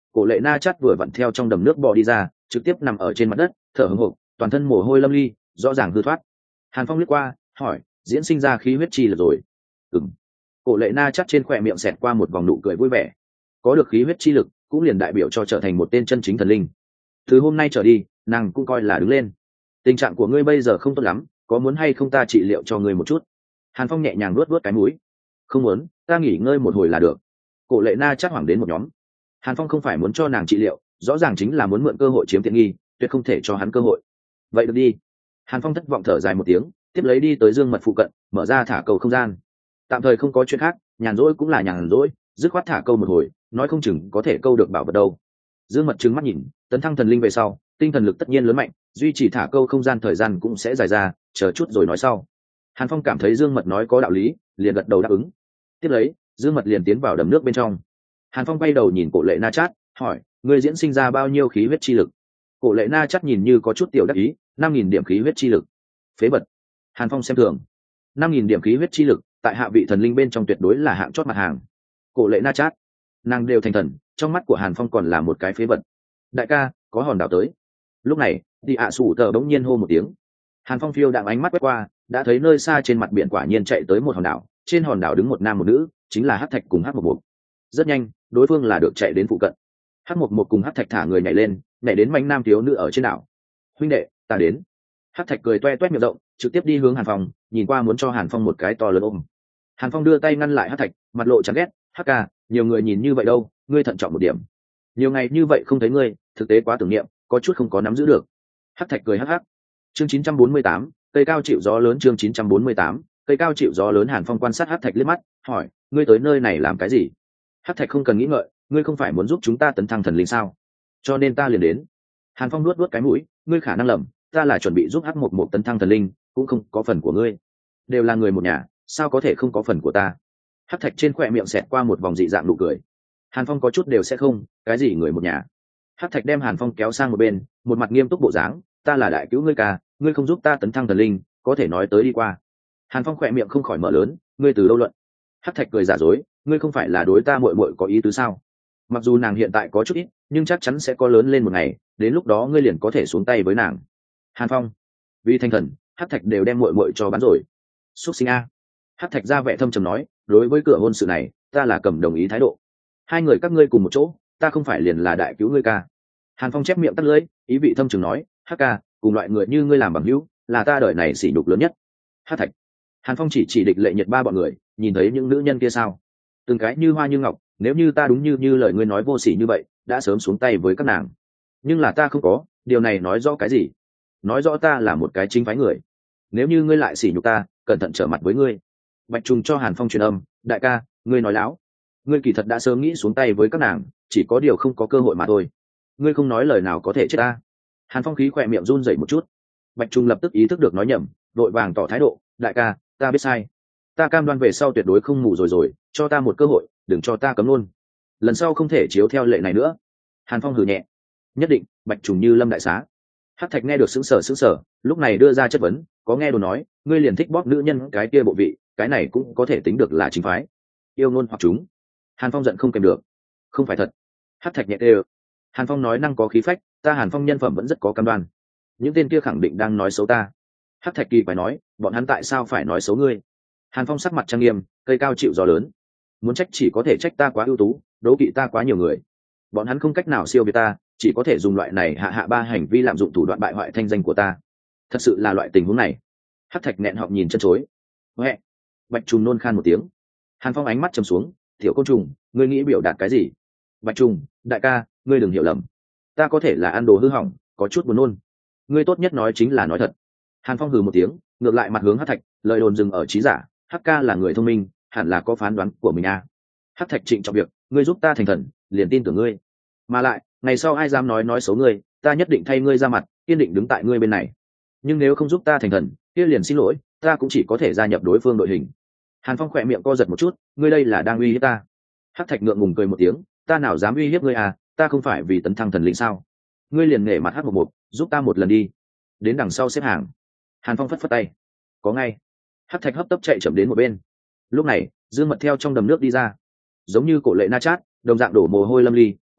cổ lệ na chắt vừa vặn theo trong đầm nước bò đi ra, trực tiếp nằm ở trên mặt đất thở hổn hộc, toàn thân mồ hôi lâm ly, rõ ràng hư thoát. Hàn Phong liếc qua hỏi, diễn sinh ra khí huyết chi lực rồi? Ừm. Cổ lệ na chắt trên khỏe miệng xẹt qua một vòng nụ cười vui vẻ. Có được khí huyết chi lực cũng liền đại biểu cho trở thành một tên chân chính thần linh. Từ hôm nay trở đi nàng cũng coi là đứng lên. Tình trạng của ngươi bây giờ không tốt lắm, có muốn hay không ta trị liệu cho ngươi một chút? Hàn Phong nhẹ nhàng luốt luốt cái mũi. Không muốn, ta nghỉ ngơi một hồi là được. Cổ lệ na chắc hoảng đến một nhóm. Hàn Phong không phải muốn cho nàng trị liệu, rõ ràng chính là muốn mượn cơ hội chiếm tiện nghi, tuyệt không thể cho hắn cơ hội. Vậy được đi. Hàn Phong thất vọng thở dài một tiếng, tiếp lấy đi tới dương mật phụ cận, mở ra thả cầu không gian. Tạm thời không có chuyện khác, nhàn rỗi cũng là nhàn rỗi, dứt khoát thả câu một hồi, nói không chừng có thể câu được bảo vật đâu. Dương mật trừng mắt nhìn, tấn thăng thần linh về sau, tinh thần lực tất nhiên lớn mạnh, duy trì thả câu không gian thời gian cũng sẽ dài ra, chờ chút rồi nói sau. Hàn Phong cảm thấy Dương mật nói có đạo lý, liền gật đầu đáp ứng. Tiếp lấy, Dương mật liền tiến vào đầm nước bên trong. Hàn Phong bay đầu nhìn cổ lệ na chát, hỏi, ngươi diễn sinh ra bao nhiêu khí huyết chi lực? Cổ lệ na chát nhìn như có chút tiểu đắc ý, năm nghìn điểm khí huyết chi lực. Phế vật. Hàn Phong xem thường. năm nghìn điểm khí huyết chi lực, tại hạ vị thần linh bên trong tuyệt đối là hạng chót mặt hàng. Cổ lệ na chát, nàng đều thành thần, trong mắt của Hàn Phong còn là một cái phế vật. Đại ca, có hòn đảo tới. Lúc này, đi ạ sủ tờ bỗng nhiên hô một tiếng. Hàn Phong phiêu đạm ánh mắt quét qua, đã thấy nơi xa trên mặt biển quả nhiên chạy tới một hòn đảo, trên hòn đảo đứng một nam một nữ, chính là Hắc Thạch cùng Hắc Mộc Mộc. Rất nhanh, đối phương là được chạy đến phụ cận. Hắc Mộc Mộc cùng Hắc Thạch thả người nhảy lên, nhảy đến manh nam thiếu nữ ở trên đảo. Huynh đệ, ta đến. Hắc Thạch cười toe toét miệng rộng, trực tiếp đi hướng Hàn Phong, nhìn qua muốn cho Hàn Phong một cái to lớn ôm. Hàn Phong đưa tay ngăn lại Hắc Thạch, mặt lộ chán ghét, Hắc ca, nhiều người nhìn như vậy đâu, ngươi thận trọng một điểm. Nhiều ngày như vậy không thấy ngươi, thực tế quá tưởng niệm, có chút không có nắm giữ được. Hắc Thạch cười hắc hắc. Chương chín trăm bốn mươi tám, cây cao chịu gió lớn. Chương chín trăm bốn mươi tám, cây cao chịu gió lớn. Hàn Phong quan sát Hắc Thạch liếc mắt, hỏi, ngươi tới nơi này làm cái gì? Hắc Thạch không cần nghĩ ngợi, ngươi không phải muốn giúp chúng ta tấn thăng thần linh sao? Cho nên ta liền đến. Hàn Phong nuốt nuốt cái mũi, ngươi khả năng lầm, ta là chuẩn bị giúp Hắc Mộc Mộc tấn thăng thần linh, cũng không có phần của ngươi. Đều là người một nhà, sao có thể không có phần của ta? Hắc Thạch trên khóe miệng xẹt qua một vòng dị dạng nụ cười. Hàn Phong có chút đều sẽ không, cái gì người một nhà? Hắc Thạch đem Hàn Phong kéo sang một bên, một mặt nghiêm túc bộ dáng, ta là đại cứu ngươi ca, ngươi không giúp ta tấn thăng thần linh, có thể nói tới đi qua. Hàn Phong khỏe miệng không khỏi mở lớn, ngươi từ đâu luận? Hắc Thạch cười giả dối, ngươi không phải là đối ta muội muội có ý tứ sao? Mặc dù nàng hiện tại có chút ít, nhưng chắc chắn sẽ có lớn lên một ngày, đến lúc đó ngươi liền có thể xuống tay với nàng. Hàn Phong, vì thanh thần, Hắc Thạch đều đem muội muội cho bán rồi. Xuất sinh a. Hắc Thạch ra vẻ thâm trầm nói, đối với cửa hôn sự này, ta là cầm đồng ý thái độ. Hai người các ngươi cùng một chỗ, ta không phải liền là đại cứu ngươi ca. Hàn Phong chép miệng tắt lưỡi, ý vị thâm trường nói, Hắc ca, cùng loại người như ngươi làm bằng hữu, là ta đời này sỉ nhục lớn nhất. Hắc Thạch. Hàn Phong chỉ chỉ địch lệ nhiệt ba bọn người, nhìn thấy những nữ nhân kia sao? Từng cái như hoa như ngọc, nếu như ta đúng như như lời ngươi nói vô sỉ như vậy, đã sớm xuống tay với các nàng. Nhưng là ta không có, điều này nói rõ cái gì? Nói rõ ta là một cái chính phái người. Nếu như ngươi lại sỉ nhục ta, cẩn thận trở mặt với ngươi. Bạch Trùng cho Hàn Phong truyền âm, đại ca, ngươi nói láo. Ngươi kỳ thật đã sớm nghĩ xuống tay với các nàng, chỉ có điều không có cơ hội mà thôi. Ngươi không nói lời nào có thể chết ta. Hàn Phong khí khỏe miệng run rẩy một chút. Bạch Trung lập tức ý thức được nói nhầm, vội vàng tỏ thái độ, đại ca, ta biết sai. Ta cam đoan về sau tuyệt đối không ngủ rồi rồi, cho ta một cơ hội, đừng cho ta cấm luôn. Lần sau không thể chiếu theo lệ này nữa. Hàn Phong hừ nhẹ. Nhất định. Bạch Trùng như lâm đại xá. Hắc Thạch nghe được sững sờ sững sờ, lúc này đưa ra chất vấn, có nghe đồn nói, ngươi liền thích bóp nữ nhân cái kia bộ vị, cái này cũng có thể tính được là chính phái. Yêu ngôn hoặc chúng. Hàn Phong giận không kèm được. Không phải thật. Hắc Thạch nhẹ đều. Hàn Phong nói năng có khí phách, ta Hàn Phong nhân phẩm vẫn rất có cam đoan. Những tên kia khẳng định đang nói xấu ta. Hắc Thạch kỳ phải nói, bọn hắn tại sao phải nói xấu ngươi? Hàn Phong sắc mặt trang nghiêm, cây cao chịu gió lớn. Muốn trách chỉ có thể trách ta quá ưu tú, đố kỵ ta quá nhiều người. Bọn hắn không cách nào siêu việt ta, chỉ có thể dùng loại này hạ hạ ba hành vi lạm dụng thủ đoạn bại hoại thanh danh của ta. Thật sự là loại tình huống này. Hắc Thạch nẹn họng nhìn chân chối. Huệ. Bạch Trùng nôn khan một tiếng. Hàn Phong ánh mắt trầm xuống, tiểu côn trùng, ngươi nghĩ biểu đạt cái gì? Bạch Trùng, đại ca, ngươi đừng hiểu lầm. Ta có thể là ăn đồ hư hỏng, có chút buồn nôn. Ngươi tốt nhất nói chính là nói thật. Hàn Phong hừ một tiếng, ngược lại mặt hướng Hắc Thạch, lời đồn dừng ở trí giả, Hắc ca là người thông minh, hẳn là có phán đoán của mình a. À. Hắc Thạch trịnh trọng việc, ngươi giúp ta thành thần, liền tin tưởng ngươi. Mà lại, ngày sau ai dám nói nói xấu ngươi, ta nhất định thay ngươi ra mặt, kiên định đứng tại ngươi bên này. Nhưng nếu không giúp ta thành thần, kia liền xin lỗi, ta cũng chỉ có thể gia nhập đối phương đội hình. Hàn Phong khỏe miệng co giật một chút, ngươi đây là đang uy hiếp ta. Hắc Thạch ngượng ngùng cười một tiếng, ta nào dám uy hiếp ngươi à, ta không phải vì tấn thăng thần lĩnh sao? Ngươi liền nể mặt Hắc một một, giúp ta một lần đi. Đến đằng sau xếp hàng. Hàn Phong phất phất tay. Có ngay. Hắc Thạch hấp tấp chạy chậm đến một bên. Lúc này, Dương Mật theo trong đầm nước đi ra, giống như cổ lệ na chát, đồng dạng đổ mồ hôi lâm ly,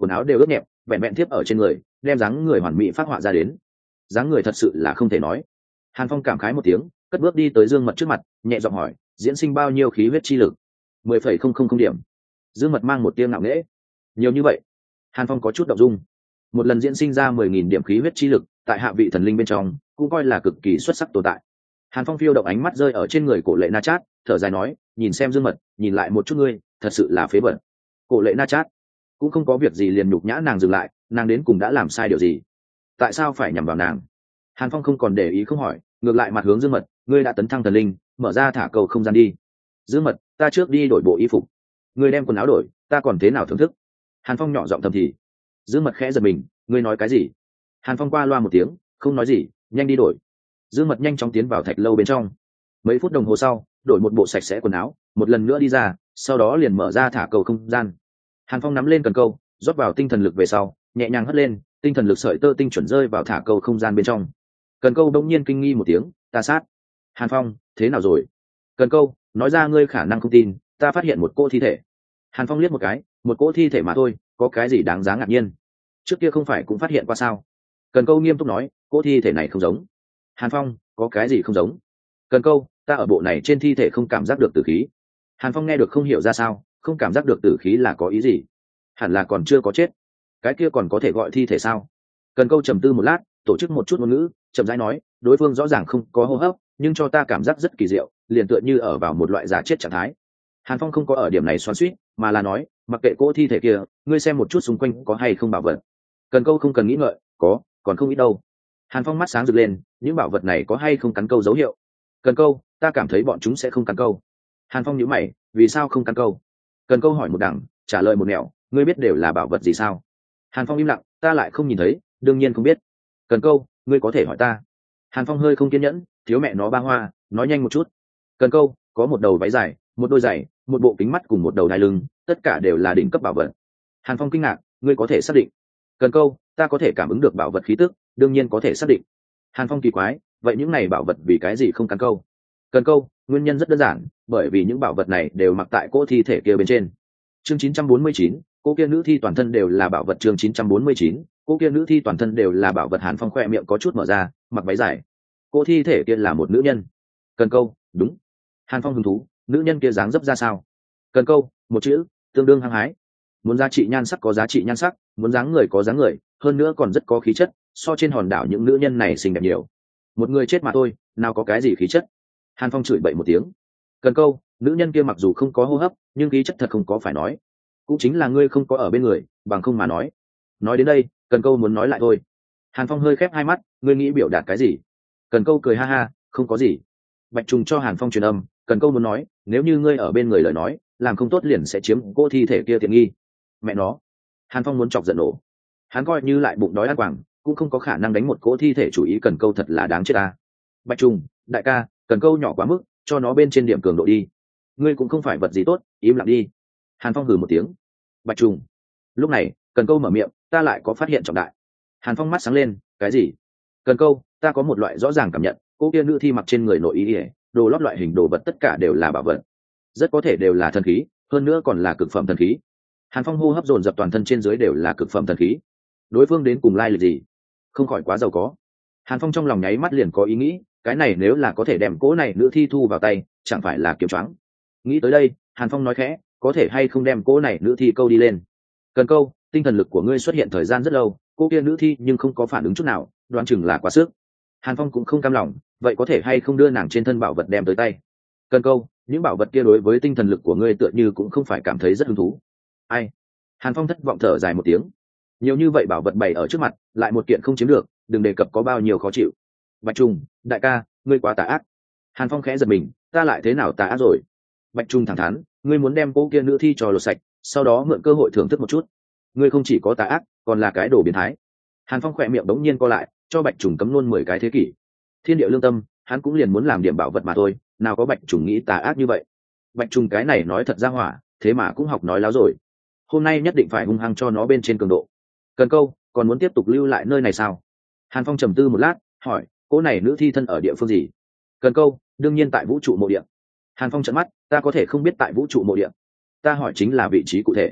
quần áo đều ướt nhẹp vẹn vẹn tiếp ở trên người đem dáng người hoàn mỹ phát họa ra đến. Dáng người thật sự là không thể nói. Hàn Phong cảm khái một tiếng, cất bước đi tới Dương Mật trước mặt, nhẹ giọng hỏi, diễn sinh bao nhiêu khí huyết chi lực? Mười phẩy không không không điểm. Dương Mật mang một tiếng ngạo nghễ. Nhiều như vậy? Hàn Phong có chút động dung. Một lần diễn sinh ra mười nghìn điểm khí huyết chi lực, tại hạ vị thần linh bên trong, cũng coi là cực kỳ xuất sắc tồn tại. Hàn Phong phiêu động ánh mắt rơi ở trên người Cổ Lệ Na Chát, thở dài nói, nhìn xem Dương Mật, nhìn lại một chút ngươi, thật sự là phế vật. Cổ Lệ Na Chát cũng không có việc gì liền nhục nhã nàng dừng lại, nàng đến cùng đã làm sai điều gì? Tại sao phải nhằm vào nàng? Hàn Phong không còn để ý không hỏi, ngược lại mặt hướng Dương Mật, ngươi đã tấn thăng thần linh, mở ra thả cầu không gian đi. Dương Mật, ta trước đi đổi bộ y phục. Ngươi đem quần áo đổi, ta còn thế nào thưởng thức? Hàn Phong nhỏ giọng thầm thì. Dương Mật khẽ giật mình, ngươi nói cái gì? Hàn Phong qua loa một tiếng, không nói gì, nhanh đi đổi. Dương Mật nhanh chóng tiến vào thạch lâu bên trong. Mấy phút đồng hồ sau, đổi một bộ sạch sẽ quần áo, một lần nữa đi ra, sau đó liền mở ra thả cầu không gian. Hàn Phong nắm lên cần câu, rót vào tinh thần lực về sau, nhẹ nhàng hất lên, tinh thần lực sợi tơ tinh chuẩn rơi vào thả cầu không gian bên trong. Cần câu đông nhiên kinh nghi một tiếng, ta sát. Hàn Phong, thế nào rồi? Cần câu, nói ra ngươi khả năng không tin, ta phát hiện một cô thi thể. Hàn Phong liếc một cái, một cỗ thi thể mà thôi, có cái gì đáng giá ngạc nhiên? Trước kia không phải cũng phát hiện qua sao? Cần câu nghiêm túc nói, cỗ thi thể này không giống. Hàn Phong, có cái gì không giống? Cần câu, ta ở bộ này trên thi thể không cảm giác được tử khí. Hàn Phong nghe được không hiểu ra sao, không cảm giác được tử khí là có ý gì? Hẳn là còn chưa có chết. Cái kia còn có thể gọi thi thể sao? Cần câu trầm tư một lát, tổ chức một chút ngôn ngữ, chậm rãi nói, đối phương rõ ràng không có hô hấp, nhưng cho ta cảm giác rất kỳ diệu, liền tựa như ở vào một loại giả chết trạng thái. Hàn Phong không có ở điểm này xoắn xuýt, mà là nói, mặc kệ cỗ thi thể kia, ngươi xem một chút xung quanh có hay không bảo vật. Cần câu không cần nghĩ ngợi, có, còn không ít đâu. Hàn Phong mắt sáng rực lên, những bảo vật này có hay không cắn câu dấu hiệu? Cần câu, ta cảm thấy bọn chúng sẽ không cắn câu. Hàn Phong nhíu mày, vì sao không cắn câu? Cần câu hỏi một đằng, trả lời một nẻo, ngươi biết đều là bảo vật gì sao? Hàn Phong im lặng, ta lại không nhìn thấy, đương nhiên không biết. Cần câu, ngươi có thể hỏi ta. Hàn Phong hơi không kiên nhẫn, thiếu mẹ nó ba hoa, nói nhanh một chút. Cần câu, có một đầu váy dài, một đôi giày, một bộ kính mắt cùng một đầu đai lưng, tất cả đều là đỉnh cấp bảo vật. Hàn Phong kinh ngạc, ngươi có thể xác định? Cần câu, ta có thể cảm ứng được bảo vật khí tức, đương nhiên có thể xác định. Hàn Phong kỳ quái, vậy những này bảo vật vì cái gì không cắn câu? Cần câu, nguyên nhân rất đơn giản, bởi vì những bảo vật này đều mặc tại cỗ thi thể kia bên trên. Chương chín trăm bốn mươi chín, cô kia nữ thi toàn thân đều là bảo vật. Chương chín trăm bốn mươi chín, cô kia nữ thi toàn thân đều là bảo vật. Hàn Phong khoe miệng có chút mở ra, mặc váy dài. Cô thi thể kia là một nữ nhân. Cần câu, đúng. Hàn Phong hứng thú, nữ nhân kia dáng dấp ra sao? Cần câu, một chữ, tương đương hăng hái. Muốn giá trị nhan sắc có giá trị nhan sắc, muốn dáng người có dáng người, hơn nữa còn rất có khí chất, so trên hòn đảo những nữ nhân này xinh đẹp nhiều. Một người chết mà thôi, nào có cái gì khí chất? Hàn Phong chửi bậy một tiếng. Cần câu, nữ nhân kia mặc dù không có hô hấp, nhưng khí chất thật không có phải nói. Cũng chính là ngươi không có ở bên người, bằng không mà nói. Nói đến đây, Cần câu muốn nói lại thôi. Hàn Phong hơi khép hai mắt, ngươi nghĩ biểu đạt cái gì? Cần câu cười ha ha, không có gì. Bạch Trùng cho Hàn Phong truyền âm, Cần câu muốn nói, nếu như ngươi ở bên người lời nói, làm không tốt liền sẽ chiếm cô thi thể kia tiện nghi. Mẹ nó. Hàn Phong muốn chọc giận nổ. Hắn coi như lại bụng đói ăn quảng, cũng không có khả năng đánh một cỗ thi thể chủ ý. Cần câu thật là đáng chết ta. Bạch Trùng, đại ca, Cần câu nhỏ quá mức, cho nó bên trên điểm cường độ đi. Ngươi cũng không phải vật gì tốt, im lặng đi. Hàn Phong hừ một tiếng. Bạch Trùng. Lúc này, Cần câu mở miệng, ta lại có phát hiện trọng đại. Hàn Phong mắt sáng lên, cái gì? Cần câu, ta có một loại rõ ràng cảm nhận, cô kia nữ thi mặc trên người nội ý ỉa, đồ lót loại hình đồ vật tất cả đều là bảo vật, rất có thể đều là thần khí, hơn nữa còn là cực phẩm thần khí. Hàn Phong hô hấp dồn dập, toàn thân trên dưới đều là cực phẩm thần khí. Đối phương đến cùng lai lịch gì? Không khỏi quá giàu có. Hàn Phong trong lòng nháy mắt liền có ý nghĩ, cái này nếu là có thể đem cỗ này nữ thi thu vào tay, chẳng phải là kiếm choáng. Nghĩ tới đây, Hàn Phong nói khẽ, có thể hay không đem cỗ này nữ thi câu đi lên? Cần câu, tinh thần lực của ngươi xuất hiện thời gian rất lâu, cô kia nữ thi nhưng không có phản ứng chút nào, đoán chừng là quá sức. Hàn Phong cũng không cam lòng, vậy có thể hay không đưa nàng trên thân bảo vật đem tới tay? Cần câu, những bảo vật kia đối với tinh thần lực của ngươi tựa như cũng không phải cảm thấy rất hứng thú. Ai? Hàn Phong thất vọng thở dài một tiếng. Nhiều như vậy bảo vật bày ở trước mặt, lại một kiện không chiếm được, đừng đề cập có bao nhiêu khó chịu. Bạch Trùng, đại ca, ngươi quá tà ác. Hàn Phong khẽ giật mình, ta lại thế nào tà ác rồi? Bạch Trùng thẳng thắn, ngươi muốn đem cô kia nữ thi trò lột sạch, sau đó mượn cơ hội thưởng thức một chút. Ngươi không chỉ có tà ác, còn là cái đồ biến thái. Hàn Phong khỏe miệng đống nhiên co lại, cho Bạch Trùng cấm luôn mười cái thế kỷ. Thiên địa lương tâm, hắn cũng liền muốn làm điểm bảo vật mà thôi, nào có Bạch Trùng nghĩ tà ác như vậy. Bạch Trùng cái này nói thật ra hỏa, thế mà cũng học nói láo rồi. Hôm nay nhất định phải hung hăng cho nó bên trên cường độ. Cần câu, còn muốn tiếp tục lưu lại nơi này sao? Hàn Phong trầm tư một lát, hỏi, cô này nữ thi thân ở địa phương gì? Cần câu, đương nhiên tại vũ trụ mộ địa. Hàn Phong trợn mắt, ta có thể không biết tại vũ trụ mộ địa. Ta hỏi chính là vị trí cụ thể.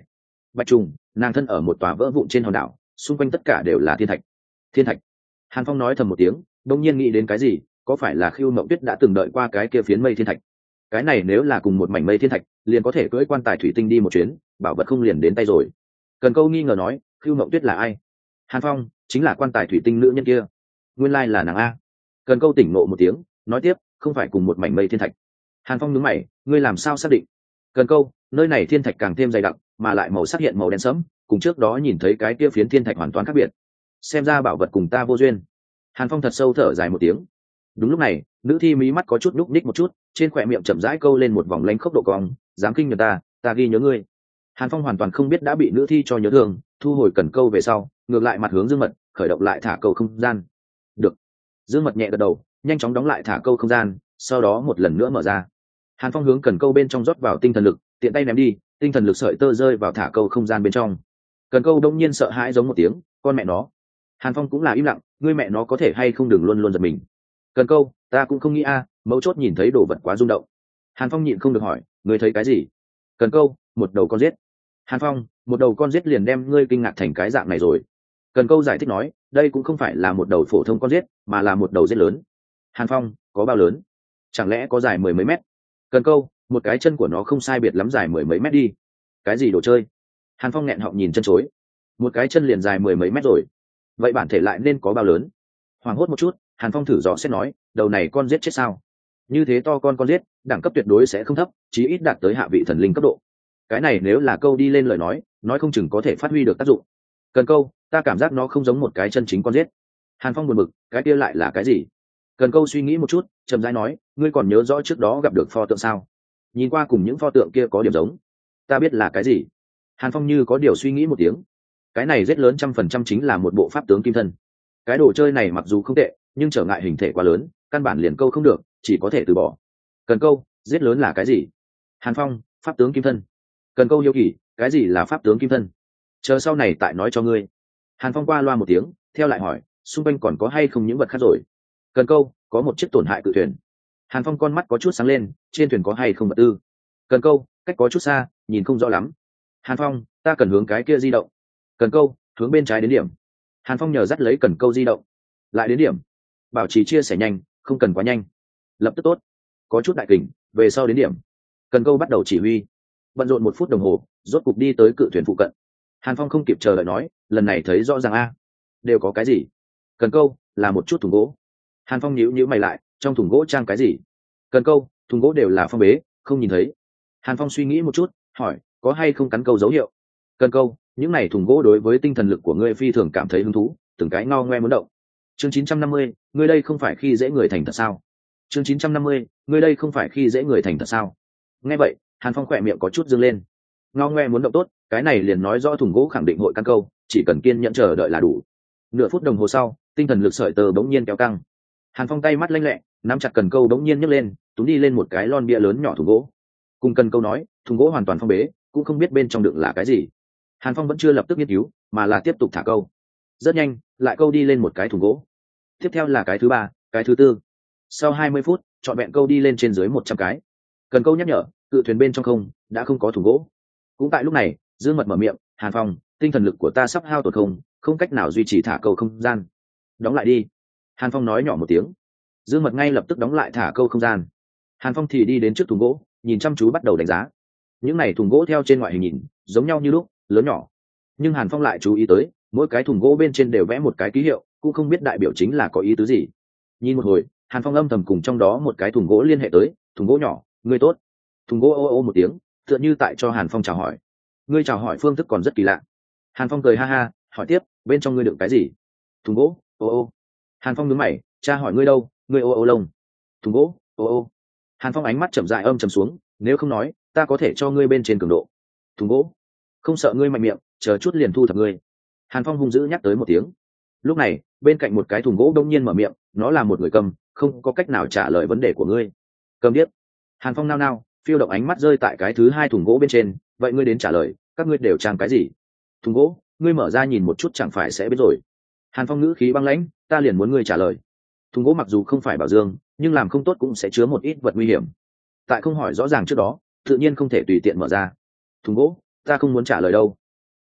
Bạch trùng, nàng thân ở một tòa vỡ vụn trên hòn đảo, xung quanh tất cả đều là thiên thạch. Thiên thạch. Hàn Phong nói thầm một tiếng, đông nhiên nghĩ đến cái gì, có phải là Khưu Mộng Tuyết đã từng đợi qua cái kia phiến mây thiên thạch? Cái này nếu là cùng một mảnh mây thiên thạch, liền có thể cưỡi quan tài thủy tinh đi một chuyến, bảo vật không liền đến tay rồi. Cần Câu nghi ngờ nói, Khưu Mộng Tuyết là ai? Hàn Phong, chính là quan tài thủy tinh nữ nhân kia. Nguyên lai là nàng a. Cần Câu tỉnh ngộ một tiếng, nói tiếp, không phải cùng một mảnh mây thiên thạch. Hàn Phong nhướng mày, ngươi làm sao xác định? Cần Câu, nơi này thiên thạch càng thêm dày đặc, mà lại màu sắc hiện màu đen sẫm, cùng trước đó nhìn thấy cái kia phiến thiên thạch hoàn toàn khác biệt. Xem ra bảo vật cùng ta vô duyên. Hàn Phong thật sâu thở dài một tiếng. Đúng lúc này, nữ thi mí mắt có chút núc ních một chút, trên khỏe miệng chậm rãi câu lên một vòng lánh khốc độ cong, dám kinh nhờ ta, ta ghi nhớ ngươi. Hàn Phong hoàn toàn không biết đã bị nữ thi cho nhớ thương, thu hồi Cần Câu về sau, ngược lại mặt hướng Dương Mật, khởi động lại thả câu không gian. Được. Dương Mật nhẹ gật đầu, nhanh chóng đóng lại thả câu không gian, sau đó một lần nữa mở ra. Hàn Phong hướng Cần Câu bên trong rót vào tinh thần lực, tiện tay ném đi, tinh thần lực sợi tơ rơi vào thả câu không gian bên trong. Cần Câu đông nhiên sợ hãi giống một tiếng, con mẹ nó. Hàn Phong cũng là im lặng, ngươi mẹ nó có thể hay không đừng luôn luôn giật mình. Cần Câu, ta cũng không nghĩ a, mấu chốt nhìn thấy đồ vật quá rung động. Hàn Phong nhịn không được hỏi, ngươi thấy cái gì? Cần Câu, một đầu con giết. Hàn Phong, một đầu con giết liền đem ngươi kinh ngạc thành cái dạng này rồi. Cần Câu giải thích nói, đây cũng không phải là một đầu phổ thông con giết, mà là một đầu giết lớn. Hàn Phong, có bao lớn? Chẳng lẽ có dài mười mấy mét? Cần Câu, một cái chân của nó không sai biệt lắm dài mười mấy mét đi. Cái gì đồ chơi? Hàn Phong nghẹn họng nhìn chân chối. Một cái chân liền dài mười mấy mét rồi, vậy bản thể lại nên có bao lớn? Hoảng hốt một chút, Hàn Phong thử dò xét nói, đầu này con giết chết sao? Như thế to con con giết, đẳng cấp tuyệt đối sẽ không thấp, chí ít đạt tới hạ vị thần linh cấp độ. Cái này nếu là câu đi lên lời nói, nói không chừng có thể phát huy được tác dụng. Cần Câu, ta cảm giác nó không giống một cái chân chính con giết. Hàn Phong buồn bực, cái kia lại là cái gì? Cần Câu suy nghĩ một chút, chậm rãi nói, ngươi còn nhớ rõ trước đó gặp được pho tượng sao? Nhìn qua cùng những pho tượng kia có điểm giống. Ta biết là cái gì? Hàn Phong như có điều suy nghĩ một tiếng. Cái này rất lớn trăm phần trăm chính là một bộ pháp tướng kim thân. Cái đồ chơi này mặc dù không tệ, nhưng trở ngại hình thể quá lớn, căn bản liền câu không được, chỉ có thể từ bỏ. Cần Câu, giết lớn là cái gì? Hàn Phong, pháp tướng kim thân. Cần Câu hiếu kỳ, cái gì là pháp tướng kim thân? Chờ sau này tại nói cho ngươi. Hàn Phong qua loa một tiếng, theo lại hỏi, xung quanh còn có hay không những vật khác rồi? Cần Câu, có một chiếc tổn hại cự thuyền. Hàn Phong con mắt có chút sáng lên, trên thuyền có hay không vật tư? Cần Câu, cách có chút xa, nhìn không rõ lắm. Hàn Phong, ta cần hướng cái kia di động. Cần Câu, hướng bên trái đến điểm. Hàn Phong nhờ dắt lấy Cần Câu di động, lại đến điểm. Bảo trì chia sẻ nhanh, không cần quá nhanh. Lập tức tốt. Có chút đại kình, về sau đến điểm. Cần Câu bắt đầu chỉ huy. Bận rộn một phút đồng hồ, rốt cục đi tới cự thuyền phụ cận. Hàn Phong không kịp chờ đợi nói, lần này thấy rõ ràng a. Đều có cái gì? Cần Câu, là một chút thùng gỗ. Hàn Phong nhíu nhíu mày lại, trong thùng gỗ trang cái gì? Cần Câu, thùng gỗ đều là phong bế, không nhìn thấy. Hàn Phong suy nghĩ một chút, hỏi, có hay không cắn câu dấu hiệu? Cần Câu, những này thùng gỗ đối với tinh thần lực của ngươi phi thường cảm thấy hứng thú, từng cái ngao ngoe muốn động. Chương chín trăm năm mươi, ngươi đây không phải khi dễ người thành thật sao? Chương chín trăm năm mươi, ngươi đây không phải khi dễ người thành thật sao? Nghe vậy, Hàn Phong khỏe miệng có chút dương lên. Ngao ngoe muốn động tốt, cái này liền nói rõ thùng gỗ khẳng định hội căn câu, chỉ cần kiên nhẫn chờ đợi là đủ. Nửa phút đồng hồ sau, tinh thần lực sợi tơ bỗng nhiên kéo căng. Hàn Phong tay mắt lanh lẹ, nắm chặt cần câu bỗng nhiên nhấc lên, túm đi lên một cái lon bia lớn nhỏ thùng gỗ. Cùng cần câu nói, thùng gỗ hoàn toàn phong bế, cũng không biết bên trong đựng là cái gì. Hàn Phong vẫn chưa lập tức nghiên cứu, mà là tiếp tục thả câu. Rất nhanh, lại câu đi lên một cái thùng gỗ. Tiếp theo là cái thứ ba, cái thứ tư. Sau hai mươi phút, trọn vẹn câu đi lên trên dưới một trăm cái. Cần câu nhắc nhở, cự thuyền bên trong không, đã không có thùng gỗ. Cũng tại lúc này, Dương Mật mở miệng, Hàn Phong, tinh thần lực của ta sắp hao tổn không, không cách nào duy trì thả câu không gian. Đóng lại đi. Hàn Phong nói nhỏ một tiếng. Dương Mật ngay lập tức đóng lại thả câu không gian. Hàn Phong thì đi đến trước thùng gỗ, nhìn chăm chú bắt đầu đánh giá. Những này thùng gỗ theo trên ngoại hình nhìn, giống nhau như lúc, lớn nhỏ. Nhưng Hàn Phong lại chú ý tới, mỗi cái thùng gỗ bên trên đều vẽ một cái ký hiệu, cũng không biết đại biểu chính là có ý tứ gì. Nhìn một hồi, Hàn Phong âm thầm cùng trong đó một cái thùng gỗ liên hệ tới, thùng gỗ nhỏ, ngươi tốt. Thùng gỗ ô ô một tiếng, tựa như tại cho Hàn Phong chào hỏi. Ngươi chào hỏi phương thức còn rất kỳ lạ. Hàn Phong cười ha ha, hỏi tiếp, bên trong ngươi đựng cái gì? Thùng gỗ, ô ô. Hàn Phong nhướng mày, cha hỏi ngươi đâu, ngươi ô ô lông. Thùng gỗ, ô ô. Hàn Phong ánh mắt chậm rãi âm trầm xuống, nếu không nói, ta có thể cho ngươi bên trên cường độ. Thùng gỗ, không sợ ngươi mạnh miệng, chờ chút liền thu thập ngươi. Hàn Phong hung dữ nhắc tới một tiếng. Lúc này, bên cạnh một cái thùng gỗ đông nhiên mở miệng, nó là một người cầm, không có cách nào trả lời vấn đề của ngươi. Cầm điếc. Hàn Phong nao nao, phiêu động ánh mắt rơi tại cái thứ hai thùng gỗ bên trên, vậy ngươi đến trả lời, các ngươi đều trang cái gì? Thùng gỗ, ngươi mở ra nhìn một chút chẳng phải sẽ biết rồi. Hàn Phong ngữ khí băng lãnh, ta liền muốn ngươi trả lời. Thùng gỗ mặc dù không phải bảo dương, nhưng làm không tốt cũng sẽ chứa một ít vật nguy hiểm. Tại không hỏi rõ ràng trước đó, tự nhiên không thể tùy tiện mở ra. Thùng gỗ, ta không muốn trả lời đâu.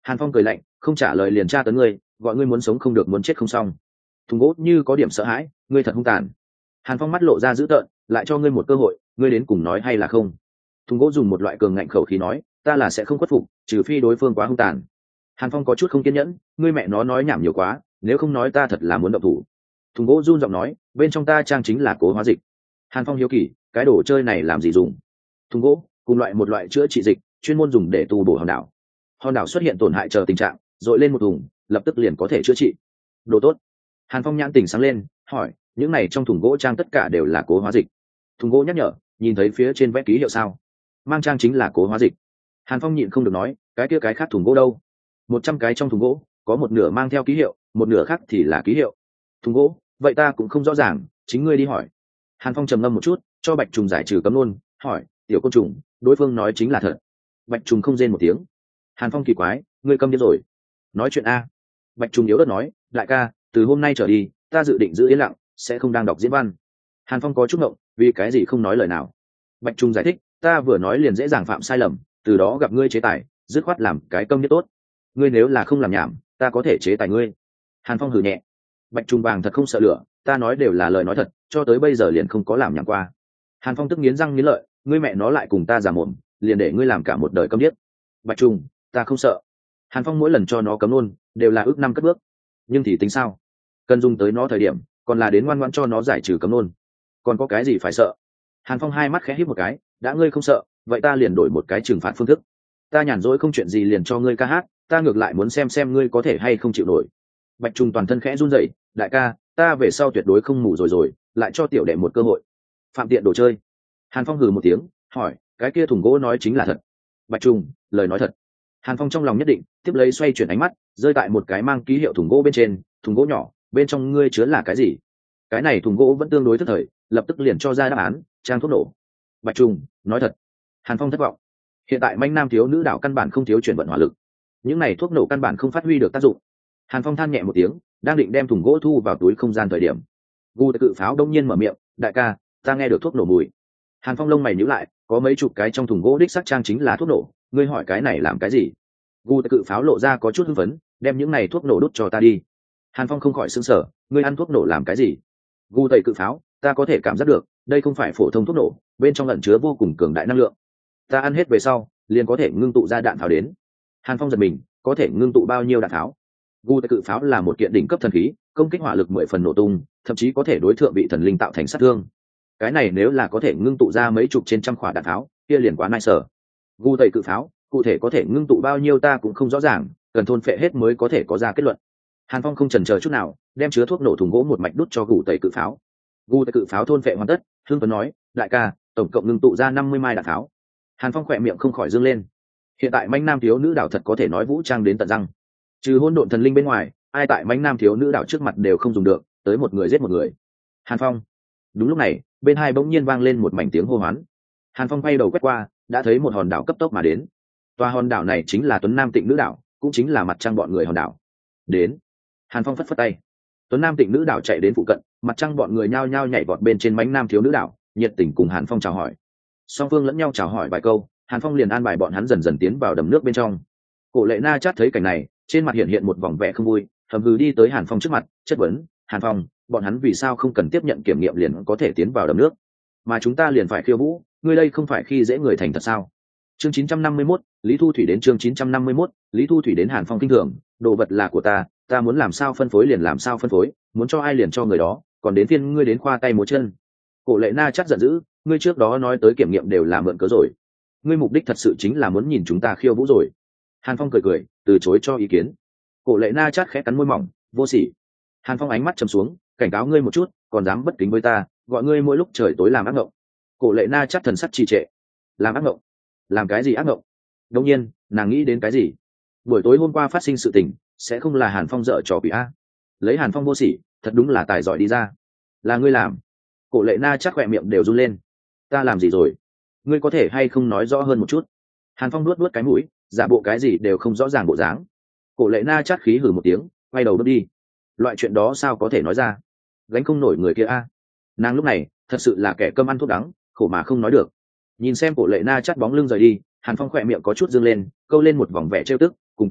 Hàn Phong cười lạnh, không trả lời liền tra tấn ngươi, gọi ngươi muốn sống không được muốn chết không xong. Thùng gỗ như có điểm sợ hãi, ngươi thật hung tàn. Hàn Phong mắt lộ ra dữ tợn, lại cho ngươi một cơ hội, ngươi đến cùng nói hay là không? Thùng gỗ dùng một loại cường ngạnh khẩu khí nói, ta là sẽ không khuất phục, trừ phi đối phương quá hung tàn. Hàn Phong có chút không kiên nhẫn, ngươi mẹ nó nói nhảm nhiều quá, nếu không nói ta thật là muốn động thủ. Thùng gỗ run giọng nói, bên trong ta trang chính là cố hóa dịch. Hàn Phong hiếu kỳ, cái đồ chơi này làm gì dùng? Thùng gỗ cùng loại một loại chữa trị dịch, chuyên môn dùng để tu bổ hòn đảo. Hòn đảo xuất hiện tổn hại chờ tình trạng, dội lên một thùng, lập tức liền có thể chữa trị. Đồ tốt. Hàn Phong nhãn tỉnh sáng lên, hỏi, những này trong thùng gỗ trang tất cả đều là cố hóa dịch? Thùng gỗ nhắc nhở, nhìn thấy phía trên vẽ ký hiệu sao? Mang trang chính là cố hóa dịch. Hàn Phong nhịn không được nói, cái kia cái khác thùng gỗ đâu? Một trăm cái trong thùng gỗ, có một nửa mang theo ký hiệu, một nửa khác thì là ký hiệu. Thùng gỗ, vậy ta cũng không rõ ràng, chính ngươi đi hỏi. Hàn Phong trầm ngâm một chút, cho Bạch Trùng giải trừ cấm luôn, hỏi, tiểu côn trùng, đối phương nói chính là thật. Bạch Trùng không rên một tiếng. Hàn Phong kỳ quái, ngươi câm điếc rồi? Nói chuyện a. Bạch Trùng yếu ớt nói, đại ca, từ hôm nay trở đi, ta dự định giữ yên lặng, sẽ không đang đọc diễn văn. Hàn Phong có chút ngộng, vì cái gì không nói lời nào? Bạch Trùng giải thích, ta vừa nói liền dễ dàng phạm sai lầm, từ đó gặp ngươi chế tài, dứt khoát làm cái câm điếc tốt. Ngươi nếu là không làm nhảm, ta có thể chế tài ngươi. Hàn Phong hừ nhẹ. Bạch Trùng vàng thật không sợ lửa, ta nói đều là lời nói thật, cho tới bây giờ liền không có làm nhảm qua. Hàn Phong tức nghiến răng nghiến lợi, ngươi mẹ nó lại cùng ta giả mồm, liền để ngươi làm cả một đời câm điếc. Bạch Trùng, ta không sợ. Hàn Phong mỗi lần cho nó cấm luôn, đều là ước năm cất bước. Nhưng thì tính sao? Cần dùng tới nó thời điểm, còn là đến ngoan ngoãn cho nó giải trừ cấm luôn. Còn có cái gì phải sợ? Hàn Phong hai mắt khẽ híp một cái, đã ngươi không sợ, vậy ta liền đổi một cái trừng phạt phương thức. Ta nhàn rỗi không chuyện gì liền cho ngươi ca hát, ta ngược lại muốn xem xem ngươi có thể hay không chịu nổi. Bạch Trùng toàn thân khẽ run rẩy, đại ca, ta về sau tuyệt đối không ngủ rồi rồi, lại cho tiểu đệ một cơ hội. Phạm tiện đồ chơi. Hàn Phong hừ một tiếng, hỏi, cái kia thùng gỗ nói chính là thật? Bạch Trùng, lời nói thật. Hàn Phong trong lòng nhất định, tiếp lấy xoay chuyển ánh mắt, rơi tại một cái mang ký hiệu thùng gỗ bên trên, thùng gỗ nhỏ, bên trong ngươi chứa là cái gì? Cái này thùng gỗ vẫn tương đối tức thời, lập tức liền cho ra đáp án, trang thuốc nổ. Bạch Trùng, nói thật. Hàn Phong thất vọng. Hiện tại manh nam thiếu nữ đảo căn bản không thiếu chuyển vận hỏa lực, những này thuốc nổ căn bản không phát huy được tác dụng. Hàn Phong than nhẹ một tiếng, đang định đem thùng gỗ thu vào túi không gian thời điểm, gu cự pháo đông nhiên mở miệng, đại ca, ta nghe được thuốc nổ mùi. Hàn Phong lông mày nhíu lại, có mấy chục cái trong thùng gỗ đích sắc trang chính là thuốc nổ, ngươi hỏi cái này làm cái gì? Gu cự pháo lộ ra có chút hưng phấn, đem những này thuốc nổ đốt cho ta đi. Hàn Phong không khỏi sững sờ, ngươi ăn thuốc nổ làm cái gì? Gu tẩy cự pháo, ta có thể cảm giác được, đây không phải phổ thông thuốc nổ, bên trong ẩn chứa vô cùng cường đại năng lượng. Ta ăn hết về sau, liền có thể ngưng tụ ra đạn pháo đến. Hàn Phong giật mình, có thể ngưng tụ bao nhiêu đạn pháo? Gu tẩy cự pháo là một kiện đỉnh cấp thần khí, công kích hỏa lực mười phần nổ tung, thậm chí có thể đối thượng bị thần linh tạo thành sát thương. Cái này nếu là có thể ngưng tụ ra mấy chục trên trăm quả đạn pháo, kia liền quá nice. Gu tẩy cự pháo, cụ thể có thể ngưng tụ bao nhiêu ta cũng không rõ ràng, cần thôn phệ hết mới có thể có ra kết luận. Hàn Phong không chần chờ chút nào, đem chứa thuốc nổ thùng gỗ một mạch đút cho Gu tẩy cự pháo. Gu tẩy cự pháo thôn phệ hoàn tất, hương phấn nói, đại ca, tổng cộng ngưng tụ ra năm mươi mai đạn pháo. Hàn Phong khỏe miệng không khỏi dương lên. Hiện tại manh nam thiếu nữ đảo thật có thể nói vũ trang đến tận răng. Trừ hôn độn thần linh bên ngoài, ai tại manh nam thiếu nữ đảo trước mặt đều không dùng được, tới một người giết một người. Hàn Phong. Đúng lúc này, bên hai bỗng nhiên vang lên một mảnh tiếng hô hoán. Hàn Phong quay đầu quét qua, đã thấy một hòn đảo cấp tốc mà đến. Tòa hòn đảo này chính là Tuấn Nam Tịnh nữ đảo, cũng chính là mặt trăng bọn người hòn đảo. Đến. Hàn Phong phất phất tay. Tuấn Nam Tịnh nữ đảo chạy đến phụ cận, mặt trăng bọn người nhao nhao nhảy vọt bên trên mánh nam thiếu nữ đảo, nhiệt tình cùng Hàn Phong chào hỏi. Song phương lẫn nhau chào hỏi vài câu, Hàn Phong liền an bài bọn hắn dần dần tiến vào đầm nước bên trong. Cổ Lệ Na chát thấy cảnh này, trên mặt hiện hiện một vòng vẻ không vui, hầm hừ đi tới Hàn Phong trước mặt, chất vấn, Hàn Phong, bọn hắn vì sao không cần tiếp nhận kiểm nghiệm liền có thể tiến vào đầm nước, mà chúng ta liền phải khiêu vũ, ngươi đây không phải khi dễ người thành thật sao? Chương chín trăm năm mươi mốt, Lý Thu Thủy đến chương chín trăm năm mươi mốt, Lý Thu Thủy đến. Hàn Phong kinh thường, đồ vật là của ta, ta muốn làm sao phân phối liền làm sao phân phối, muốn cho ai liền cho người đó, còn đến phiên ngươi đến khoa tay múa chân. Cổ Lệ Na chắc giận dữ, ngươi trước đó nói tới kiểm nghiệm đều là mượn cớ rồi, ngươi mục đích thật sự chính là muốn nhìn chúng ta khiêu vũ rồi. Hàn Phong cười cười, từ chối cho ý kiến. Cổ Lệ Na chát khẽ cắn môi mỏng, vô sỉ. Hàn Phong ánh mắt trầm xuống, cảnh cáo ngươi một chút, còn dám bất kính với ta, gọi ngươi mỗi lúc trời tối làm ác ngộng. Cổ Lệ Na chát thần sắc trì trệ. Làm ác ngộng? Làm cái gì ác ngộng? Đương nhiên, nàng nghĩ đến cái gì? Buổi tối hôm qua phát sinh sự tình, sẽ không là Hàn Phong dở trò quỷ a? Lấy Hàn Phong vô sỉ, thật đúng là tài giỏi đi ra. Là ngươi làm? Cổ Lệ Na chắc khỏe miệng đều run lên. Ta làm gì rồi? Ngươi có thể hay không nói rõ hơn một chút? Hàn Phong nuốt nuốt cái mũi, giả bộ cái gì đều không rõ ràng bộ dáng. Cổ Lệ Na chát khí hừ một tiếng, quay đầu bước đi. Loại chuyện đó sao có thể nói ra? Gánh không nổi người kia a. Nàng lúc này thật sự là kẻ cơm ăn thuốc đắng, khổ mà không nói được. Nhìn xem Cổ Lệ Na chát bóng lưng rời đi, Hàn Phong khỏe miệng có chút dương lên, câu lên một vòng vẻ trêu tức, cùng ta đấu,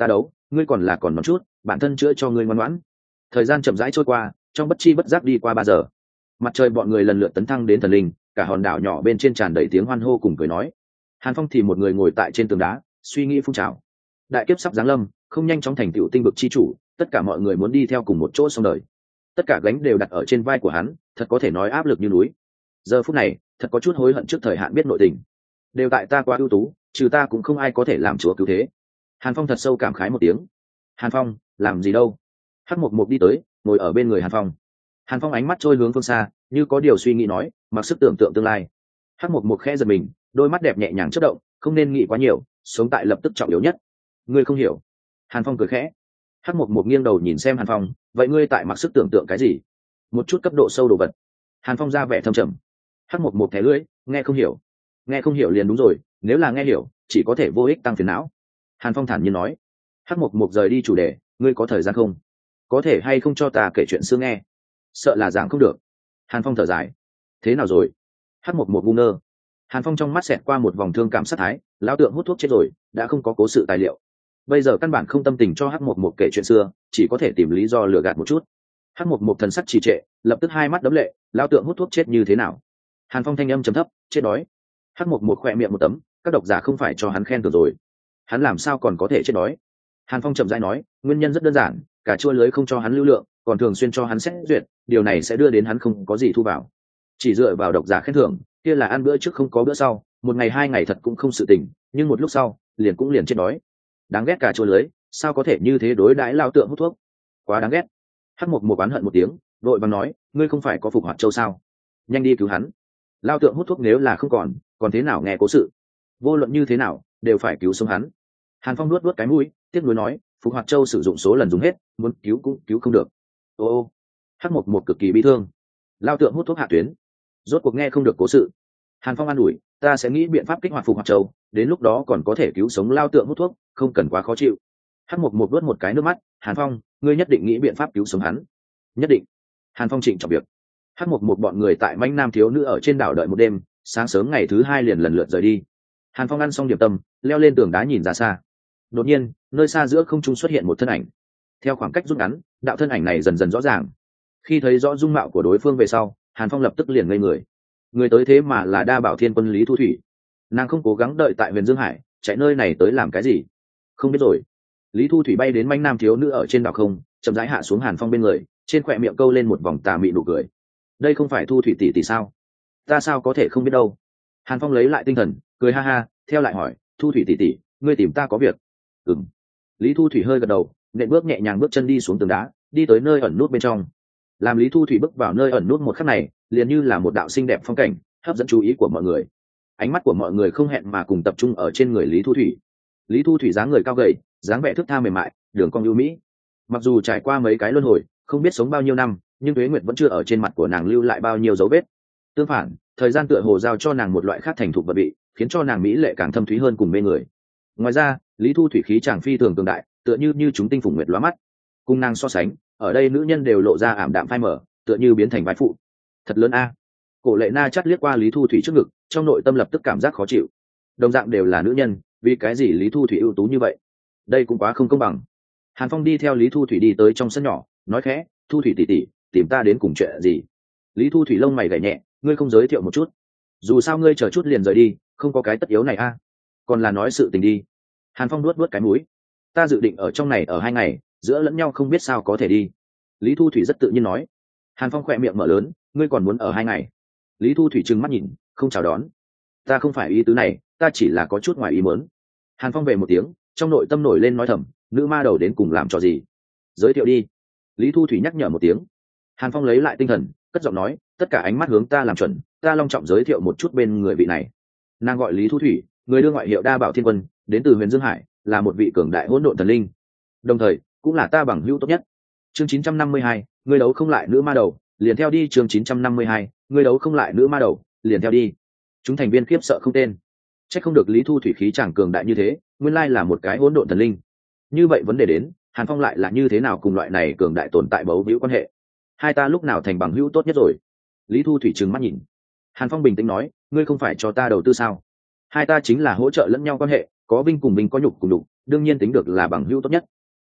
ngươi còn là còn nói chút bản thân chữa cho ngươi ngoan ngoãn. Thời gian chậm rãi trôi qua, trong bất chi bất giác đi qua ba giờ. Mặt trời bọn người lần lượt tấn thăng đến thần linh, cả hòn đảo nhỏ bên trên tràn đầy tiếng hoan hô cùng cười nói. Hàn Phong thì một người ngồi tại trên tường đá, suy nghĩ phun trào. Đại kiếp sắp giáng lâm, không nhanh chóng thành tựu tinh vực chi chủ, tất cả mọi người muốn đi theo cùng một chỗ xong đời. Tất cả gánh đều đặt ở trên vai của hắn, thật có thể nói áp lực như núi. Giờ phút này, thật có chút hối hận trước thời hạn biết nội tình. Đều tại ta quá ưu tú, trừ ta cũng không ai có thể làm chúa cứu thế. Hàn Phong thật sâu cảm khái một tiếng. Hàn Phong, làm gì đâu? Hắc Mộc Mộc đi tới, ngồi ở bên người Hàn Phong. Hàn Phong ánh mắt trôi hướng phương xa, như có điều suy nghĩ nói, mặc sức tưởng tượng tương lai. Hắc Mộc Mộc khẽ giật mình, đôi mắt đẹp nhẹ nhàng chớp động, không nên nghĩ quá nhiều, sống tại lập tức trọng yếu nhất. Ngươi không hiểu. Hàn Phong cười khẽ. Hắc Mộc Mộc nghiêng đầu nhìn xem Hàn Phong, vậy ngươi tại mặc sức tưởng tượng cái gì? Một chút cấp độ sâu đồ vật. Hàn Phong ra vẻ thâm trầm. Hắc Mộc Mộc thẻ lưỡi, nghe không hiểu. Nghe không hiểu liền đúng rồi, nếu là nghe hiểu, chỉ có thể vô ích tăng phiền não. Hàn Phong thản nhiên nói. Hắc Mộc Mộc rời đi chủ đề, ngươi có thời gian không? Có thể hay không cho ta kể chuyện xưa nghe? Sợ là giảng không được. Hàn Phong thở dài. Thế nào rồi? Hắc Mộc Mộc ngu ngơ. Hàn Phong trong mắt xẹt qua một vòng thương cảm sát thái, lão tượng hút thuốc chết rồi, đã không có cố sự tài liệu. Bây giờ căn bản không tâm tình cho Hắc Mộc Mộc kể chuyện xưa, chỉ có thể tìm lý do lừa gạt một chút. Hắc Mộc Mộc thần sắc trì trệ, lập tức hai mắt đấm lệ, lão tượng hút thuốc chết như thế nào? Hàn Phong thanh âm trầm thấp, chết đói. Hắc Mộc Mộc khỏe miệng một tấm, các độc giả không phải cho hắn khen từ rồi, hắn làm sao còn có thể chết đói? Hàn Phong chậm rãi nói, nguyên nhân rất đơn giản, cả chua lưới không cho hắn lưu lượng, còn thường xuyên cho hắn xét duyệt, điều này sẽ đưa đến hắn không có gì thu vào. Chỉ dựa vào độc giả khen thưởng, kia là ăn bữa trước không có bữa sau, một ngày hai ngày thật cũng không sự tình, nhưng một lúc sau, liền cũng liền chết đói. Đáng ghét cả chua lưới, sao có thể như thế đối đãi lao tượng hút thuốc? Quá đáng ghét. Hắc Mộc Mộc oán hận một tiếng, đội vàng nói, ngươi không phải có phục hoạt châu sao? Nhanh đi cứu hắn. Lao tượng hút thuốc nếu là không còn, còn thế nào nghe cố sự? Vô luận như thế nào, đều phải cứu sống hắn. Hàn Phong nuốt nuốt cái mũi, tiếc nuối nói, phục hoạt châu sử dụng số lần dùng hết, muốn cứu cũng cứu không được. Ô ô. Hắc Mộc Mộc cực kỳ bi thương. Lao tượng hút thuốc hạ tuyến, rốt cuộc nghe không được cố sự. Hàn Phong an ủi, ta sẽ nghĩ biện pháp kích hoạt phục hoạt châu, đến lúc đó còn có thể cứu sống lao tượng hút thuốc, không cần quá khó chịu. Hắc Mộc Mộc nuốt một cái nước mắt, Hàn Phong, ngươi nhất định nghĩ biện pháp cứu sống hắn. Nhất định. Hàn Phong trịnh trọng việc. Hắc Mộc Mộc bọn người tại manh nam thiếu nữ ở trên đảo đợi một đêm, sáng sớm ngày thứ hai liền lần lượt rời đi. Hàn Phong ăn xong điểm tâm, leo lên tường đá nhìn ra xa. Đột nhiên, nơi xa giữa không trung xuất hiện một thân ảnh. Theo khoảng cách rút ngắn, đạo thân ảnh này dần dần rõ ràng. Khi thấy rõ dung mạo của đối phương về sau, Hàn Phong lập tức liền ngây người. Người tới thế mà là Đa Bảo Thiên Quân Lý Thu Thủy. Nàng không cố gắng đợi tại Huyền Dương Hải, chạy nơi này tới làm cái gì? Không biết rồi. Lý Thu Thủy bay đến manh nam thiếu nữ ở trên đảo không, chậm rãi hạ xuống Hàn Phong bên người, trên khóe miệng câu lên một vòng tà mị nụ cười. Đây không phải Thu Thủy tỷ tỷ sao? Ta sao có thể không biết đâu? Hàn Phong lấy lại tinh thần, cười ha ha, theo lại hỏi, Thu Thủy tỷ tỷ, ngươi tìm ta có việc? Ừm. Lý Thu Thủy hơi gật đầu, nện bước nhẹ nhàng bước chân đi xuống tường đá, đi tới nơi ẩn nút bên trong. Làm Lý Thu Thủy bước vào nơi ẩn nút một khắc này, liền như là một đạo xinh đẹp phong cảnh, hấp dẫn chú ý của mọi người. Ánh mắt của mọi người không hẹn mà cùng tập trung ở trên người Lý Thu Thủy. Lý Thu Thủy dáng người cao gầy, dáng vẻ thước tha mềm mại, đường cong ưu mỹ. Mặc dù trải qua mấy cái luân hồi, không biết sống bao nhiêu năm, nhưng tuế nguyệt vẫn chưa ở trên mặt của nàng lưu lại bao nhiêu dấu vết. Tương phản, thời gian tựa hồ giao cho nàng một loại khác thành thục vật bị, khiến cho nàng mỹ lệ càng thâm thúy hơn cùng mê người. Ngoài ra, Lý Thu Thủy khí chàng phi thường cường đại, tựa như như chúng tinh phùng nguyệt lóa mắt. Cùng nàng so sánh, ở đây nữ nhân đều lộ ra ảm đạm phai mờ, tựa như biến thành vai phụ. Thật lớn a. Cổ Lệ Na chắt liếc qua Lý Thu Thủy trước ngực, trong nội tâm lập tức cảm giác khó chịu. Đồng dạng đều là nữ nhân, vì cái gì Lý Thu Thủy ưu tú như vậy? Đây cũng quá không công bằng. Hàn Phong đi theo Lý Thu Thủy đi tới trong sân nhỏ, nói khẽ, Thu Thủy tỷ tỷ, tìm ta đến cùng chuyện gì? Lý Thu Thủy lông mày gảy nhẹ, ngươi không giới thiệu một chút? Dù sao ngươi chờ chút liền rời đi, không có cái tất yếu này a. Còn là nói sự tình đi. Hàn Phong nuốt nuốt cái mũi, ta dự định ở trong này ở hai ngày, giữa lẫn nhau không biết sao có thể đi. Lý Thu Thủy rất tự nhiên nói. Hàn Phong khỏe miệng mở lớn, ngươi còn muốn ở hai ngày? Lý Thu Thủy trừng mắt nhìn, không chào đón. Ta không phải ý tứ này, ta chỉ là có chút ngoài ý muốn. Hàn Phong về một tiếng, trong nội tâm nổi lên nói thầm, nữ ma đầu đến cùng làm trò gì? Giới thiệu đi. Lý Thu Thủy nhắc nhở một tiếng. Hàn Phong lấy lại tinh thần, cất giọng nói, tất cả ánh mắt hướng ta làm chuẩn, ta long trọng giới thiệu một chút bên người vị này. Nàng gọi Lý Thu Thủy, người đưa ngoại hiệu Đa Bảo Thiên Quân, đến từ Huyền Dương Hải, là một vị cường đại hỗn độn thần linh, đồng thời cũng là ta bằng hữu tốt nhất. Chương chín trăm năm mươi hai, ngươi đấu không lại nữ ma đầu, liền theo đi. Chương chín trăm năm mươi hai, ngươi đấu không lại nữ ma đầu, liền theo đi. Chúng thành viên khiếp sợ không tên. Chắc không được Lý Thu Thủy khí chẳng cường đại như thế, nguyên lai là một cái hỗn độn thần linh. Như vậy vấn đề đến, Hàn Phong lại là như thế nào cùng loại này cường đại tồn tại bấu víu quan hệ? Hai ta lúc nào thành bằng hữu tốt nhất rồi? Lý Thu Thủy trừng mắt nhìn. Hàn Phong bình tĩnh nói, ngươi không phải cho ta đầu tư sao? Hai ta chính là hỗ trợ lẫn nhau quan hệ, có vinh cùng vinh, có nhục cùng nhục, đương nhiên tính được là bằng hữu tốt nhất.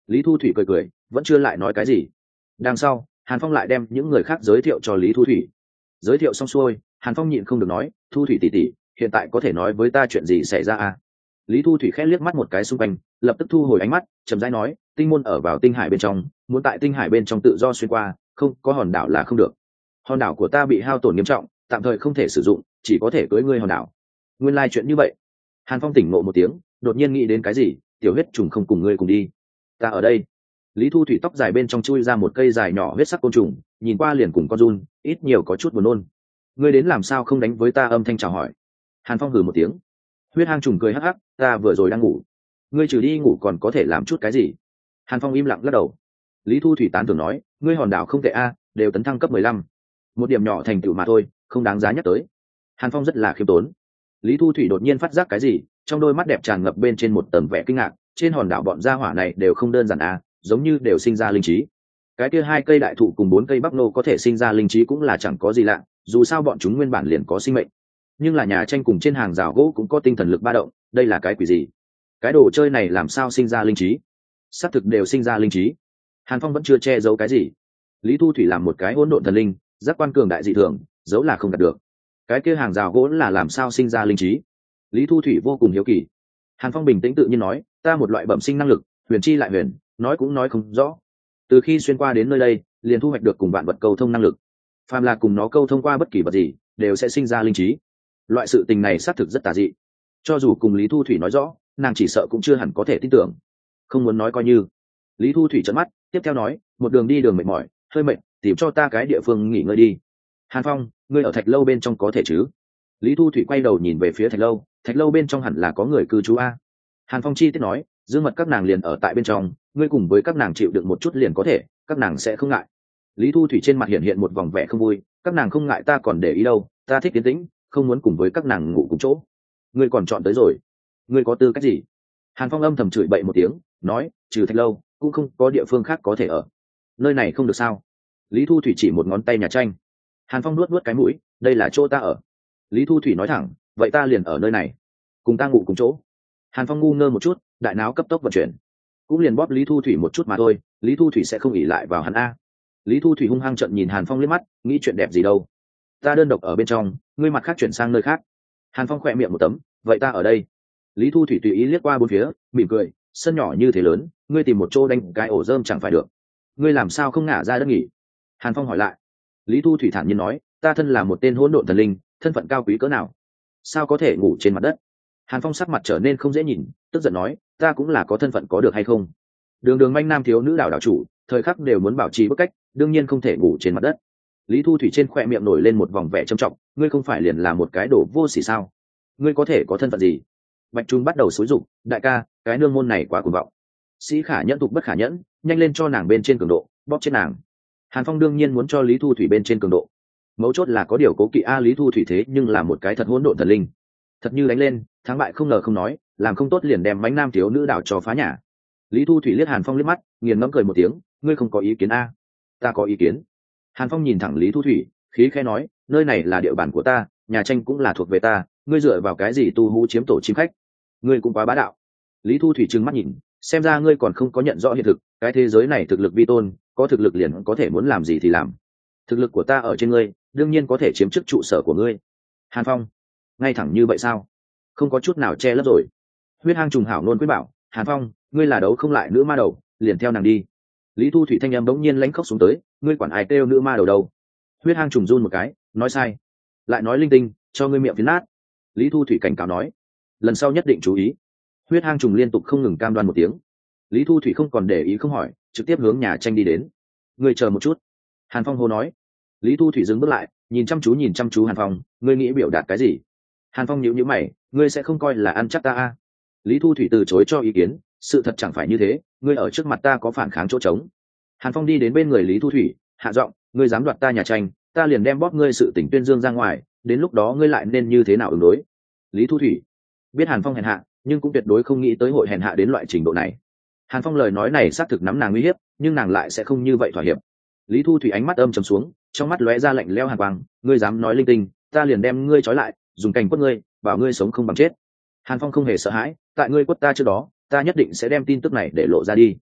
Lý Thu Thủy cười cười, vẫn chưa lại nói cái gì. Đằng sau, Hàn Phong lại đem những người khác giới thiệu cho Lý Thu Thủy. Giới thiệu xong xuôi, Hàn Phong nhịn không được nói, Thu Thủy tỷ tỷ, hiện tại có thể nói với ta chuyện gì xảy ra à? Lý Thu Thủy khẽ liếc mắt một cái xung quanh, lập tức thu hồi ánh mắt, chậm rãi nói, tinh môn ở vào tinh hải bên trong, muốn tại tinh hải bên trong tự do xuyên qua, không có hòn đảo là không được. Hòn đảo của ta bị hao tổn nghiêm trọng, tạm thời không thể sử dụng, chỉ có thể cưỡi ngươi hòn đảo. Nguyên lai like chuyện như vậy. Hàn Phong tỉnh ngộ một tiếng, đột nhiên nghĩ đến cái gì, tiểu huyết trùng không cùng ngươi cùng đi, ta ở đây. Lý Thu Thủy tóc dài bên trong chui ra một cây dài nhỏ huyết sắc côn trùng, nhìn qua liền cùng con giun, ít nhiều có chút buồn nôn. Ngươi đến làm sao không đánh với ta? Âm thanh chào hỏi. Hàn Phong hừ một tiếng. Huyết hang trùng cười hắc hắc, ta vừa rồi đang ngủ, ngươi trừ đi ngủ còn có thể làm chút cái gì? Hàn Phong im lặng lắc đầu. Lý Thu Thủy tán thưởng nói, ngươi hòn đảo không tệ a, đều tấn thăng cấp mười lăm, một điểm nhỏ thành tựu mà thôi, không đáng giá nhắc tới. Hàn Phong rất là khiêm tốn. Lý Thu Thủy đột nhiên phát giác cái gì, trong đôi mắt đẹp tràn ngập bên trên một tầng vẻ kinh ngạc, trên hòn đảo bọn gia hỏa này đều không đơn giản a, giống như đều sinh ra linh trí. Cái kia hai cây đại thụ cùng bốn cây bắp nô có thể sinh ra linh trí cũng là chẳng có gì lạ, dù sao bọn chúng nguyên bản liền có sinh mệnh. Nhưng là nhà tranh cùng trên hàng rào gỗ cũng có tinh thần lực ba động, đây là cái quỷ gì? Cái đồ chơi này làm sao sinh ra linh trí? Xác thực đều sinh ra linh trí. Hàn Phong vẫn chưa che giấu cái gì. Lý Thu Thủy làm một cái hỗn độn thần linh, giác quan cường đại dị thường, giấu là không đạt được. Cái kia hàng rào gỗ là làm sao sinh ra linh trí? Lý Thu Thủy vô cùng hiếu kỳ. Hàn Phong bình tĩnh tự nhiên nói, ta một loại bẩm sinh năng lực, huyền chi lại huyền, nói cũng nói không rõ. Từ khi xuyên qua đến nơi đây, liền thu hoạch được cùng vạn vật câu thông năng lực. Phàm là cùng nó câu thông qua bất kỳ vật gì, đều sẽ sinh ra linh trí. Loại sự tình này xác thực rất tà dị. Cho dù cùng Lý Thu Thủy nói rõ, nàng chỉ sợ cũng chưa hẳn có thể tin tưởng. Không muốn nói coi như. Lý Thu Thủy trợn mắt, tiếp theo nói, một đường đi đường mệt mỏi, hơi mệt, tìm cho ta cái địa phương nghỉ ngơi đi. Hàn Phong, ngươi ở thạch lâu bên trong có thể chứ? Lý Thu Thủy quay đầu nhìn về phía thạch lâu, thạch lâu bên trong hẳn là có người cư trú a. Hàn Phong chi tiết nói, dương mật các nàng liền ở tại bên trong, ngươi cùng với các nàng chịu đựng một chút liền có thể, các nàng sẽ không ngại. Lý Thu Thủy trên mặt hiện hiện một vòng vẻ không vui, các nàng không ngại ta còn để ý đâu, ta thích yên tĩnh, không muốn cùng với các nàng ngủ cùng chỗ. Ngươi còn chọn tới rồi, ngươi có tư cách gì? Hàn Phong âm thầm chửi bậy một tiếng, nói, trừ thạch lâu cũng không có địa phương khác có thể ở, nơi này không được sao? Lý Thu Thủy chỉ một ngón tay nhà tranh. Hàn Phong nuốt nuốt cái mũi, đây là chỗ ta ở. Lý Thu Thủy nói thẳng, vậy ta liền ở nơi này, cùng ta ngủ cùng chỗ. Hàn Phong ngu ngơ một chút, đại não cấp tốc vận chuyển, cũng liền bóp Lý Thu Thủy một chút mà thôi, Lý Thu Thủy sẽ không ỉ lại vào hắn a. Lý Thu Thủy hung hăng trợn nhìn Hàn Phong liếc mắt, nghĩ chuyện đẹp gì đâu, ta đơn độc ở bên trong, ngươi mặt khác chuyển sang nơi khác. Hàn Phong khỏe miệng một tấm, vậy ta ở đây. Lý Thu Thủy tùy ý liếc qua bốn phía, mỉm cười, sân nhỏ như thế lớn, ngươi tìm một chỗ đánh cái ổ rơm chẳng phải được, ngươi làm sao không ngả ra đất nghỉ? Hàn Phong hỏi lại. Lý Thu Thủy thản nhiên nói, ta thân là một tên hỗn độn thần linh, thân phận cao quý cỡ nào, sao có thể ngủ trên mặt đất? Hàn Phong sắc mặt trở nên không dễ nhìn, tức giận nói, ta cũng là có thân phận có được hay không? Đường đường manh nam thiếu nữ đảo đảo chủ, thời khắc đều muốn bảo trì bức cách, đương nhiên không thể ngủ trên mặt đất. Lý Thu Thủy trên khoe miệng nổi lên một vòng vẻ trầm trọng, ngươi không phải liền là một cái đồ vô sỉ sao? Ngươi có thể có thân phận gì? Bạch Trung bắt đầu xúi giục, đại ca, cái nương môn này quá cuồng vọng. Sĩ khả nhẫn tục bất khả nhẫn, nhanh lên cho nàng bên trên cường độ, bóp chết nàng. Hàn Phong đương nhiên muốn cho Lý Thu Thủy bên trên cường độ. Mấu chốt là có điều cố kỵ a, Lý Thu Thủy thế nhưng là một cái thật hỗn độn thần linh. Thật như đánh lên, thắng bại không ngờ không nói, làm không tốt liền đem bánh nam thiếu nữ đảo cho phá nhà. Lý Thu Thủy liếc Hàn Phong liếc mắt, nghiền ngẫm cười một tiếng, ngươi không có ý kiến a? Ta có ý kiến. Hàn Phong nhìn thẳng Lý Thu Thủy, khí khẽ nói, nơi này là địa bàn của ta, nhà tranh cũng là thuộc về ta, ngươi dựa vào cái gì tu hú chiếm tổ chim khách? Ngươi cũng quá bá đạo. Lý Thu Thủy trừng mắt nhìn, xem ra ngươi còn không có nhận rõ hiện thực, cái thế giới này thực lực vi tôn, có thực lực liền có thể muốn làm gì thì làm. Thực lực của ta ở trên ngươi, đương nhiên có thể chiếm chức trụ sở của ngươi. Hàn Phong, ngay thẳng như vậy sao? Không có chút nào che lấp rồi. Huyết hang trùng hảo nôn quyết bảo, Hàn Phong, ngươi là đấu không lại nữ ma đầu, liền theo nàng đi. Lý Thu Thủy thanh âm bỗng nhiên lãnh khốc xuống tới, ngươi quản ai kêu nữ ma đầu đâu? Huyết hang trùng run một cái, nói sai, lại nói linh tinh, cho ngươi miệng phiến nát. Lý Thu Thủy cảnh cáo nói, lần sau nhất định chú ý. Huyết hang trùng liên tục không ngừng cam đoan một tiếng. Lý Thu Thủy không còn để ý không hỏi, trực tiếp hướng nhà tranh đi đến. Ngươi chờ một chút. Hàn Phong hô nói. Lý Thu Thủy dừng bước lại, nhìn chăm chú nhìn chăm chú Hàn Phong, ngươi nghĩ biểu đạt cái gì? Hàn Phong nhíu nhíu mày, ngươi sẽ không coi là ăn chắc ta a? Lý Thu Thủy từ chối cho ý kiến, sự thật chẳng phải như thế, ngươi ở trước mặt ta có phản kháng chỗ trống. Hàn Phong đi đến bên người Lý Thu Thủy, hạ giọng, ngươi dám đoạt ta nhà tranh, ta liền đem bóp ngươi sự tình tuyên dương ra ngoài, đến lúc đó ngươi lại nên như thế nào ứng đối? Lý Thu Thủy biết Hàn Phong hèn hạ, nhưng cũng tuyệt đối không nghĩ tới hội hèn hạ đến loại trình độ này. Hàn Phong lời nói này xác thực nắm nàng uy hiếp, nhưng nàng lại sẽ không như vậy thỏa hiệp. Lý Thu Thủy ánh mắt âm trầm xuống, trong mắt lóe ra lạnh lẽo hàn quang, ngươi dám nói linh tinh, ta liền đem ngươi trói lại, dùng cành quất ngươi, bảo ngươi sống không bằng chết. Hàn Phong không hề sợ hãi, tại ngươi quất ta trước đó, ta nhất định sẽ đem tin tức này để lộ ra đi.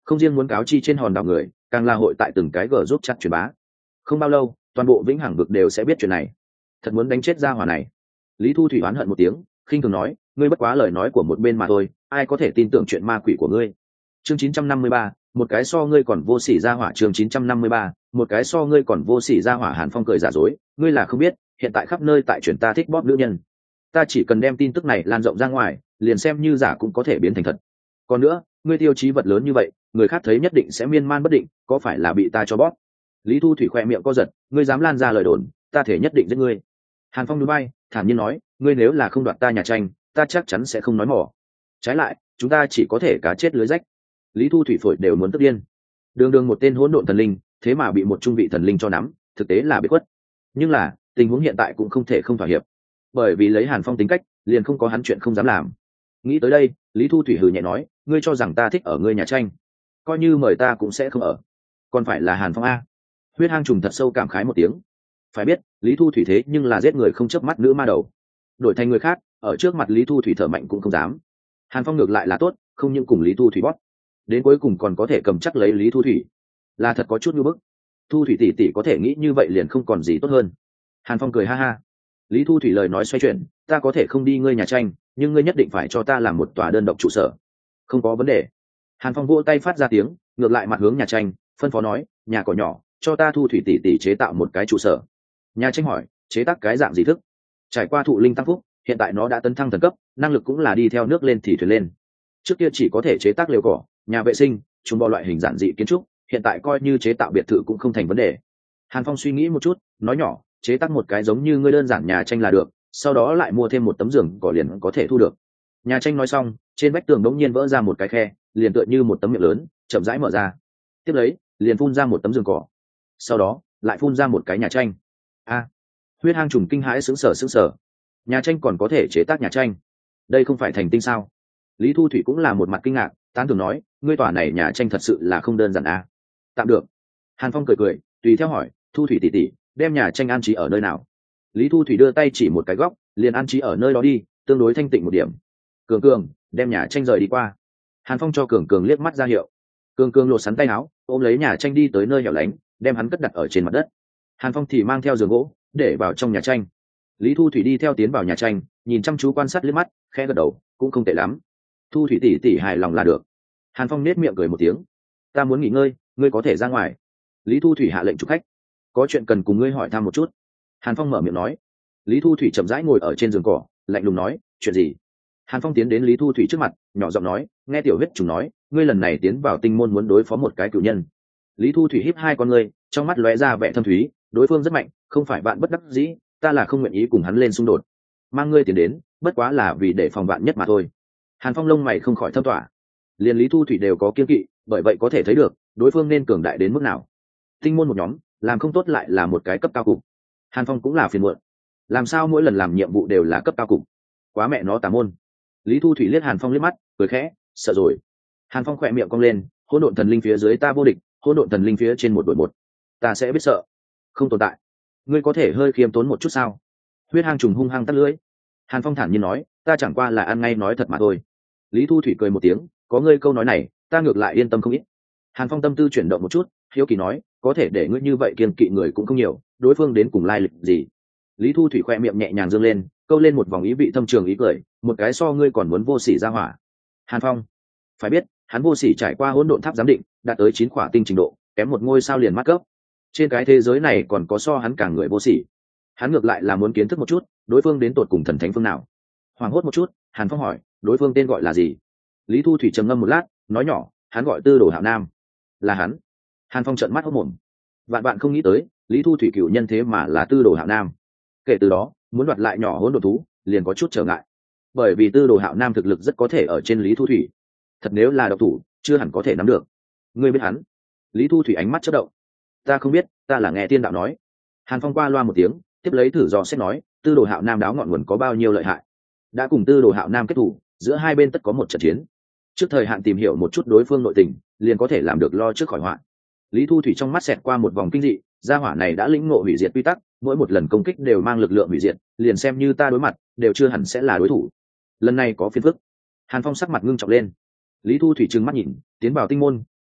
không riêng muốn cáo chi trên hòn đảo người, càng là hội tại từng cái gờ giúp chặt truyền bá. Không bao lâu toàn bộ vĩnh hằng vực đều sẽ biết chuyện này. Thật muốn đánh chết gia hỏa này. Lý Thu Thủy oán hận một tiếng, khinh thường nói, ngươi bất quá lời nói của một bên mà thôi, ai có thể tin tưởng chuyện ma quỷ của ngươi. Chương chín trăm năm mươi ba, một cái so ngươi còn vô sỉ gia hỏa. Chương chín trăm năm mươi ba, một cái so ngươi còn vô sỉ gia hỏa. Hàn Phong cười giả dối, ngươi là không biết, hiện tại khắp nơi tại truyền ta thích bóp nữ nhân. Ta chỉ cần đem tin tức này lan rộng ra ngoài, liền xem như giả cũng có thể biến thành thật. Còn nữa, ngươi tiêu chí vật lớn như vậy, người khác thấy nhất định sẽ miên man bất định, có phải là bị ta cho bóp? Lý Thu Thủy khoe miệng co giật, ngươi dám lan ra lời đồn, ta thể nhất định giết ngươi. Hàn Phong núi bay, thản nhiên nói, ngươi nếu là không đoạt ta nhà tranh, ta chắc chắn sẽ không nói mỏ. Trái lại, chúng ta chỉ có thể cá chết lưới rách. Lý Thu Thủy phổi đều muốn tức điên. Đường đường một tên hỗn độn thần linh, thế mà bị một trung vị thần linh cho nắm, thực tế là bị quất. Nhưng là, tình huống hiện tại cũng không thể không thỏa hiệp, bởi vì lấy Hàn Phong tính cách, liền không có hắn chuyện không dám làm. Nghĩ tới đây, Lý Thu Thủy hừ nhẹ nói, ngươi cho rằng ta thích ở ngươi nhà tranh, coi như mời ta cũng sẽ không ở. Còn phải là Hàn Phong a. Huyết Hang trùng thật sâu cảm khái một tiếng. Phải biết, Lý Thu Thủy thế nhưng là giết người không chớp mắt nữ ma đầu. Đổi thành người khác, ở trước mặt Lý Thu Thủy thở mạnh cũng không dám. Hàn Phong ngược lại là tốt, không những cùng Lý Thu Thủy bóp, đến cuối cùng còn có thể cầm chắc lấy Lý Thu Thủy, là thật có chút nhu bức. Thu Thủy tỷ tỷ có thể nghĩ như vậy liền không còn gì tốt hơn. Hàn Phong cười ha ha. Lý Thu Thủy lời nói xoay chuyển, ta có thể không đi ngươi nhà tranh, nhưng ngươi nhất định phải cho ta làm một tòa đơn độc trụ sở. Không có vấn đề. Hàn Phong vỗ tay phát ra tiếng, ngược lại mặt hướng nhà tranh, phân phó nói, nhà cỏ nhỏ, cho ta Thu Thủy tỷ tỷ chế tạo một cái trụ sở. Nhà tranh hỏi, chế tác cái dạng gì thức? Trải qua thụ linh tăng phúc, hiện tại nó đã tấn thăng thần cấp, năng lực cũng là đi theo nước lên thì thuyền lên. Trước kia chỉ có thể chế tác lều cỏ, nhà vệ sinh, chuồng bò loại hình giản dị kiến trúc, hiện tại coi như chế tạo biệt thự cũng không thành vấn đề. Hàn Phong suy nghĩ một chút, nói nhỏ, chế tác một cái giống như ngươi đơn giản nhà tranh là được, sau đó lại mua thêm một tấm giường cỏ liền có thể thu được. Nhà tranh nói xong, trên vách tường đống nhiên vỡ ra một cái khe, liền tựa như một tấm miệng lớn, chậm rãi mở ra. Tiếp lấy, liền phun ra một tấm giường cỏ. Sau đó, lại phun ra một cái nhà tranh. A! Huyết Hang trùng kinh hãi sững sờ sững sờ. Nhà tranh còn có thể chế tác nhà tranh? Đây không phải thành tinh sao? Lý Thu Thủy cũng là một mặt kinh ngạc, tán thưởng nói, ngươi tòa này nhà tranh thật sự là không đơn giản a. À? Tạm được. Hàn Phong cười cười, tùy theo hỏi, Thu Thủy tỷ tỷ, đem nhà tranh an trí ở nơi nào? Lý Thu Thủy đưa tay chỉ một cái góc, liền an trí ở nơi đó đi, tương đối thanh tịnh một điểm. Cường Cường, đem nhà tranh rời đi qua. Hàn Phong cho Cường Cường liếc mắt ra hiệu. Cường Cường lột sắn tay áo, ôm lấy nhà tranh đi tới nơi hẻo lánh, đem hắn cất đặt ở trên mặt đất. Hàn Phong thì mang theo giường gỗ, để vào trong nhà tranh. Lý Thu Thủy đi theo tiến vào nhà tranh, nhìn chăm chú quan sát liếc mắt, khẽ gật đầu, cũng không tệ lắm. Thu Thủy tỷ tỷ hài lòng là được. Hàn Phong nết miệng cười một tiếng. Ta muốn nghỉ ngơi, ngươi có thể ra ngoài. Lý Thu Thủy hạ lệnh chúc khách. Có chuyện cần cùng ngươi hỏi thăm một chút. Hàn Phong mở miệng nói. Lý Thu Thủy chậm rãi ngồi ở trên giường cỏ, lạnh lùng nói, chuyện gì? Hàn Phong tiến đến Lý Thu Thủy trước mặt, nhỏ giọng nói, nghe tiểu huyết trùng nói, ngươi lần này tiến vào tinh môn muốn đối phó một cái cửu nhân. Lý Thu Thủy híp hai con ngươi, trong mắt lóe ra vẻ thâm thúy, đối phương rất mạnh, không phải bạn bất đắc dĩ, ta là không nguyện ý cùng hắn lên xung đột. Mang ngươi tiến đến, bất quá là vì để phòng vạn nhất mà thôi. Hàn Phong lông mày không khỏi thâm tỏa. Liên Lý Thu Thủy đều có kiêng kỵ, bởi vậy có thể thấy được, đối phương nên cường đại đến mức nào. Tinh môn một nhóm, làm không tốt lại là một cái cấp cao cục. Hàn Phong cũng là phiền muộn. Làm sao mỗi lần làm nhiệm vụ đều là cấp cao cục? Quá mẹ nó tà môn. Lý Thu Thủy liếc Hàn Phong liếc mắt, cười khẽ, sợ rồi. Hàn Phong khỏe miệng cong lên, hỗn độn thần linh phía dưới ta vô địch, hỗn độn thần linh phía trên một đội một, ta sẽ biết sợ. Không tồn tại. Ngươi có thể hơi khiêm tốn một chút sao? Huyết Hang trùng hung hăng tắt lưỡi. Hàn Phong thản nhiên nói, ta chẳng qua là ăn ngay nói thật mà thôi. Lý Thu Thủy cười một tiếng, có ngươi câu nói này, ta ngược lại yên tâm không ít. Hàn Phong tâm tư chuyển động một chút, hiếu kỳ nói, có thể để ngươi như vậy kiêng kỵ người cũng không nhiều, đối phương đến cùng lai lịch gì? Lý Thu Thủy khoe miệng nhẹ nhàng dương lên, câu lên một vòng ý vị thâm trường ý cười, một cái so ngươi còn muốn vô sỉ ra hỏa. Hàn Phong, phải biết, hắn vô sỉ trải qua hỗn độn tháp giám định, đạt tới chín khỏa tinh trình độ, kém một ngôi sao liền mát cấp. Trên cái thế giới này còn có so hắn càng người vô sỉ. Hắn ngược lại là muốn kiến thức một chút, đối phương đến tột cùng thần thánh phương nào. Hoảng hốt một chút, Hàn Phong hỏi, đối phương tên gọi là gì? Lý Thu Thủy trầm ngâm một lát, nói nhỏ, hắn gọi Tư Đồ Hạo Nam. Là hắn? Hàn Phong trợn mắt hốt mồm. Vạn bạn không nghĩ tới, Lý Thu Thủy cựu nhân thế mà là Tư Đồ Hạo Nam. Kể từ đó, muốn đoạt lại nhỏ hỗn độn thú, liền có chút trở ngại. Bởi vì Tư Đồ Hạo Nam thực lực rất có thể ở trên Lý Thu Thủy. Thật nếu là độc thủ, chưa hẳn có thể nắm được. Ngươi biết hắn? Lý Thu Thủy ánh mắt chớp động. Ta không biết, ta là nghe tiên đạo nói. Hàn Phong qua loa một tiếng, tiếp lấy thử dò xét nói, Tư Đồ Hạo Nam đáo ngọn nguồn có bao nhiêu lợi hại. Đã cùng Tư Đồ Hạo Nam kết thủ, giữa hai bên tất có một trận chiến. Trước thời hạn tìm hiểu một chút đối phương nội tình, liền có thể làm được lo trước khỏi họa. Lý Thu Thủy trong mắt xẹt qua một vòng kinh dị, gia hỏa này đã lĩnh ngộ hủy diệt quy tắc, mỗi một lần công kích đều mang lực lượng hủy diệt, liền xem như ta đối mặt, đều chưa hẳn sẽ là đối thủ. Lần này có phiền phức. Hàn Phong sắc mặt ngưng trọng lên. Lý Thu Thủy trừng mắt nhìn, tiến vào tinh môn,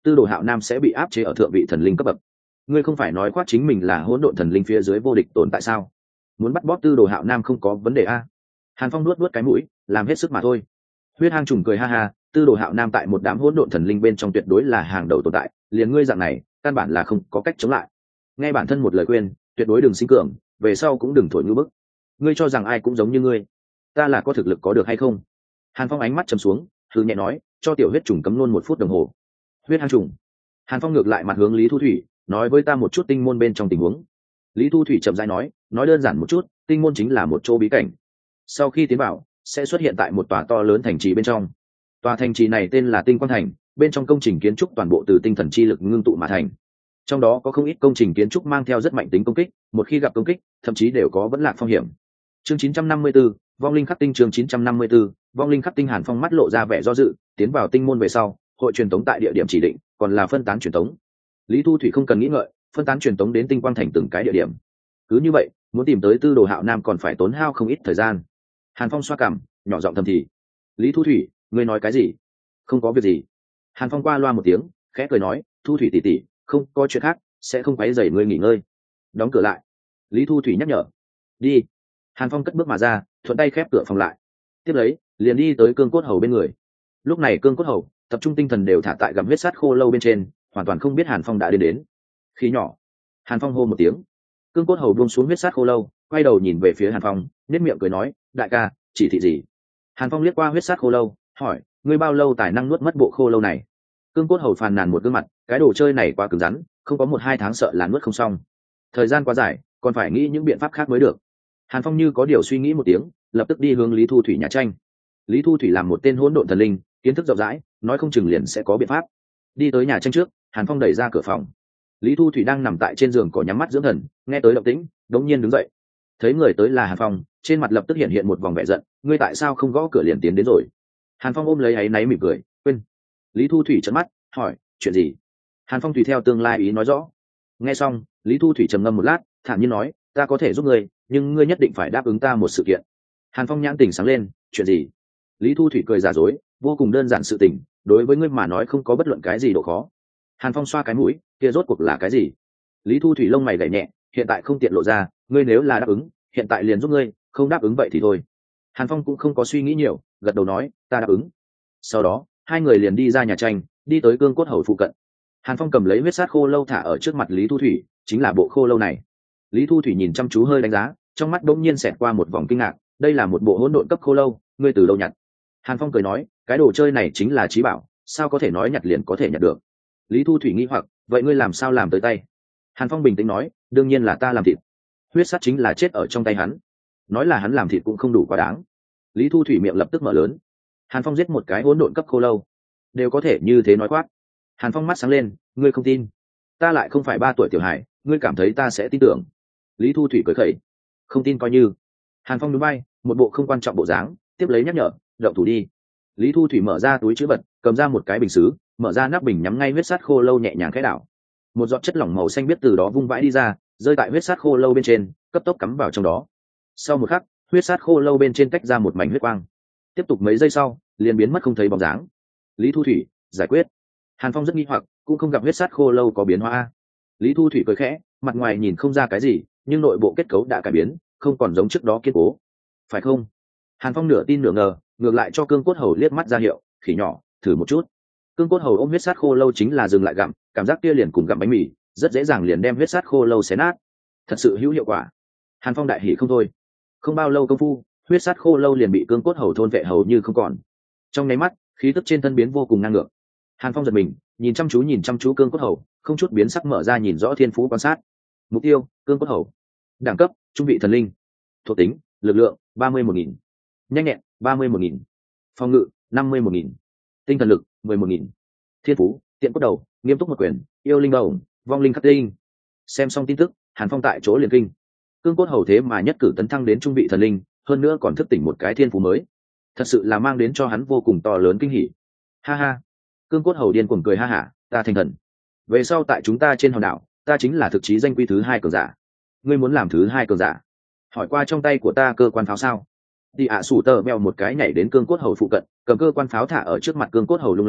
Tư Đồ Hạo Nam sẽ bị áp chế ở thượng vị thần linh cấp bậc. Ngươi không phải nói khoác chính mình là hỗn độn thần linh phía dưới vô địch tồn tại sao? Muốn bắt bóp Tư Đồ Hạo Nam không có vấn đề a? Hàn Phong nuốt nuốt cái mũi, làm hết sức mà thôi. Huyết Hang trùng cười ha ha, Tư Đồ Hạo Nam tại một đám hỗn độn thần linh bên trong tuyệt đối là hàng đầu tồn tại, liền ngươi dạng này, căn bản là không có cách chống lại. Nghe bản thân một lời khuyên, tuyệt đối đừng sinh cường, về sau cũng đừng thổi ngư bức. Ngươi cho rằng ai cũng giống như ngươi, ta là có thực lực có được hay không? Hàn Phong ánh mắt trầm xuống, hừ nhẹ nói, cho tiểu huyết trùng cấm luôn một phút đồng hồ. Huyết Hang trùng. Hàn Phong ngược lại mặt hướng Lý Thu Thủy, nói với ta một chút tinh môn bên trong tình huống. Lý Thu Thủy chậm rãi nói, nói đơn giản một chút, tinh môn chính là một chỗ bí cảnh. Sau khi tiến vào, sẽ xuất hiện tại một tòa to lớn thành trì bên trong. Tòa thành trì này tên là Tinh Quang Thành, bên trong công trình kiến trúc toàn bộ từ tinh thần chi lực ngưng tụ mà thành. Trong đó có không ít công trình kiến trúc mang theo rất mạnh tính công kích, một khi gặp công kích, thậm chí đều có vẫn lạc phong hiểm. Chương chín trăm năm mươi 4, Vong linh khắc tinh chương chín trăm năm mươi 4, Vong linh khắc tinh. Hàn Phong mắt lộ ra vẻ do dự, tiến vào tinh môn về sau, hội truyền tống tại địa điểm chỉ định, còn là phân tán truyền tống. Lý Thu Thủy không cần nghĩ ngợi, phân tán truyền tống đến Tinh Quang Thành từng cái địa điểm. Cứ như vậy, muốn tìm tới Tư Đồ Hạo Nam còn phải tốn hao không ít thời gian. Hàn Phong xoa cằm, nhỏ giọng thầm thì, Lý Thu Thủy, ngươi nói cái gì? Không có việc gì. Hàn Phong qua loa một tiếng, khẽ cười nói, Thu Thủy tỷ tỷ, không có chuyện khác, sẽ không quấy rầy ngươi nghỉ ngơi. Đóng cửa lại. Lý Thu Thủy nhắc nhở. Đi. Hàn Phong cất bước mà ra, thuận tay khép cửa phòng lại. Tiếp lấy, liền đi tới Cương Cốt Hầu bên người. Lúc này Cương Cốt Hầu tập trung tinh thần đều thả tại gặm huyết sát khô lâu bên trên, hoàn toàn không biết Hàn Phong đã đến đến. Khí nhỏ. Hàn Phong hô một tiếng. Cương Cốt Hầu buông xuống huyết sát khô lâu, quay đầu nhìn về phía Hàn Phong, nhếch miệng cười nói, đại ca, chỉ thị gì? Hàn Phong liếc qua huyết sát khô lâu, hỏi, ngươi bao lâu tài năng nuốt mất bộ khô lâu này? Cương Cốt Hầu phàn nàn một gương mặt, cái đồ chơi này quá cứng rắn, không có một hai tháng sợ là nuốt không xong. Thời gian quá dài, còn phải nghĩ những biện pháp khác mới được. Hàn Phong như có điều suy nghĩ một tiếng, lập tức đi hướng Lý Thu Thủy nhà tranh. Lý Thu Thủy làm một tên hỗn độn thần linh, kiến thức rộng rãi, nói không chừng liền sẽ có biện pháp. Đi tới nhà tranh trước, Hàn Phong đẩy ra cửa phòng. Lý Thu Thủy đang nằm tại trên giường cỏ nhắm mắt dưỡng thần, nghe tới động tĩnh, đống nhiên đứng dậy. Thấy người tới là Hàn Phong, trên mặt lập tức hiện hiện một vòng vẻ giận, ngươi tại sao không gõ cửa liền tiến đến rồi? Hàn Phong ôm lấy áy náy mỉm cười, quên. Lý Thu Thủy trợn mắt, hỏi, chuyện gì? Hàn Phong tùy theo tương lai ý nói rõ. Nghe xong, Lý Thu Thủy trầm ngâm một lát, thản nhiên nói, ta có thể giúp ngươi, nhưng ngươi nhất định phải đáp ứng ta một sự kiện. Hàn Phong nhãn tỉnh sáng lên, chuyện gì? Lý Thu Thủy cười giả dối, vô cùng đơn giản sự tình, đối với ngươi mà nói không có bất luận cái gì độ khó. Hàn Phong xoa cái mũi, kia rốt cuộc là cái gì? Lý Thu Thủy lông mày gảy nhẹ, hiện tại không tiện lộ ra, ngươi nếu là đáp ứng, hiện tại liền giúp ngươi, không đáp ứng vậy thì thôi. Hàn Phong cũng không có suy nghĩ nhiều, gật đầu nói, ta đáp ứng. Sau đó, hai người liền đi ra nhà tranh, đi tới Cương Cốt Hầu phụ cận. Hàn Phong cầm lấy huyết sát khô lâu thả ở trước mặt Lý Thu Thủy, chính là bộ khô lâu này. Lý Thu Thủy nhìn chăm chú hơi đánh giá, trong mắt đột nhiên xẹt qua một vòng kinh ngạc, đây là một bộ hỗn độn cấp khô lâu, ngươi từ đâu nhặt? Hàn Phong cười nói, cái đồ chơi này chính là trí bảo, sao có thể nói nhặt liền có thể nhặt được? Lý Thu Thủy nghi hoặc, vậy ngươi làm sao làm tới tay? Hàn Phong bình tĩnh nói, đương nhiên là ta làm thịt. Huyết sát chính là chết ở trong tay hắn. Nói là hắn làm thịt cũng không đủ quá đáng. Lý Thu Thủy miệng lập tức mở lớn. Hàn Phong giết một cái hỗn độn cấp khô lâu, đều có thể như thế nói quát. Hàn Phong mắt sáng lên, ngươi không tin? Ta lại không phải ba tuổi tiểu hải, ngươi cảm thấy ta sẽ tin tưởng? Lý Thu Thủy cười khẩy, không tin coi như. Hàn Phong núi bay, một bộ không quan trọng bộ dáng, tiếp lấy nhắc nhở, động thủ đi. Lý Thu Thủy mở ra túi chữ vật, cầm ra một cái bình sứ, mở ra nắp bình nhắm ngay huyết sát khô lâu nhẹ nhàng khẽ đảo. Một giọt chất lỏng màu xanh biếc từ đó vung vãi đi ra, rơi tại huyết sát khô lâu bên trên, cấp tốc cắm vào trong đó. Sau một khắc, huyết sát khô lâu bên trên tách ra một mảnh huyết quang. Tiếp tục mấy giây sau, liền biến mất không thấy bóng dáng. Lý Thu Thủy, giải quyết. Hàn Phong rất nghi hoặc, cũng không gặp huyết sát khô lâu có biến hóa. Lý Thu Thủy cười khẽ, mặt ngoài nhìn không ra cái gì, nhưng nội bộ kết cấu đã cải biến, không còn giống trước đó kiên cố, phải không? Hàn Phong nửa tin nửa ngờ, ngược lại cho Cương Cốt Hầu liếc mắt ra hiệu, khỉ nhỏ, thử một chút. Cương Cốt Hầu ôm huyết sát khô lâu chính là dừng lại gặm, cảm giác kia liền cùng gặm bánh mì, rất dễ dàng liền đem huyết sát khô lâu xé nát. Thật sự hữu hiệu quả. Hàn Phong đại hỉ không thôi. Không bao lâu công phu, huyết sát khô lâu liền bị Cương Cốt Hầu thôn vệ hầu như không còn. Trong nháy mắt, khí tức trên thân biến vô cùng ngang ngược. Hàn Phong giật mình, nhìn chăm chú nhìn chăm chú Cương Cốt Hầu, không chút biến sắc mở ra nhìn rõ thiên phú quan sát. Mục tiêu, Cương Cốt Hầu. Đẳng cấp, trung vị thần linh. Thuộc tính, lực lượng, ba mươi một nghìn. Nhanh nhẹn, ba mươi một nghìn. Phòng ngự, năm mươi một nghìn. Tinh thần lực, mười một nghìn. Thiên phú, tiện cốt đầu, nghiêm túc một quyền, yêu linh đầu, vong linh khắc tinh. Xem xong tin tức, Hàn Phong tại chỗ liền kinh. Cương Cốt Hầu thế mà nhất cử tấn thăng đến trung vị thần linh, hơn nữa còn thức tỉnh một cái thiên phú mới, thật sự là mang đến cho hắn vô cùng to lớn kinh hỉ. Ha ha. Cương Cốt Hầu điên cuồng cười ha hả, ta thành thần. Về sau tại chúng ta trên hòn đảo, ta chính là thực chí danh quy thứ hai cường giả. Ngươi muốn làm thứ hai cường giả? Hỏi qua trong tay của ta cơ quan pháo sao? Đi ạ à sủ tờ mèo một cái nhảy đến Cương Cốt Hầu phụ cận, cầm cơ quan pháo thả ở trước mặt Cương Cốt Hầu lung lay,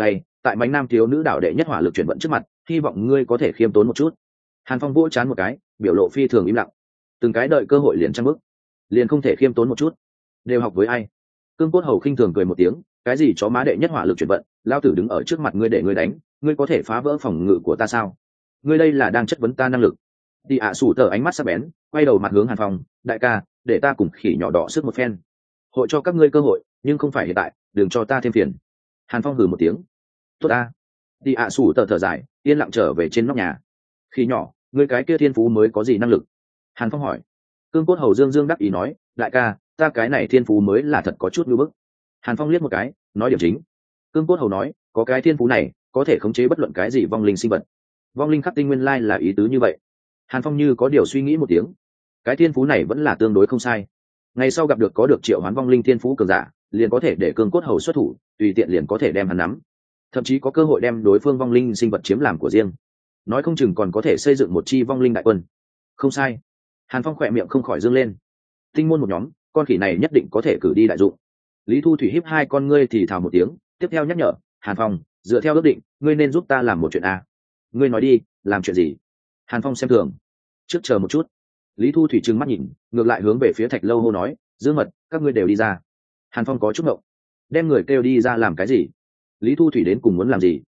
tại bánh nam thiếu nữ đảo đệ nhất hỏa lực chuyển vận trước mặt, hy vọng ngươi có thể khiêm tốn một chút. Hàn Phong vỗ chán một cái, biểu lộ phi thường im lặng. Từng cái đợi cơ hội liền trăng bước, liền không thể khiêm tốn một chút. Đều học với ai? Cương Cốt Hầu khinh thường cười một tiếng, cái gì chó má đệ nhất hỏa lực chuyển vận, lao tử đứng ở trước mặt ngươi để ngươi đánh, ngươi có thể phá vỡ phòng ngự của ta sao? Ngươi đây là đang chất vấn ta năng lực. Đi ạ sủ tờ ánh mắt sắc bén, quay đầu mặt hướng Hàn Phong, đại ca, để ta cùng khỉ nhỏ đỏ sức một phen. Hội cho các ngươi cơ hội, nhưng không phải hiện tại, đừng cho ta thêm phiền. Hàn Phong hừ một tiếng. Tốt ta. Đi ạ sủ tờ thở dài, yên lặng trở về trên nóc nhà. Khỉ nhỏ, ngươi cái kia thiên phú mới có gì năng lực? Hàn Phong hỏi. Cương Cốt Hầu dương dương đắc ý nói, đại ca, ta cái này thiên phú mới là thật có chút ngưỡng bức. Hàn Phong liếc một cái, nói điểm chính. Cương Cốt Hầu nói, có cái thiên phú này, có thể khống chế bất luận cái gì vong linh sinh vật. Vong linh khắc tinh nguyên lai là ý tứ như vậy. Hàn Phong như có điều suy nghĩ một tiếng. Cái thiên phú này vẫn là tương đối không sai. Ngày sau gặp được có được triệu hoán vong linh thiên phú cường giả, liền có thể để Cương Cốt Hầu xuất thủ, tùy tiện liền có thể đem hắn nắm. Thậm chí có cơ hội đem đối phương vong linh sinh vật chiếm làm của riêng. Nói không chừng còn có thể xây dựng một chi vong linh đại quân. Không sai. Hàn Phong khỏe miệng không khỏi dương lên. Tinh môn một nhóm, con khỉ này nhất định có thể cử đi đại dụng. Lý Thu Thủy híp hai con ngươi thì thào một tiếng, tiếp theo nhắc nhở, Hàn Phong, dựa theo ước định, ngươi nên giúp ta làm một chuyện a. Ngươi nói đi, làm chuyện gì? Hàn Phong xem thường. Trước chờ một chút. Lý Thu Thủy trừng mắt nhìn, ngược lại hướng về phía Thạch Lâu hô nói, Dương Mật, các ngươi đều đi ra. Hàn Phong có chút ngộng. Đem người kêu đi ra làm cái gì? Lý Thu Thủy đến cùng muốn làm gì?